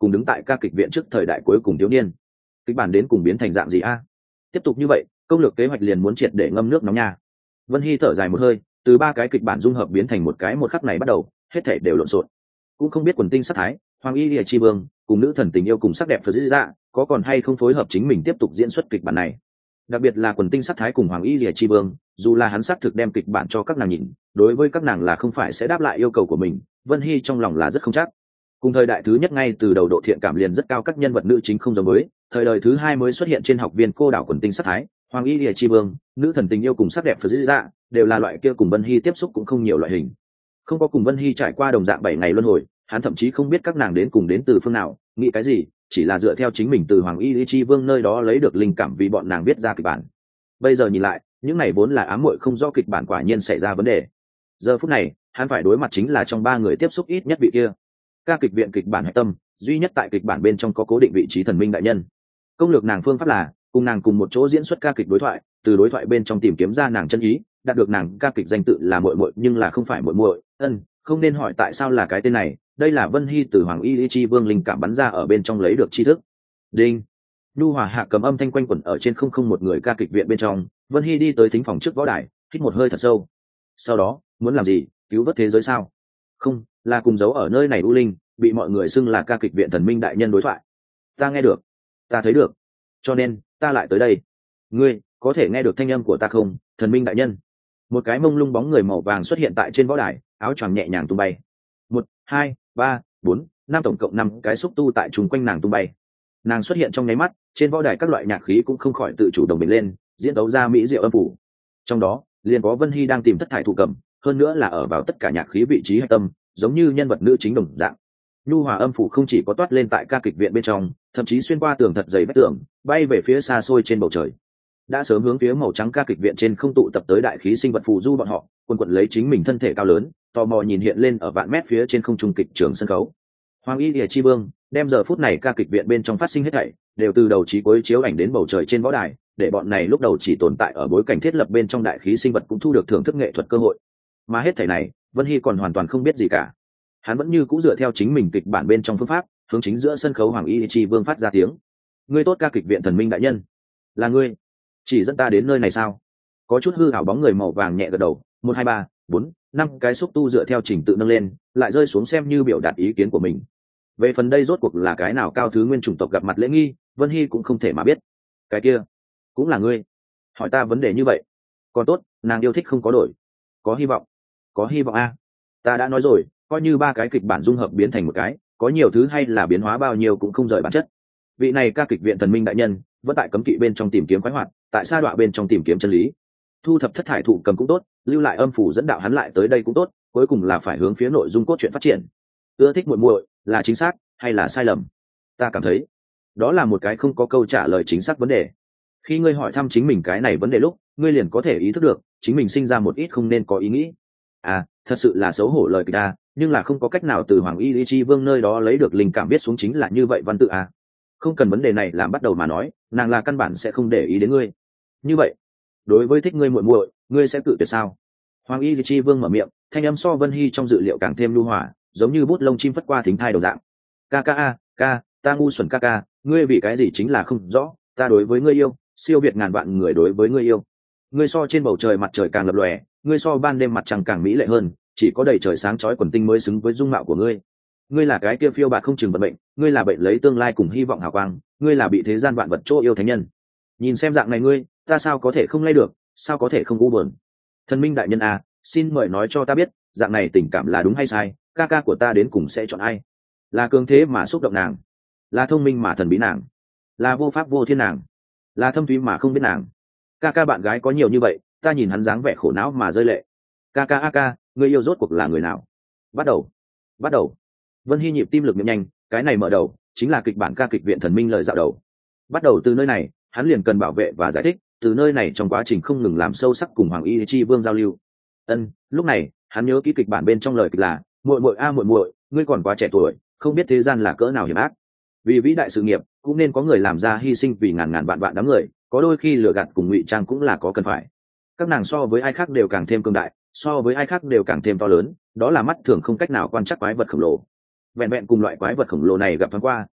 cùng đứng tại ca kịch viện trước thời đại cuối cùng thiếu niên. Kịch bản đến cùng biến thành dạng gì a? Tiếp tục như vậy, công lược kế hoạch liền muốn triệt để ngâm nước nóng nha. Vân Hy thở dài một hơi, từ ba cái kịch bản dung hợp biến thành một cái một khắc này bắt đầu, hết thảy đều lộn xộn. Cũng không biết quần tinh sát thái, Hoàng Y Lìa Chi Vương, cùng nữ thần tình yêu cùng sắc đẹp Phật Dĩ Dạ, có còn hay không phối hợp chính mình tiếp tục diễn xuất kịch bản này. Đặc biệt là quần tinh sát thái cùng Hoàng Y Lìa Chi Vương, dù là hắn xác thực đem kịch bản cho các nàng nhìn, đối với các nàng là không phải sẽ đáp lại yêu cầu của mình, Vân Hy trong lòng là rất không chắc. Cùng thời đại thứ nhất ngay từ đầu độ thiện cảm liền rất cao các nhân vật nữ chính không giống với, thời đời thứ hai mới xuất hiện trên học viên cô đảo quần tinh sát thái, Hoàng Y Lìa Chi Vương, nữ thần tình yêu cùng sắc đẹp Phật Dĩ Dạ, đều là loại kia cùng Vân Hy tiếp xúc cũng không nhiều loại hình. Không có cùng Vân Hy trải qua đồng dạng bảy ngày luân hồi, hắn thậm chí không biết các nàng đến cùng đến từ phương nào, nghĩ cái gì, chỉ là dựa theo chính mình từ Hoàng Y Lìa Chi Vương nơi đó lấy được linh cảm vì bọn nàng viết ra kịch bản. Bây giờ nhìn lại, những này vốn là ám muội không do kịch bản quả nhiên xảy ra vấn đề. Giờ phút này, hắn phải đối mặt chính là trong ba người tiếp xúc ít nhất vị kia. Ca kịch viện kịch bản hạch tâm, duy nhất tại kịch bản bên trong có cố định vị trí thần minh đại nhân. Công lược nàng phương pháp là cùng nàng cùng một chỗ diễn xuất ca kịch đối thoại, từ đối thoại bên trong tìm kiếm ra nàng chân ý, đạt được nàng ca kịch danh tự là muội muội nhưng là không phải muội muội. Ân, không nên hỏi tại sao là cái tên này, đây là Vân Hy từ Hoàng Y Lìa Chi Vương linh cảm bắn ra ở bên trong lấy được tri thức. Đinh. Nhu hòa hạ cầm âm thanh quanh quẩn ở trên không không một người ca kịch viện bên trong, Vân Hy đi tới thính phòng trước võ đài, hít một hơi thật sâu. Sau đó, muốn làm gì, cứu vớt thế giới sao? Không, là cùng giấu ở nơi này u linh, bị mọi người xưng là ca kịch viện thần minh đại nhân đối thoại. Ta nghe được, ta thấy được, cho nên ta lại tới đây. Ngươi có thể nghe được thanh âm của ta không, thần minh đại nhân? Một cái mông lung bóng người màu vàng xuất hiện tại trên võ đài, áo choàng nhẹ nhàng tung bay. Một, hai, ba, bốn, năm tổng cộng năm cái xúc tu tại chung quanh nàng tung bay. Nàng xuất hiện trong nháy mắt, trên võ đài các loại nhạc khí cũng không khỏi tự chủ đồng bình lên, diễn đấu ra mỹ diệu âm phủ. Trong đó, liền có Vân Hy đang tìm thất thải thụ cầm, hơn nữa là ở vào tất cả nhạc khí vị trí hạch tâm, giống như nhân vật nữ chính đồng dạng. Nhu hòa âm phủ không chỉ có toát lên tại ca kịch viện bên trong, thậm chí xuyên qua tường thật dày vách tường, bay về phía xa xôi trên bầu trời. Đã sớm hướng phía màu trắng ca kịch viện trên không tụ tập tới đại khí sinh vật phù du bọn họ, quần quần lấy chính mình thân thể cao lớn, tò mò nhìn hiện lên ở vạn mét phía trên không trung kịch trường sân khấu. Hoàng Y Lìa Chi Vương đem giờ phút này ca kịch viện bên trong phát sinh hết thảy đều từ đầu chí cuối chiếu ảnh đến bầu trời trên võ đài, để bọn này lúc đầu chỉ tồn tại ở bối cảnh thiết lập bên trong đại khí sinh vật cũng thu được thưởng thức nghệ thuật cơ hội. Mà hết thảy này, Vân Hy còn hoàn toàn không biết gì cả. Hắn vẫn như cũ dựa theo chính mình kịch bản bên trong phương pháp, hướng chính giữa sân khấu Hoàng Y Chi Vương phát ra tiếng. Ngươi tốt ca kịch viện thần minh đại nhân, là ngươi chỉ dẫn ta đến nơi này sao? Có chút hư ảo bóng người màu vàng nhẹ gật đầu, một hai ba bốn năm cái xúc tu dựa theo trình tự nâng lên, lại rơi xuống xem như biểu đạt ý kiến của mình. Về phần đây rốt cuộc là cái nào cao thứ nguyên chủng tộc gặp mặt lễ nghi, Vân Hy cũng không thể mà biết. Cái kia cũng là ngươi hỏi ta vấn đề như vậy. Còn tốt, nàng yêu thích không có đổi. Có hy vọng, có hy vọng a. Ta đã nói rồi, coi như ba cái kịch bản dung hợp biến thành một cái, có nhiều thứ hay là biến hóa bao nhiêu cũng không rời bản chất. Vị này ca kịch viện thần minh đại nhân vẫn tại cấm kỵ bên trong tìm kiếm khoái hoạt, tại sa đọa bên trong tìm kiếm chân lý. Thu thập thất thải thụ cầm cũng tốt, lưu lại âm phủ dẫn đạo hắn lại tới đây cũng tốt, cuối cùng là phải hướng phía nội dung cốt truyện phát triển. Ưa thích muội muội là chính xác hay là sai lầm? Ta cảm thấy đó là một cái không có câu trả lời chính xác vấn đề. Khi ngươi hỏi thăm chính mình cái này vấn đề lúc, ngươi liền có thể ý thức được chính mình sinh ra một ít không nên có ý nghĩ. À, thật sự là xấu hổ lời kịch ta, nhưng là không có cách nào từ Hoàng Y Lìa Chi Vương nơi đó lấy được linh cảm viết xuống chính là như vậy văn tự à. Không cần vấn đề này làm bắt đầu mà nói, nàng là căn bản sẽ không để ý đến ngươi. Như vậy, đối với thích ngươi muội muội, ngươi sẽ tự tuyệt sao? Hoàng Y Lìa Chi Vương mở miệng, thanh âm so Vân Hy trong dự liệu càng thêm nhu hòa, giống như bút lông chim phất qua thính thai đầu dạng. Ca ca a, ca, ta ngu xuẩn ca ca, ngươi vì cái gì chính là không rõ, ta đối với ngươi yêu, siêu việt ngàn vạn người đối với ngươi yêu. Ngươi so trên bầu trời mặt trời càng lập lòe, ngươi so ban đêm mặt trăng càng mỹ lệ hơn, chỉ có đầy trời sáng chói quần tinh mới xứng với dung mạo của ngươi. Ngươi là cái kia phiêu bạt không chừng vận mệnh, ngươi là bệnh lấy tương lai cùng hy vọng hào quang, ngươi là bị thế gian vạn vật chỗ yêu thánh nhân. Nhìn xem dạng này ngươi, ta sao có thể không lay được, sao có thể không u buồn? Thần minh đại nhân à, xin mời nói cho ta biết, dạng này tình cảm là đúng hay sai, ca ca của ta đến cùng sẽ chọn ai? Là cường thế mà xúc động nàng, là thông minh mà thần bí nàng, là vô pháp vô thiên nàng, là thâm thúy mà không biết nàng. Ca ca bạn gái có nhiều như vậy, ta nhìn hắn dáng vẻ khổ não mà rơi lệ. Ca ca a ca, người yêu rốt cuộc là người nào? Bắt đầu, bắt đầu. Vân Hy nhịp tim lực miệng nhanh, cái này mở đầu chính là kịch bản ca kịch viện thần minh lời dạo đầu. Bắt đầu từ nơi này, hắn liền cần bảo vệ và giải thích, từ nơi này trong quá trình không ngừng làm sâu sắc cùng Hoàng Y Chi Vương giao lưu. Ân, lúc này, hắn nhớ kỹ kịch bản bên trong lời kịch là, muội muội a muội muội, ngươi còn quá trẻ tuổi, không biết thế gian là cỡ nào hiểm ác. Vì vĩ đại sự nghiệp, cũng nên có người làm ra hy sinh vì ngàn ngàn vạn vạn đám người, có đôi khi lừa gạt cùng ngụy trang cũng là có cần phải. Các nàng so với ai khác đều càng thêm cường đại, so với ai khác đều càng thêm to lớn, đó là mắt thường không cách nào quan trắc quái vật khổng lồ. Vẹn vẹn cùng loại quái vật khổng lồ này gặp thoáng qua,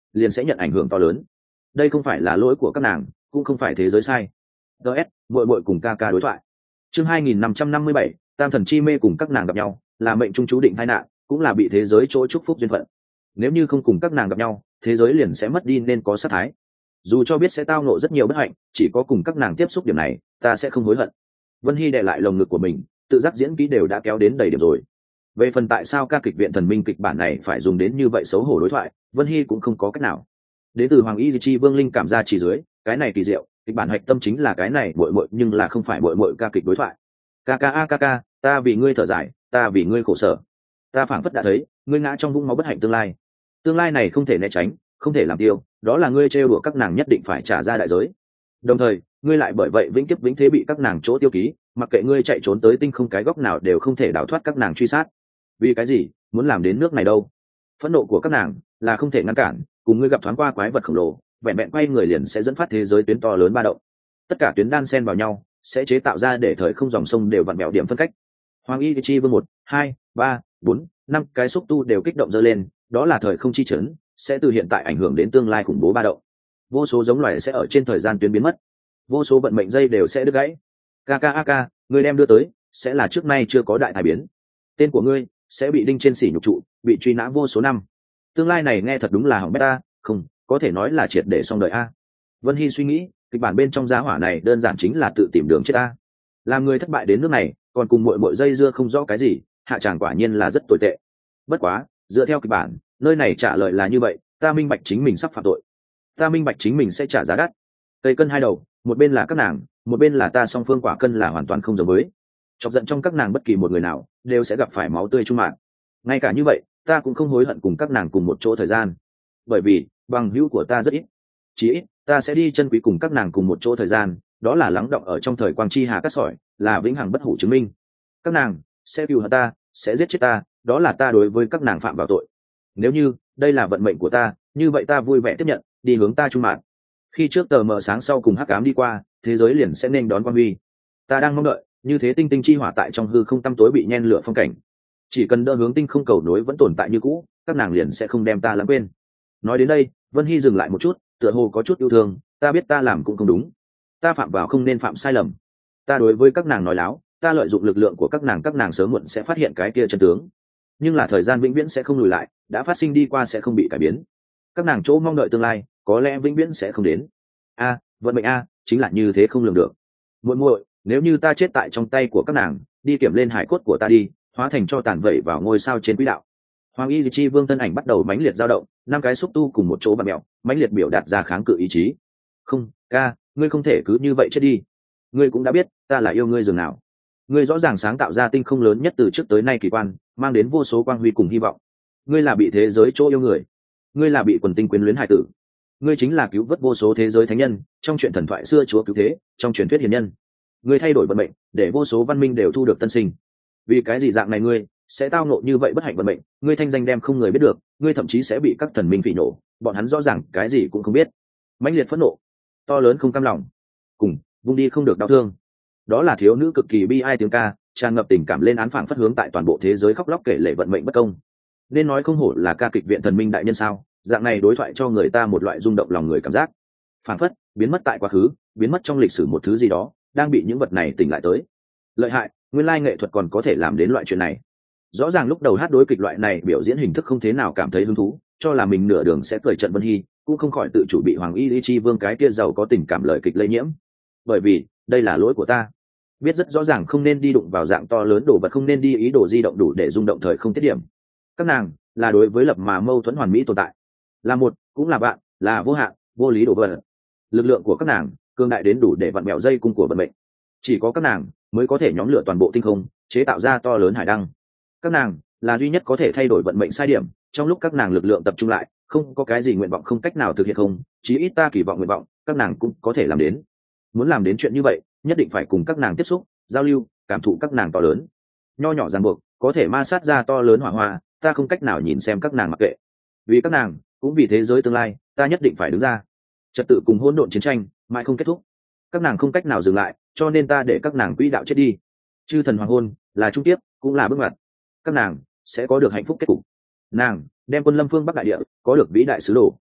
liền sẽ nhận ảnh hưởng to lớn. Đây không phải là lỗi của các nàng, cũng không phải thế giới sai. ts muội muội cùng ca ca đối thoại. Chương hai nghìn năm trăm năm mươi bảy, tam thần chi mê cùng các nàng gặp nhau, là mệnh trung chú định tai nạn, cũng là bị thế giới chỗ chúc phúc duyên phận. Nếu như không cùng các nàng gặp nhau, thế giới liền sẽ mất đi nên có sát thái. Dù cho biết sẽ tao ngộ rất nhiều bất hạnh, chỉ có cùng các nàng tiếp xúc điểm này, ta sẽ không hối hận. Vân Hy đè lại lồng ngực của mình, tự giác diễn kỹ đều đã kéo đến đầy điểm rồi. Về phần tại sao ca kịch viện thần minh kịch bản này phải dùng đến như vậy xấu hổ đối thoại, Vân Hy cũng không có cách nào. Đến từ Hoàng Y Chi Vương Linh cảm ra chỉ dưới, cái này kỳ diệu, kịch bản hạch tâm chính là cái này muội muội, nhưng là không phải muội muội ca kịch đối thoại. Ca ca a ca ca, ta vì ngươi thở dài, ta vì ngươi khổ sở. Ta phảng phất đã thấy, ngươi ngã trong vũng máu bất hạnh tương lai. Tương lai này không thể né tránh, không thể làm tiêu, đó là ngươi trêu đùa các nàng nhất định phải trả ra đại giới. Đồng thời, ngươi lại bởi vậy vĩnh kiếp vĩnh thế bị các nàng chỗ tiêu ký, mặc kệ ngươi chạy trốn tới tinh không cái góc nào đều không thể đào thoát các nàng truy sát. Vì cái gì muốn làm đến nước này đâu? Phẫn nộ của các nàng là không thể ngăn cản, cùng ngươi gặp thoáng qua quái vật khổng lồ, vẹn vẹn quay người liền sẽ dẫn phát thế giới tuyến to lớn ba động. Tất cả tuyến đan xen vào nhau, sẽ chế tạo ra để thời không dòng sông đều vặn vẹo điểm phân cách. Hoàng Y Chi Vương một, hai, ba, bốn, năm cái xúc tu đều kích động dơ lên, đó là thời không chi chấn, sẽ từ hiện tại ảnh hưởng đến tương lai khủng bố ba động. Vô số giống loài sẽ ở trên thời gian tuyến biến mất, vô số vận mệnh dây đều sẽ đứt gãy. Kaka, ngươi đem đưa tới, sẽ là trước nay chưa có đại tai biến. Tên của ngươi sẽ bị đinh trên sỉ nhục trụ, bị truy nã vô số năm. Tương lai này nghe thật đúng là hỏng bét ta, không, có thể nói là triệt để xong đời a. Vân Hy suy nghĩ, kịch bản bên trong giá hỏa này đơn giản chính là tự tìm đường chết ta. Làm người thất bại đến nước này, còn cùng muội muội dây dưa không rõ cái gì, hạ tràng quả nhiên là rất tồi tệ. Bất quá, dựa theo kịch bản, nơi này trả lời là như vậy, ta minh bạch chính mình sắp phạm tội, ta minh bạch chính mình sẽ trả giá đắt. Cây cân hai đầu, một bên là các nàng, một bên là ta, song phương quả cân là hoàn toàn không giống với. Chọc giận trong các nàng bất kỳ một người nào đều sẽ gặp phải máu tươi chung mạng. Ngay cả như vậy, ta cũng không hối hận cùng các nàng cùng một chỗ thời gian, bởi vì bằng hữu của ta rất ít. Chỉ ít ta sẽ đi chân quý cùng các nàng cùng một chỗ thời gian, đó là lắng động ở trong thời quang chi hà cát sỏi, là vĩnh hằng bất hủ chứng minh. Các nàng sẽ cứu hận ta, sẽ giết chết ta, đó là ta đối với các nàng phạm vào tội. Nếu như đây là vận mệnh của ta, như vậy ta vui vẻ tiếp nhận, đi hướng ta trung mạng. Khi trước tờ mờ sáng sau cùng hắc ám đi qua, thế giới liền sẽ nên đón quang huy. Ta đang mong đợi như thế tinh tinh chi hỏa tại trong hư không tăm tối bị nhen lửa phong cảnh. Chỉ cần đỡ hướng tinh không cầu nối vẫn tồn tại như cũ, các nàng liền sẽ không đem ta lãng quên. Nói đến đây, Vân Hy dừng lại một chút, tựa hồ có chút yêu thương. Ta biết ta làm cũng không đúng, ta phạm vào không nên phạm sai lầm. Ta đối với các nàng nói láo, ta lợi dụng lực lượng của các nàng, các nàng sớm muộn sẽ phát hiện cái kia chân tướng. Nhưng là thời gian vĩnh viễn sẽ không lùi lại, đã phát sinh đi qua sẽ không bị cải biến. Các nàng chỗ mong đợi tương lai, có lẽ vĩnh viễn sẽ không đến. A, vận mệnh a, chính là như thế không lường được. Muội muội, nếu như ta chết tại trong tay của các nàng, đi kiểm lên hải cốt của ta đi, hóa thành cho tàn vẩy vào ngôi sao trên quỹ đạo. Hoàng Y Chi Vương thân ảnh bắt đầu mãnh liệt dao động, năm cái xúc tu cùng một chỗ bặm mèo, mãnh liệt biểu đạt ra kháng cự ý chí. Không, ca, ngươi không thể cứ như vậy chết đi. Ngươi cũng đã biết, ta là yêu ngươi dường nào. Ngươi rõ ràng sáng tạo ra tinh không lớn nhất từ trước tới nay kỳ quan, mang đến vô số quang huy cùng hy vọng. Ngươi là bị thế giới chỗ yêu người, ngươi là bị quần tinh quyến luyến hải tử, ngươi chính là cứu vớt vô số thế giới thánh nhân, trong chuyện thần thoại xưa chúa cứu thế, trong truyền thuyết hiền nhân. Ngươi thay đổi vận mệnh, để vô số văn minh đều thu được tân sinh. Vì cái gì dạng này ngươi sẽ tao nộ như vậy bất hạnh vận mệnh, ngươi thanh danh đem không người biết được, ngươi thậm chí sẽ bị các thần minh phỉ nổ, bọn hắn rõ ràng cái gì cũng không biết. Mãnh liệt phẫn nộ, to lớn không cam lòng, cùng vung đi không được đau thương. Đó là thiếu nữ cực kỳ bi ai tiếng ca, tràn ngập tình cảm lên án phảng phất hướng tại toàn bộ thế giới khóc lóc kể lể vận mệnh bất công. Nên nói không hổ là ca kịch viện thần minh đại nhân sao, dạng này đối thoại cho người ta một loại rung động lòng người cảm giác. Phảng phất biến mất tại quá khứ, biến mất trong lịch sử một thứ gì đó, đang bị những vật này tỉnh lại tới. Lợi hại, nguyên lai nghệ thuật còn có thể làm đến loại chuyện này. Rõ ràng lúc đầu hát đối kịch loại này biểu diễn hình thức không thế nào cảm thấy hứng thú, cho là mình nửa đường sẽ cười trận Vân Hy, cũng không khỏi tự chủ bị Hoàng Y Chi Vương cái kia giàu có tình cảm lời kịch lây nhiễm. Bởi vì đây là lỗi của ta, biết rất rõ ràng không nên đi đụng vào dạng to lớn đồ vật, không nên đi ý đồ di động đủ để rung động thời không tiết điểm. Các nàng là đối với lập mà mâu thuẫn hoàn mỹ tồn tại, là một cũng là bạn, là vô hạn vô lý đồ vật. Lực lượng của các nàng cường đại đến đủ để vặn bẹo dây cung của vận mệnh. Chỉ có các nàng mới có thể nhóm lửa toàn bộ tinh không, chế tạo ra to lớn hải đăng. Các nàng là duy nhất có thể thay đổi vận mệnh sai điểm. Trong lúc các nàng lực lượng tập trung lại, không có cái gì nguyện vọng không cách nào thực hiện không, chí ít ta kỳ vọng nguyện vọng các nàng cũng có thể làm đến. Muốn làm đến chuyện như vậy, nhất định phải cùng các nàng tiếp xúc, giao lưu, cảm thụ các nàng to lớn. Nho nhỏ ràng buộc có thể ma sát ra to lớn hỏa hoa, ta không cách nào nhìn xem các nàng mặc kệ. Vì các nàng, cũng vì thế giới tương lai, ta nhất định phải đứng ra. Trật tự cùng hỗn độn chiến tranh mãi không kết thúc, các nàng không cách nào dừng lại, cho nên ta để các nàng quỹ đạo chết đi. Chư thần hoàng hôn là trung tiếp, cũng là bước ngoặt. Các nàng sẽ có được hạnh phúc kết cục. Nàng đem quân lâm phương bắc đại địa có được vĩ đại sứ đồ.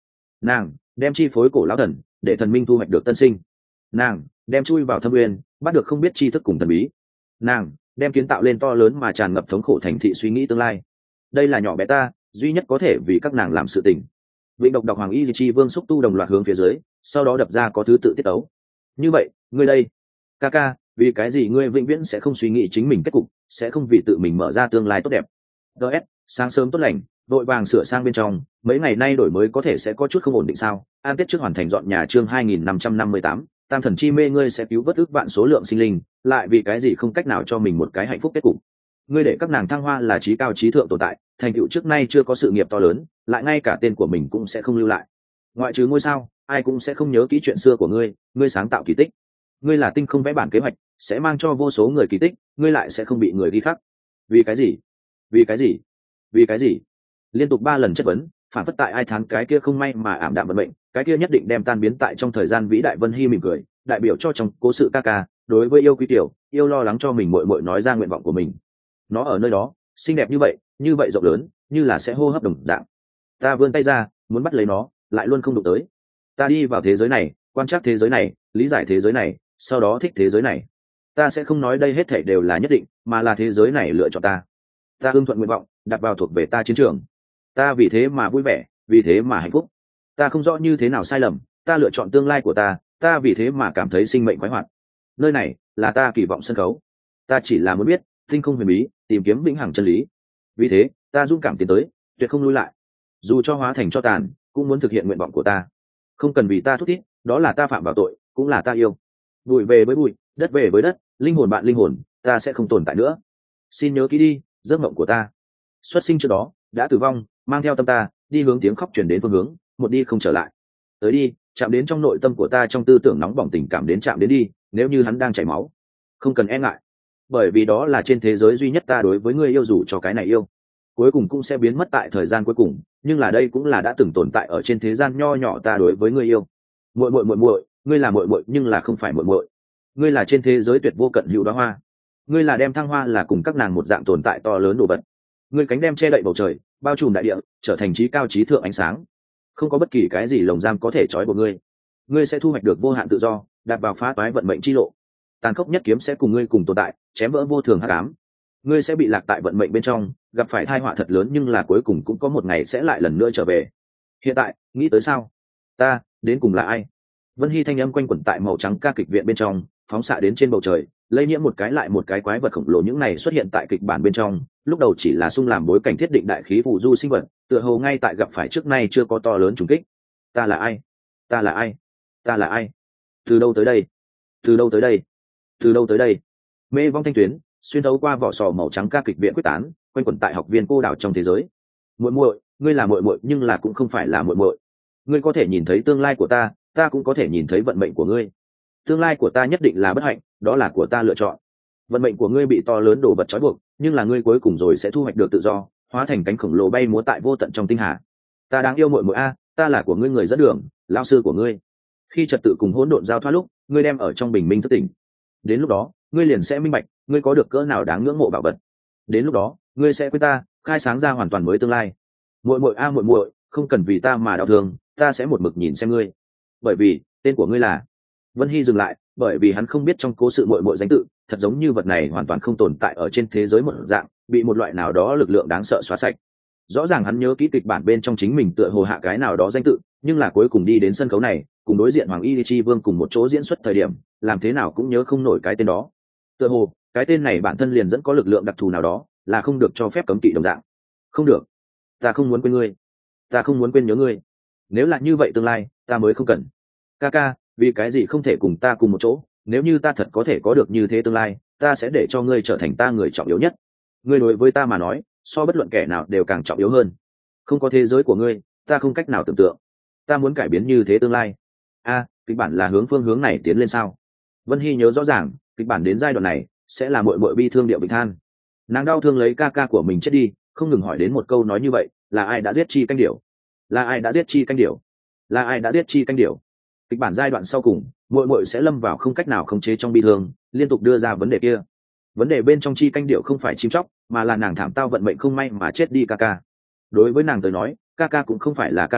nàng đem chi phối cổ lão thần để thần minh thu hoạch được tân sinh, nàng đem chui vào thâm uyên bắt được không biết tri thức cùng thần bí, nàng đem kiến tạo lên to lớn mà tràn ngập thống khổ thành thị suy nghĩ tương lai. Đây là nhỏ bé ta duy nhất có thể vì các nàng làm sự tình. Vịnh độc độc hoàng y chi vương xúc tu đồng loạt hướng phía dưới, sau đó đập ra có thứ tự tiết ấu. Như vậy ngươi đây ca ca, vì cái gì ngươi vĩnh viễn sẽ không suy nghĩ chính mình kết cục, sẽ không vì tự mình mở ra tương lai tốt đẹp? ds sáng sớm tốt lành, vội vàng sửa sang bên trong, mấy ngày nay đổi mới có thể sẽ có chút không ổn định sao? An tiết trước hoàn thành dọn nhà chương hai nghìn năm trăm năm mươi tám, tam thần chi mê ngươi sẽ cứu vớt ức vạn số lượng sinh linh, lại vì cái gì không cách nào cho mình một cái hạnh phúc kết cục? Ngươi để các nàng thăng hoa là trí cao trí thượng tồn tại, thành tựu trước nay chưa có sự nghiệp to lớn, lại ngay cả tên của mình cũng sẽ không lưu lại. Ngoại trừ ngôi sao, ai cũng sẽ không nhớ kỹ chuyện xưa của ngươi, ngươi sáng tạo kỳ tích. Ngươi là tinh không vẽ bản kế hoạch, sẽ mang cho vô số người kỳ tích, ngươi lại sẽ không bị người ghi khắc. Vì cái gì? Vì cái gì? Vì cái gì? Liên tục ba lần chất vấn, phản phất tại ai thán cái kia không may mà ảm đạm vận mệnh, cái kia nhất định đem tan biến tại trong thời gian vĩ đại. Vân Hy mỉm cười, đại biểu cho trong cố sự ca ca, đối với yêu quý tiểu, yêu lo lắng cho mình muội muội nói ra nguyện vọng của mình. Nó ở nơi đó, xinh đẹp như vậy, như vậy rộng lớn, như là sẽ hô hấp đồng dạng. Ta vươn tay ra, muốn bắt lấy nó, lại luôn không đụng tới. Ta đi vào thế giới này, quan trắc thế giới này, lý giải thế giới này, sau đó thích thế giới này. Ta sẽ không nói đây hết thảy đều là nhất định, mà là thế giới này lựa chọn ta. Ta ưng thuận nguyện vọng, đặt vào thuộc về ta chiến trường. Ta vì thế mà vui vẻ, vì thế mà hạnh phúc. Ta không rõ như thế nào sai lầm, ta lựa chọn tương lai của ta, ta vì thế mà cảm thấy sinh mệnh khoái hoạt. Nơi này là ta kỳ vọng sân khấu. Ta chỉ là muốn biết tinh không huyền bí, tìm kiếm vĩnh hằng chân lý. Vì thế ta dũng cảm tiến tới, tuyệt không lui lại. Dù cho hóa thành cho tàn, cũng muốn thực hiện nguyện vọng của ta. Không cần vì ta thúc thiết, đó là ta phạm vào tội, cũng là ta yêu. Bụi về với bụi, đất về với đất, linh hồn bạn linh hồn, ta sẽ không tồn tại nữa. Xin nhớ kỹ đi, giấc mộng của ta. Xuất sinh trước đó đã tử vong, mang theo tâm ta đi hướng tiếng khóc chuyển đến phương hướng, một đi không trở lại. Tới đi, chạm đến trong nội tâm của ta, trong tư tưởng nóng bỏng tình cảm đến chạm đến đi. Nếu như hắn đang chảy máu, không cần e ngại, bởi vì đó là trên thế giới duy nhất ta đối với ngươi yêu, dù cho cái này yêu cuối cùng cũng sẽ biến mất tại thời gian cuối cùng, nhưng là đây cũng là đã từng tồn tại ở trên thế gian nho nhỏ ta đối với ngươi yêu. Muội muội muội muội, ngươi là muội muội nhưng là không phải muội muội. Ngươi là trên thế giới tuyệt vô cận hữu đóa hoa. Ngươi là đem thăng hoa là cùng các nàng một dạng tồn tại to lớn đồ vật. Ngươi cánh đem che đậy bầu trời, bao trùm đại địa, trở thành trí cao trí thượng ánh sáng. Không có bất kỳ cái gì lồng giam có thể trói buộc ngươi. Ngươi sẽ thu hoạch được vô hạn tự do, đạp vào phá toái vận mệnh chi lộ. Tàn khốc nhất kiếm sẽ cùng ngươi cùng tồn tại, chém vỡ vô thường hắc ám. Ngươi sẽ bị lạc tại vận mệnh bên trong, gặp phải tai họa thật lớn, nhưng là cuối cùng cũng có một ngày sẽ lại lần nữa trở về. Hiện tại nghĩ tới sao? Ta đến cùng là ai? Vân Hy thanh âm quanh quẩn tại màu trắng ca kịch viện bên trong, phóng xạ đến trên bầu trời, lây nhiễm một cái lại một cái quái vật khổng lồ. Những này xuất hiện tại kịch bản bên trong, lúc đầu chỉ là xung làm bối cảnh thiết định đại khí phù du sinh vật, tựa hồ ngay tại gặp phải trước nay chưa có to lớn trùng kích. Ta là ai? Ta là ai? Ta là ai? Từ đâu tới đây? Từ đâu tới đây? Từ đâu tới đây? Mê vong thanh tuyến xuyên thấu qua vỏ sò màu trắng ca kịch viện quyết tán, quanh quẩn tại học viên cô đảo trong thế giới. Muội muội, ngươi là muội muội nhưng là cũng không phải là muội muội. Ngươi có thể nhìn thấy tương lai của ta, ta cũng có thể nhìn thấy vận mệnh của ngươi. Tương lai của ta nhất định là bất hạnh, đó là của ta lựa chọn. Vận mệnh của ngươi bị to lớn đồ vật trói buộc, nhưng là ngươi cuối cùng rồi sẽ thu hoạch được tự do, hóa thành cánh khổng lồ bay múa tại vô tận trong tinh hà. Ta đáng yêu muội muội a, ta là của ngươi người dẫn đường, lão sư của ngươi. Khi trật tự cùng hỗn độn giao thoa lúc, ngươi đem ở trong bình minh thức tỉnh. Đến lúc đó, ngươi liền sẽ minh bạch, ngươi có được cỡ nào đáng ngưỡng mộ bảo vật. Đến lúc đó, ngươi sẽ quên ta, khai sáng ra hoàn toàn mới tương lai. Muội muội a muội muội, không cần vì ta mà đau thương, ta sẽ một mực nhìn xem ngươi. Bởi vì, tên của ngươi là... Vân Hy dừng lại, bởi vì hắn không biết trong cố sự muội muội danh tự, thật giống như vật này hoàn toàn không tồn tại ở trên thế giới một dạng, bị một loại nào đó lực lượng đáng sợ xóa sạch. Rõ ràng hắn nhớ kỹ kịch bản bên trong chính mình tựa hồ hạ cái nào đó danh tự, nhưng là cuối cùng đi đến sân khấu này, cùng đối diện Hoàng Y Chi Vương cùng một chỗ diễn xuất thời điểm, làm thế nào cũng nhớ không nổi cái tên đó. Tựa hồ, cái tên này bản thân liền dẫn có lực lượng đặc thù nào đó, là không được cho phép cấm kỵ đồng dạng. Không được, ta không muốn quên ngươi, ta không muốn quên nhớ ngươi. Nếu là như vậy tương lai, ta mới không cần. Ca ca, vì cái gì không thể cùng ta cùng một chỗ? Nếu như ta thật có thể có được như thế tương lai, ta sẽ để cho ngươi trở thành ta người trọng yếu nhất. Ngươi đối với ta mà nói, so bất luận kẻ nào đều càng trọng yếu hơn. Không có thế giới của ngươi, ta không cách nào tưởng tượng. Ta muốn cải biến như thế tương lai. A, kịch bản là hướng phương hướng này tiến lên sao? Vân Hy nhớ rõ ràng, kịch bản đến giai đoạn này sẽ là muội muội bi thương điệu bình than. Nàng đau thương lấy ca ca của mình chết đi, không ngừng hỏi đến một câu nói như vậy, là ai đã giết chi canh điểu? Là ai đã giết chi canh điểu? Là ai đã giết chi canh điểu? Kịch bản giai đoạn sau cùng, muội muội sẽ lâm vào không cách nào khống chế trong bi thương, liên tục đưa ra vấn đề kia. Vấn đề bên trong chi canh điểu không phải chim chóc, mà là nàng thảm tao vận mệnh không may mà chết đi ca ca. Đối với nàng tới nói, ca ca cũng không phải là ca ca,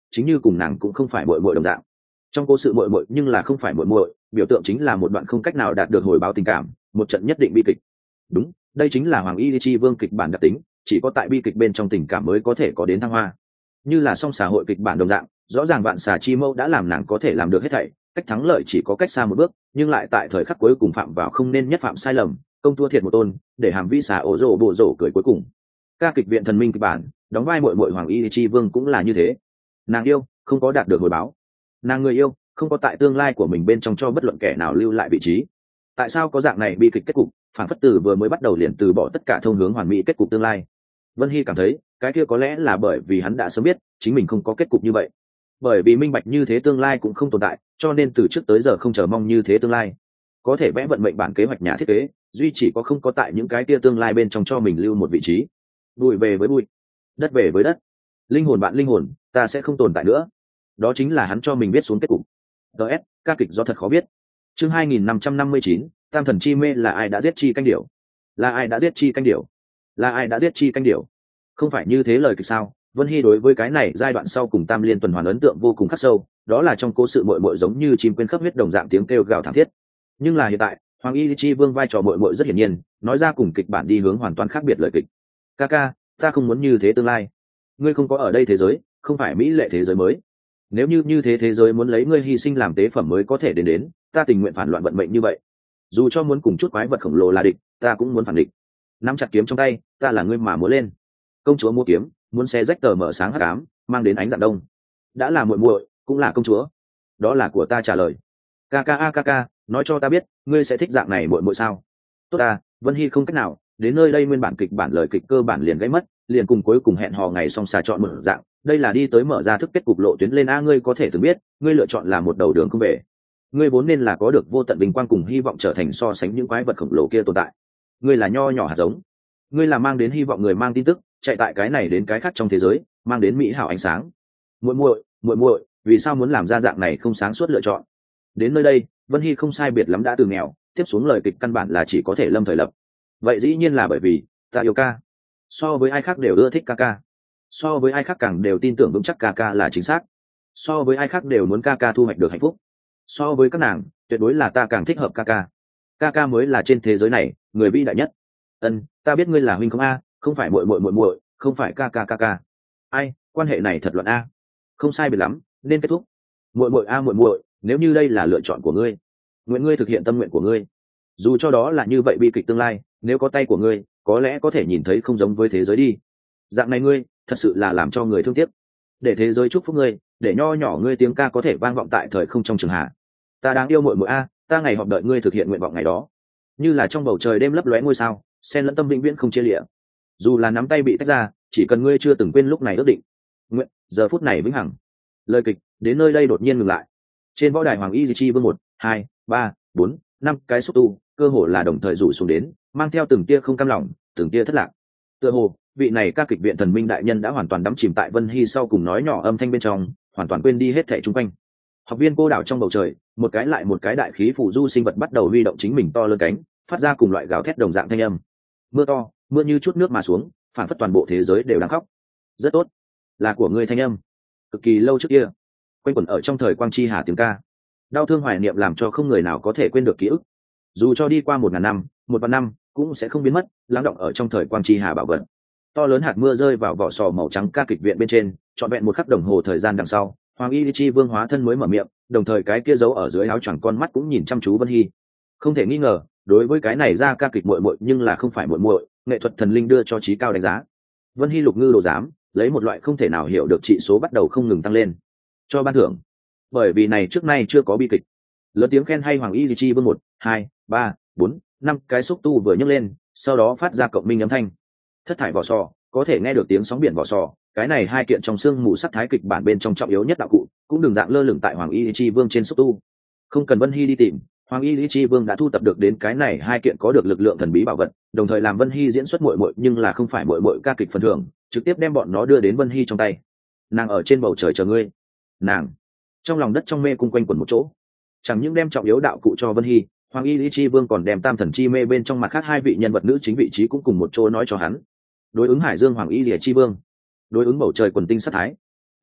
chính như cùng nàng cũng không phải muội muội đồng dạng. Trong cố sự muội muội nhưng là không phải muội muội, biểu tượng chính là một đoạn không cách nào đạt được hồi báo tình cảm, một trận nhất định bi kịch. Đúng, đây chính là Hoàng Y Chi Vương kịch bản đặc tính, chỉ có tại bi kịch bên trong tình cảm mới có thể có đến thăng hoa. Như là song xà hội kịch bản đồng dạng, rõ ràng vạn xà chi mâu đã làm nàng có thể làm được hết thảy, cách thắng lợi chỉ có cách xa một bước, nhưng lại tại thời khắc cuối cùng phạm vào không nên nhất phạm sai lầm, công thua thiệt một tôn, để hàm vĩ xà ổ rồ bộ rồ cười cuối cùng. Ca kịch viện thần minh kịch bản, đóng vai muội muội Hoàng Y Chi Vương cũng là như thế. Nàng yêu, không có đạt được hồi báo. Nàng người yêu, không có tại tương lai của mình bên trong cho bất luận kẻ nào lưu lại vị trí. Tại sao có dạng này bi kịch kết cục, phản phất từ vừa mới bắt đầu liền từ bỏ tất cả thông hướng hoàn mỹ kết cục tương lai. Vân Hy cảm thấy cái kia có lẽ là bởi vì hắn đã sớm biết chính mình không có kết cục như vậy, bởi vì minh bạch như thế tương lai cũng không tồn tại, cho nên từ trước tới giờ không chờ mong như thế tương lai. Có thể vẽ vận mệnh bản kế hoạch nhà thiết kế, duy chỉ có không có tại những cái kia tương lai bên trong cho mình lưu một vị trí. Bụi về với bụi, đất về với đất, linh hồn bạn linh hồn, ta sẽ không tồn tại nữa. Đó chính là hắn cho mình biết xuống kết cục. ds ca kịch do thật khó biết. Chương hai nghìn năm trăm năm mươi chín, tam thần chi mê là ai đã giết chi canh điểu? Là ai đã giết chi canh điểu? Là ai đã giết chi canh điểu? Không phải như thế lời kịch sao? Vân Hy đối với cái này giai đoạn sau cùng tam liên tuần hoàn ấn tượng vô cùng khắc sâu, đó là trong cố sự muội muội giống như chim quên khắp huyết đồng dạng tiếng kêu gào thảm thiết. Nhưng là hiện tại, Hoàng Y Chi Vương vai trò muội muội rất hiển nhiên, nói ra cùng kịch bản đi hướng hoàn toàn khác biệt lời kịch. Kaka, ta không muốn như thế tương lai. Ngươi không có ở đây thế giới, không phải mỹ lệ thế giới mới. Nếu như như thế thế giới muốn lấy ngươi hy sinh làm tế phẩm mới có thể đến đến, ta tình nguyện phản loạn vận mệnh như vậy. Dù cho muốn cùng chút quái vật khổng lồ là địch, ta cũng muốn phản địch. Nắm chặt kiếm trong tay, ta là ngươi mà múa lên. Công chúa mua kiếm, muốn xé rách tờ mở sáng hắc ám, mang đến ánh dạng đông. Đã là muội muội, cũng là công chúa. Đó là của ta trả lời. Kaka a Kaka, nói cho ta biết, ngươi sẽ thích dạng này muội muội sao? Tốt ta, Vân Hy không cách nào, đến nơi đây nguyên bản kịch bản lời kịch cơ bản liền gãy mất, liền cùng cuối cùng hẹn hò ngày xong xà chọn một dạng, đây là đi tới mở ra thức kết cục lộ tuyến lên a. Ngươi có thể từng biết, ngươi lựa chọn là một đầu đường không về. Ngươi vốn nên là có được vô tận bình quang cùng hy vọng trở thành so sánh những quái vật khổng lồ kia tồn tại. Ngươi là nho nhỏ hạt giống, ngươi là mang đến hy vọng người mang tin tức, chạy tại cái này đến cái khác trong thế giới, mang đến mỹ hảo ánh sáng. Muội muội, muội muội, vì sao muốn làm ra dạng này không sáng suốt lựa chọn? Đến nơi đây, Vân Hy không sai biệt lắm đã từ nghèo, tiếp xuống lời kịch căn bản là chỉ có thể lâm thời lập. Vậy dĩ nhiên là bởi vì ta yêu ca, so với ai khác đều ưa thích ca ca, so với ai khác càng đều tin tưởng vững chắc ca ca là chính xác, so với ai khác đều muốn ca ca thu hoạch được hạnh phúc, so với các nàng tuyệt đối là ta càng thích hợp ca ca. Ca ca mới là trên thế giới này người vĩ đại nhất. Ân, ta biết ngươi là huynh không a, không phải muội muội muội muội, không phải ca ca ca ca. Ai, quan hệ này thật luận a. Không sai biệt lắm, nên kết thúc. Muội muội a muội muội, nếu như đây là lựa chọn của ngươi, nguyện ngươi thực hiện tâm nguyện của ngươi. Dù cho đó là như vậy bi kịch tương lai, nếu có tay của ngươi, có lẽ có thể nhìn thấy không giống với thế giới đi. Dạng này ngươi, thật sự là làm cho người thương tiếc. Để thế giới chúc phúc ngươi, để nho nhỏ ngươi tiếng ca có thể vang vọng tại thời không trong trường hạ. Ta đáng yêu muội muội a, ta ngày họp đợi ngươi thực hiện nguyện vọng ngày đó. Như là trong bầu trời đêm lấp lóe ngôi sao, sen lẫn tâm vĩnh viễn không chia lìa. Dù là nắm tay bị tách ra, chỉ cần ngươi chưa từng quên lúc này ước định. Nguyện, giờ phút này vĩnh hằng. Lời kịch đến nơi đây đột nhiên ngừng lại. Trên võ đài Hoàng Y Chi Vương một, hai, ba, bốn, năm cái xúc tu, cơ hồ là đồng thời rủ xuống đến, mang theo từng tia không cam lòng, từng tia thất lạc. Tựa hồ, vị này ca kịch viện thần minh đại nhân đã hoàn toàn đắm chìm tại Vân Hy sau cùng nói nhỏ âm thanh bên trong, hoàn toàn quên đi hết thảy xung quanh. Học viên cô đảo trong bầu trời, một cái lại một cái đại khí phù du sinh vật bắt đầu huy động chính mình to lớn cánh, phát ra cùng loại gào thét đồng dạng thanh âm. Mưa to, mưa như chút nước mà xuống, phản phất toàn bộ thế giới đều đang khóc. Rất tốt, là của ngươi thanh âm. Cực kỳ lâu trước kia, quanh quẩn ở trong thời quang chi hà tiếng ca. Đau thương hoài niệm làm cho không người nào có thể quên được ký ức. Dù cho đi qua một ngàn năm, một vạn năm, cũng sẽ không biến mất, lắng động ở trong thời quang chi hà bảo vật. To lớn hạt mưa rơi vào vỏ sò màu trắng ca kịch viện bên trên, trọn vẹn một khắc đồng hồ thời gian đằng sau, Hoàng Y Chi Vương hóa thân mới mở miệng, đồng thời cái kia giấu ở dưới áo choàng con mắt cũng nhìn chăm chú Vân Hy. Không thể nghi ngờ, đối với cái này ra ca kịch muội muội nhưng là không phải muội muội, nghệ thuật thần linh đưa cho trí cao đánh giá. Vân Hy lục ngư đồ giám, lấy một loại không thể nào hiểu được trị số bắt đầu không ngừng tăng lên. Cho ban thưởng. Bởi vì này trước nay chưa có bi kịch. Lớn tiếng khen hay Hoàng Y Chi Vương một, hai, ba, bốn, năm cái xúc tu vừa nhấc lên, sau đó phát ra cộng minh âm thanh. Thất thải vỏ sò, có thể nghe được tiếng sóng biển vỏ sò, cái này hai kiện trong xương mù sắc thái kịch bản bên trong trọng yếu nhất đạo cụ, cũng đừng dạng lơ lửng tại Hoàng Y Chi Vương trên xúc tu. Không cần Vân Hy đi tìm, Hoàng Y Chi Vương đã thu tập được đến cái này hai kiện có được lực lượng thần bí bảo vật, đồng thời làm Vân Hy diễn xuất muội muội nhưng là không phải muội muội ca kịch phần thưởng, trực tiếp đem bọn nó đưa đến Vân Hy trong tay. Nàng ở trên bầu trời chờ ngươi. Nàng trong lòng đất trong mê cung quanh quẩn một chỗ, chẳng những đem trọng yếu đạo cụ cho Vân Hy, Hoàng Y Chi Vương còn đem tam thần chi mê bên trong mặt khác hai vị nhân vật nữ chính vị trí cũng cùng một chỗ nói cho hắn. Đối ứng Hải Dương Hoàng Y Chi Vương, đối ứng bầu trời quần tinh sát thái,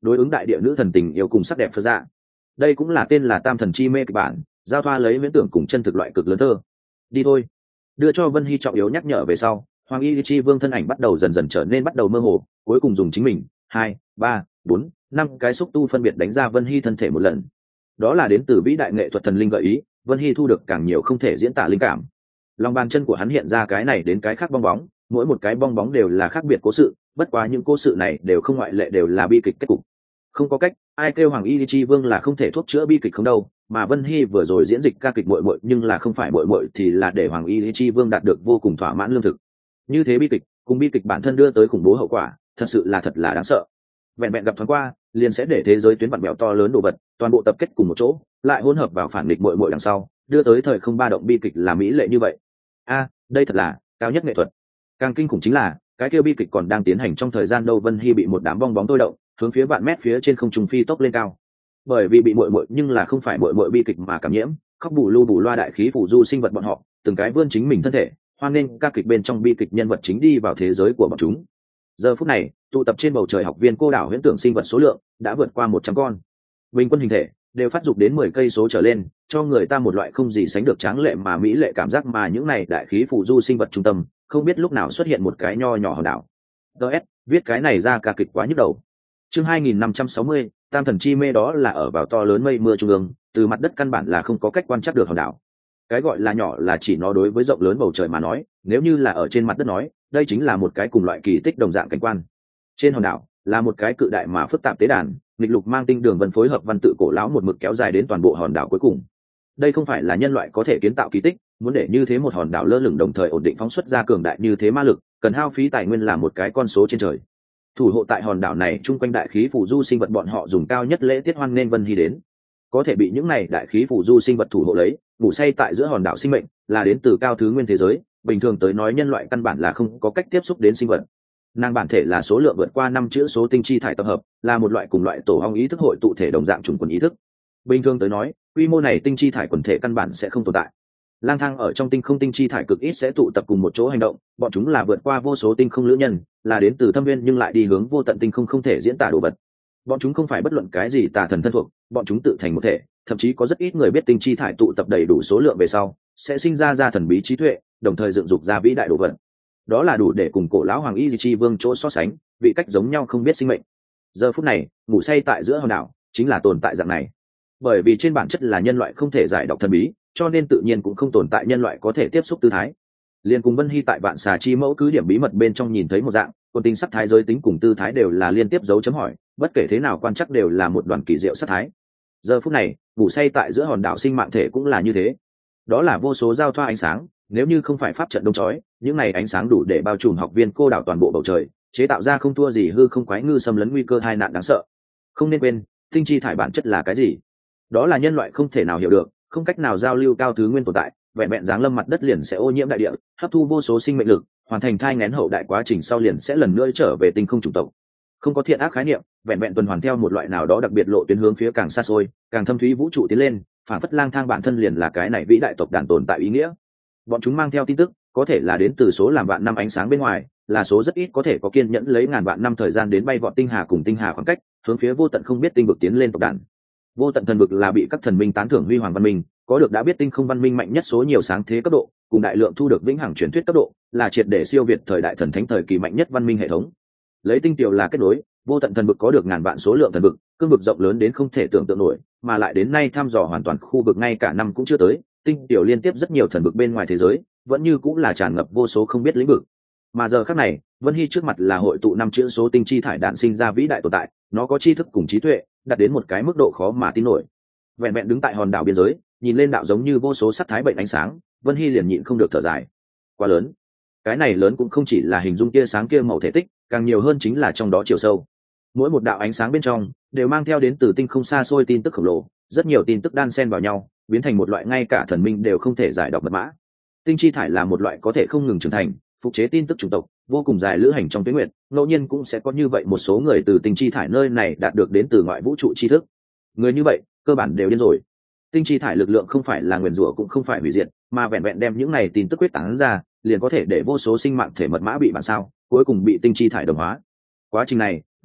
đối ứng đại địa nữ thần tình yêu cùng sắc đẹp phật dạ. Đây cũng là tên là tam thần chi mê kịch bản, giao thoa lấy viễn tưởng cùng chân thực loại cực lớn thơ. Đi thôi. Đưa cho Vân Hy trọng yếu nhắc nhở về sau, Hoàng Y Chi Vương thân ảnh bắt đầu dần dần trở nên bắt đầu mơ hồ, cuối cùng dùng chính mình hai ba bốn năm cái xúc tu phân biệt đánh ra Vân Hy thân thể một lần. Đó là đến từ vĩ đại nghệ thuật thần linh gợi ý, Vân Hy thu được càng nhiều không thể diễn tả linh cảm. Lòng bàn chân của hắn hiện ra cái này đến cái khác bong bóng, mỗi một cái bong bóng đều là khác biệt cố sự, bất quá những cố sự này đều không ngoại lệ đều là bi kịch kết cục. Không có cách, ai kêu Hoàng Y Chi Vương là không thể thuốc chữa bi kịch không đâu, mà Vân Hy vừa rồi diễn dịch ca kịch muội muội nhưng là không phải muội muội thì là để Hoàng Y Chi Vương đạt được vô cùng thỏa mãn lương thực. Như thế bi kịch, cùng bi kịch bản thân đưa tới khủng bố hậu quả, thật sự là thật là đáng sợ. Vẹn vẹn gặp thoáng qua, liền sẽ để thế giới tuyến vặn bẹo to lớn đồ vật, toàn bộ tập kết cùng một chỗ, lại hỗn hợp vào phản nghịch muội muội đằng sau, đưa tới thời không ba động bi kịch là mỹ lệ như vậy. A, đây thật là cao nhất nghệ thuật. Càng kinh khủng chính là, cái kia bi kịch còn đang tiến hành trong thời gian đâu Vân Hy bị một đám bong bóng tôi động, hướng phía vạn mét phía trên không trung phi tốc lên cao. Bởi vì bị muội muội nhưng là không phải muội muội bi kịch mà cảm nhiễm, khóc bù lu bù loa đại khí phủ du sinh vật bọn họ, từng cái vươn chính mình thân thể, hoan nên ca kịch bên trong bi kịch nhân vật chính đi vào thế giới của bọn chúng. Giờ phút này, tụ tập trên bầu trời học viên cô đảo huyễn tưởng sinh vật số lượng đã vượt qua một trăm con. Bình quân hình thể đều phát dục đến mười cây số trở lên, cho người ta một loại không gì sánh được tráng lệ mà mỹ lệ cảm giác mà những này đại khí phủ du sinh vật trung tâm, không biết lúc nào xuất hiện một cái nho nhỏ hòn đảo. đê ét, viết cái này ra ca kịch quá nhức đầu. Chương hai nghìn năm trăm sáu mươi, Tam thần chi mê đó là ở vào to lớn mây mưa trung ương, từ mặt đất căn bản là không có cách quan trắc được hòn đảo. Cái gọi là nhỏ là chỉ nó đối với rộng lớn bầu trời mà nói, nếu như là ở trên mặt đất nói, đây chính là một cái cùng loại kỳ tích đồng dạng cảnh quan. Trên hòn đảo là một cái cự đại mà phức tạp tế đàn, nghịch lục mang tinh đường vân phối hợp văn tự cổ lão một mực kéo dài đến toàn bộ hòn đảo cuối cùng. Đây không phải là nhân loại có thể kiến tạo kỳ tích, muốn để như thế một hòn đảo lơ lửng đồng thời ổn định phóng xuất ra cường đại như thế ma lực, cần hao phí tài nguyên là một cái con số trên trời. Thủ hộ tại hòn đảo này chung quanh đại khí phù du sinh vật bọn họ dùng cao nhất lễ tiết hoan nên Vân Hy đến. Có thể bị những này đại khí phù du sinh vật thủ hộ lấy, ngủ say tại giữa hòn đảo sinh mệnh, là đến từ cao thứ nguyên thế giới, bình thường tới nói nhân loại căn bản là không có cách tiếp xúc đến sinh vật. Nàng bản thể là số lượng vượt qua năm chữ số tinh chi thải tập hợp, là một loại cùng loại tổ ong ý thức hội tụ thể đồng dạng chủng quần ý thức. Bình thường tới nói, quy mô này tinh chi thải quần thể căn bản sẽ không tồn tại. Lang thang ở trong tinh không tinh chi thải cực ít sẽ tụ tập cùng một chỗ hành động, bọn chúng là vượt qua vô số tinh không lữ nhân, là đến từ thâm viên nhưng lại đi hướng vô tận tinh không không thể diễn tả đồ vật. Bọn chúng không phải bất luận cái gì tà thần thân thuộc, bọn chúng tự thành một thể, thậm chí có rất ít người biết tinh chi thải tụ tập đầy đủ số lượng về sau, sẽ sinh ra ra thần bí trí tuệ, đồng thời dựng dục ra vĩ đại đồ vật. Đó là đủ để cùng cổ lão Hoàng Y Chi Vương chỗ so sánh, vị cách giống nhau không biết sinh mệnh. Giờ phút này, ngủ say tại giữa hòn đảo, chính là tồn tại dạng này. Bởi vì trên bản chất là nhân loại không thể giải đọc thần bí, cho nên tự nhiên cũng không tồn tại nhân loại có thể tiếp xúc tư thái. Liên cùng Vân Hy tại vạn xà chi mẫu cứ điểm bí mật bên trong nhìn thấy một dạng, còn tính sắc thái giới tính cùng tư thái đều là liên tiếp dấu chấm hỏi, bất kể thế nào quan chắc đều là một đoàn kỳ diệu sắc thái. Giờ phút này, ngủ say tại giữa hòn đảo sinh mạng thể cũng là như thế. Đó là vô số giao thoa ánh sáng, nếu như không phải pháp trận đông chói, những này ánh sáng đủ để bao trùm học viên cô đảo toàn bộ bầu trời, chế tạo ra không thua gì hư không quái ngư xâm lấn nguy cơ tai nạn đáng sợ. Không nên quên, tinh chi thải bản chất là cái gì? Đó là nhân loại không thể nào hiểu được, không cách nào giao lưu cao thứ nguyên tồn tại, vẹn vẹn dáng lâm mặt đất liền sẽ ô nhiễm đại địa, hấp thu vô số sinh mệnh lực, hoàn thành thai nghén hậu đại quá trình sau liền sẽ lần nữa trở về tinh không chủng tộc. Không có thiện ác khái niệm, vẹn vẹn tuần hoàn theo một loại nào đó đặc biệt lộ tuyến hướng phía càng xa xôi, càng thâm thúy vũ trụ tiến lên, phản phất lang thang bản thân liền là cái này vĩ đại tộc đàn tồn tại ý nghĩa. Bọn chúng mang theo tin tức, có thể là đến từ số làm vạn năm ánh sáng bên ngoài, là số rất ít có thể có kiên nhẫn lấy ngàn vạn năm thời gian đến bay vọt tinh hà cùng tinh hà khoảng cách, hướng phía vô tận không biết tinh vực tiến lên tộc đàn. Vô tận thần vực là bị các thần minh tán thưởng huy hoàng văn minh, có được đã biết tinh không văn minh mạnh nhất số nhiều sáng thế cấp độ, cùng đại lượng thu được vĩnh hằng truyền thuyết cấp độ, là triệt để siêu việt thời đại thần thánh thời kỳ mạnh nhất văn minh hệ thống. Lấy tinh tiểu là kết nối, vô tận thần vực có được ngàn vạn số lượng thần vực, cương vực rộng lớn đến không thể tưởng tượng nổi, mà lại đến nay thăm dò hoàn toàn khu vực ngay cả năm cũng chưa tới, tinh tiểu liên tiếp rất nhiều thần vực bên ngoài thế giới, vẫn như cũng là tràn ngập vô số không biết lĩnh vực. Mà giờ khắc này, Vân Hy trước mặt là hội tụ năm chữ số tinh chi thải đạn sinh ra vĩ đại tồn tại, nó có tri thức cùng trí tuệ, đạt đến một cái mức độ khó mà tin nổi. Vẹn vẹn đứng tại hòn đảo biên giới, nhìn lên đạo giống như vô số sắc thái bệnh ánh sáng, Vân Hy liền nhịn không được thở dài. Quá lớn. Cái này lớn cũng không chỉ là hình dung kia sáng kia màu thể tích, càng nhiều hơn chính là trong đó chiều sâu. Mỗi một đạo ánh sáng bên trong đều mang theo đến từ tinh không xa xôi tin tức khổng lồ, rất nhiều tin tức đan xen vào nhau, biến thành một loại ngay cả thần minh đều không thể giải đọc mật mã. Tinh chi thải là một loại có thể không ngừng trưởng thành, phục chế tin tức chủng tộc, vô cùng dài lữ hành trong tuyến nguyệt, ngẫu nhiên cũng sẽ có như vậy một số người từ tinh chi thải nơi này đạt được đến từ ngoại vũ trụ tri thức. Người như vậy, cơ bản đều điên rồi. Tinh chi thải lực lượng không phải là nguyền rủa cũng không phải hủy diệt, mà vẹn vẹn đem những này tin tức quyết tán ra, liền có thể để vô số sinh mạng thể mật mã bị bản sao, cuối cùng bị tinh chi thải đồng hóa. Quá trình này,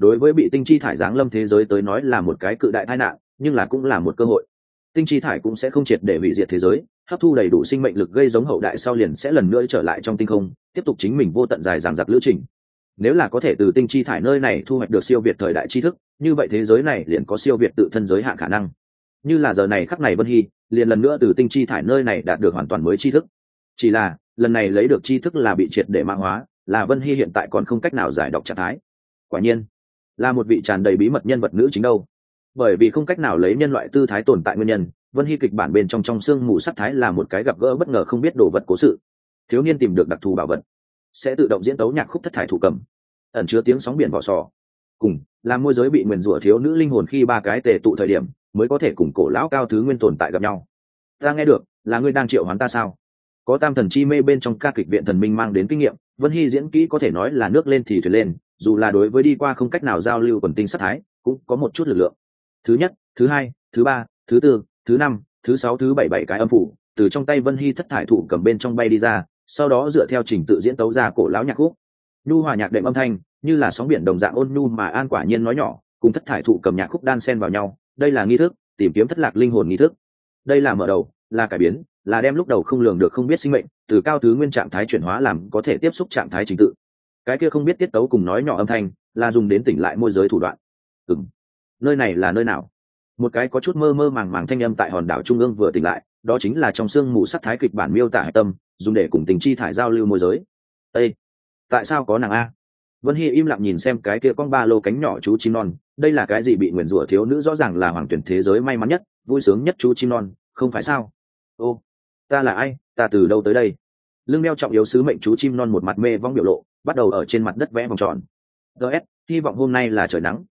đối với bị tinh chi thải giáng lâm thế giới tới nói là một cái cự đại tai nạn, nhưng là cũng là một cơ hội. Tinh chi thải cũng sẽ không triệt để hủy diệt thế giới, hấp thu đầy đủ sinh mệnh lực gây giống hậu đại sau liền sẽ lần nữa trở lại trong tinh không, tiếp tục chính mình vô tận dài dằng dặc lữ trình. Nếu là có thể từ tinh chi thải nơi này thu hoạch được siêu việt thời đại tri thức, như vậy thế giới này liền có siêu việt tự thân giới hạn khả năng. Như là giờ này khắc này Vân Hy liền lần nữa từ tinh chi thải nơi này đạt được hoàn toàn mới tri thức. Chỉ là lần này lấy được tri thức là bị triệt để mã hóa, là Vân Hy hiện tại còn không cách nào giải đọc trạng thái. Quả nhiên là một vị tràn đầy bí mật nhân vật nữ chính đâu. Bởi vì không cách nào lấy nhân loại tư thái tồn tại nguyên nhân, Vân Hy kịch bản bên trong trong xương mù sắc thái là một cái gặp gỡ bất ngờ không biết đồ vật cố sự. Thiếu niên tìm được đặc thù bảo vật, sẽ tự động diễn tấu nhạc khúc thất thải thủ cầm, ẩn chứa tiếng sóng biển vỏ sò, cùng làm môi giới bị nguyền rủa thiếu nữ linh hồn khi ba cái tề tụ thời điểm mới có thể cùng cổ lão cao thứ nguyên tồn tại gặp nhau. Ta nghe được là ngươi đang triệu hoán ta sao? Có tam thần chi mê bên trong ca kịch viện thần minh mang đến kinh nghiệm, Vân Hy diễn kỹ có thể nói là nước lên thì thuyền lên, dù là đối với đi qua không cách nào giao lưu quần tinh sắc thái cũng có một chút lực lượng. Thứ nhất, thứ hai, thứ ba, thứ tư, thứ năm, thứ sáu, thứ bảy bảy cái âm phủ từ trong tay Vân Hy thất thải thủ cầm bên trong bay đi ra, sau đó dựa theo trình tự diễn tấu ra cổ lão nhạc khúc. Nhu hòa nhạc đệm âm thanh như là sóng biển đồng dạng ôn nhu mà an quả nhiên nói nhỏ, cùng thất thải thụ cầm nhạc khúc đan xen vào nhau. Đây là nghi thức tìm kiếm thất lạc linh hồn nghi thức. Đây là mở đầu, là cải biến, là đem lúc đầu không lường được không biết sinh mệnh từ cao thứ nguyên trạng thái chuyển hóa làm có thể tiếp xúc trạng thái trình tự. Cái kia không biết tiết tấu cùng nói nhỏ âm thanh là dùng đến tỉnh lại môi giới thủ đoạn. Ừm, nơi này là nơi nào? Một cái có chút mơ mơ màng màng thanh âm tại hòn đảo trung ương vừa tỉnh lại, đó chính là trong xương mù sắc thái kịch bản miêu tả hạch tâm, dùng để cùng tình chi thải giao lưu môi giới. Ê, tại sao có nàng a? Vân Hy im lặng nhìn xem cái kia con ba lô cánh nhỏ chú chim non, đây là cái gì bị nguyền rủa thiếu nữ rõ ràng là hoàng tuyển thế giới may mắn nhất, vui sướng nhất chú chim non, không phải sao? Ô, ta là ai, ta từ đâu tới đây? Lưng đeo trọng yếu sứ mệnh chú chim non một mặt mê vong biểu lộ, bắt đầu ở trên mặt đất vẽ vòng tròn. ds hy vọng hôm nay là trời nắng.